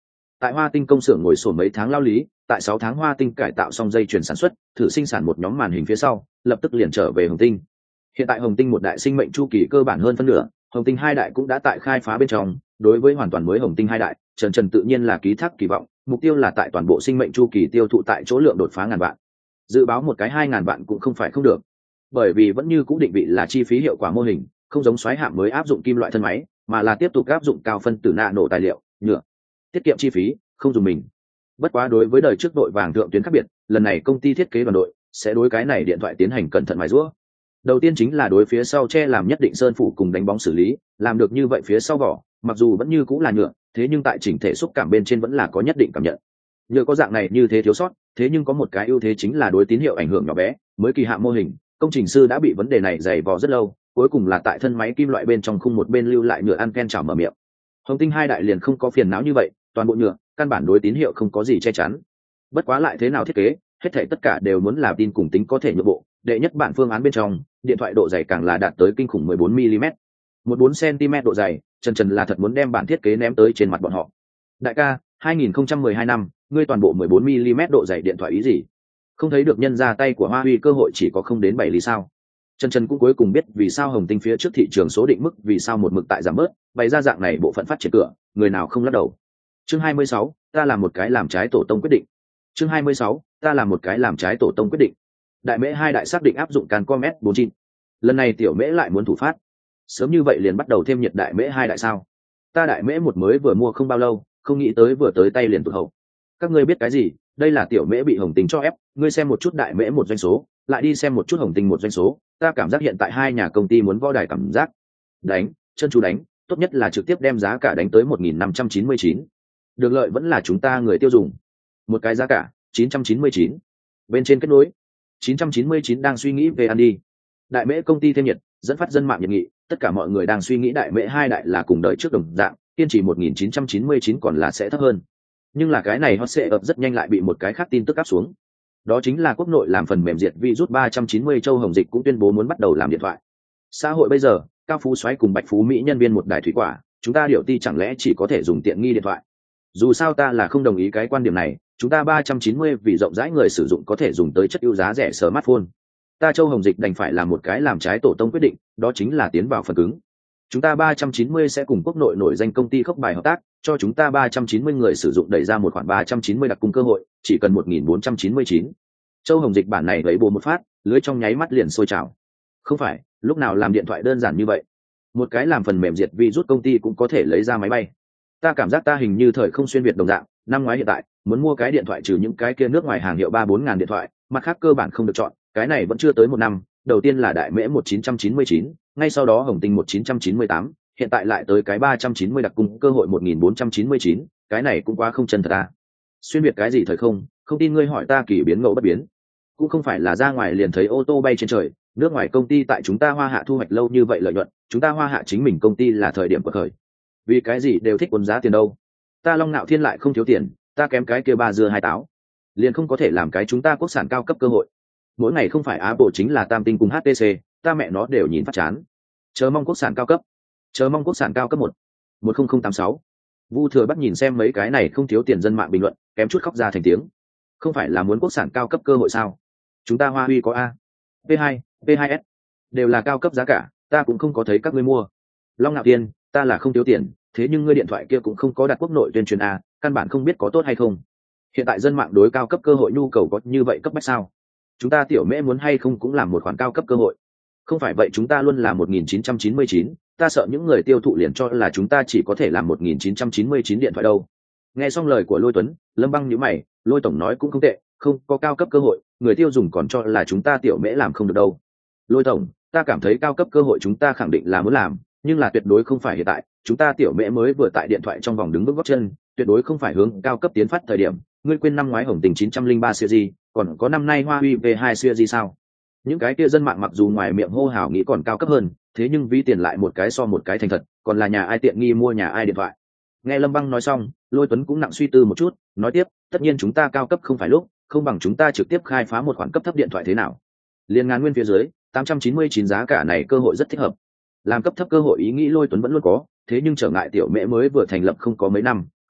Tại Hoa Tinh công xưởng ngồi sổ mấy tháng lao lý, tại sáu tháng Hoa Tinh cải tạo xong dây chuyền sản xuất, thử sinh sản một nhóm màn hình phía sau, lập tức liền trở về Hồng Tinh. Hiện tại Hồng Tinh một đại sinh mệnh chu kỳ cơ bản hơn phân nửa, Hồng Tinh hai đại cũng đã tại khai phá bên trong. Đối với hoàn toàn mới Hồng Tinh hai đại, Trần Trần tự nhiên là ký thác kỳ vọng, mục tiêu là tại toàn bộ sinh mệnh chu kỳ tiêu thụ tại chỗ lượng đột phá ngàn vạn. Dự báo một cái hai ngàn vạn cũng không phải không được, bởi vì vẫn như cũ định vị là chi phí hiệu quả mô hình, không giống xoáy hạm mới áp dụng kim loại thân máy, mà là tiếp tục áp dụng cao phân tử nano tài liệu, nhựa, tiết kiệm chi phí, không dùng mình. Bất quá đối với đời trước đội vàng thượng tuyến khác biệt, lần này công ty thiết kế đoàn đội sẽ đối cái này điện thoại tiến hành cẩn thận mài giũa. Đầu tiên chính là đối phía sau che làm nhất định sơn phủ cùng đánh bóng xử lý, làm được như vậy phía sau vỏ, mặc dù vẫn như cũng là nhựa, thế nhưng tại chỉnh thể xúc cảm bên trên vẫn là có nhất định cảm nhận. Nhựa có dạng này như thế thiếu sót, thế nhưng có một cái ưu thế chính là đối tín hiệu ảnh hưởng nhỏ bé, mới kỳ hạ mô hình, công trình sư đã bị vấn đề này dày vò rất lâu, cuối cùng là tại thân máy kim loại bên trong khung một bên lưu lại nhựa ăn ken chảo mở miệng. Hồng Tinh hai đại liền không có phiền não như vậy, toàn bộ nhựa, căn bản đối tín hiệu không có gì che chắn. Bất quá lại thế nào thiết kế, hết thảy tất cả đều muốn là tin cùng tính có thể nhượng bộ, đệ nhất bản phương án bên trong, điện thoại độ dày càng là đạt tới kinh khủng mười bốn mi-li-mét. mười bốn xăng-ti-mét độ dày, Trần Trần là thật muốn đem bản thiết kế ném tới trên mặt bọn họ. Đại ca, hai nghìn không trăm mười hai năm, ngươi toàn bộ mười bốn mi-li-mét độ dày điện thoại ý gì? Không thấy được nhân ra tay của Hoa Huy cơ hội chỉ có không đến bảy lý sao? Trần Trần cũng cuối cùng biết vì sao Hồng Tinh phía trước thị trường số định mức vì sao một mực tại giảm bớt, bày ra dạng này bộ phận phát triển cửa, người nào không lắc đầu. Chương hai mươi sáu, ta làm một cái làm trái tổ tông quyết định. Chương hai mươi sáu, ta làm một cái làm trái tổ tông quyết định. Đại Mễ hai đại xác định áp dụng Cancom S bốn chín. Lần này tiểu Mễ lại muốn thủ phát. Sớm như vậy liền bắt đầu thêm nhiệt Đại Mễ hai đại sao? Ta Đại Mễ một mới vừa mua không bao lâu, không nghĩ tới vừa tới tay liền tụt hậu. Các ngươi biết cái gì? Đây là tiểu Mễ bị Hồng Tinh cho ép, ngươi xem một chút Đại Mễ một doanh số, lại đi xem một chút Hồng Tinh một doanh số, ta cảm giác hiện tại hai nhà công ty muốn võ đài cảm giác. Đánh, chân chú đánh, tốt nhất là trực tiếp đem giá cả đánh tới một nghìn năm trăm chín mươi chín. Được lợi vẫn là chúng ta người tiêu dùng. Một cái giá cả chín trăm chín mươi chín. Bên trên kết nối chín trăm chín mươi chín đang suy nghĩ về ăn đi. Đại Mễ công ty thêm nhiệt, dẫn phát dân mạng nhiệt nghị, tất cả mọi người đang suy nghĩ Đại Mễ hai đại là cùng đợi trước đồng dạng, kiên trì một nghìn chín trăm chín mươi chín còn là sẽ thấp hơn. Nhưng là cái này hot sẽ ập rất nhanh lại bị một cái khác tin tức áp xuống. Đó chính là quốc nội làm phần mềm diệt virus ba trăm chín mươi Châu Hồng Dịch cũng tuyên bố muốn bắt đầu làm điện thoại. Xã hội bây giờ, Cao Phú Soái cùng Bạch Phú Mỹ nhân viên một đài thủy quả, chúng ta điều ti chẳng lẽ chỉ có thể dùng tiện nghi điện thoại? Dù sao ta là không đồng ý cái quan điểm này, chúng ta ba trăm chín mươi vì rộng rãi người sử dụng có thể dùng tới chất ưu giá rẻ smartphone. Ta Châu Hồng Dịch đành phải làm một cái làm trái tổ tông quyết định, đó chính là tiến vào phần cứng. Chúng ta ba trăm chín mươi sẽ cùng quốc nội nổi danh công ty khốc bài hợp tác, cho chúng ta ba trăm chín mươi người sử dụng đẩy ra một khoản ba trăm chín mươi đặc cung cơ hội, chỉ cần một nghìn bốn trăm chín mươi chín. Châu Hồng Dịch bản này lấy bồ một phát, lưới trong nháy mắt liền sôi trào. Không phải, lúc nào làm điện thoại đơn giản như vậy. Một cái làm phần mềm diệt virus công ty cũng có thể lấy ra máy bay. Ta cảm giác ta hình như thời không xuyên việt đồng dạng, năm ngoái hiện tại, muốn mua cái điện thoại trừ những cái kia nước ngoài hàng hiệu ba bốn ngàn điện thoại, mặt khác cơ bản không được chọn, cái này vẫn chưa tới một năm, đầu tiên là Đại Mễ một chín trăm chín mươi chín, ngay sau đó Hồng Tinh một chín trăm chín mươi tám, hiện tại lại tới cái ba trăm chín mươi đặc cung cơ hội một nghìn bốn trăm chín mươi chín, cái này cũng quá không chân thật ta. Xuyên việt cái gì thời không, không tin ngươi hỏi ta kỳ biến ngẫu bất biến. Cũng không phải là ra ngoài liền thấy ô tô bay trên trời, nước ngoài công ty tại chúng ta Hoa Hạ thu hoạch lâu như vậy lợi nhuận, chúng ta Hoa Hạ chính mình công ty là thời điểm của khởi. Vì cái gì đều thích cuốn giá tiền đâu? Ta Long Nạo Thiên lại không thiếu tiền, ta kém cái kia ba dưa hai táo, liền không có thể làm cái chúng ta quốc sản cao cấp cơ hội. Mỗi ngày không phải Apple chính là Tam Tinh cùng hát tê xê, ta mẹ nó đều nhìn phát chán. Chờ mong quốc sản cao cấp, chờ mong quốc sản cao cấp một một không không tám sáu. Vu Thừa Bắc nhìn xem mấy cái này không thiếu tiền dân mạng bình luận, kém chút khóc ra thành tiếng. Không phải là muốn quốc sản cao cấp cơ hội sao? Chúng ta Hoa Huy có a, pê hai, pê hai ét, đều là cao cấp giá cả, ta cũng không có thấy các ngươi mua. Long Nạo Thiên, ta là không thiếu tiền, thế nhưng ngươi điện thoại kia cũng không có đặt quốc nội tuyên truyền a, căn bản không biết có tốt hay không. Hiện tại dân mạng đối cao cấp cơ hội nhu cầu có như vậy cấp bách sao? Chúng ta Tiểu Mễ muốn hay không cũng làm một khoản cao cấp cơ hội. Không phải vậy chúng ta luôn là một nghìn chín trăm chín mươi chín, ta sợ những người tiêu thụ liền cho là chúng ta chỉ có thể làm một nghìn chín trăm chín mươi chín điện thoại đâu. Nghe xong lời của Lôi Tuấn, Lâm Băng nhíu mày, Lôi tổng nói cũng không tệ, không có cao cấp cơ hội, người tiêu dùng còn cho là chúng ta Tiểu Mễ làm không được đâu. Lôi tổng, ta cảm thấy cao cấp cơ hội chúng ta khẳng định là muốn làm, nhưng là tuyệt đối không phải hiện tại, chúng ta Tiểu Mễ mới vừa tại điện thoại trong vòng đứng bước gót chân, tuyệt đối không phải hướng cao cấp tiến phát thời điểm. Ngươi quên năm ngoái Hồng Tình chín trăm lẻ ba series, còn có năm nay Hoa Huy vê hai series sao? Những cái kia dân mạng mặc dù ngoài miệng hô hào nghĩ còn cao cấp hơn, thế nhưng ví tiền lại một cái so một cái thành thật, còn là nhà ai tiện nghi mua nhà ai điện thoại. Nghe Lâm Băng nói xong, Lôi Tuấn cũng nặng suy tư một chút, nói tiếp, tất nhiên chúng ta cao cấp không phải lúc, không bằng chúng ta trực tiếp khai phá một khoản cấp thấp điện thoại thế nào? Liên ngàn nguyên phía dưới, tám trăm chín mươi chín giá cả này cơ hội rất thích hợp. Làm cấp thấp cơ hội ý nghĩ Lôi Tuấn vẫn luôn có, thế nhưng trở ngại Tiểu Mễ mới vừa thành lập không có mấy năm,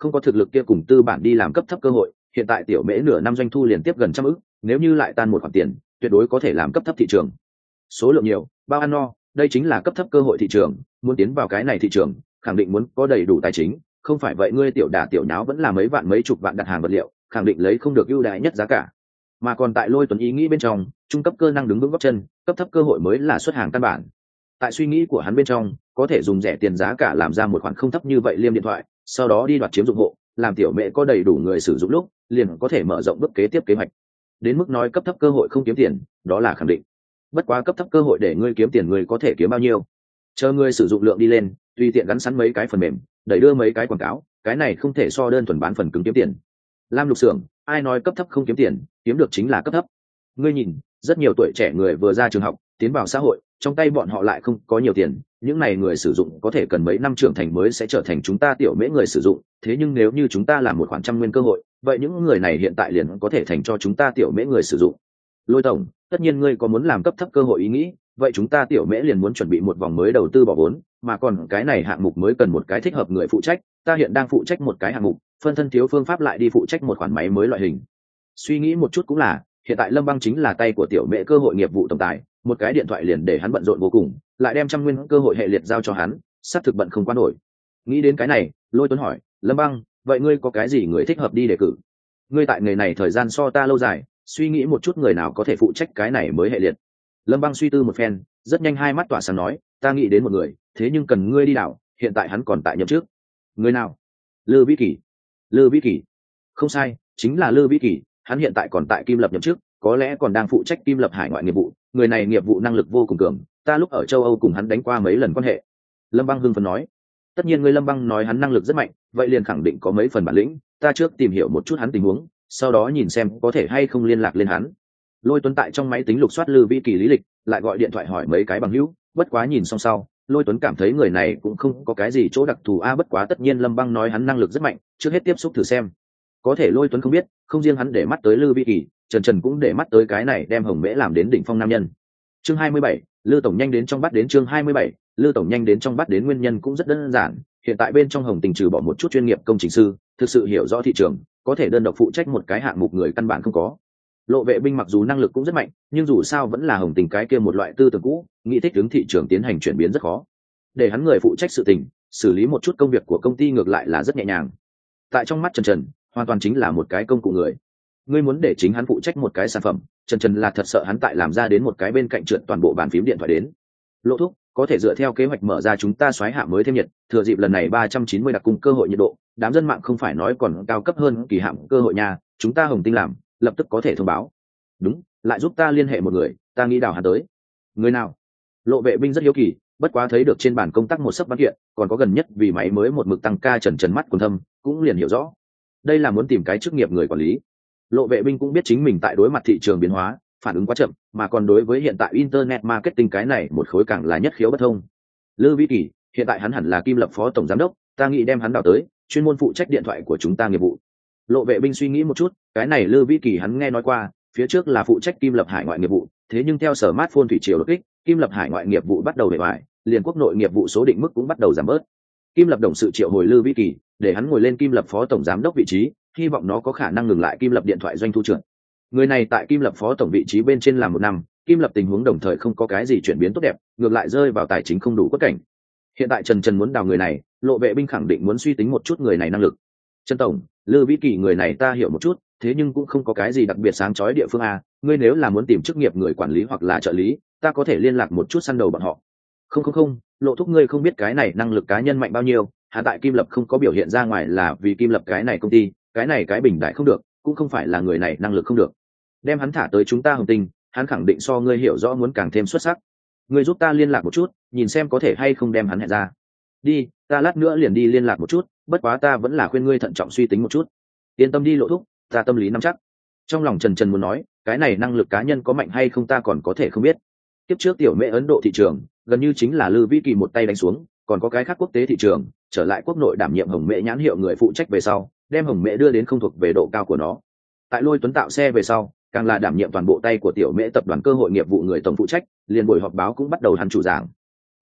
không có thực lực kia cùng tư bản đi làm cấp thấp cơ hội, hiện tại tiểu mễ nửa năm doanh thu liền tiếp gần trăm ức, nếu như lại tan một khoản tiền, tuyệt đối có thể làm cấp thấp thị trường. Số lượng nhiều, bao ăn no, đây chính là cấp thấp cơ hội thị trường, muốn tiến vào cái này thị trường, khẳng định muốn có đầy đủ tài chính, không phải vậy ngươi tiểu đả tiểu nháo vẫn là mấy vạn mấy chục vạn đặt hàng vật liệu, khẳng định lấy không được ưu đãi nhất giá cả. Mà còn tại Lôi Tuấn ý nghĩ bên trong, trung cấp cơ năng đứng vững gót chân, cấp thấp cơ hội mới là xuất hàng căn bản. Tại suy nghĩ của hắn bên trong, có thể dùng rẻ tiền giá cả làm ra một khoản không thấp như vậy liêm điện thoại, sau đó đi đoạt chiếm dụng hộ, làm tiểu mẹ có đầy đủ người sử dụng lúc, liền có thể mở rộng bước kế tiếp kế hoạch. Đến mức nói cấp thấp cơ hội không kiếm tiền, đó là khẳng định. Bất quá cấp thấp cơ hội để ngươi kiếm tiền, ngươi có thể kiếm bao nhiêu? Chờ ngươi sử dụng lượng đi lên, tùy tiện gắn sẵn mấy cái phần mềm, đẩy đưa mấy cái quảng cáo, cái này không thể so đơn thuần bán phần cứng kiếm tiền. Lam Lục Xưởng, ai nói cấp thấp không kiếm tiền, kiếm được chính là cấp thấp. Ngươi nhìn, rất nhiều tuổi trẻ người vừa ra trường học, tiến vào xã hội, trong tay bọn họ lại không có nhiều tiền, những này người sử dụng có thể cần mấy năm trưởng thành mới sẽ trở thành chúng ta tiểu mễ người sử dụng, thế nhưng nếu như chúng ta làm một khoản trăm nguyên cơ hội, vậy những người này hiện tại liền có thể thành cho chúng ta tiểu mễ người sử dụng. Lôi tổng, tất nhiên ngươi có muốn làm cấp thấp cơ hội ý nghĩ, vậy chúng ta tiểu mễ liền muốn chuẩn bị một vòng mới đầu tư bỏ vốn, mà còn cái này hạng mục mới cần một cái thích hợp người phụ trách, ta hiện đang phụ trách một cái hạng mục, phân thân thiếu phương pháp lại đi phụ trách một khoản máy mới loại hình. Suy nghĩ một chút cũng là, hiện tại Lâm Băng chính là tay của tiểu mễ cơ hội nghiệp vụ tổng tài, một cái điện thoại liền để hắn bận rộn vô cùng, lại đem trăm nguyên cơ hội hệ liệt giao cho hắn, sắp thực bận không qua nổi. Nghĩ đến cái này, Lôi Tuấn hỏi, Lâm Băng, vậy ngươi có cái gì người thích hợp đi đề cử? Ngươi tại nghề này thời gian so ta lâu dài, suy nghĩ một chút người nào có thể phụ trách cái này mới hệ liệt. Lâm Băng suy tư một phen, rất nhanh hai mắt tỏa sáng nói, ta nghĩ đến một người, thế nhưng cần ngươi đi đảo, hiện tại hắn còn tại nhậm chức. Người nào? Lư Vĩ Kỳ. Lư Vĩ Kỳ? Không sai, chính là Lư Vĩ Kỳ, hắn hiện tại còn tại Kim Lập nhậm chức, có lẽ còn đang phụ trách Kim Lập hải ngoại nghiệp vụ, người này nghiệp vụ năng lực vô cùng cường, ta lúc ở châu Âu cùng hắn đánh qua mấy lần quan hệ. Lâm Băng hưng phấn nói, tất nhiên ngươi Lâm Băng nói hắn năng lực rất mạnh, vậy liền khẳng định có mấy phần bản lĩnh, ta trước tìm hiểu một chút hắn tình huống, sau đó nhìn xem có thể hay không liên lạc lên hắn. Lôi Tuấn tại trong máy tính lục soát Lư Vĩ Kỳ lý lịch, lại gọi điện thoại hỏi mấy cái bằng hữu, bất quá nhìn xong sau, Lôi Tuấn cảm thấy người này cũng không có cái gì chỗ đặc thù a à, bất quá tất nhiên Lâm Băng nói hắn năng lực rất mạnh, trước hết tiếp xúc thử xem. Có thể Lôi Tuấn không biết, không riêng hắn để mắt tới Lư Vĩ Kỳ, Trần Trần cũng để mắt tới cái này đem Hồng Mễ làm đến đỉnh phong nam nhân. Chương hai mươi bảy, Lư tổng nhanh đến trong bắt đến chương hai mươi bảy, Lư tổng nhanh đến trong bắt đến nguyên nhân cũng rất đơn giản, hiện tại bên trong Hồng Tình trừ bỏ một chút chuyên nghiệp công trình sư, thực sự hiểu rõ thị trường, có thể đơn độc phụ trách một cái hạng mục người căn bản không có. Lộ Vệ Binh mặc dù năng lực cũng rất mạnh, nhưng dù sao vẫn là Hồng Tình cái kia một loại tư tưởng cũ, nghĩ thích ứng thị trường tiến hành chuyển biến rất khó. Để hắn người phụ trách sự tình, xử lý một chút công việc của công ty ngược lại là rất nhẹ nhàng. Tại trong mắt Trần Trần, hoàn toàn chính là một cái công cụ người. Ngươi muốn để chính hắn phụ trách một cái sản phẩm, Trần Trần là thật sợ hắn tại làm ra đến một cái bên cạnh trượt toàn bộ bàn phím điện thoại đến. Lộ thúc, có thể dựa theo kế hoạch mở ra chúng ta xoáy hạ mới thêm nhiệt, thừa dịp lần này ba trăm chín mươi đặc cung cơ hội nhiệt độ, đám dân mạng không phải nói còn cao cấp hơn kỳ hạng cơ hội nha, chúng ta Hồng Tinh làm, lập tức có thể thông báo. Đúng, lại giúp ta liên hệ một người, ta nghĩ đào hắn tới. Người nào? Lộ Vệ Binh rất hiếu kỳ, bất quá thấy được trên bàn công tác một sấp văn kiện, còn có gần nhất vì máy mới một mực tăng ca Trần Trần mắt còn thâm, cũng liền hiểu rõ. Đây là muốn tìm cái chức nghiệp người quản lý. Lộ Vệ Binh cũng biết chính mình tại đối mặt thị trường biến hóa, phản ứng quá chậm, mà còn đối với hiện tại internet marketing cái này một khối càng là nhất khiếu bất thông. Lư Vĩ Kỳ, hiện tại hắn hẳn là Kim Lập phó tổng giám đốc, ta nghĩ đem hắn đào tới, chuyên môn phụ trách điện thoại của chúng ta nghiệp vụ. Lộ Vệ Binh suy nghĩ một chút, cái này Lư Vĩ Kỳ hắn nghe nói qua, phía trước là phụ trách Kim Lập hải ngoại nghiệp vụ, thế nhưng theo smartphone thủy triều đột kích, Kim Lập hải ngoại nghiệp vụ bắt đầu bề ngoài, liền quốc nội nghiệp vụ số định mức cũng bắt đầu giảm bớt. Kim Lập đồng sự triệu hồi Lư Vĩ Kỳ, để hắn ngồi lên Kim Lập phó tổng giám đốc vị trí, hy vọng nó có khả năng ngừng lại Kim Lập điện thoại doanh thu trưởng. Người này tại Kim Lập phó tổng vị trí bên trên làm một năm, Kim Lập tình huống đồng thời không có cái gì chuyển biến tốt đẹp, ngược lại rơi vào tài chính không đủ quất cảnh. Hiện tại Trần Trần muốn đào người này, Lộ Vệ Binh khẳng định muốn suy tính một chút người này năng lực. Trần tổng, Lư Vĩ Kỳ người này ta hiểu một chút, thế nhưng cũng không có cái gì đặc biệt sáng chói địa phương a, ngươi nếu là muốn tìm chức nghiệp người quản lý hoặc là trợ lý, ta có thể liên lạc một chút săn đầu bọn họ. Không không không, Lộ thúc ngươi không biết cái này năng lực cá nhân mạnh bao nhiêu, hiện tại Kim Lập không có biểu hiện ra ngoài là vì Kim Lập cái này công ty, cái này cái bình đại không được, cũng không phải là người này năng lực không được. Đem hắn thả tới chúng ta Hồng Tinh, hắn khẳng định so ngươi hiểu rõ muốn càng thêm xuất sắc. Ngươi giúp ta liên lạc một chút, nhìn xem có thể hay không đem hắn hẹn ra. Đi, ta lát nữa liền đi liên lạc một chút, bất quá ta vẫn là khuyên ngươi thận trọng suy tính một chút. Yên tâm đi Lộ thúc, ta tâm lý nắm chắc. Trong lòng Trần Trần muốn nói, cái này năng lực cá nhân có mạnh hay không ta còn có thể không biết. Tiếp trước tiểu mễ Ấn Độ thị trường, gần như chính là Lư Vĩ Kỳ một tay đánh xuống, còn có cái khác quốc tế thị trường, trở lại quốc nội đảm nhiệm Hồng Mễ nhãn hiệu người phụ trách về sau, đem Hồng Mễ đưa đến không thuộc về độ cao của nó. Tại Lôi Tuấn tạo xe về sau, càng là đảm nhiệm toàn bộ tay của tiểu mễ tập đoàn cơ hội nghiệp vụ người tổng phụ trách, liền buổi họp báo cũng bắt đầu hắn chủ giảng.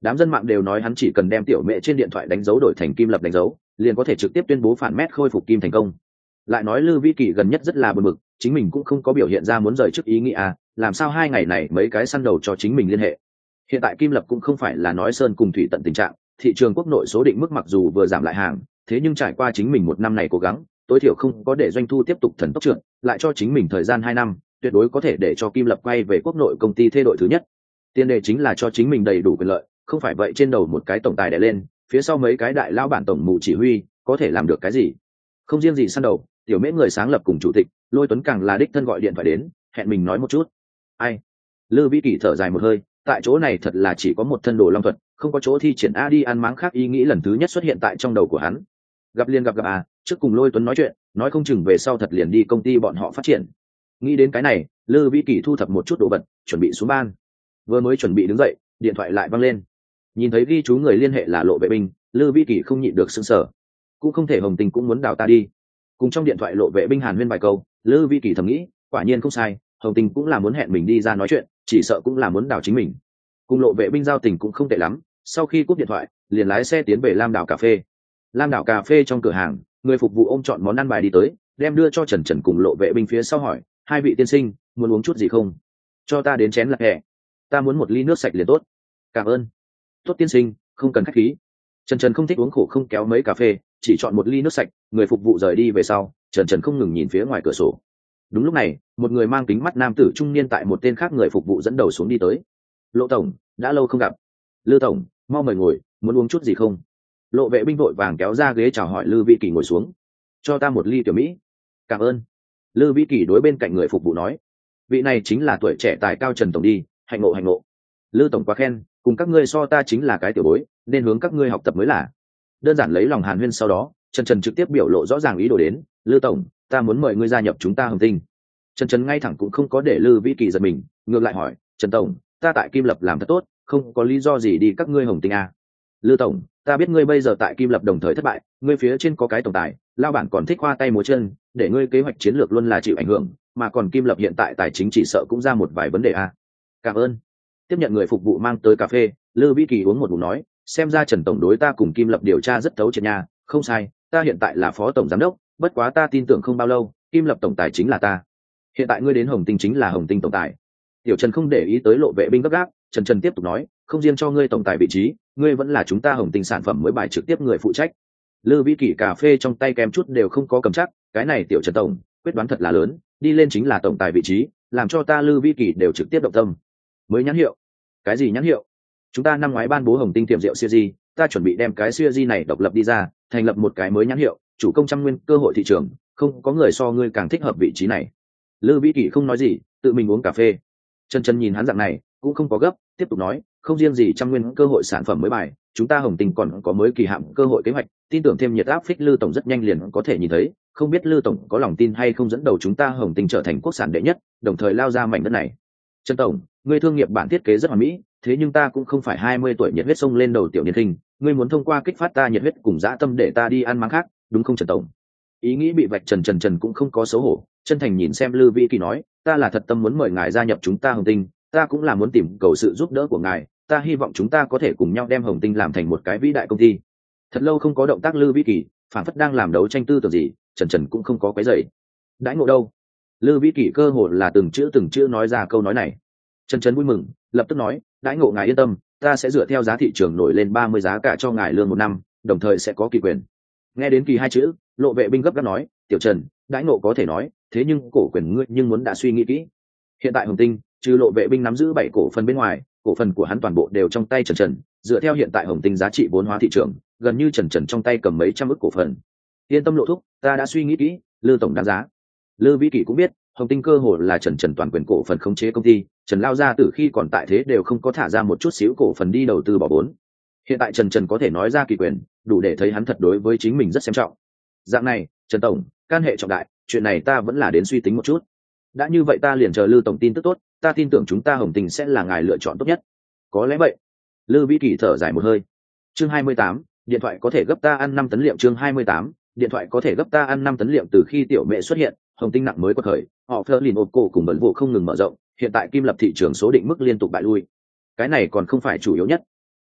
Đám dân mạng đều nói hắn chỉ cần đem tiểu mẹ trên điện thoại đánh dấu đổi thành kim lập đánh dấu liền có thể trực tiếp tuyên bố phản mét khôi phục kim thành công. Lại nói Lư Vĩ Kỳ gần nhất rất là bực bực, chính mình cũng không có biểu hiện ra muốn rời trước ý nghĩ à, làm sao hai ngày này mấy cái săn đầu cho chính mình liên hệ. Hiện tại kim lập cũng không phải là nói sơn cùng thủy tận tình trạng, thị trường quốc nội số định mức mặc dù vừa giảm lại hàng, thế nhưng trải qua chính mình một năm này cố gắng, tối thiểu không có để doanh thu tiếp tục thần tốc trượt, lại cho chính mình thời gian hai năm, tuyệt đối có thể để cho kim lập quay về quốc nội công ty thê đội thứ nhất. Tiền đề chính là cho chính mình đầy đủ quyền lợi, không phải vậy trên đầu một cái tổng tài đè lên, phía sau mấy cái đại lao bản tổng mụ chỉ huy, có thể làm được cái gì? Không riêng gì săn đầu, tiểu mễ người sáng lập cùng chủ tịch, Lôi Tuấn càng là đích thân gọi điện thoại đến, hẹn mình nói một chút. Ai? Lư Vĩ Kỳ thở dài một hơi, tại chỗ này thật là chỉ có một thân đồ long thuật, không có chỗ thi triển a đi ăn máng khác ý nghĩ lần thứ nhất xuất hiện tại trong đầu của hắn. Gặp liền gặp gặp à, trước cùng Lôi Tuấn nói chuyện, nói không chừng về sau thật liền đi công ty bọn họ phát triển. Nghĩ đến cái này, Lư Vĩ Kỳ thu thập một chút đồ vật, chuẩn bị xuống ban. Vừa mới chuẩn bị đứng dậy, điện thoại lại vang lên. Nhìn thấy ghi chú người liên hệ là Lộ Vệ Binh, Lư Vĩ Kỳ không nhịn được sững sờ. Cũng không thể Hồng Tình cũng muốn đào ta đi. Cùng trong điện thoại Lộ Vệ Binh hàn huyên vài câu, Lư Vĩ Kỳ thầm nghĩ, quả nhiên không sai, Hồng Tình cũng là muốn hẹn mình đi ra nói chuyện, chỉ sợ cũng là muốn đào chính mình. Cùng Lộ Vệ Binh giao tình cũng không tệ lắm, sau khi cúp điện thoại, liền lái xe tiến về Lam Đảo cà phê. Lam Đảo cà phê trong cửa hàng, người phục vụ ôm chọn món ăn bài đi tới, đem đưa cho Trần Trần cùng Lộ Vệ Binh phía sau hỏi, hai vị tiên sinh, muốn uống chút gì không? Cho ta đến chén lạc hẹ. Ta muốn một ly nước sạch liền tốt. Cảm ơn. Tốt tiên sinh, không cần khách khí. Trần Trần không thích uống khổ không kéo mấy cà phê, chỉ chọn một ly nước sạch. Người phục vụ rời đi về sau, Trần Trần không ngừng nhìn phía ngoài cửa sổ. Đúng lúc này, một người mang kính mắt nam tử trung niên tại một tên khác người phục vụ dẫn đầu xuống đi tới. Lộ tổng, đã lâu không gặp. Lư tổng, mau mời ngồi, muốn uống chút gì không? Lộ Vệ Binh vội vàng kéo ra ghế chào hỏi Lư Vĩ Kỳ ngồi xuống. Cho ta một ly tiểu mỹ. Cảm ơn. Lư Vĩ Kỳ đối bên cạnh người phục vụ nói, vị này chính là tuổi trẻ tài cao Trần tổng đi, hạnh ngộ hạnh ngộ. Lư tổng quá khen, cùng các ngươi so ta chính là cái tiểu bối, nên hướng các ngươi học tập mới là. Đơn giản lấy lòng hàn huyên sau đó, Trần Trần trực tiếp biểu lộ rõ ràng ý đồ đến, Lư tổng, ta muốn mời ngươi gia nhập chúng ta Hồng Tinh. Trần Trần ngay thẳng cũng không có để Lư Vĩ Kỳ giật mình, ngược lại hỏi, Trần tổng, ta tại Kim Lập làm thật tốt, không có lý do gì đi các ngươi Hồng Tinh à? Lư tổng, ta biết ngươi bây giờ tại Kim Lập đồng thời thất bại, ngươi phía trên có cái tổng tài, lao bản còn thích hoa tay múa chân, để ngươi kế hoạch chiến lược luôn là chịu ảnh hưởng, mà còn Kim Lập hiện tại tài chính chỉ sợ cũng ra một vài vấn đề à. Cảm ơn. Tiếp nhận người phục vụ mang tới cà phê, Lư Vĩ Kỳ uống một ngụm nói, xem ra Trần tổng đối ta cùng Kim Lập điều tra rất thấu triệt nha, không sai, ta hiện tại là phó tổng giám đốc, bất quá ta tin tưởng không bao lâu, Kim Lập tổng tài chính là ta. Hiện tại ngươi đến Hồng Tinh chính là Hồng Tinh tổng tài. Tiểu Trần không để ý tới Lộ Vệ Binh gấp gáp, Trần Trần tiếp tục nói, không riêng cho ngươi tổng tài vị trí, ngươi vẫn là chúng ta Hồng Tinh sản phẩm mới bài trực tiếp người phụ trách. Lư Vĩ Kỳ cà phê trong tay kém chút đều không có cầm chắc, cái này Tiểu Trần tổng, quyết đoán thật là lớn, đi lên chính là tổng tài vị trí, làm cho ta Lư Vĩ Kỳ đều trực tiếp động tâm. Mới nhãn hiệu? Cái gì nhãn hiệu? Chúng ta năm ngoái ban bố Hồng Tinh tiềm rượu series, ta chuẩn bị đem cái series này độc lập đi ra, thành lập một cái mới nhãn hiệu, chủ công trăm nguyên cơ hội thị trường, không có người so ngươi càng thích hợp vị trí này. Lư Vĩ Kỳ không nói gì, tự mình uống cà phê. Trần Trần nhìn hắn dạng này, cũng không có gấp, tiếp tục nói, không riêng gì trăm nguyên cơ hội sản phẩm mới bài, chúng ta Hồng Tinh còn có mới kỳ hạn cơ hội kế hoạch, tin tưởng thêm nhiệt áp phích Lư tổng rất nhanh liền có thể nhìn thấy, không biết Lư tổng có lòng tin hay không dẫn đầu chúng ta Hồng Tinh trở thành quốc sản đệ nhất, đồng thời lao ra mảnh đất này. Trần tổng, ngươi thương nghiệp bản thiết kế rất hoàn mỹ, thế nhưng ta cũng không phải hai mươi tuổi nhiệt huyết sông lên đầu tiểu niên hình, ngươi muốn thông qua kích phát ta nhiệt huyết cùng dã tâm để ta đi ăn máng khác, đúng không Trần tổng? Ý nghĩ bị vạch trần Trần Trần cũng không có xấu hổ, chân thành nhìn xem Lư Vĩ Kỳ nói, ta là thật tâm muốn mời ngài gia nhập chúng ta Hồng Tinh, ta cũng là muốn tìm cầu sự giúp đỡ của ngài, ta hy vọng chúng ta có thể cùng nhau đem Hồng Tinh làm thành một cái vĩ đại công ty. Thật lâu không có động tác Lư Vĩ Kỳ, phản phất đang làm đấu tranh tư tưởng gì, Trần Trần cũng không có cái dậy. Đãi ngộ đâu? Lư Vĩ Kỳ cơ hồ là từng chữ từng chữ nói ra câu nói này. Trần Trần vui mừng, lập tức nói, đãi ngộ ngài yên tâm, ta sẽ dựa theo giá thị trường nổi lên ba mươi giá cả cho ngài lương một năm, đồng thời sẽ có kỳ quyền. Nghe đến kỳ hai chữ, Lộ Vệ Binh gấp gáp nói, tiểu Trần, đãi ngộ có thể nói, thế nhưng cổ quyền ngươi nhưng muốn đã suy nghĩ kỹ. Hiện tại Hồng Tinh, trừ Lộ Vệ Binh nắm giữ bảy cổ phần bên ngoài, cổ phần của hắn toàn bộ đều trong tay Trần Trần, dựa theo hiện tại Hồng Tinh giá trị vốn hóa thị trường, gần như Trần Trần trong tay cầm mấy trăm ức cổ phần. Yên tâm Lộ thúc, ta đã suy nghĩ kỹ, Lư tổng đáng giá. Lư Vĩ Kỳ cũng biết, Hồng Tinh cơ hồ là Trần Trần toàn quyền cổ phần khống chế công ty, Trần lao ra từ khi còn tại thế đều không có thả ra một chút xíu cổ phần đi đầu tư bỏ vốn. Hiện tại Trần Trần có thể nói ra kỳ quyền, đủ để thấy hắn thật đối với chính mình rất xem trọng. Dạng này, Trần tổng, can hệ trọng đại, chuyện này ta vẫn là đến suy tính một chút. Đã như vậy ta liền chờ Lư tổng tin tức tốt, ta tin tưởng chúng ta Hồng Tinh sẽ là ngài lựa chọn tốt nhất. Có lẽ vậy. Lư Vĩ Kỳ thở dài một hơi. Chương hai mươi tám, điện thoại có thể gấp ta ăn năm tấn liệm. Chương hai mươi tám, điện thoại có thể gấp ta ăn năm tấn liệm. Từ khi tiểu mẹ xuất hiện, Hồng Tinh nặng mới có khởi, họ phơ lìn ộp cổ cùng bẩn vụ không ngừng mở rộng, hiện tại Kim Lập thị trường số định mức liên tục bại lui. Cái này còn không phải chủ yếu nhất.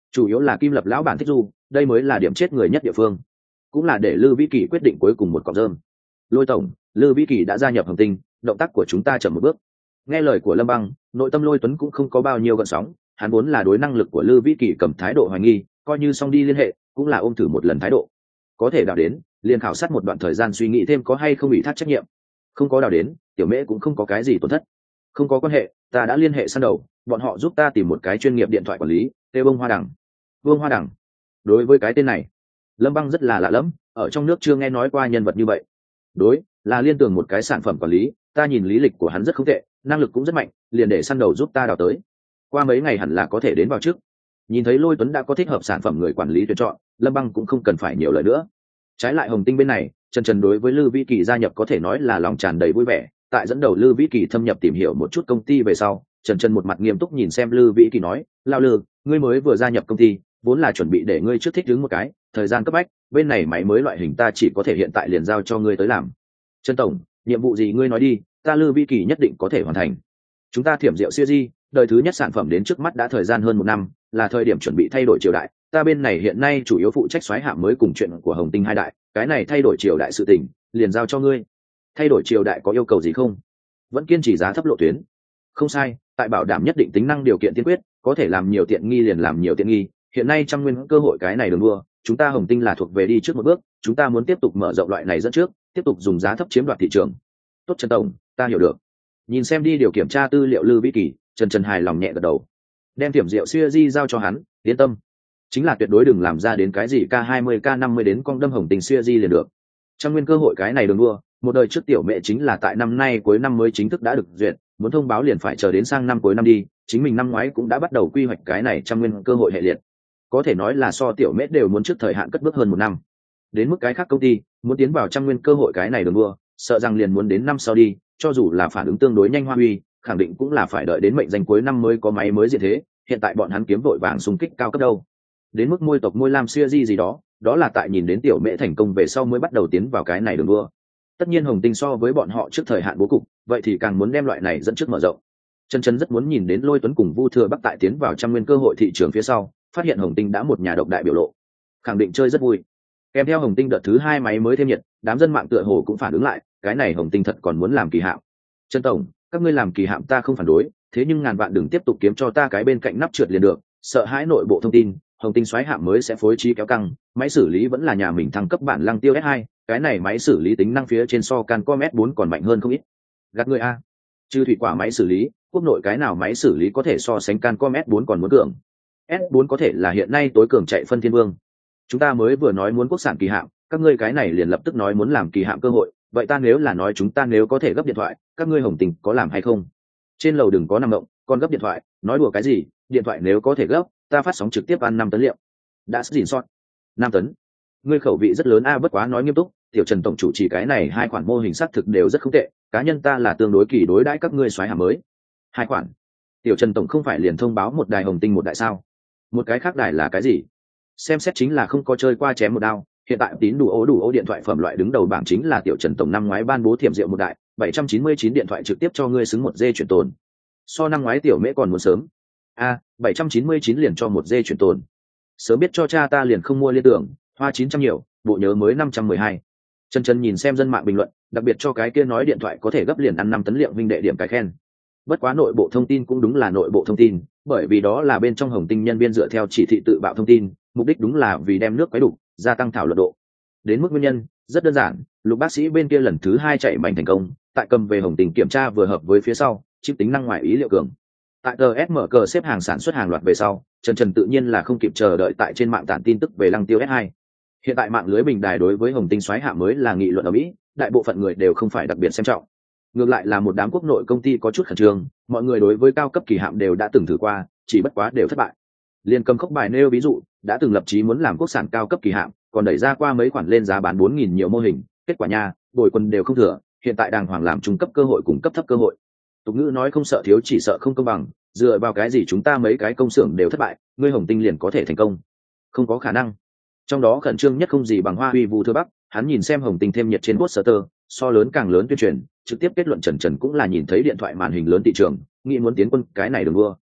chủ yếu là Kim Lập lão bản thích du, đây mới là điểm chết người nhất địa phương, cũng là để Lư Vĩ Kỳ quyết định cuối cùng một cọng rơm. Lôi tổng, Lư Vĩ Kỳ đã gia nhập Hồng Tinh, động tác của chúng ta chậm một bước. Nghe lời của Lâm Băng, nội tâm Lôi Tuấn cũng không có bao nhiêu gợn sóng, hắn vốn là đối năng lực của Lư Vĩ Kỳ cầm thái độ hoài nghi, coi như xong đi liên hệ, cũng là ôm thử một lần thái độ. Có thể đào đến, liền khảo sát một đoạn thời gian suy nghĩ thêm có hay không ủy thác trách nhiệm. Không có đào đến, tiểu mễ cũng không có cái gì tổn thất. Không có quan hệ, ta đã liên hệ săn đầu, bọn họ giúp ta tìm một cái chuyên nghiệp điện thoại quản lý, tê bông hoa đằng. Vương Hoa Đằng. Đối với cái tên này, Lâm Băng rất là lạ lẫm, ở trong nước chưa nghe nói qua nhân vật như vậy. Đối, là liên tưởng một cái sản phẩm quản lý, ta nhìn lý lịch của hắn rất không tệ, năng lực cũng rất mạnh, liền để săn đầu giúp ta đào tới. Qua mấy ngày hẳn là có thể đến vào trước. Nhìn thấy Lôi Tuấn đã có thích hợp sản phẩm người quản lý tuyển chọn, Lâm Băng cũng không cần phải nhiều lời nữa. Trái lại Hồng Tinh bên này, Trần Trần đối với Lư Vĩ Kỳ gia nhập có thể nói là lòng tràn đầy vui vẻ, tại dẫn đầu Lư Vĩ Kỳ thâm nhập tìm hiểu một chút công ty về sau, Trần Trần một mặt nghiêm túc nhìn xem Lư Vĩ Kỳ nói, "Lão Lư, ngươi mới vừa gia nhập công ty, vốn là chuẩn bị để ngươi trước thích đứng một cái, thời gian cấp bách, bên này máy mới loại hình ta chỉ có thể hiện tại liền giao cho ngươi tới làm. Trần tổng, nhiệm vụ gì ngươi nói đi, ta Lư Vĩ Kỳ nhất định có thể hoàn thành. Chúng ta Thiểm Diệu Series, đời thứ nhất sản phẩm đến trước mắt đã thời gian hơn một năm, là thời điểm chuẩn bị thay đổi triều đại, ta bên này hiện nay chủ yếu phụ trách xoáy hạm mới cùng chuyện của Hồng Tinh hai đại, cái này thay đổi triều đại sự tình, liền giao cho ngươi. Thay đổi triều đại có yêu cầu gì không? Vẫn kiên trì giá thấp lộ tuyến. Không sai, tại bảo đảm nhất định tính năng điều kiện tiên quyết, có thể làm nhiều tiện nghi liền làm nhiều tiện nghi, hiện nay trăm nguyên cơ hội cái này đường đua, chúng ta Hồng Tinh là thuộc về đi trước một bước, chúng ta muốn tiếp tục mở rộng loại này dẫn trước, tiếp tục dùng giá thấp chiếm đoạt thị trường. Tốt Trần tổng, ta hiểu được. Nhìn xem đi điều kiểm tra tư liệu Lư Vĩ Kỳ, Trần Trần hài lòng nhẹ gật đầu. Đem Thiểm Diệu Series giao cho hắn, yên tâm. Chính là tuyệt đối đừng làm ra đến cái gì K hai mươi K năm mươi đến con đâm Hồng Tinh Series liền được. Trăm nguyên cơ hội cái này đường đua, một đời trước tiểu mẹ chính là tại năm nay cuối năm mới chính thức đã được duyệt, muốn thông báo liền phải chờ đến sang năm cuối năm đi, chính mình năm ngoái cũng đã bắt đầu quy hoạch cái này trăm nguyên cơ hội hệ liệt, có thể nói là so tiểu mễ đều muốn trước thời hạn cất bước hơn một năm. Đến mức cái khác công ty muốn tiến vào trăm nguyên cơ hội cái này đường đua, sợ rằng liền muốn đến năm sau đi, cho dù là phản ứng tương đối nhanh Hoa Huy, khẳng định cũng là phải đợi đến mệnh danh cuối năm mới có máy mới diện thế, hiện tại bọn hắn kiếm vội vàng xung kích cao cấp đâu. Đến mức môi tộc môi lam series gì đó, đó là tại nhìn đến tiểu mễ thành công về sau mới bắt đầu tiến vào cái này đường đua. Tất nhiên Hồng Tinh so với bọn họ trước thời hạn bố cục, vậy thì càng muốn đem loại này dẫn trước mở rộng. Chân chân rất muốn nhìn đến Lôi Tuấn cùng Vu Thừa Bắc tại tiến vào trăm nguyên cơ hội thị trường phía sau, phát hiện Hồng Tinh đã một nhà độc đại biểu lộ, khẳng định chơi rất vui. Kèm theo Hồng Tinh đợt thứ hai máy mới thêm nhiệt, đám dân mạng tựa hồ cũng phản ứng lại, cái này Hồng Tinh thật còn muốn làm kỳ hạm. Trần tổng, các ngươi làm kỳ hạm ta không phản đối, thế nhưng ngàn vạn đừng tiếp tục kiếm cho ta cái bên cạnh nắp trượt liền được, sợ hãi nội bộ thông tin, Hồng Tinh xoáy hạm mới sẽ phối trí kéo căng, máy xử lý vẫn là nhà mình thăng cấp bản Lăng Tiêu S hai, cái này máy xử lý tính năng phía trên so Cancom S bốn còn mạnh hơn không ít. Gạt người a. Trừ thủy quả máy xử lý, quốc nội cái nào máy xử lý có thể so sánh Cancom S bốn còn muốn cường. S bốn có thể là hiện nay tối cường chạy phân thiên vương. Chúng ta mới vừa nói muốn quốc sản kỳ hạm, các ngươi cái này liền lập tức nói muốn làm kỳ hạm cơ hội, vậy ta nếu là nói chúng ta nếu có thể gấp điện thoại, các ngươi Hồng Tinh có làm hay không? Trên lầu đừng có nằm động, còn gấp điện thoại, nói đùa cái gì, điện thoại nếu có thể gấp, ta phát sóng trực tiếp ăn năm tấn liệu. Đã dỉn sót. năm tấn. Ngươi khẩu vị rất lớn a, bất quá nói nghiêm túc, tiểu Trần tổng chủ trì cái này hai khoản mô hình xác thực đều rất không tệ, cá nhân ta là tương đối kỳ đối đãi các ngươi xoáy hàm mới. Hai khoản. Tiểu Trần tổng không phải liền thông báo một đài Hồng Tinh một đại sao? Một cái khác đài là cái gì? Xem xét chính là không có chơi qua chém một đao, hiện tại tín đủ ố đủ ố điện thoại phẩm loại đứng đầu bảng chính là tiểu Trần tổng năm ngoái ban bố Thiểm Diệu một đại, bảy trăm chín mươi chín điện thoại trực tiếp cho ngươi xứng một dê chuyển tồn. So năm ngoái tiểu mễ còn muốn sớm. A, bảy trăm chín mươi chín liền cho một dê chuyển tồn. Sớm biết cho cha ta liền không mua liên tưởng, hoa chín trăm nhiều, bộ nhớ mới năm trăm mười hai. Chân chân nhìn xem dân mạng bình luận, đặc biệt cho cái kia nói điện thoại có thể gấp liền ăn năm tấn liệu minh đệ điểm cái khen. Bất quá nội bộ thông tin cũng đúng là nội bộ thông tin, bởi vì đó là bên trong Hồng Tinh nhân viên dựa theo chỉ thị tự bạo thông tin, mục đích đúng là vì đem nước quấy đủ, gia tăng thảo luận độ. Đến mức nguyên nhân rất đơn giản, Lục bác sĩ bên kia lần thứ hai chạy mạnh thành công, tại cầm về Hồng Tinh kiểm tra vừa hợp với phía sau, chip tính năng ngoài ý liệu cường. Tại tờ ét em cờ xếp hàng sản xuất hàng loạt về sau, Trần Trần tự nhiên là không kịp chờ đợi tại trên mạng tản tin tức về Lăng Tiêu S hai. Hiện tại mạng lưới bình đài đối với Hồng Tinh xoáy hạm mới là nghị luận ở Mỹ, đại bộ phận người đều không phải đặc biệt xem trọng. Ngược lại là một đám quốc nội công ty có chút khẩn trương, mọi người đối với cao cấp kỳ hạm đều đã từng thử qua, chỉ bất quá đều thất bại. Liên cầm khốc bài nêu ví dụ, đã từng lập chí muốn làm quốc sản cao cấp kỳ hạm, còn đẩy ra qua mấy khoản lên giá bán bốn nghìn nhiều mô hình, kết quả nha, bồi quân đều không thừa, hiện tại đàng hoàng làm trung cấp cơ hội cùng cấp thấp cơ hội. Tục ngữ nói không sợ thiếu chỉ sợ không công bằng, dựa vào cái gì chúng ta mấy cái công xưởng đều thất bại, ngươi Hồng Tinh liền có thể thành công? Không có khả năng. Trong đó khẩn trương nhất không gì bằng Hoa Huy Vu Thừa Bắc, hắn nhìn xem Hồng Tinh thêm nhiệt trên poster, so lớn càng lớn tuyên truyền, trực tiếp kết luận Trần Trần cũng là nhìn thấy điện thoại màn hình lớn thị trường, nghĩ muốn tiến quân cái này đường đua.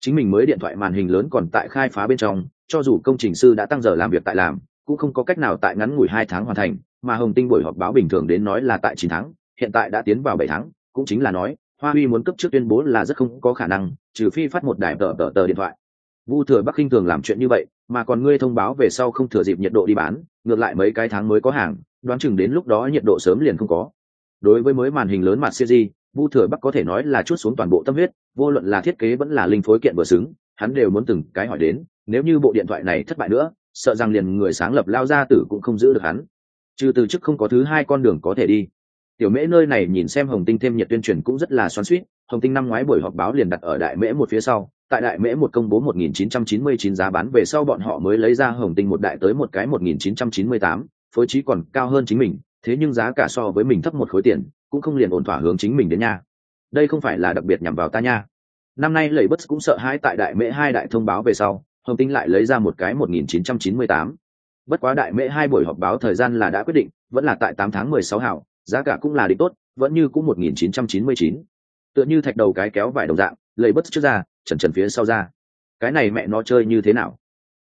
chính mình mới điện thoại màn hình lớn còn tại khai phá bên trong, cho dù công trình sư đã tăng giờ làm việc tại làm, cũng không có cách nào tại ngắn ngủi hai tháng hoàn thành, mà Hồng Tinh buổi họp báo bình thường đến nói là tại chín tháng, hiện tại đã tiến vào bảy tháng, cũng chính là nói Hoa Huy muốn cấp trước tuyên bố là rất không có khả năng, trừ phi phát một đài tờ tờ tờ điện thoại. Vu Thừa Bắc khinh thường làm chuyện như vậy, mà còn ngươi thông báo về sau không thừa dịp nhiệt độ đi bán, ngược lại mấy cái tháng mới có hàng, đoán chừng đến lúc đó nhiệt độ sớm liền không có. Đối với mới màn hình lớn mặt series, Vu Thừa Bắc có thể nói là chút xuống toàn bộ tâm huyết, vô luận là thiết kế vẫn là linh phối kiện vừa xứng, hắn đều muốn từng cái hỏi đến, nếu như bộ điện thoại này thất bại nữa, sợ rằng liền người sáng lập Lao Gia Tử cũng không giữ được hắn. Trừ từ chức không có thứ hai con đường có thể đi. Tiểu Mễ nơi này nhìn xem Hồng Tinh thêm nhiệt tuyên truyền cũng rất là xoắn xuýt, Hồng Tinh năm ngoái buổi họp báo liền đặt ở Đại Mễ một phía sau, tại Đại Mễ một công bố một nghìn chín trăm chín mươi chín giá bán về sau bọn họ mới lấy ra Hồng Tinh một đại tới một cái một nghìn chín trăm chín mươi tám, phối trí còn cao hơn chính mình, thế nhưng giá cả so với mình thấp một khối tiền, cũng không liền ổn thỏa hướng chính mình đến nha. Đây không phải là đặc biệt nhằm vào ta nha. Năm nay Lẩy Bất cũng sợ hãi tại Đại Mễ hai đại thông báo về sau, Hồng Tinh lại lấy ra một cái một nghìn chín trăm chín mươi tám. Bất quá Đại Mễ hai buổi họp báo thời gian là đã quyết định, vẫn là tại tám tháng mười sáu hảo, giá cả cũng là định tốt, vẫn như cũng một nghìn chín trăm chín mươi chín. Tựa như thạch đầu cái kéo vải đồng dạng, Lẩy Bất trước ra, trần trần phía sau ra. Cái này mẹ nó chơi như thế nào?